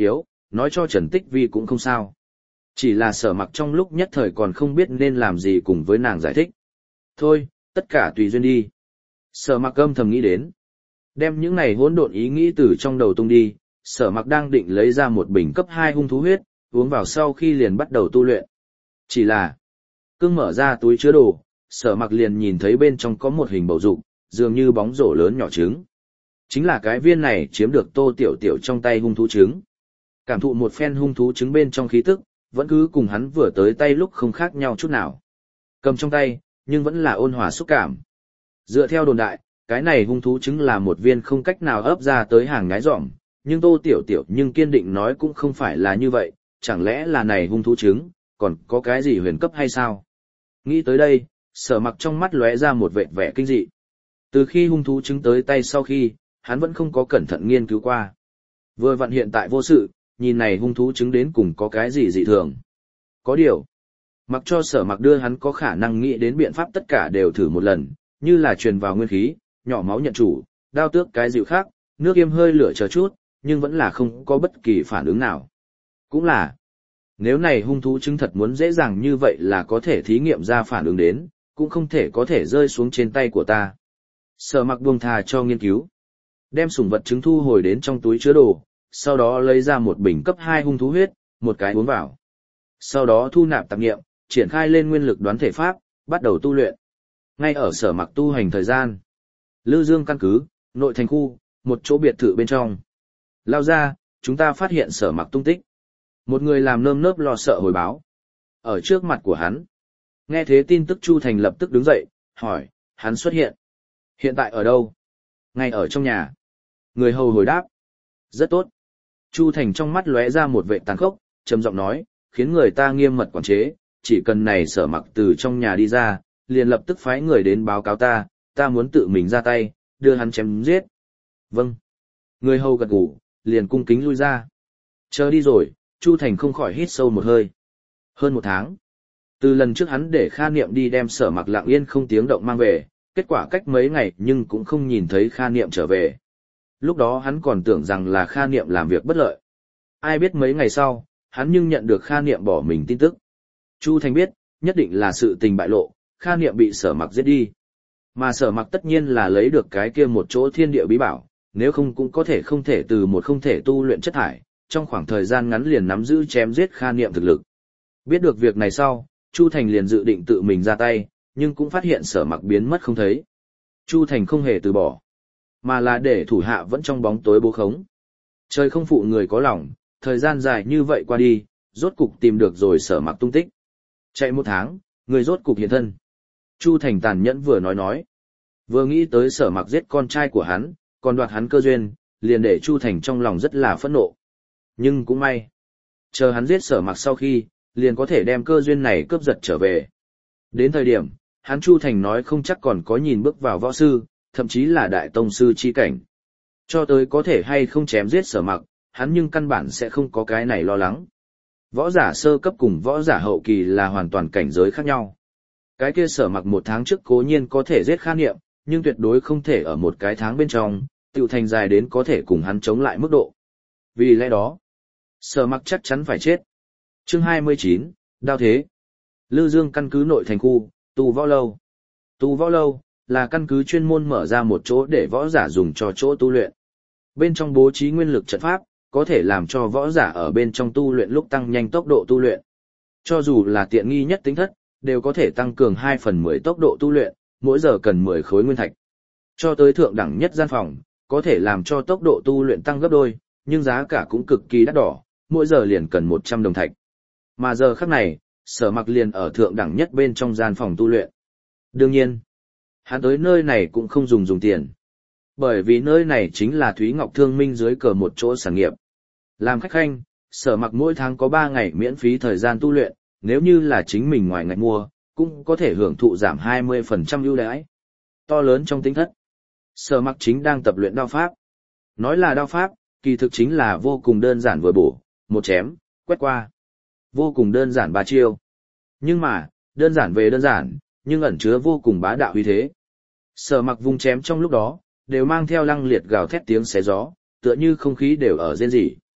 Speaker 1: nói cho Trần Tích Vi cũng không sao. Chỉ là Sở Mặc trong lúc nhất thời còn không biết nên làm gì cùng với nàng giải thích. Thôi, tất cả tùy duyên đi. Sở Mặc âm thầm nghĩ đến. Đem những này hỗn độn ý nghĩ từ trong đầu tung đi, Sở Mặc đang định lấy ra một bình cấp hai hung thú huyết, uống vào sau khi liền bắt đầu tu luyện. Chỉ là, cưng mở ra túi chứa đồ, Sở Mặc liền nhìn thấy bên trong có một hình bầu dục, dường như bóng rổ lớn nhỏ trứng. Chính là cái viên này chiếm được Tô Tiểu Tiểu trong tay hung thú trứng. Cảm thụ một phen hung thú trứng bên trong khí tức, vẫn cứ cùng hắn vừa tới tay lúc không khác nhau chút nào. Cầm trong tay, nhưng vẫn là ôn hòa xúc cảm. Dựa theo đồn đại, cái này hung thú trứng là một viên không cách nào ấp ra tới hàng ngái dỏm, nhưng Tô Tiểu Tiểu nhưng kiên định nói cũng không phải là như vậy, chẳng lẽ là này hung thú trứng, còn có cái gì huyền cấp hay sao? Nghĩ tới đây, Sở Mặc trong mắt lóe ra một vẻ vẻ kinh dị. Từ khi hung thú trứng tới tay sau khi, hắn vẫn không có cẩn thận nghiên cứu qua. Vừa vặn hiện tại vô sự, nhìn này hung thú trứng đến cùng có cái gì dị thường. Có điều, mặc cho Sở Mặc đưa hắn có khả năng nghĩ đến biện pháp tất cả đều thử một lần, như là truyền vào nguyên khí, nhỏ máu nhận chủ, đao tước cái dịu khác, nước yêm hơi lửa chờ chút, nhưng vẫn là không có bất kỳ phản ứng nào. Cũng là, nếu này hung thú trứng thật muốn dễ dàng như vậy là có thể thí nghiệm ra phản ứng đến, cũng không thể có thể rơi xuống trên tay của ta. Sở Mặc buông thà cho nghiên cứu. Đem sủng vật trứng thu hồi đến trong túi chứa đồ, sau đó lấy ra một bình cấp hai hung thú huyết, một cái uống vào. Sau đó thu nạp tạp nghiệm, triển khai lên nguyên lực đoán thể pháp, bắt đầu tu luyện. Ngay ở Sở Mặc tu hành thời gian, Lư Dương căn cứ, nội thành khu, một chỗ biệt thự bên trong. Lao ra, chúng ta phát hiện Sở Mặc tung tích. Một người làm nơm nớp lo sợ hồi báo. Ở trước mặt của hắn. Nghe thế tin tức Chu Thành lập tức đứng dậy, hỏi, hắn xuất hiện. Hiện tại ở đâu? Ngay ở trong nhà. Người hầu hồi đáp. Rất tốt. Chu Thành trong mắt lóe ra một vệ tàn khốc, trầm giọng nói, khiến người ta nghiêm mật quản chế, chỉ cần này Sở Mặc từ trong nhà đi ra, liền lập tức phái người đến báo cáo ta, ta muốn tự mình ra tay, đưa hắn chém giết. Vâng. Người hầu gật gù, liền cung kính lui ra. Chờ đi rồi, Chu Thành không khỏi hít sâu một hơi. Hơn một tháng. Từ lần trước hắn để Kha Niệm đi đem Sở Mặc lặng yên không tiếng động mang về, kết quả cách mấy ngày nhưng cũng không nhìn thấy Kha Niệm trở về. Lúc đó hắn còn tưởng rằng là Kha Niệm làm việc bất lợi. Ai biết mấy ngày sau, hắn nhưng nhận được Kha Niệm bỏ mình tin tức. Chu Thành biết, nhất định là sự tình bại lộ, Kha Niệm bị Sở Mặc giết đi. Mà Sở Mặc tất nhiên là lấy được cái kia một chỗ thiên địa bí bảo, nếu không cũng có thể không thể từ một không thể tu luyện chất thải, trong khoảng thời gian ngắn liền nắm giữ chém giết Kha Niệm thực lực. Biết được việc này sau, Chu Thành liền dự định tự mình ra tay, nhưng cũng phát hiện Sở Mặc biến mất không thấy. Chu Thành không hề từ bỏ, mà là để thủ hạ vẫn trong bóng tối bố khống. Trời không phụ người có lòng, thời gian dài như vậy qua đi, rốt cục tìm được rồi Sở Mặc tung tích. Chạy một tháng, người rốt cục hiện thân. Chu Thành tàn nhẫn vừa nói nói. Vừa nghĩ tới Sở Mặc giết con trai của hắn, còn đoạt hắn cơ duyên, liền để Chu Thành trong lòng rất là phẫn nộ. Nhưng cũng may, chờ hắn giết Sở Mặc sau khi, liền có thể đem cơ duyên này cướp giật trở về. Đến thời điểm, hắn Chu Thành nói không chắc còn có nhìn bước vào võ sư, thậm chí là đại tông sư chi cảnh. Cho tới có thể hay không chém giết Sở Mặc, hắn nhưng căn bản sẽ không có cái này lo lắng. Võ giả sơ cấp cùng võ giả hậu kỳ là hoàn toàn cảnh giới khác nhau. Cái kia Sở Mặc một tháng trước cố nhiên có thể giết Kha Niệm, nhưng tuyệt đối không thể ở một cái tháng bên trong, tiểu thành dài đến có thể cùng hắn chống lại mức độ. Vì lẽ đó, Sở Mặc chắc chắn phải chết. Chương hai mươi chín, Đao Thế. Lư Dương căn cứ nội thành khu, Tu Võ Lâu. Tu Võ Lâu là căn cứ chuyên môn mở ra một chỗ để võ giả dùng cho chỗ tu luyện. Bên trong bố trí nguyên lực trận pháp, có thể làm cho võ giả ở bên trong tu luyện lúc tăng nhanh tốc độ tu luyện. Cho dù là tiện nghi nhất tính thất, đều có thể tăng cường hai phần mười tốc độ tu luyện, mỗi giờ cần mười khối nguyên thạch. Cho tới thượng đẳng nhất gian phòng, có thể làm cho tốc độ tu luyện tăng gấp đôi, nhưng giá cả cũng cực kỳ đắt đỏ, mỗi giờ liền cần một trăm đồng thạch. Mà giờ khắc này, Sở Mặc liền ở thượng đẳng nhất bên trong gian phòng tu luyện. Đương nhiên, hắn tới nơi này cũng không dùng dùng tiền. Bởi vì nơi này chính là Thúy Ngọc Thương Minh dưới cờ một chỗ sản nghiệp. Làm khách khanh, Sở Mặc mỗi tháng có ba ngày miễn phí thời gian tu luyện, nếu như là chính mình ngoài ngạch mua, cũng có thể hưởng thụ giảm hai mươi phần trăm ưu đãi. To lớn trong tính thất, Sở Mặc chính đang tập luyện đao pháp. Nói là đao pháp, kỳ thực chính là vô cùng đơn giản vừa bổ, một chém, quét qua. Vô cùng đơn giản ba chiêu. Nhưng mà, đơn giản về đơn giản, nhưng ẩn chứa vô cùng bá đạo uy thế. Sở Mặc vung chém trong lúc đó, đều mang theo lăng liệt gào thét tiếng xé gió, tựa như không khí đều ở rên rỉ.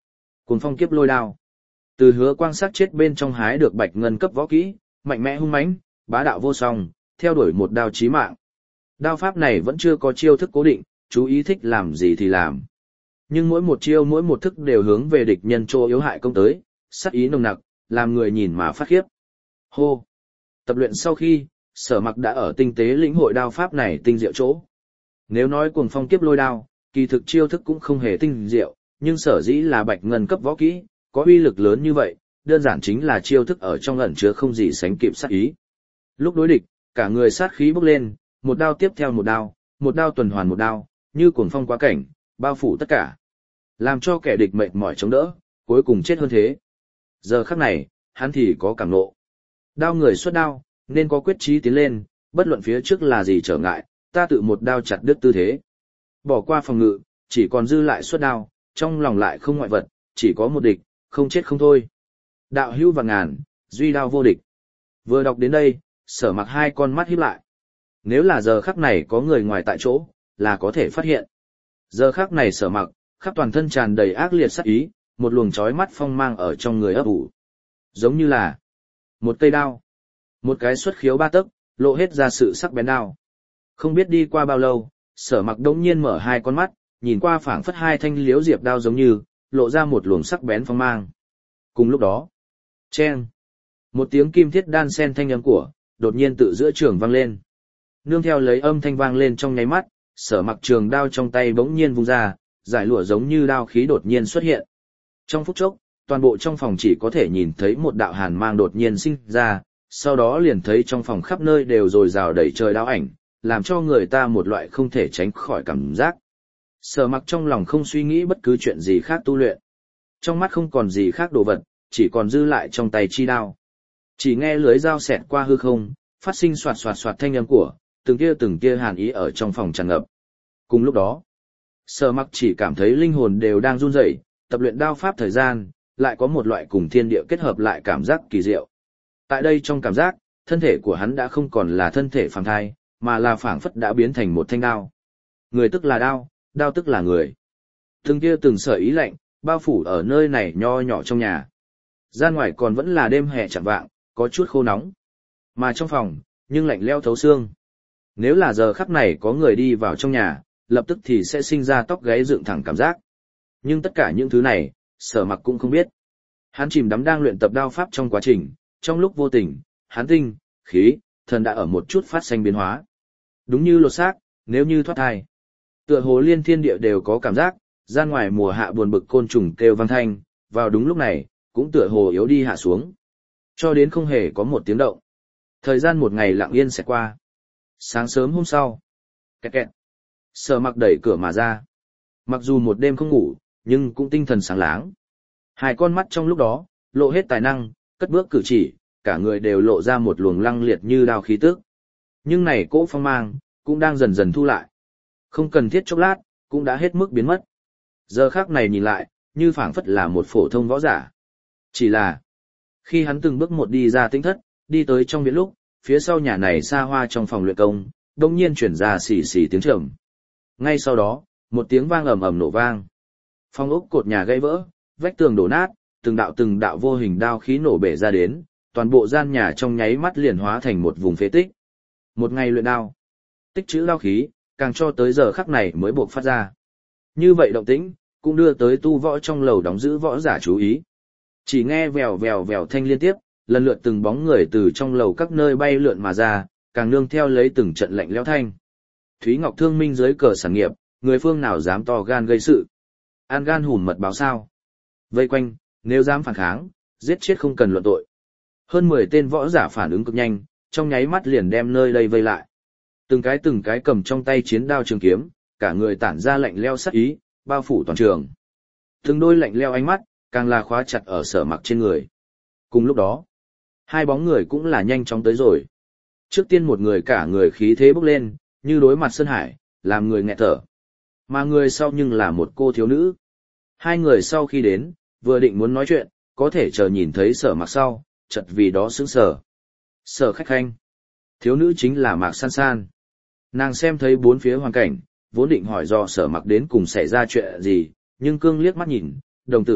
Speaker 1: Cuồng phong kiếp lôi đao. Từ Hứa Quang sát chết bên trong hái được bạch ngân cấp võ kỹ, mạnh mẽ hung mãnh, bá đạo vô song, theo đuổi một đao chí mạng. Đao pháp này vẫn chưa có chiêu thức cố định, chú ý thích làm gì thì làm. Nhưng mỗi một chiêu mỗi một thức đều hướng về địch nhân chỗ yếu hại công tới, sát ý nồng nặc, làm người nhìn mà phát khiếp. Hô! Tập luyện sau khi, Sở Mặc đã ở tinh tế lĩnh hội đao pháp này tinh diệu chỗ. Nếu nói cuồng phong kiếp lôi đao, kỳ thực chiêu thức cũng không hề tinh diệu, nhưng sở dĩ là bạch ngân cấp võ kỹ, có uy lực lớn như vậy, đơn giản chính là chiêu thức ở trong ẩn chứa không gì sánh kịp sát ý. Lúc đối địch, cả người sát khí bốc lên, một đao tiếp theo một đao, một đao tuần hoàn một đao, như cuồng phong quá cảnh, bao phủ tất cả. Làm cho kẻ địch mệt mỏi chống đỡ, cuối cùng chết hơn thế. Giờ khắc này, hắn thì có cảm nộ. Đao người xuất đao, nên có quyết chí tiến lên, bất luận phía trước là gì trở ngại, ta tự một đao chặt đứt tư thế. Bỏ qua phòng ngự, chỉ còn dư lại xuất đao, trong lòng lại không ngoại vật, chỉ có một địch, không chết không thôi. Đạo hữu vạn ngàn, duy đao vô địch. Vừa đọc đến đây, Sở Mặc hai con mắt híp lại. Nếu là giờ khắc này có người ngoài tại chỗ, là có thể phát hiện. Giờ khắc này Sở Mặc, khắp toàn thân tràn đầy ác liệt sát ý, một luồng chói mắt phong mang ở trong người ấp ủ. Giống như là một cây đao, một cái xuất khiếu ba tấc, lộ hết ra sự sắc bén đao. Không biết đi qua bao lâu, Sở Mặc đống nhiên mở hai con mắt, nhìn qua phảng phất hai thanh liếu diệp đao giống như, lộ ra một luồng sắc bén phong mang. Cùng lúc đó, chen, một tiếng kim thiết đan sen thanh âm của, đột nhiên tự giữa trường vang lên. Nương theo lấy âm thanh vang lên trong nháy mắt, Sở Mặc trường đao trong tay bỗng nhiên vung ra, giải lụa giống như đao khí đột nhiên xuất hiện. Trong phút chốc, toàn bộ trong phòng chỉ có thể nhìn thấy một đạo hàn mang đột nhiên sinh ra, sau đó liền thấy trong phòng khắp nơi đều dồi dào đầy trời đao ảnh, làm cho người ta một loại không thể tránh khỏi cảm giác. Sở Mặc trong lòng không suy nghĩ bất cứ chuyện gì khác tu luyện. Trong mắt không còn gì khác đồ vật, chỉ còn dư lại trong tay chi đao. Chỉ nghe lưới dao xẹt qua hư không, phát sinh xoạt xoạt xoạt thanh âm của, từng kia từng kia hàn ý ở trong phòng tràn ngập. Cùng lúc đó, Sở Mặc chỉ cảm thấy linh hồn đều đang run rẩy, tập luyện đao pháp thời gian, lại có một loại cùng thiên địa kết hợp lại cảm giác kỳ diệu. Tại đây trong cảm giác, thân thể của hắn đã không còn là thân thể phàm thai, mà là phảng phất đã biến thành một thanh đao. Người tức là đao, đao tức là người. Từng kia từng sợi ý lạnh, bao phủ ở nơi này nho nhỏ trong nhà. Ra ngoài còn vẫn là đêm hè chẳng vạng, có chút khô nóng. Mà trong phòng, nhưng lạnh lẽo thấu xương. Nếu là giờ khắc này có người đi vào trong nhà, lập tức thì sẽ sinh ra tóc gáy dựng thẳng cảm giác. Nhưng tất cả những thứ này, Sở Mặc cũng không biết. Hắn chìm đắm đang luyện tập đao pháp trong quá trình, trong lúc vô tình, hắn tinh, khí, thần đã ở một chút phát sinh biến hóa. Đúng như lột xác, nếu như thoát thai. Tựa hồ liên thiên địa đều có cảm giác, ra ngoài mùa hạ buồn bực côn trùng kêu vang thanh, vào đúng lúc này, cũng tựa hồ yếu đi hạ xuống. Cho đến không hề có một tiếng động. Thời gian một ngày lặng yên sẽ qua. Sáng sớm hôm sau. Kẹt kẹt. Sở Mặc đẩy cửa mà ra. Mặc dù một đêm không ngủ, nhưng cũng tinh thần sáng láng. Hai con mắt trong lúc đó, lộ hết tài năng, cất bước cử chỉ, cả người đều lộ ra một luồng lăng liệt như đao khí tức. Nhưng này cỗ phong mang, cũng đang dần dần thu lại. Không cần thiết chốc lát, cũng đã hết mức biến mất. Giờ khác này nhìn lại, như phảng phất là một phổ thông võ giả. Chỉ là, khi hắn từng bước một đi ra tĩnh thất, đi tới trong viện lúc, phía sau nhà này xa hoa trong phòng luyện công, đông nhiên chuyển ra xì xì tiếng trầm. Ngay sau đó, một tiếng vang ầm ầm nổ vang. Phong ốc cột nhà gãy vỡ, vách tường đổ nát, từng đạo từng đạo vô hình đao khí nổ bể ra đến, toàn bộ gian nhà trong nháy mắt liền hóa thành một vùng phế tích. Một ngày luyện đao, tích trữ đao khí, càng cho tới giờ khắc này mới buộc phát ra. Như vậy động tĩnh, cũng đưa tới tu võ trong lầu đóng giữ võ giả chú ý. Chỉ nghe vèo vèo vèo thanh liên tiếp, lần lượt từng bóng người từ trong lầu các nơi bay lượn mà ra, càng nương theo lấy từng trận lạnh lẽo thanh. Thúy Ngọc thương minh dưới cờ sản nghiệp, người phương nào dám to gan gây sự. An gan hùn mật báo sao. Vây quanh, nếu dám phản kháng, giết chết không cần luận tội. Hơn mười tên võ giả phản ứng cực nhanh, trong nháy mắt liền đem nơi đây vây lại. Từng cái từng cái cầm trong tay chiến đao trường kiếm, cả người tản ra lạnh lẽo sát ý, bao phủ toàn trường. Từng đôi lạnh lẽo ánh mắt, càng là khóa chặt ở Sở Mặc trên người. Cùng lúc đó, hai bóng người cũng là nhanh chóng tới rồi. Trước tiên một người cả người khí thế bốc lên, như đối mặt Sơn Hải, làm người nghẹt thở. Mà người sau nhưng là một cô thiếu nữ. Hai người sau khi đến, vừa định muốn nói chuyện, có thể chờ nhìn thấy Sở Mặc sau, chợt vì đó sững sờ. Sở khách khanh. Thiếu nữ chính là Mạc San San. Nàng xem thấy bốn phía hoàn cảnh, vốn định hỏi do Sở Mặc đến cùng xảy ra chuyện gì, nhưng cương liếc mắt nhìn, đồng tử,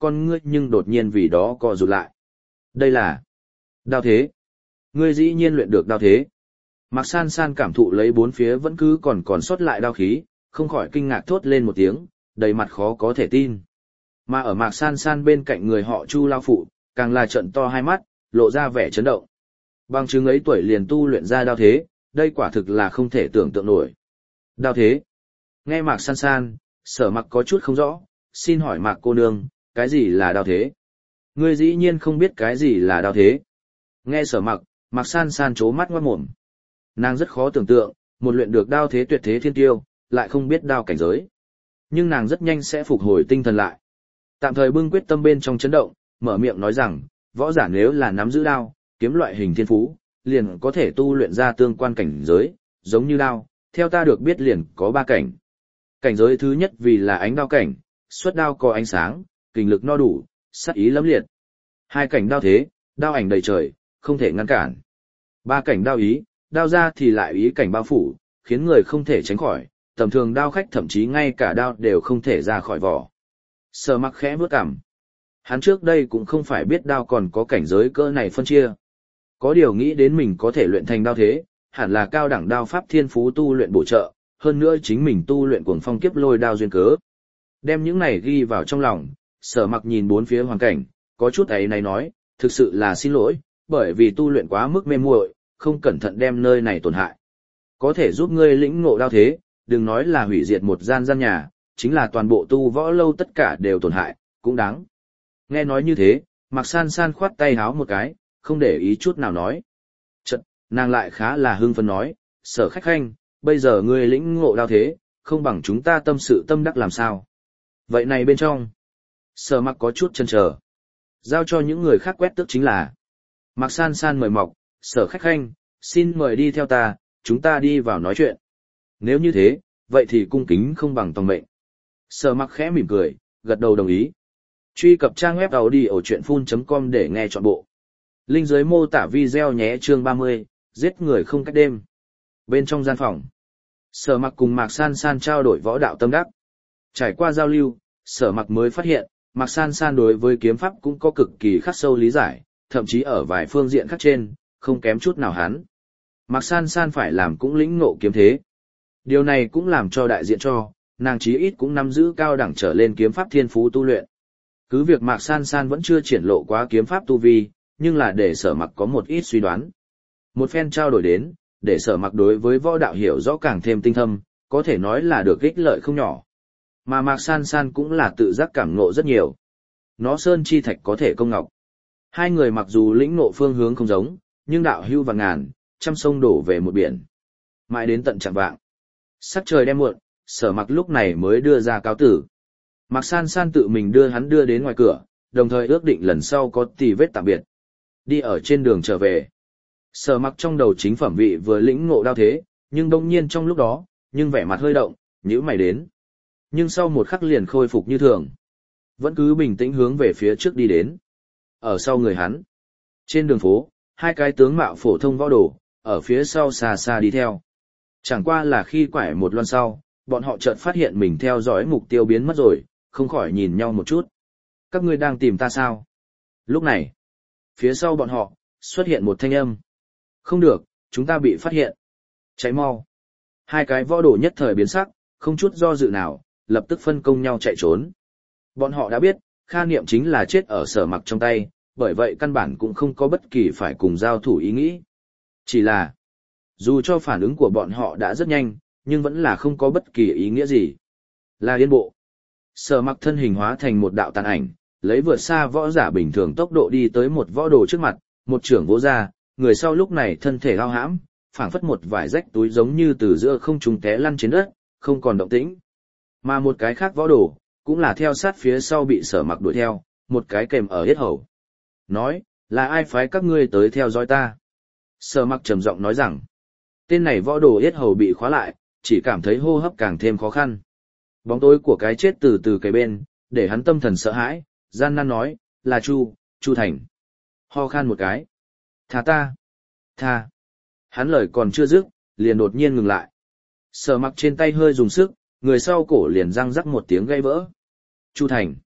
Speaker 1: con ngươi nhưng đột nhiên vì đó co rụt lại. Đây là đao thế. Ngươi dĩ nhiên luyện được đao thế. Mạc San San cảm thụ lấy bốn phía vẫn cứ còn còn sót lại đao khí, không khỏi kinh ngạc thốt lên một tiếng, đầy mặt khó có thể tin. Mà ở Mạc San San bên cạnh người họ Chu lao phụ, càng là trợn to hai mắt, lộ ra vẻ chấn động. Bằng chứng ấy tuổi liền tu luyện ra đao thế, đây quả thực là không thể tưởng tượng nổi. Đao thế. Nghe Mạc San San, Sở Mặc có chút không rõ, xin hỏi Mạc cô nương, cái gì là đao thế? Ngươi dĩ nhiên không biết cái gì là đao thế. Nghe Sở Mặc, Mạc San San trố mắt ngoát mồm. Nàng rất khó tưởng tượng, một luyện được đao thế tuyệt thế thiên tiêu, lại không biết đao cảnh giới. Nhưng nàng rất nhanh sẽ phục hồi tinh thần lại. Tạm thời bưng quyết tâm bên trong chấn động, mở miệng nói rằng, võ giả nếu là nắm giữ đao, kiếm loại hình thiên phú, liền có thể tu luyện ra tương quan cảnh giới, giống như đao, theo ta được biết liền có ba cảnh. Cảnh giới thứ nhất vì là ánh đao cảnh, xuất đao có ánh sáng, kình lực no đủ, sát ý lẫm liệt. Hai cảnh đao thế, đao ảnh đầy trời, không thể ngăn cản. Ba cảnh đao ý, đao ra thì lại ý cảnh bao phủ, khiến người không thể tránh khỏi, tầm thường đao khách thậm chí ngay cả đao đều không thể ra khỏi vỏ. Sở Mặc khẽ bước cằm. Hắn trước đây cũng không phải biết đao còn có cảnh giới cỡ này phân chia. Có điều nghĩ đến mình có thể luyện thành đao thế, hẳn là cao đẳng đao pháp thiên phú tu luyện bổ trợ, hơn nữa chính mình tu luyện cuồng phong kiếp lôi đao duyên cớ. Đem những này ghi vào trong lòng, Sở Mặc nhìn bốn phía hoàn cảnh, có chút ấy này nói, thực sự là xin lỗi, bởi vì tu luyện quá mức mê muội, không cẩn thận đem nơi này tổn hại. Có thể giúp ngươi lĩnh ngộ đao thế, đừng nói là hủy diệt một gian gian nhà, chính là toàn bộ tu võ lâu tất cả đều tổn hại, cũng đáng. Nghe nói như thế, Mạc San San khoát tay háo một cái, không để ý chút nào nói. Chật, nàng lại khá là hưng phấn nói, Sở khách khanh, bây giờ ngươi lĩnh ngộ đao thế, không bằng chúng ta tâm sự tâm đắc làm sao. Vậy này bên trong, Sở Mặc có chút chần chờ, giao cho những người khác quét tước chính là. Mạc San San mời mọc, Sở khách khanh, xin mời đi theo ta, chúng ta đi vào nói chuyện. Nếu như thế, vậy thì cung kính không bằng tòng mệnh. Sở Mặc khẽ mỉm cười, gật đầu đồng ý. Truy cập trang web audiochuyenphun chấm com để nghe trọn bộ. Link dưới mô tả video nhé. Chương ba mươi, giết người không cách đêm. Bên trong gian phòng, Sở Mặc cùng Mạc San San trao đổi võ đạo tâm đắc. Trải qua giao lưu, Sở Mặc mới phát hiện, Mạc San San đối với kiếm pháp cũng có cực kỳ khắc sâu lý giải, thậm chí ở vài phương diện khác trên, không kém chút nào hắn. Mạc San San phải làm cũng lĩnh ngộ kiếm thế. Điều này cũng làm cho đại diện cho, nàng chí ít cũng nắm giữ cao đẳng trở lên kiếm pháp thiên phú tu luyện. Cứ việc Mạc San San vẫn chưa triển lộ quá kiếm pháp tu vi, nhưng là để Sở Mặc có một ít suy đoán. Một phen trao đổi đến, để Sở Mặc đối với võ đạo hiểu rõ càng thêm tinh thâm, có thể nói là được ích lợi không nhỏ. Mà Mạc San San cũng là tự giác cảm ngộ rất nhiều. Nó sơn chi thạch có thể công ngọc. Hai người mặc dù lĩnh ngộ phương hướng không giống, nhưng đạo hưu và ngàn, trăm sông đổ về một biển. Mãi đến tận chạng vạng. Sắc trời đêm muộn, Sở Mặc lúc này mới đưa ra cáo tử. Mạc San San tự mình đưa hắn đưa đến ngoài cửa, đồng thời ước định lần sau có tì vết tạm biệt. Đi ở trên đường trở về. Sở Mặc trong đầu chính phẩm vị vừa lĩnh ngộ đao thế, nhưng đông nhiên trong lúc đó, nhưng vẻ mặt hơi động, nhíu mày đến. Nhưng sau một khắc liền khôi phục như thường. Vẫn cứ bình tĩnh hướng về phía trước đi đến. Ở sau người hắn. Trên đường phố, hai cái tướng mạo phổ thông võ đồ, ở phía sau xa xa đi theo. Chẳng qua là khi quải một loan sau, bọn họ chợt phát hiện mình theo dõi mục tiêu biến mất rồi, không khỏi nhìn nhau một chút. Các ngươi đang tìm ta sao? Lúc này, phía sau bọn họ, xuất hiện một thanh âm. Không được, chúng ta bị phát hiện. Cháy mau. Hai cái võ đồ nhất thời biến sắc, không chút do dự nào, lập tức phân công nhau chạy trốn. Bọn họ đã biết, Kha Niệm chính là chết ở Sở Mặc trong tay, bởi vậy căn bản cũng không có bất kỳ phải cùng giao thủ ý nghĩ. Chỉ là, dù cho phản ứng của bọn họ đã rất nhanh, nhưng vẫn là không có bất kỳ ý nghĩa gì. Là Yên Bộ. Sở Mặc thân hình hóa thành một đạo tàn ảnh, lấy vượt xa võ giả bình thường tốc độ đi tới một võ đồ trước mặt, một trưởng vỗ ra, người sau lúc này thân thể lao hãm, phảng phất một vải rách túi giống như từ giữa không trung té lăn trên đất, không còn động tĩnh. Mà một cái khác võ đồ, cũng là theo sát phía sau bị Sở Mặc đuổi theo, một cái kèm ở yết hầu. Nói, là ai phái các ngươi tới theo dõi ta? Sở Mặc trầm giọng nói rằng, tên này võ đồ yết hầu bị khóa lại, chỉ cảm thấy hô hấp càng thêm khó khăn. Bóng tối của cái chết từ từ kề bên, để hắn tâm thần sợ hãi, gian nan nói, là Chu, Chu Thành. Ho khan một cái. Tha ta. Tha. Hắn lời còn chưa dứt, liền đột nhiên ngừng lại. Sở Mặc trên tay hơi dùng sức, người sau cổ liền răng rắc một tiếng gãy vỡ. Chu Thành.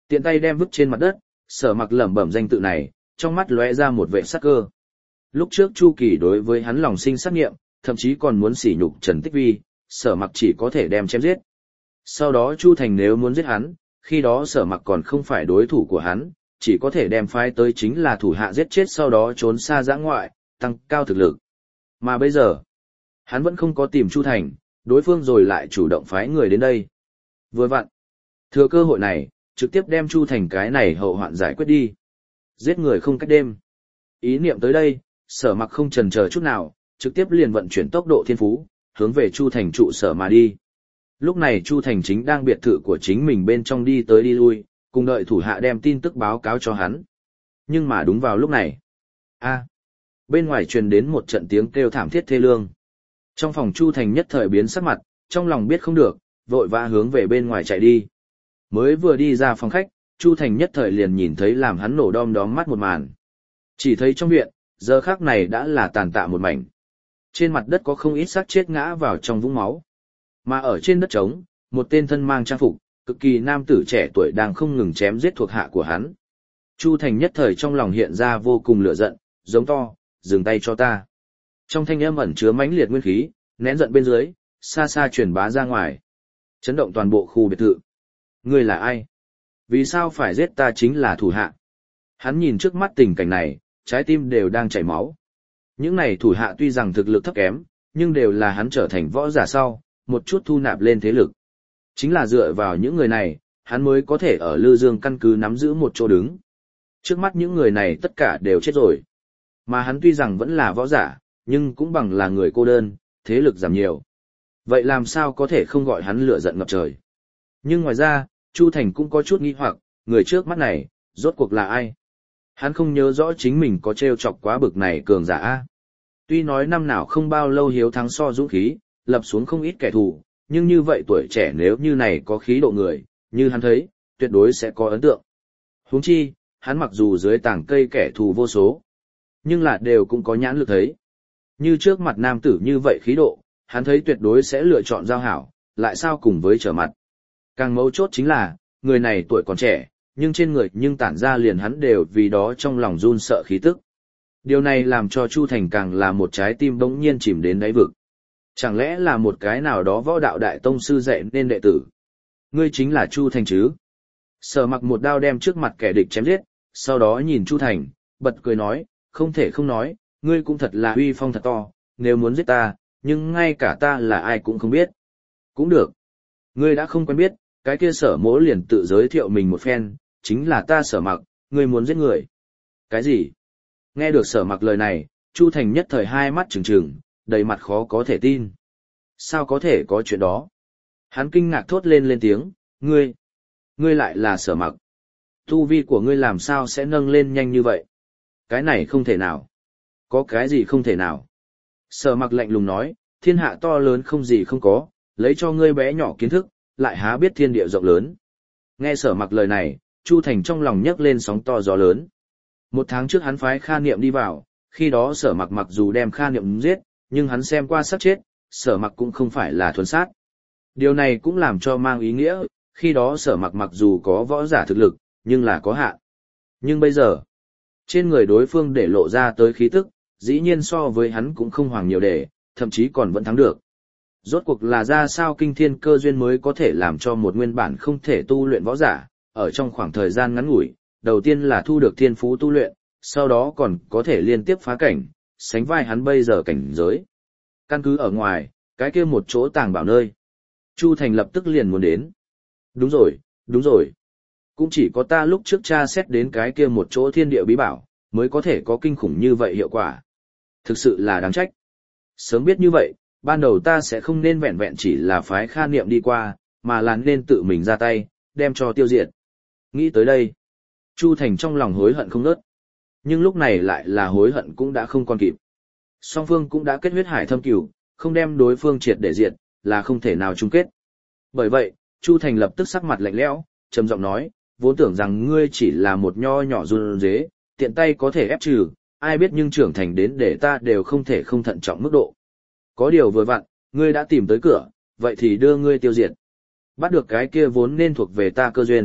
Speaker 1: Tiện tay đem vứt trên mặt đất, Sở Mặc lẩm bẩm danh tự này, trong mắt lóe ra một vẻ sắc cơ. Lúc trước Chu Kỳ đối với hắn lòng sinh sát nghiệm, thậm chí còn muốn sỉ nhục Trần Tích Vi, Sở Mặc chỉ có thể đem chém giết. Sau đó Chu Thành nếu muốn giết hắn, khi đó Sở Mặc còn không phải đối thủ của hắn, chỉ có thể đem phái tới chính là thủ hạ giết chết sau đó trốn xa dã ngoại, tăng cao thực lực. Mà bây giờ, hắn vẫn không có tìm Chu Thành, đối phương rồi lại chủ động phái người đến đây. Vừa vặn, thừa cơ hội này, trực tiếp đem Chu Thành cái này hậu hoạn giải quyết đi. Giết người không cách đêm. Ý niệm tới đây, Sở Mặc không chần chờ chút nào, trực tiếp liền vận chuyển tốc độ thiên phú, hướng về Chu Thành trụ sở mà đi. Lúc này Chu Thành chính đang biệt thự của chính mình bên trong đi tới đi lui, cùng đợi thủ hạ đem tin tức báo cáo cho hắn. Nhưng mà đúng vào lúc này, a, bên ngoài truyền đến một trận tiếng kêu thảm thiết thê lương. Trong phòng Chu Thành nhất thời biến sắc mặt, trong lòng biết không được, vội vã hướng về bên ngoài chạy đi. Mới vừa đi ra phòng khách, Chu Thành nhất thời liền nhìn thấy làm hắn nổ đom đóm mắt một màn. Chỉ thấy trong viện, giờ khắc này đã là tàn tạ một mảnh. Trên mặt đất có không ít xác chết ngã vào trong vũng máu. Mà ở trên đất trống, một tên thân mang trang phục, cực kỳ nam tử trẻ tuổi đang không ngừng chém giết thuộc hạ của hắn. Chu Thành nhất thời trong lòng hiện ra vô cùng lửa giận, giống to, dừng tay cho ta. Trong thanh âm ẩn chứa mãnh liệt nguyên khí, nén giận bên dưới, xa xa truyền bá ra ngoài. Chấn động toàn bộ khu biệt thự. Ngươi là ai? Vì sao phải giết ta chính là thủ hạ? Hắn nhìn trước mắt tình cảnh này, trái tim đều đang chảy máu. Những này thủ hạ tuy rằng thực lực thấp kém, nhưng đều là hắn trở thành võ giả sau, một chút thu nạp lên thế lực. Chính là dựa vào những người này, hắn mới có thể ở Lư Dương căn cứ nắm giữ một chỗ đứng. Trước mắt những người này tất cả đều chết rồi. Mà hắn tuy rằng vẫn là võ giả, nhưng cũng bằng là người cô đơn, thế lực giảm nhiều. Vậy làm sao có thể không gọi hắn lửa giận ngập trời? Nhưng ngoài ra, Chu Thành cũng có chút nghi hoặc, người trước mắt này, rốt cuộc là ai? Hắn không nhớ rõ chính mình có trêu chọc quá bực này cường giả a. Tuy nói năm nào không bao lâu hiếu thắng so dũng khí, lập xuống không ít kẻ thù, nhưng như vậy tuổi trẻ nếu như này có khí độ người, như hắn thấy, tuyệt đối sẽ có ấn tượng. Huống chi, hắn mặc dù dưới tảng cây kẻ thù vô số, nhưng là đều cũng có nhãn lực thấy. Như trước mặt nam tử như vậy khí độ, hắn thấy tuyệt đối sẽ lựa chọn giao hảo, lại sao cùng với trở mặt. Càng mấu chốt chính là, người này tuổi còn trẻ, nhưng trên người nhưng tản ra liền hắn đều vì đó trong lòng run sợ khí tức. Điều này làm cho Chu Thành càng là một trái tim bỗng nhiên chìm đến đáy vực. Chẳng lẽ là một cái nào đó võ đạo đại tông sư dạy nên đệ tử? Ngươi chính là Chu Thành chứ? Sở Mặc một đao đem trước mặt kẻ địch chém giết, sau đó nhìn Chu Thành, bật cười nói, không thể không nói, ngươi cũng thật là uy phong thật to, nếu muốn giết ta, nhưng ngay cả ta là ai cũng không biết. Cũng được. Ngươi đã không quen biết, cái kia Sở Mỗ liền tự giới thiệu mình một phen, chính là ta Sở Mặc, ngươi muốn giết người. Cái gì? Nghe được Sở Mặc lời này, Chu Thành nhất thời hai mắt trừng trừng, đầy mặt khó có thể tin. Sao có thể có chuyện đó? Hắn kinh ngạc thốt lên lên tiếng, ngươi, ngươi lại là Sở Mặc. Tu vi của ngươi làm sao sẽ nâng lên nhanh như vậy? Cái này không thể nào. Có cái gì không thể nào? Sở Mặc lạnh lùng nói, thiên hạ to lớn không gì không có, lấy cho ngươi bé nhỏ kiến thức, lại há biết thiên địa rộng lớn. Nghe Sở Mặc lời này, Chu Thành trong lòng nhấc lên sóng to gió lớn. Một tháng trước hắn phái Kha Niệm đi vào, khi đó Sở Mặc mặc dù đem Kha Niệm giết, nhưng hắn xem qua sát chết, Sở Mặc cũng không phải là thuần sát. Điều này cũng làm cho mang ý nghĩa, khi đó Sở Mặc mặc dù có võ giả thực lực, nhưng là có hạn. Nhưng bây giờ, trên người đối phương để lộ ra tới khí tức, dĩ nhiên so với hắn cũng không hoàng nhiều để, thậm chí còn vẫn thắng được. Rốt cuộc là ra sao kinh thiên cơ duyên mới có thể làm cho một nguyên bản không thể tu luyện võ giả, ở trong khoảng thời gian ngắn ngủi, đầu tiên là thu được thiên phú tu luyện, sau đó còn có thể liên tiếp phá cảnh, sánh vai hắn bây giờ cảnh giới. Căn cứ ở ngoài, cái kia một chỗ tàng bảo nơi. Chu Thành lập tức liền muốn đến. Đúng rồi, đúng rồi. Cũng chỉ có ta lúc trước tra xét đến cái kia một chỗ thiên địa bí bảo, mới có thể có kinh khủng như vậy hiệu quả. Thực sự là đáng trách. Sớm biết như vậy, ban đầu ta sẽ không nên vẹn vẹn chỉ là phái Kha Niệm đi qua, mà là nên tự mình ra tay, đem cho tiêu diệt. Nghĩ tới đây, Chu Thành trong lòng hối hận không ngớt. Nhưng lúc này lại là hối hận cũng đã không còn kịp. Song phương cũng đã kết huyết hải thâm cửu, không đem đối phương triệt để diệt, là không thể nào chung kết. Bởi vậy, Chu Thành lập tức sắc mặt lạnh lẽo, trầm giọng nói, vốn tưởng rằng ngươi chỉ là một nho nhỏ run dế, tiện tay có thể ép trừ, ai biết nhưng trưởng thành đến để ta đều không thể không thận trọng mức độ. Có điều vừa vặn, ngươi đã tìm tới cửa, vậy thì đưa ngươi tiêu diệt. Bắt được cái kia vốn nên thuộc về ta cơ duyên,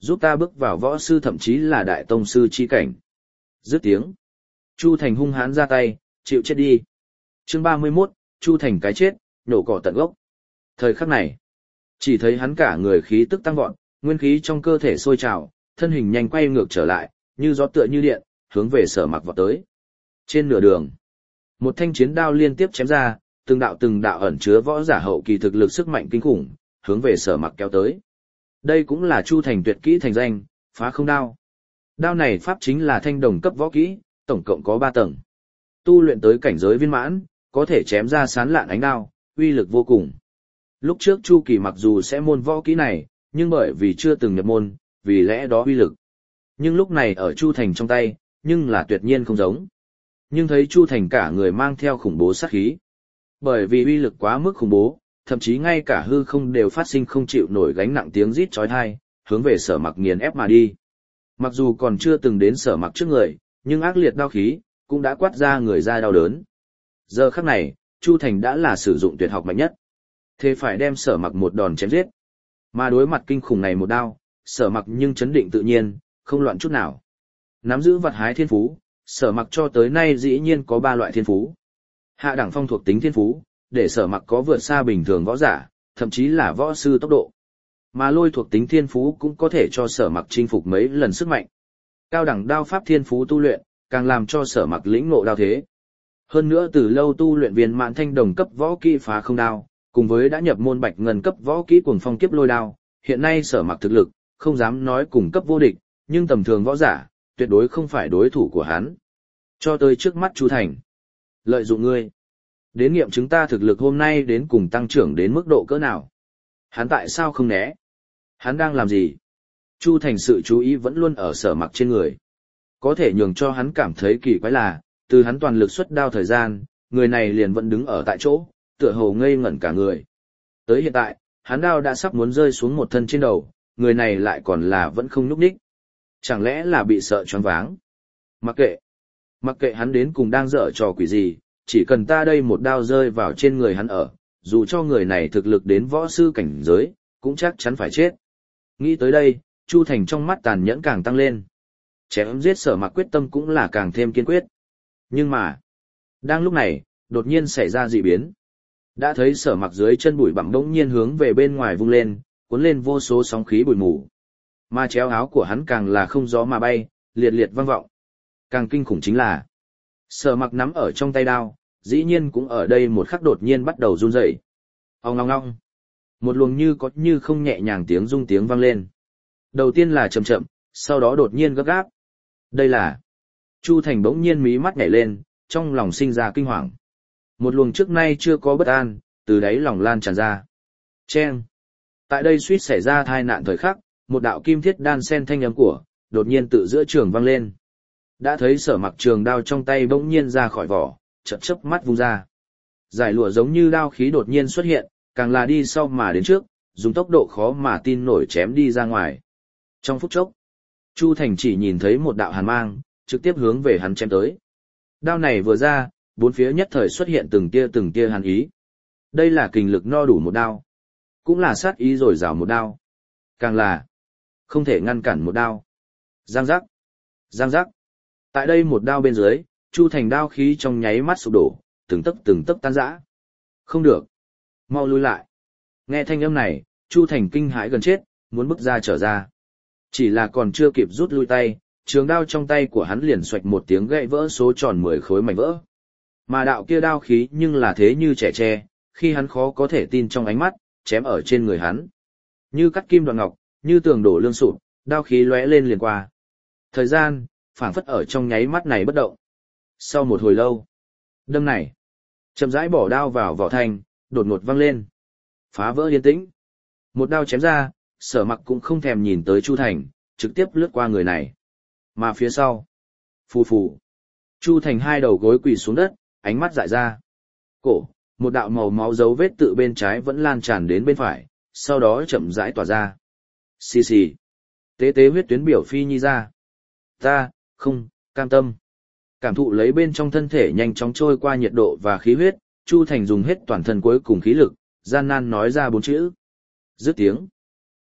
Speaker 1: giúp ta bước vào võ sư thậm chí là đại tông sư chi cảnh. Dứt tiếng. Chu Thành hung hãn ra tay, chịu chết đi. Chương ba mươi mốt, Chu Thành cái chết, nhổ cỏ tận gốc. Thời khắc này, chỉ thấy hắn cả người khí tức tăng vọt, nguyên khí trong cơ thể sôi trào, thân hình nhanh quay ngược trở lại, như gió tựa như điện, hướng về Sở Mặc vọt tới. Trên nửa đường, một thanh chiến đao liên tiếp chém ra, từng đạo từng đạo ẩn chứa võ giả hậu kỳ thực lực sức mạnh kinh khủng, hướng về Sở Mặc kéo tới. Đây cũng là Chu Thành tuyệt kỹ thành danh, phá không đao. Đao này pháp chính là thanh đồng cấp võ kỹ, tổng cộng có ba tầng. Tu luyện tới cảnh giới viên mãn, có thể chém ra sán lạn ánh đao, uy lực vô cùng. Lúc trước Chu Kỳ mặc dù sẽ môn võ kỹ này, nhưng bởi vì chưa từng nhập môn, vì lẽ đó uy lực. Nhưng lúc này ở Chu Thành trong tay, nhưng là tuyệt nhiên không giống. Nhưng thấy Chu Thành cả người mang theo khủng bố sát khí. Bởi vì uy lực quá mức khủng bố, thậm chí ngay cả hư không đều phát sinh không chịu nổi gánh nặng tiếng rít chói tai, hướng về Sở Mặc nghiền ép mà đi. Mặc dù còn chưa từng đến Sở Mặc trước người, nhưng ác liệt đao khí cũng đã quát ra người ra đau đớn. Giờ khắc này, Chu Thành đã là sử dụng tuyệt học mạnh nhất. Thế phải đem Sở Mặc một đòn chém giết. Mà đối mặt kinh khủng này một đao, Sở Mặc nhưng chấn định tự nhiên, không loạn chút nào. Nắm giữ vật hái thiên phú, Sở Mặc cho tới nay dĩ nhiên có ba loại thiên phú. Hạ đẳng phong thuộc tính thiên phú, để Sở Mặc có vượt xa bình thường võ giả, thậm chí là võ sư tốc độ. Mà lôi thuộc tính thiên phú cũng có thể cho Sở Mặc chinh phục mấy lần sức mạnh. Cao đẳng đao pháp thiên phú tu luyện, càng làm cho Sở Mặc lĩnh ngộ đao thế. Hơn nữa từ lâu tu luyện viên mãn thanh đồng cấp võ kỹ phá không đao, cùng với đã nhập môn bạch ngân cấp võ kỹ cuồng phong kiếp lôi đao, hiện nay Sở Mặc thực lực, không dám nói cùng cấp vô địch, nhưng tầm thường võ giả, tuyệt đối không phải đối thủ của hắn. Cho tới trước mắt Chu Thành. Lợi dụng ngươi. Đến nghiệm chứng ta thực lực hôm nay đến cùng tăng trưởng đến mức độ cỡ nào. Hắn tại sao không né? Hắn đang làm gì? Chu Thành sự chú ý vẫn luôn ở Sở Mặc trên người. Có thể nhường cho hắn cảm thấy kỳ quái là, từ hắn toàn lực xuất đao thời gian, người này liền vẫn đứng ở tại chỗ, tựa hồ ngây ngẩn cả người. Tới hiện tại, hắn đao đã sắp muốn rơi xuống một thân trên đầu, người này lại còn là vẫn không nhúc nhích. Chẳng lẽ là bị sợ choáng váng? Mặc kệ. Mặc kệ hắn đến cùng đang dở trò quỷ gì, chỉ cần ta đây một đao rơi vào trên người hắn ở, dù cho người này thực lực đến võ sư cảnh giới, cũng chắc chắn phải chết. Nghĩ tới đây, Chu Thành trong mắt tàn nhẫn càng tăng lên. Chém giết Sở Mặc quyết tâm cũng là càng thêm kiên quyết. Nhưng mà, đang lúc này, đột nhiên xảy ra dị biến. Đã thấy Sở Mặc dưới chân bụi bặm bỗng nhiên hướng về bên ngoài vung lên, cuốn lên vô số sóng khí bụi mù. Mà chéo áo của hắn càng là không gió mà bay, liệt liệt vang vọng. Càng kinh khủng chính là, Sở Mặc nắm ở trong tay đao, dĩ nhiên cũng ở đây một khắc đột nhiên bắt đầu run rẩy. Ong ong ong. Một luồng như có như không nhẹ nhàng tiếng rung tiếng vang lên. Đầu tiên là chậm chậm, sau đó đột nhiên gấp gáp. Đây là... Chu Thành bỗng nhiên mí mắt nhảy lên, trong lòng sinh ra kinh hoàng. Một luồng trước nay chưa có bất an, từ đáy lòng lan tràn ra. Chen. Tại đây suýt xảy ra tai nạn thời khắc, một đạo kim thiết đan sen thanh âm của, đột nhiên tự giữa trường vang lên. Đã thấy Sở Mặc trường đao trong tay bỗng nhiên ra khỏi vỏ, chợt chớp mắt vung ra. Giải lụa giống như đao khí đột nhiên xuất hiện, càng là đi sau mà đến trước, dùng tốc độ khó mà tin nổi chém đi ra ngoài. Trong phút chốc, Chu Thành chỉ nhìn thấy một đạo hàn mang, trực tiếp hướng về hắn chém tới. Đao này vừa ra, bốn phía nhất thời xuất hiện từng tia từng tia hàn ý. Đây là kình lực no đủ một đao, cũng là sát ý dồi dào một đao, càng là không thể ngăn cản một đao. Giang giác, giang giác. Tại đây một đao bên dưới, Chu Thành đao khí trong nháy mắt sụp đổ, từng tấc từng tấc tan rã. Không được, mau lui lại. Nghe thanh âm này, Chu Thành kinh hãi gần chết, muốn bước ra trở ra. Chỉ là còn chưa kịp rút lui tay, trường đao trong tay của hắn liền xoạch một tiếng gãy vỡ số tròn mười khối mảnh vỡ. Mà đạo kia đao khí nhưng là thế như trẻ tre, khi hắn khó có thể tin trong ánh mắt, chém ở trên người hắn. Như cắt kim đoạn ngọc, như tường đổ lương sụp, đao khí lóe lên liền qua. Thời gian, phảng phất ở trong nháy mắt này bất động. Sau một hồi lâu, đâm này, chậm rãi bỏ đao vào vỏ thanh, đột ngột văng lên. Phá vỡ yên tĩnh. Một đao chém ra, Sở Mặc cũng không thèm nhìn tới Chu Thành, trực tiếp lướt qua người này. Mà phía sau, phù phù, Chu Thành hai đầu gối quỳ xuống đất, ánh mắt dại ra. Cổ, một đạo màu máu dấu vết tự bên trái vẫn lan tràn đến bên phải, sau đó chậm rãi tỏa ra. Xì xì, tế tế huyết tuyến biểu phi nhi ra. Ta, không, cam tâm. Cảm thụ lấy bên trong thân thể nhanh chóng trôi qua nhiệt độ và khí huyết, Chu Thành dùng hết toàn thân cuối cùng khí lực, gian nan nói ra bốn chữ. Dứt tiếng.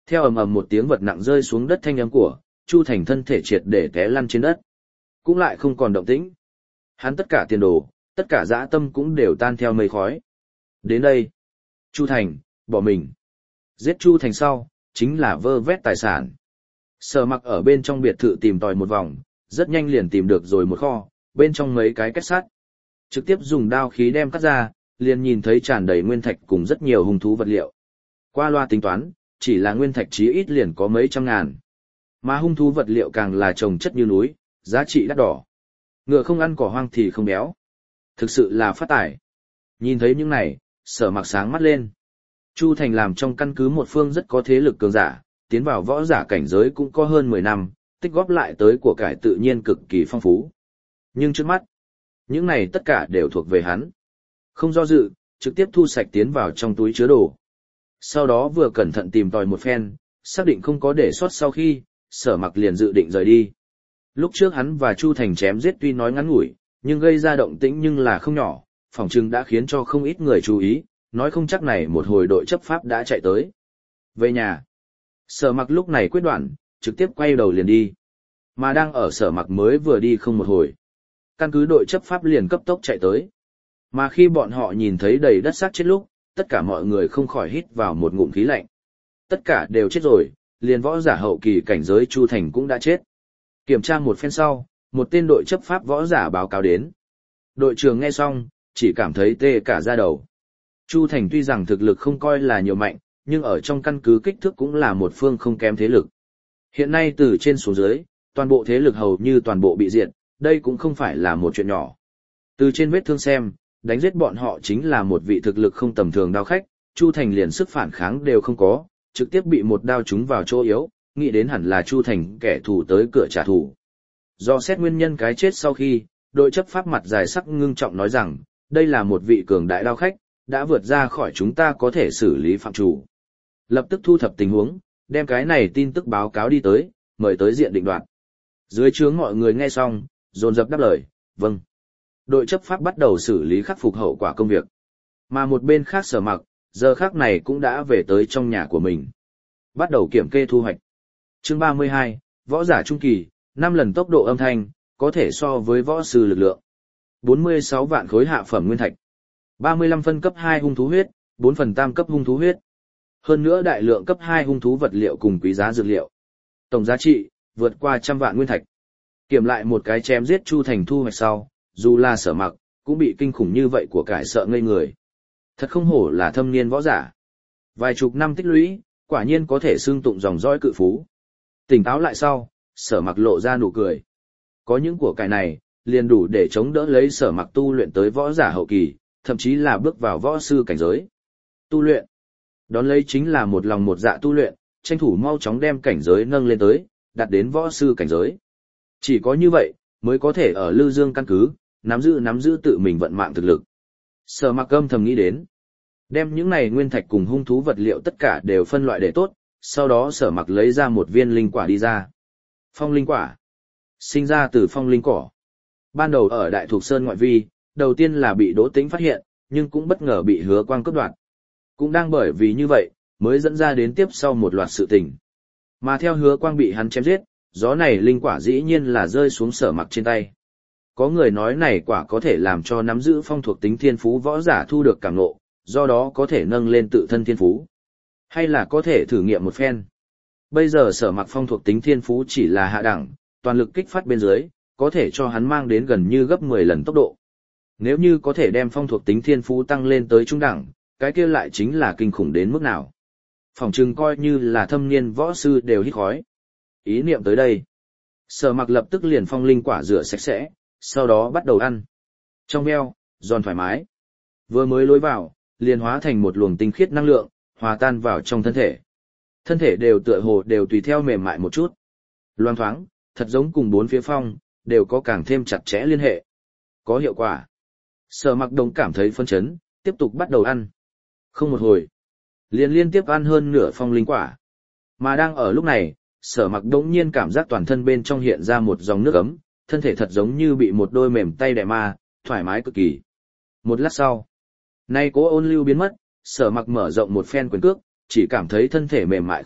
Speaker 1: Theo ầm ầm một tiếng vật nặng rơi xuống đất thanh âm của, Chu Thành thân thể triệt để té lăn trên đất. Cũng lại không còn động tĩnh. Hắn tất cả tiền đồ, tất cả dã tâm cũng đều tan theo mây khói. Đến đây, Chu Thành, bỏ mình. Giết Chu Thành sau, chính là vơ vét tài sản. Sở Mặc ở bên trong biệt thự tìm tòi một vòng, rất nhanh liền tìm được rồi một kho, bên trong mấy cái kết sắt. Trực tiếp dùng đao khí đem cắt ra, liền nhìn thấy tràn đầy nguyên thạch cùng rất nhiều hung thú vật liệu. Qua loa tính toán, chỉ là nguyên thạch chí ít liền có mấy trăm ngàn. Mà hung thú vật liệu càng là trồng chất như núi, giá trị đắt đỏ. Ngựa không ăn cỏ hoang thì không béo. Thực sự là phát tài. Nhìn thấy những này, Sở Mặc sáng mắt lên. Chu Thành làm trong căn cứ một phương rất có thế lực cường giả, tiến vào võ giả cảnh giới cũng có hơn mười năm, tích góp lại tới của cải tự nhiên cực kỳ phong phú. Nhưng trước mắt, những này tất cả đều thuộc về hắn. Không do dự, trực tiếp thu sạch tiến vào trong túi chứa đồ. Sau đó vừa cẩn thận tìm tòi một phen, xác định không có để sót sau khi, Sở Mặc liền dự định rời đi. Lúc trước hắn và Chu Thành chém giết tuy nói ngắn ngủi, nhưng gây ra động tĩnh nhưng là không nhỏ, phỏng chừng đã khiến cho không ít người chú ý, nói không chắc này một hồi đội chấp pháp đã chạy tới. Về nhà, Sở Mặc lúc này quyết đoán, trực tiếp quay đầu liền đi. Mà đang ở Sở Mặc mới vừa đi không một hồi, căn cứ đội chấp pháp liền cấp tốc chạy tới. Mà khi bọn họ nhìn thấy đầy đất xác chết lúc, tất cả mọi người không khỏi hít vào một ngụm khí lạnh. Tất cả đều chết rồi, liền võ giả hậu kỳ cảnh giới Chu Thành cũng đã chết. Kiểm tra một phen sau, một tên đội chấp pháp võ giả báo cáo đến. Đội trưởng nghe xong, chỉ cảm thấy tê cả da đầu. Chu Thành tuy rằng thực lực không coi là nhiều mạnh, nhưng ở trong căn cứ kích thước cũng là một phương không kém thế lực. Hiện nay từ trên xuống dưới, toàn bộ thế lực hầu như toàn bộ bị diệt, đây cũng không phải là một chuyện nhỏ. Từ trên vết thương xem, đánh giết bọn họ chính là một vị thực lực không tầm thường đao khách, Chu Thành liền sức phản kháng đều không có, trực tiếp bị một đao trúng vào chỗ yếu, nghĩ đến hẳn là Chu Thành kẻ thù tới cửa trả thù. Do xét nguyên nhân cái chết sau khi, đội chấp pháp mặt dài sắc ngưng trọng nói rằng, đây là một vị cường đại đao khách, đã vượt ra khỏi chúng ta có thể xử lý phạm chủ. Lập tức thu thập tình huống, đem cái này tin tức báo cáo đi tới, mời tới diện định đoạt. Dưới trướng mọi người nghe xong, dồn dập đáp lời, vâng. Đội chấp pháp bắt đầu xử lý khắc phục hậu quả công việc. Mà một bên khác Sở Mặc, giờ khác này cũng đã về tới trong nhà của mình. Bắt đầu kiểm kê thu hoạch. Chương ba mươi hai, võ giả trung kỳ, năm lần tốc độ âm thanh, có thể so với võ sư lực lượng. bốn mươi sáu vạn khối hạ phẩm nguyên thạch. ba mươi lăm phân cấp hai hung thú huyết, bốn phần tam cấp hung thú huyết. Hơn nữa đại lượng cấp hai hung thú vật liệu cùng quý giá dược liệu. Tổng giá trị, vượt qua trăm vạn nguyên thạch. Kiểm lại một cái chém giết Chu Thành thu hoạch sau, dù là Sở Mặc, cũng bị kinh khủng như vậy của cải sợ ngây người. Thật không hổ là thâm niên võ giả. Vài chục năm tích lũy, quả nhiên có thể xương tụng dòng dõi cự phú. Tỉnh táo lại sau, Sở Mặc lộ ra nụ cười. Có những của cải này, liền đủ để chống đỡ lấy Sở Mặc tu luyện tới võ giả hậu kỳ, thậm chí là bước vào võ sư cảnh giới. Tu luyện. Đón lấy chính là một lòng một dạ tu luyện, tranh thủ mau chóng đem cảnh giới nâng lên tới, đạt đến võ sư cảnh giới. Chỉ có như vậy, mới có thể ở Lư Dương căn cứ, nắm giữ nắm giữ tự mình vận mạng thực lực. Sở Mặc âm thầm nghĩ đến, đem những này nguyên thạch cùng hung thú vật liệu tất cả đều phân loại để tốt, sau đó Sở Mặc lấy ra một viên linh quả đi ra. Phong linh quả, sinh ra từ phong linh cỏ. Ban đầu ở Đại Thục Sơn ngoại vi, đầu tiên là bị Đỗ Tĩnh phát hiện, nhưng cũng bất ngờ bị Hứa Quang cướp đoạt. Cũng đang bởi vì như vậy, mới dẫn ra đến tiếp sau một loạt sự tình. Mà theo Hứa Quang bị hắn chém giết, gió này linh quả dĩ nhiên là rơi xuống Sở Mặc trên tay. Có người nói này quả có thể làm cho nắm giữ phong thuộc tính thiên phú võ giả thu được cảm ngộ, do đó có thể nâng lên tự thân thiên phú. Hay là có thể thử nghiệm một phen. Bây giờ Sở Mặc phong thuộc tính thiên phú chỉ là hạ đẳng, toàn lực kích phát bên dưới, có thể cho hắn mang đến gần như gấp mười lần tốc độ. Nếu như có thể đem phong thuộc tính thiên phú tăng lên tới trung đẳng, cái kia lại chính là kinh khủng đến mức nào. Phỏng chừng coi như là thâm niên võ sư đều hít khói. Ý niệm tới đây, Sở Mặc lập tức liền phong linh quả rửa sạch sẽ, sau đó bắt đầu ăn. Trong veo, giòn thoải mái. Vừa mới lối vào, liền hóa thành một luồng tinh khiết năng lượng, hòa tan vào trong thân thể. Thân thể đều tựa hồ đều tùy theo mềm mại một chút. Loan thoáng, thật giống cùng bốn phía phong, đều có càng thêm chặt chẽ liên hệ. Có hiệu quả. Sở Mặc Đồng cảm thấy phấn chấn, tiếp tục bắt đầu ăn. Không một hồi, liền liên tiếp ăn hơn nửa phong linh quả. Mà đang ở lúc này, Sở Mặc đống nhiên cảm giác toàn thân bên trong hiện ra một dòng nước ấm, thân thể thật giống như bị một đôi mềm tay đè ma, thoải mái cực kỳ. Một lát sau, nay cố ôn lưu biến mất, Sở Mặc mở rộng một phen quyền cước, chỉ cảm thấy thân thể mềm mại không ít,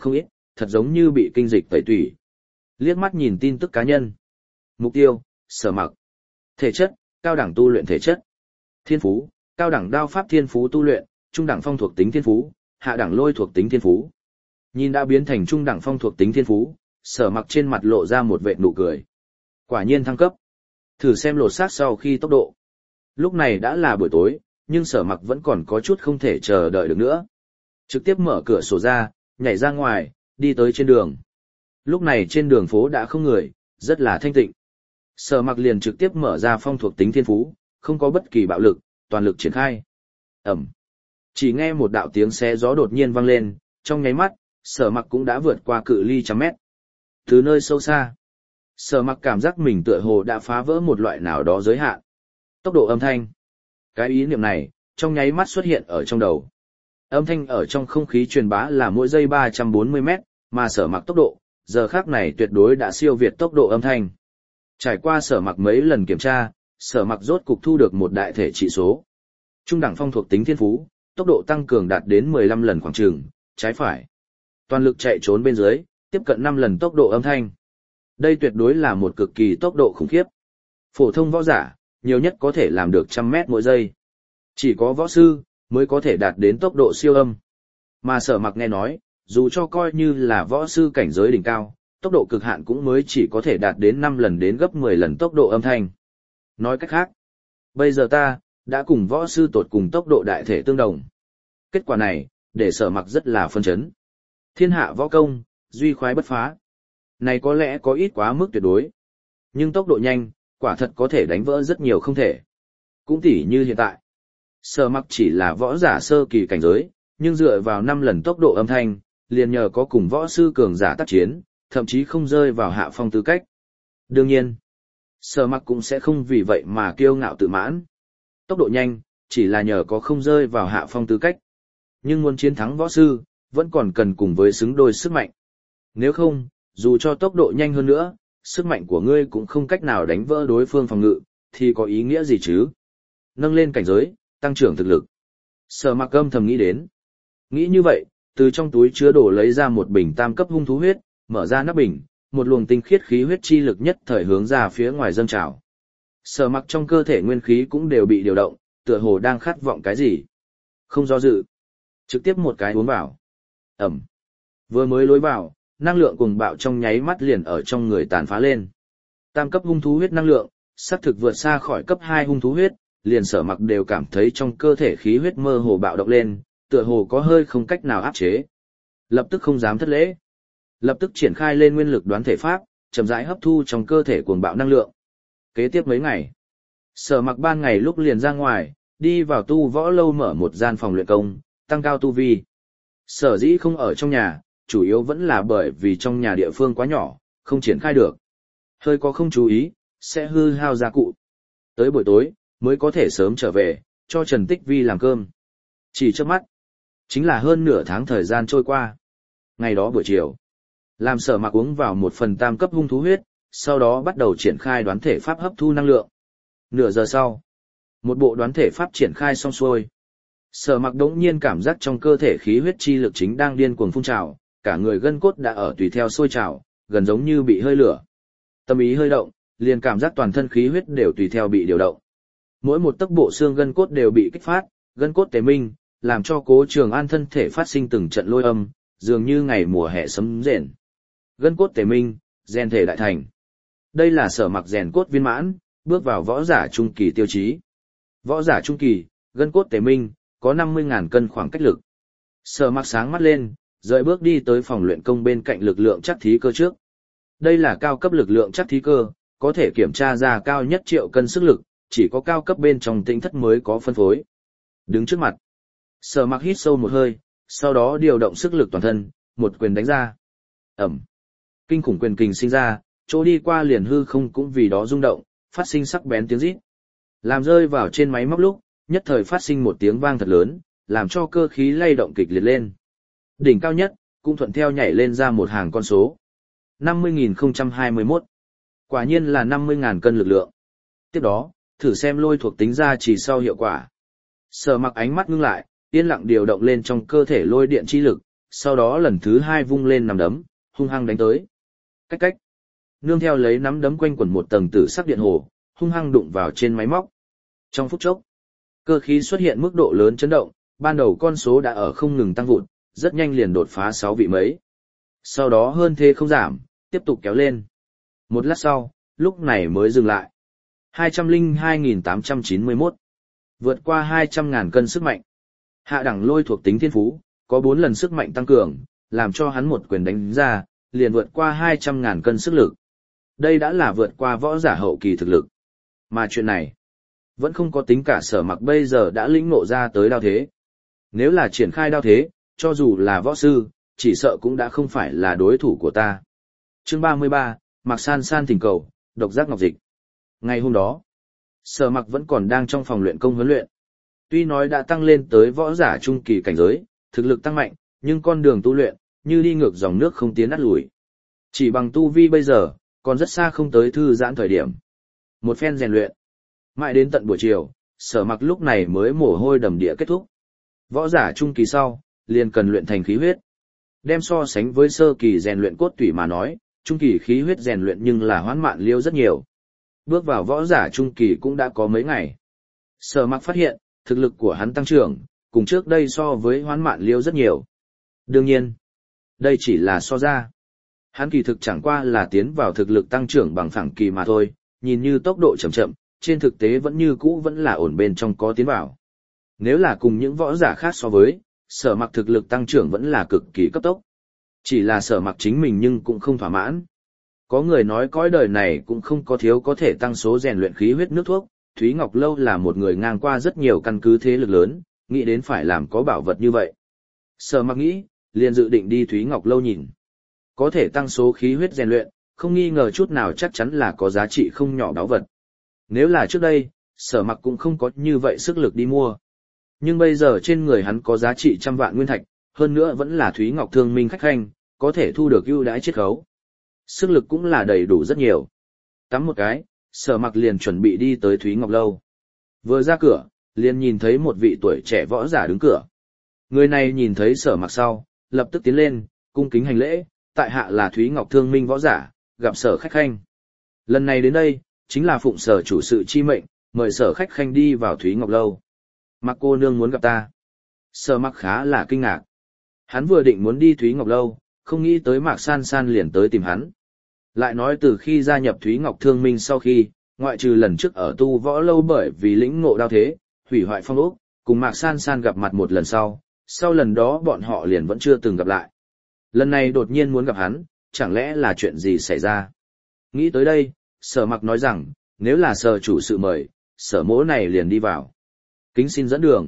Speaker 1: thật giống như bị kinh dịch tẩy tủy. Liếc mắt nhìn tin tức cá nhân. Mục tiêu, Sở Mặc. Thể chất, cao đẳng tu luyện thể chất. Thiên phú, cao đẳng đao pháp thiên phú tu luyện, trung đẳng phong thuộc tính thiên phú, hạ đẳng lôi thuộc tính thiên phú. Nhìn đã biến thành trung đẳng phong thuộc tính thiên phú, Sở Mặc trên mặt lộ ra một vệt nụ cười. Quả nhiên thăng cấp. Thử xem lột xác sau khi tốc độ. Lúc này đã là buổi tối, nhưng Sở Mặc vẫn còn có chút không thể chờ đợi được nữa. Trực tiếp mở cửa sổ ra, nhảy ra ngoài, đi tới trên đường. Lúc này trên đường phố đã không người, rất là thanh tịnh. Sở Mặc liền trực tiếp mở ra phong thuộc tính thiên phú, không có bất kỳ bạo lực, toàn lực triển khai. Ẩm. Chỉ nghe một đạo tiếng xé gió đột nhiên vang lên, trong nháy mắt, Sở Mặc cũng đã vượt qua cự ly trăm mét. Từ nơi sâu xa, Sở Mặc cảm giác mình tựa hồ đã phá vỡ một loại nào đó giới hạn. Tốc độ âm thanh. Cái ý niệm này, trong nháy mắt xuất hiện ở trong đầu. Âm thanh ở trong không khí truyền bá là mỗi giây ba trăm bốn mươi mét, mà Sở Mặc tốc độ, giờ khác này tuyệt đối đã siêu việt tốc độ âm thanh. Trải qua Sở Mặc mấy lần kiểm tra, Sở Mặc rốt cục thu được một đại thể trị số. Trung đẳng phong thuộc tính thiên phú, tốc độ tăng cường đạt đến mười lăm lần khoảng trường, trái phải. Toàn lực chạy trốn bên dưới, tiếp cận năm lần tốc độ âm thanh. Đây tuyệt đối là một cực kỳ tốc độ khủng khiếp. Phổ thông võ giả, nhiều nhất có thể làm được trăm mét mỗi giây. Chỉ có võ sư, mới có thể đạt đến tốc độ siêu âm. Mà Sở Mặc nghe nói, dù cho coi như là võ sư cảnh giới đỉnh cao, tốc độ cực hạn cũng mới chỉ có thể đạt đến năm lần đến gấp mười lần tốc độ âm thanh. Nói cách khác, bây giờ ta, đã cùng võ sư tột cùng tốc độ đại thể tương đồng. Kết quả này, để Sở Mặc rất là phân chấn. Thiên hạ võ công, duy khoái bất phá. Này có lẽ có ít quá mức tuyệt đối. Nhưng tốc độ nhanh, quả thật có thể đánh vỡ rất nhiều không thể. Cũng tỉ như hiện tại. Sở Mặc chỉ là võ giả sơ kỳ cảnh giới, nhưng dựa vào năm lần tốc độ âm thanh, liền nhờ có cùng võ sư cường giả tác chiến, thậm chí không rơi vào hạ phong tư cách. Đương nhiên, Sở Mặc cũng sẽ không vì vậy mà kiêu ngạo tự mãn. Tốc độ nhanh, chỉ là nhờ có không rơi vào hạ phong tư cách. Nhưng muốn chiến thắng võ sư, vẫn còn cần cùng với xứng đôi sức mạnh. Nếu không, dù cho tốc độ nhanh hơn nữa, sức mạnh của ngươi cũng không cách nào đánh vỡ đối phương phòng ngự, thì có ý nghĩa gì chứ? Nâng lên cảnh giới, tăng trưởng thực lực. Sở Mặc âm thầm nghĩ đến. Nghĩ như vậy, từ trong túi chứa đồ lấy ra một bình tam cấp hung thú huyết, mở ra nắp bình, một luồng tinh khiết khí huyết chi lực nhất thời hướng ra phía ngoài dâng trào. Sở Mặc trong cơ thể nguyên khí cũng đều bị điều động, tựa hồ đang khát vọng cái gì. Không do dự, trực tiếp một cái uống vào. Ẩm. Vừa mới lối vào, năng lượng cuồng bạo trong nháy mắt liền ở trong người tàn phá lên. Tam cấp hung thú huyết năng lượng, xác thực vượt xa khỏi cấp hai hung thú huyết, liền Sở Mặc đều cảm thấy trong cơ thể khí huyết mơ hồ bạo động lên, tựa hồ có hơi không cách nào áp chế. Lập tức không dám thất lễ. Lập tức triển khai lên nguyên lực đoán thể pháp, chậm rãi hấp thu trong cơ thể cuồng bạo năng lượng. Kế tiếp mấy ngày, Sở Mặc ban ngày lúc liền ra ngoài, đi vào tu võ lâu mở một gian phòng luyện công, tăng cao tu vi. Sở dĩ không ở trong nhà, chủ yếu vẫn là bởi vì trong nhà địa phương quá nhỏ, không triển khai được. Hơi có không chú ý, sẽ hư hao gia cụ. Tới buổi tối, mới có thể sớm trở về, cho Trần Tích Vi làm cơm. Chỉ trước mắt, chính là hơn nửa tháng thời gian trôi qua. Ngày đó buổi chiều, làm Sở Mặc uống vào một phần tam cấp hung thú huyết, sau đó bắt đầu triển khai đoán thể pháp hấp thu năng lượng. Nửa giờ sau, một bộ đoán thể pháp triển khai xong xuôi. Sở Mặc đống nhiên cảm giác trong cơ thể khí huyết chi lực chính đang điên cuồng phun trào, cả người gân cốt đã ở tùy theo sôi trào, gần giống như bị hơi lửa. Tâm ý hơi động, liền cảm giác toàn thân khí huyết đều tùy theo bị điều động. Mỗi một tấc bộ xương gân cốt đều bị kích phát, gân cốt tế minh, làm cho Cố Trường An thân thể phát sinh từng trận lôi âm, dường như ngày mùa hè sấm rền. Gân cốt tế minh, rèn thể đại thành. Đây là Sở Mặc rèn cốt viên mãn, bước vào võ giả trung kỳ tiêu chí. Võ giả trung kỳ, gân cốt tế minh, có năm mươi nghìn cân khoảng cách lực. Sở Mặc sáng mắt lên, rời bước đi tới phòng luyện công bên cạnh lực lượng chắc thí cơ trước. Đây là cao cấp lực lượng chắc thí cơ, có thể kiểm tra ra cao nhất triệu cân sức lực, chỉ có cao cấp bên trong tinh thất mới có phân phối. Đứng trước mặt, Sở Mặc hít sâu một hơi, sau đó điều động sức lực toàn thân, một quyền đánh ra. Ẩm. Kinh khủng quyền kình sinh ra, chỗ đi qua liền hư không cũng vì đó rung động, phát sinh sắc bén tiếng rít. Làm rơi vào trên máy móc lúc, nhất thời phát sinh một tiếng vang thật lớn, làm cho cơ khí lay động kịch liệt lên. Đỉnh cao nhất, cũng thuận theo nhảy lên ra một hàng con số. năm mươi nghìn không trăm hai mươi mốt. Quả nhiên là năm mươi nghìn cân lực lượng. Tiếp đó, thử xem lôi thuộc tính ra chỉ sau hiệu quả. Sở Mặc ánh mắt ngưng lại, yên lặng điều động lên trong cơ thể lôi điện chi lực, sau đó lần thứ hai vung lên nắm đấm, hung hăng đánh tới. Cách cách. Nương theo lấy nắm đấm quanh quẩn một tầng tử sắc điện hồ, hung hăng đụng vào trên máy móc. Trong phút chốc, cơ khí xuất hiện mức độ lớn chấn động, ban đầu con số đã ở không ngừng tăng vụt, rất nhanh liền đột phá sáu vị mấy. Sau đó hơn thế không giảm, tiếp tục kéo lên. Một lát sau, lúc này mới dừng lại. hai trăm lẻ hai nghìn tám trăm chín mươi mốt. Vượt qua hai trăm ngàn cân sức mạnh. Hạ đẳng lôi thuộc tính thiên phú, có bốn lần sức mạnh tăng cường, làm cho hắn một quyền đánh ra, liền vượt qua hai trăm ngàn cân sức lực. Đây đã là vượt qua võ giả hậu kỳ thực lực. Mà chuyện này, vẫn không có tính cả Sở Mặc bây giờ đã lĩnh ngộ ra tới đao thế. Nếu là triển khai đao thế, cho dù là võ sư, chỉ sợ cũng đã không phải là đối thủ của ta. Chương ba mươi ba, Mạc San San thỉnh cầu, độc giác ngọc dịch. Ngày hôm đó, Sở Mặc vẫn còn đang trong phòng luyện công huấn luyện. Tuy nói đã tăng lên tới võ giả trung kỳ cảnh giới, thực lực tăng mạnh, nhưng con đường tu luyện, như đi ngược dòng nước không tiến nát lùi. Chỉ bằng tu vi bây giờ, còn rất xa không tới thư giãn thời điểm. Một phen rèn luyện. Mãi đến tận buổi chiều, Sở Mặc lúc này mới mồ hôi đầm địa kết thúc. Võ giả trung kỳ sau, liền cần luyện thành khí huyết. Đem so sánh với sơ kỳ rèn luyện cốt tủy mà nói, trung kỳ khí huyết rèn luyện nhưng là hoãn mạn liêu rất nhiều. Bước vào võ giả trung kỳ cũng đã có mấy ngày. Sở Mặc phát hiện, thực lực của hắn tăng trưởng, cùng trước đây so với hoãn mạn liêu rất nhiều. Đương nhiên, đây chỉ là so ra. Hắn kỳ thực chẳng qua là tiến vào thực lực tăng trưởng bằng phẳng kỳ mà thôi, nhìn như tốc độ chậm chậm, trên thực tế vẫn như cũ vẫn là ổn bên trong có tiến vào. Nếu là cùng những võ giả khác so với, Sở Mặc thực lực tăng trưởng vẫn là cực kỳ cấp tốc. Chỉ là Sở Mặc chính mình nhưng cũng không thỏa mãn. Có người nói cõi đời này cũng không có thiếu có thể tăng số rèn luyện khí huyết nước thuốc, Thúy Ngọc Lâu là một người ngang qua rất nhiều căn cứ thế lực lớn, nghĩ đến phải làm có bảo vật như vậy. Sở Mặc nghĩ, liền dự định đi Thúy Ngọc Lâu nhìn. Có thể tăng số khí huyết rèn luyện, không nghi ngờ chút nào chắc chắn là có giá trị không nhỏ báu vật. Nếu là trước đây, Sở Mặc cũng không có như vậy sức lực đi mua. Nhưng bây giờ trên người hắn có giá trị trăm vạn nguyên thạch, hơn nữa vẫn là Thúy Ngọc Thương Minh khách khanh, có thể thu được ưu đãi chiết khấu. Sức lực cũng là đầy đủ rất nhiều. Tắm một cái, Sở Mặc liền chuẩn bị đi tới Thúy Ngọc Lâu. Vừa ra cửa, liền nhìn thấy một vị tuổi trẻ võ giả đứng cửa. Người này nhìn thấy Sở Mặc sau, lập tức tiến lên, cung kính hành lễ, tại hạ là Thúy Ngọc Thương Minh võ giả, gặp Sở khách khanh. Lần này đến đây, chính là phụng Sở chủ sự chi mệnh, mời Sở khách khanh đi vào Thúy Ngọc Lâu. Mặc cô nương muốn gặp ta. Sở Mặc khá là kinh ngạc. Hắn vừa định muốn đi Thúy Ngọc Lâu, không nghĩ tới Mạc San San liền tới tìm hắn. Lại nói từ khi gia nhập Thúy Ngọc Thương Minh sau khi, ngoại trừ lần trước ở tu võ lâu bởi vì lĩnh ngộ đao thế, hủy hoại phong ốc, cùng Mạc San San gặp mặt một lần sau, sau lần đó bọn họ liền vẫn chưa từng gặp lại. Lần này đột nhiên muốn gặp hắn, chẳng lẽ là chuyện gì xảy ra? Nghĩ tới đây, Sở Mặc nói rằng, nếu là Sở chủ sự mời, Sở mỗ này liền đi vào. Kính xin dẫn đường.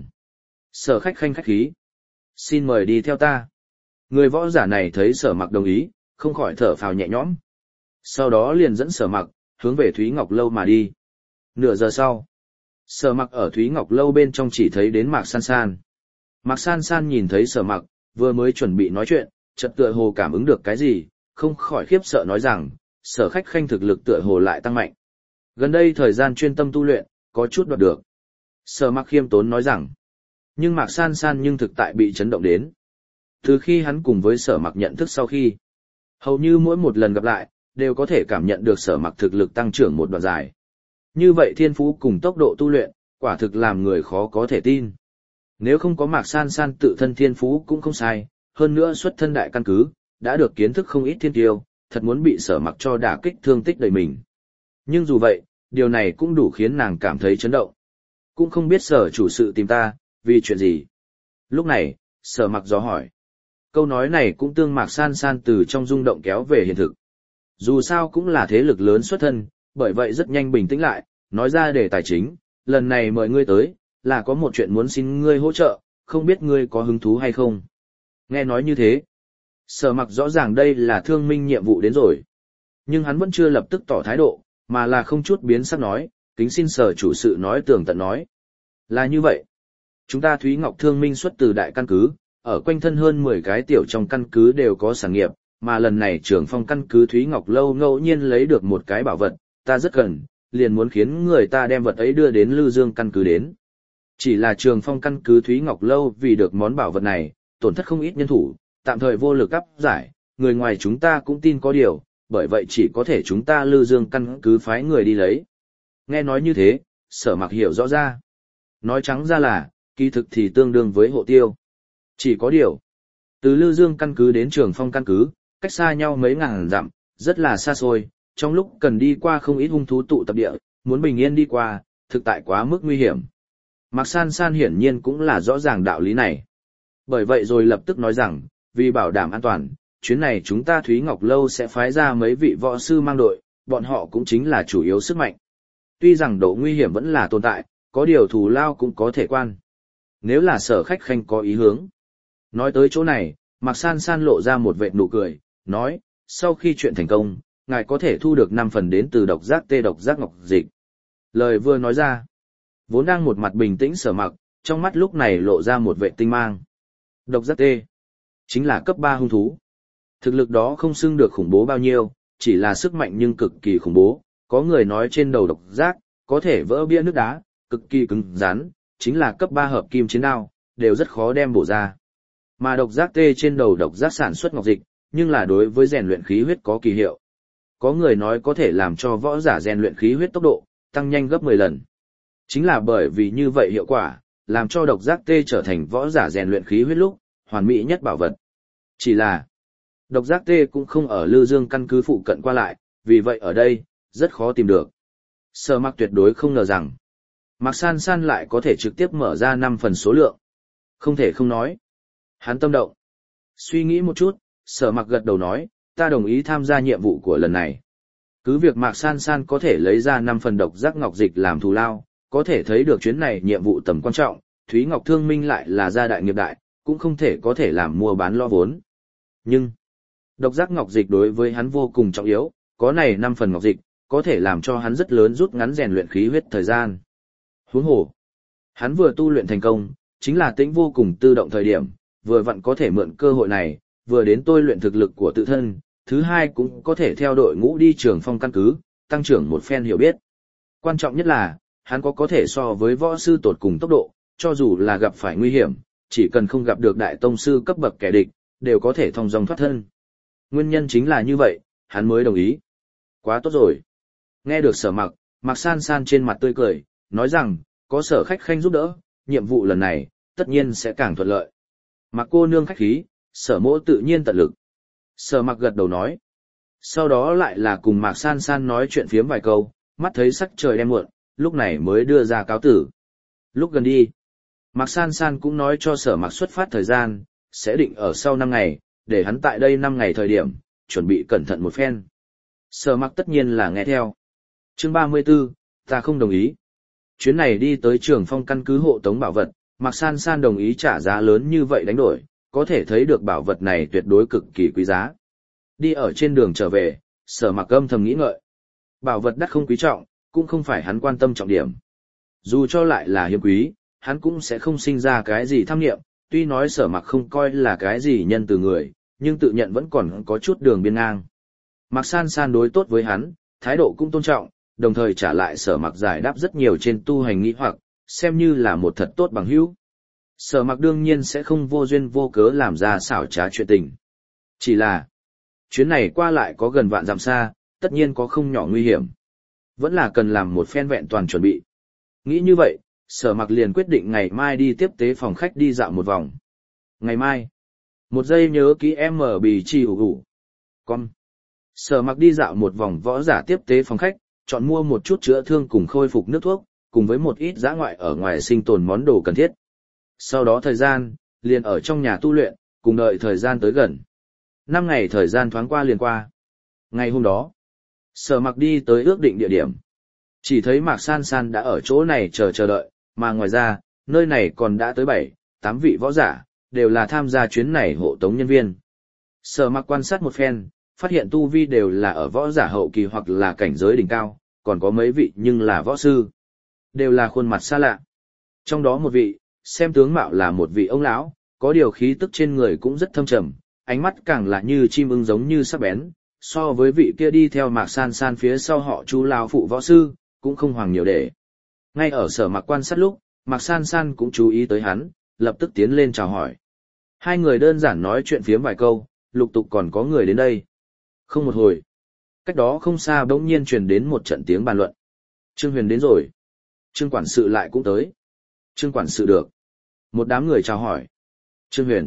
Speaker 1: Sở khách khanh khách khí. Xin mời đi theo ta. Người võ giả này thấy Sở Mặc đồng ý, không khỏi thở phào nhẹ nhõm. Sau đó liền dẫn Sở Mặc, hướng về Thúy Ngọc Lâu mà đi. Nửa giờ sau, Sở Mặc ở Thúy Ngọc Lâu bên trong chỉ thấy đến Mạc San San. Mạc San San nhìn thấy Sở Mặc, vừa mới chuẩn bị nói chuyện, chợt tựa hồ cảm ứng được cái gì, không khỏi khiếp sợ nói rằng, Sở khách khanh thực lực tựa hồ lại tăng mạnh. Gần đây thời gian chuyên tâm tu luyện, có chút đoạt được. Sở Mặc khiêm tốn nói rằng, nhưng Mạc San San nhưng thực tại bị chấn động đến. Từ khi hắn cùng với Sở Mặc nhận thức sau khi, hầu như mỗi một lần gặp lại, đều có thể cảm nhận được Sở Mặc thực lực tăng trưởng một đoạn dài. Như vậy thiên phú cùng tốc độ tu luyện, quả thực làm người khó có thể tin. Nếu không có Mạc San San tự thân thiên phú cũng không sai, hơn nữa xuất thân đại căn cứ, đã được kiến thức không ít thiên tiêu, thật muốn bị Sở Mặc cho đả kích thương tích đầy mình. Nhưng dù vậy, điều này cũng đủ khiến nàng cảm thấy chấn động. Cũng không biết Sở chủ sự tìm ta, vì chuyện gì. Lúc này, Sở Mặc dò hỏi. Câu nói này cũng tương Mạc San San từ trong rung động kéo về hiện thực. Dù sao cũng là thế lực lớn xuất thân, bởi vậy rất nhanh bình tĩnh lại, nói ra đề tài chính, lần này mời ngươi tới, là có một chuyện muốn xin ngươi hỗ trợ, không biết ngươi có hứng thú hay không. Nghe nói như thế, Sở Mặc rõ ràng đây là Thương Minh nhiệm vụ đến rồi. Nhưng hắn vẫn chưa lập tức tỏ thái độ, mà là không chút biến sắc nói, kính xin Sở chủ sự nói tường tận nói. Là như vậy. Chúng ta Thúy Ngọc Thương Minh xuất từ đại căn cứ, ở quanh thân hơn mười cái tiểu trong căn cứ đều có sản nghiệp, mà lần này trưởng phong căn cứ Thúy Ngọc Lâu ngẫu nhiên lấy được một cái bảo vật, ta rất cần, liền muốn khiến người ta đem vật ấy đưa đến Lư Dương căn cứ đến. Chỉ là trường phong căn cứ Thúy Ngọc Lâu vì được món bảo vật này, tổn thất không ít nhân thủ, tạm thời vô lực áp giải, người ngoài chúng ta cũng tin có điều, bởi vậy chỉ có thể chúng ta Lư Dương căn cứ phái người đi lấy. Nghe nói như thế, Sở Mặc hiểu rõ ra. Nói trắng ra là, kỳ thực thì tương đương với hộ tiêu. Chỉ có điều, từ Lư Dương căn cứ đến Trường Phong căn cứ, cách xa nhau mấy ngàn dặm, rất là xa xôi, trong lúc cần đi qua không ít hung thú tụ tập địa, muốn bình yên đi qua, thực tại quá mức nguy hiểm. Mạc San San hiển nhiên cũng là rõ ràng đạo lý này. Bởi vậy rồi lập tức nói rằng, vì bảo đảm an toàn, chuyến này chúng ta Thúy Ngọc Lâu sẽ phái ra mấy vị võ sư mang đội, bọn họ cũng chính là chủ yếu sức mạnh. Tuy rằng độ nguy hiểm vẫn là tồn tại, có điều thù lao cũng có thể quan. Nếu là Sở Khách Khanh có ý hướng. Nói tới chỗ này, Mạc San San lộ ra một vệt nụ cười, nói, sau khi chuyện thành công, ngài có thể thu được năm phần đến từ độc giác tê độc giác ngọc dịch. Lời vừa nói ra, vốn đang một mặt bình tĩnh Sở Mặc, trong mắt lúc này lộ ra một vệt tinh mang. Độc giác tê, chính là cấp ba hung thú. Thực lực đó không xưng được khủng bố bao nhiêu, chỉ là sức mạnh nhưng cực kỳ khủng bố, có người nói trên đầu độc giác, có thể vỡ bia nước đá, cực kỳ cứng rắn, chính là cấp ba hợp kim chiến đao, đều rất khó đem bổ ra. Mà độc giác tê trên đầu độc giác sản xuất ngọc dịch, nhưng là đối với rèn luyện khí huyết có kỳ hiệu. Có người nói có thể làm cho võ giả rèn luyện khí huyết tốc độ tăng nhanh gấp mười lần. Chính là bởi vì như vậy hiệu quả, làm cho độc giác tê trở thành võ giả rèn luyện khí huyết lúc hoàn mỹ nhất bảo vật. Chỉ là độc giác tê cũng không ở Lư Dương căn cứ phụ cận qua lại, vì vậy ở đây rất khó tìm được. Sở Mặc tuyệt đối không ngờ rằng Mạc San San lại có thể trực tiếp mở ra năm phần số lượng. Không thể không nói. Hắn tâm động. Suy nghĩ một chút, Sở Mặc gật đầu nói, ta đồng ý tham gia nhiệm vụ của lần này. Cứ việc Mạc San San có thể lấy ra năm phần độc giác ngọc dịch làm thù lao, có thể thấy được chuyến này nhiệm vụ tầm quan trọng, Thúy Ngọc Thương Minh lại là gia đại nghiệp đại, cũng không thể có thể làm mua bán lo vốn. Nhưng, độc giác ngọc dịch đối với hắn vô cùng trọng yếu, có này năm phần ngọc dịch, có thể làm cho hắn rất lớn rút ngắn rèn luyện khí huyết thời gian. Huống hồ, hắn vừa tu luyện thành công, chính là tĩnh vô cùng tự động thời điểm, vừa vặn có thể mượn cơ hội này, vừa đến tôi luyện thực lực của tự thân, thứ hai cũng có thể theo đội ngũ đi Trường Phong căn cứ, tăng trưởng một phen hiểu biết. Quan trọng nhất là, hắn có có thể so với võ sư tột cùng tốc độ, cho dù là gặp phải nguy hiểm, chỉ cần không gặp được đại tông sư cấp bậc kẻ địch, đều có thể thông dong thoát thân. Nguyên nhân chính là như vậy, hắn mới đồng ý. Quá tốt rồi. Nghe được Sở Mặc, Mạc San San trên mặt tươi cười, nói rằng, có Sở Khách Khanh giúp đỡ, nhiệm vụ lần này, tất nhiên sẽ càng thuận lợi. Mạc cô nương khách khí, Sở mỗ tự nhiên tận lực. Sở Mặc gật đầu nói. Sau đó lại là cùng Mạc San San nói chuyện phiếm vài câu, mắt thấy sắc trời đem muộn, lúc này mới đưa ra cáo tử. Lúc gần đi, Mạc San San cũng nói cho Sở Mặc xuất phát thời gian, sẽ định ở sau năm ngày, để hắn tại đây năm ngày thời điểm, chuẩn bị cẩn thận một phen. Sở Mặc tất nhiên là nghe theo. Chương ba mươi tư, ta không đồng ý. Chuyến này đi tới Trường Phong căn cứ hộ tống bảo vật, Mạc San San đồng ý trả giá lớn như vậy đánh đổi, có thể thấy được bảo vật này tuyệt đối cực kỳ quý giá. Đi ở trên đường trở về, Sở Mặc âm thầm nghĩ ngợi. Bảo vật đắt không quý trọng, cũng không phải hắn quan tâm trọng điểm. Dù cho lại là hiếm quý, hắn cũng sẽ không sinh ra cái gì tham nghiệm, tuy nói Sở Mặc không coi là cái gì nhân từ người, nhưng tự nhận vẫn còn có chút đường biên ngang. Mạc San San đối tốt với hắn, thái độ cũng tôn trọng, đồng thời trả lại Sở Mặc giải đáp rất nhiều trên tu hành nghi hoặc, xem như là một thật tốt bằng hữu. Sở Mặc đương nhiên sẽ không vô duyên vô cớ làm ra xảo trá chuyện tình. Chỉ là, chuyến này qua lại có gần vạn dặm xa, tất nhiên có không nhỏ nguy hiểm. Vẫn là cần làm một phen vẹn toàn chuẩn bị. Nghĩ như vậy, Sở Mặc liền quyết định ngày mai đi tiếp tế phòng khách đi dạo một vòng. Ngày mai, một giây nhớ ký em ở bì chi ủ ủ. Con. Sở Mặc đi dạo một vòng võ giả tiếp tế phòng khách, chọn mua một chút chữa thương cùng khôi phục nước thuốc, cùng với một ít dã ngoại ở ngoài sinh tồn món đồ cần thiết. Sau đó thời gian, liền ở trong nhà tu luyện, cùng đợi thời gian tới gần. Năm ngày thời gian thoáng qua liền qua. Ngày hôm đó, Sở Mặc đi tới ước định địa điểm. Chỉ thấy Mạc San San đã ở chỗ này chờ chờ đợi, mà ngoài ra, nơi này còn đã tới bảy, tám vị võ giả, đều là tham gia chuyến này hộ tống nhân viên. Sở Mặc quan sát một phen, phát hiện tu vi đều là ở võ giả hậu kỳ hoặc là cảnh giới đỉnh cao, còn có mấy vị nhưng là võ sư. Đều là khuôn mặt xa lạ. Trong đó một vị, xem tướng mạo là một vị ông lão, có điều khí tức trên người cũng rất thâm trầm, ánh mắt càng là như chim ưng giống như sắc bén, so với vị kia đi theo Mạc San San phía sau họ Chu lão phụ võ sư, cũng không hoàng nhiều để. Ngay ở Sở Mặc quan sát lúc, Mạc San San cũng chú ý tới hắn, lập tức tiến lên chào hỏi. Hai người đơn giản nói chuyện phiếm vài câu, lục tục còn có người đến đây. Không một hồi. Cách đó không xa bỗng nhiên truyền đến một trận tiếng bàn luận. Trương Huyền đến rồi. Trương quản sự lại cũng tới. Trương quản sự được. Một đám người chào hỏi. Trương Huyền.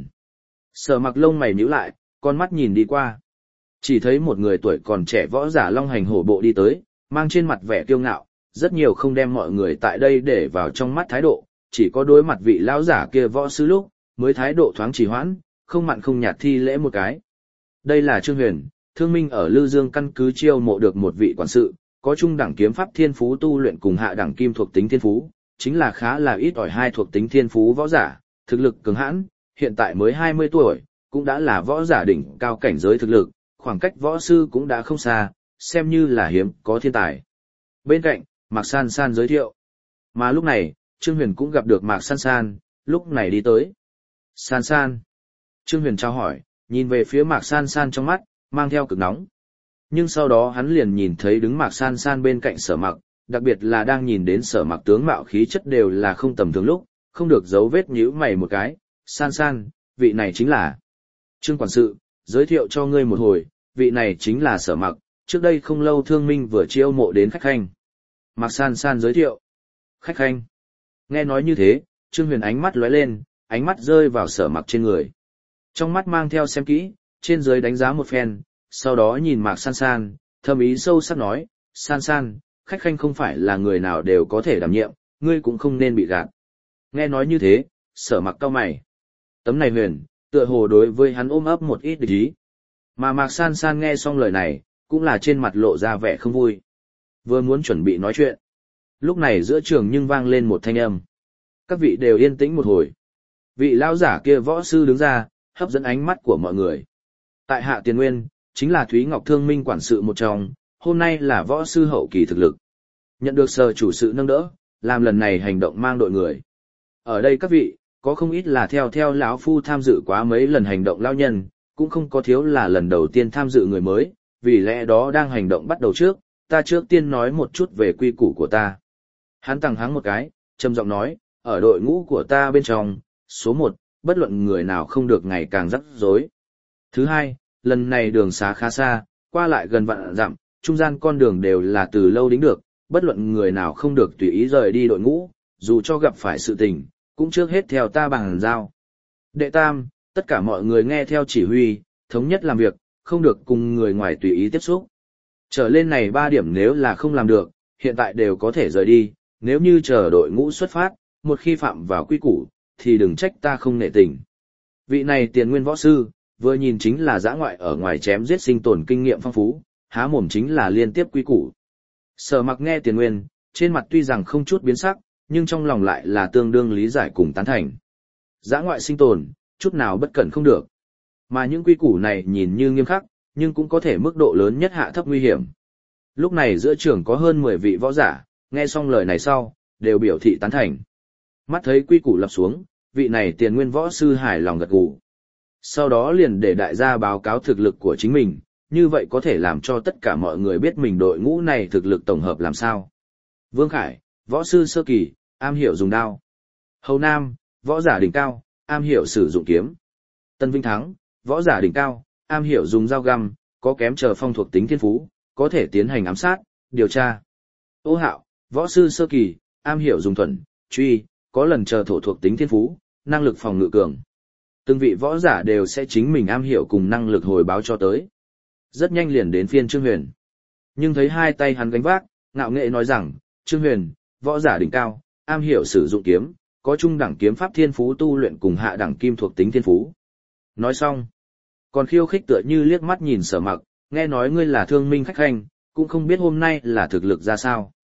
Speaker 1: Sở Mặc lông mày nhíu lại, con mắt nhìn đi qua. Chỉ thấy một người tuổi còn trẻ võ giả long hành hổ bộ đi tới, mang trên mặt vẻ kiêu ngạo, rất nhiều không đem mọi người tại đây để vào trong mắt thái độ, chỉ có đối mặt vị lão giả kia võ sư lúc, mới thái độ thoáng trì hoãn, không mặn không nhạt thi lễ một cái. Đây là Trương Huyền, thương minh ở Lư Dương căn cứ chiêu mộ được một vị quản sự, có trung đẳng kiếm pháp thiên phú tu luyện cùng hạ đẳng kim thuộc tính thiên phú, chính là khá là ít ỏi hai thuộc tính thiên phú võ giả, thực lực cường hãn, hiện tại mới hai mươi tuổi, cũng đã là võ giả đỉnh cao cảnh giới thực lực, khoảng cách võ sư cũng đã không xa, xem như là hiếm có thiên tài. Bên cạnh, Mạc San San giới thiệu. Mà lúc này, Trương Huyền cũng gặp được Mạc San San, lúc này đi tới. San San. Trương Huyền trao hỏi, nhìn về phía Mạc San San trong mắt, mang theo cực nóng. Nhưng sau đó hắn liền nhìn thấy đứng Mạc San San bên cạnh Sở Mặc, đặc biệt là đang nhìn đến Sở Mặc tướng mạo khí chất đều là không tầm thường lúc, không được giấu vết nhíu mày một cái. San San, vị này chính là Trương quản sự, giới thiệu cho ngươi một hồi, vị này chính là Sở Mặc, trước đây không lâu thương minh vừa chiêu mộ đến khách khanh. Mạc San San giới thiệu. Khách khanh. Nghe nói như thế, Trương Huyền ánh mắt lóe lên, ánh mắt rơi vào Sở Mặc trên người. Trong mắt mang theo xem kỹ, trên dưới đánh giá một phen, sau đó nhìn Mạc San San, thâm ý sâu sắc nói, San San, khách khanh không phải là người nào đều có thể đảm nhiệm, ngươi cũng không nên bị gạt. Nghe nói như thế, Sở Mặc cau mày. Tấm này Huyền, tựa hồ đối với hắn ôm ấp một ít địch ý. Mà Mạc San San nghe xong lời này, cũng là trên mặt lộ ra vẻ không vui. Vừa muốn chuẩn bị nói chuyện. Lúc này giữa trường nhưng vang lên một thanh âm. Các vị đều yên tĩnh một hồi. Vị lão giả kia võ sư đứng ra, hấp dẫn ánh mắt của mọi người. Tại hạ Tiền Nguyên, chính là Thúy Ngọc Thương Minh quản sự một trong, hôm nay là võ sư hậu kỳ thực lực. Nhận được sở chủ sự nâng đỡ, làm lần này hành động mang đội người. Ở đây các vị, có không ít là theo theo lão phu tham dự quá mấy lần hành động lao nhân, cũng không có thiếu là lần đầu tiên tham dự người mới, vì lẽ đó đang hành động bắt đầu trước, ta trước tiên nói một chút về quy củ của ta. Hắn tăng hắng một cái, trầm giọng nói, ở đội ngũ của ta bên trong, số một, bất luận người nào không được ngày càng rắc rối. Thứ hai, lần này đường xá khá xa, qua lại gần vạn dặm, trung gian con đường đều là từ lâu đính được, bất luận người nào không được tùy ý rời đi đội ngũ, dù cho gặp phải sự tình, cũng trước hết theo ta bằng giao. Đệ tam, tất cả mọi người nghe theo chỉ huy, thống nhất làm việc, không được cùng người ngoài tùy ý tiếp xúc. Trở lên này ba điểm nếu là không làm được, hiện tại đều có thể rời đi, nếu như chờ đội ngũ xuất phát, một khi phạm vào quy củ, thì đừng trách ta không nể tình. Vị này Tiền Nguyên võ sư, vừa nhìn chính là dã ngoại ở ngoài chém giết sinh tồn kinh nghiệm phong phú, há mồm chính là liên tiếp quy củ. Sở Mặc nghe Tiền Nguyên, trên mặt tuy rằng không chút biến sắc, nhưng trong lòng lại là tương đương lý giải cùng tán thành. Dã ngoại sinh tồn, chút nào bất cẩn không được. Mà những quy củ này nhìn như nghiêm khắc, nhưng cũng có thể mức độ lớn nhất hạ thấp nguy hiểm. Lúc này giữa trường có hơn mười vị võ giả, nghe xong lời này sau, đều biểu thị tán thành. Mắt thấy quy củ lập xuống, vị này Tiền Nguyên võ sư hài lòng gật gù. Sau đó liền để đại gia báo cáo thực lực của chính mình, như vậy có thể làm cho tất cả mọi người biết mình đội ngũ này thực lực tổng hợp làm sao. Vương Khải, võ sư sơ kỳ, am hiểu dùng đao. Hầu Nam, võ giả đỉnh cao, am hiểu sử dụng kiếm. Tân Vinh Thắng, võ giả đỉnh cao, am hiểu dùng dao găm, có kém chờ phong thuộc tính thiên phú, có thể tiến hành ám sát, điều tra. Ô Hạo, võ sư sơ kỳ, am hiểu dùng thuần, truy, có lần chờ thổ thuộc tính thiên phú, năng lực phòng ngự cường. Từng vị võ giả đều sẽ chính mình am hiểu cùng năng lực hồi báo cho tới. Rất nhanh liền đến phiên Trương Huyền. Nhưng thấy hai tay hắn gánh vác, ngạo nghệ nói rằng, Trương Huyền, võ giả đỉnh cao, am hiểu sử dụng kiếm, có trung đẳng kiếm pháp thiên phú tu luyện cùng hạ đẳng kim thuộc tính thiên phú. Nói xong, còn khiêu khích tựa như liếc mắt nhìn Sở Mặc, nghe nói ngươi là thương minh khách khanh, cũng không biết hôm nay là thực lực ra sao.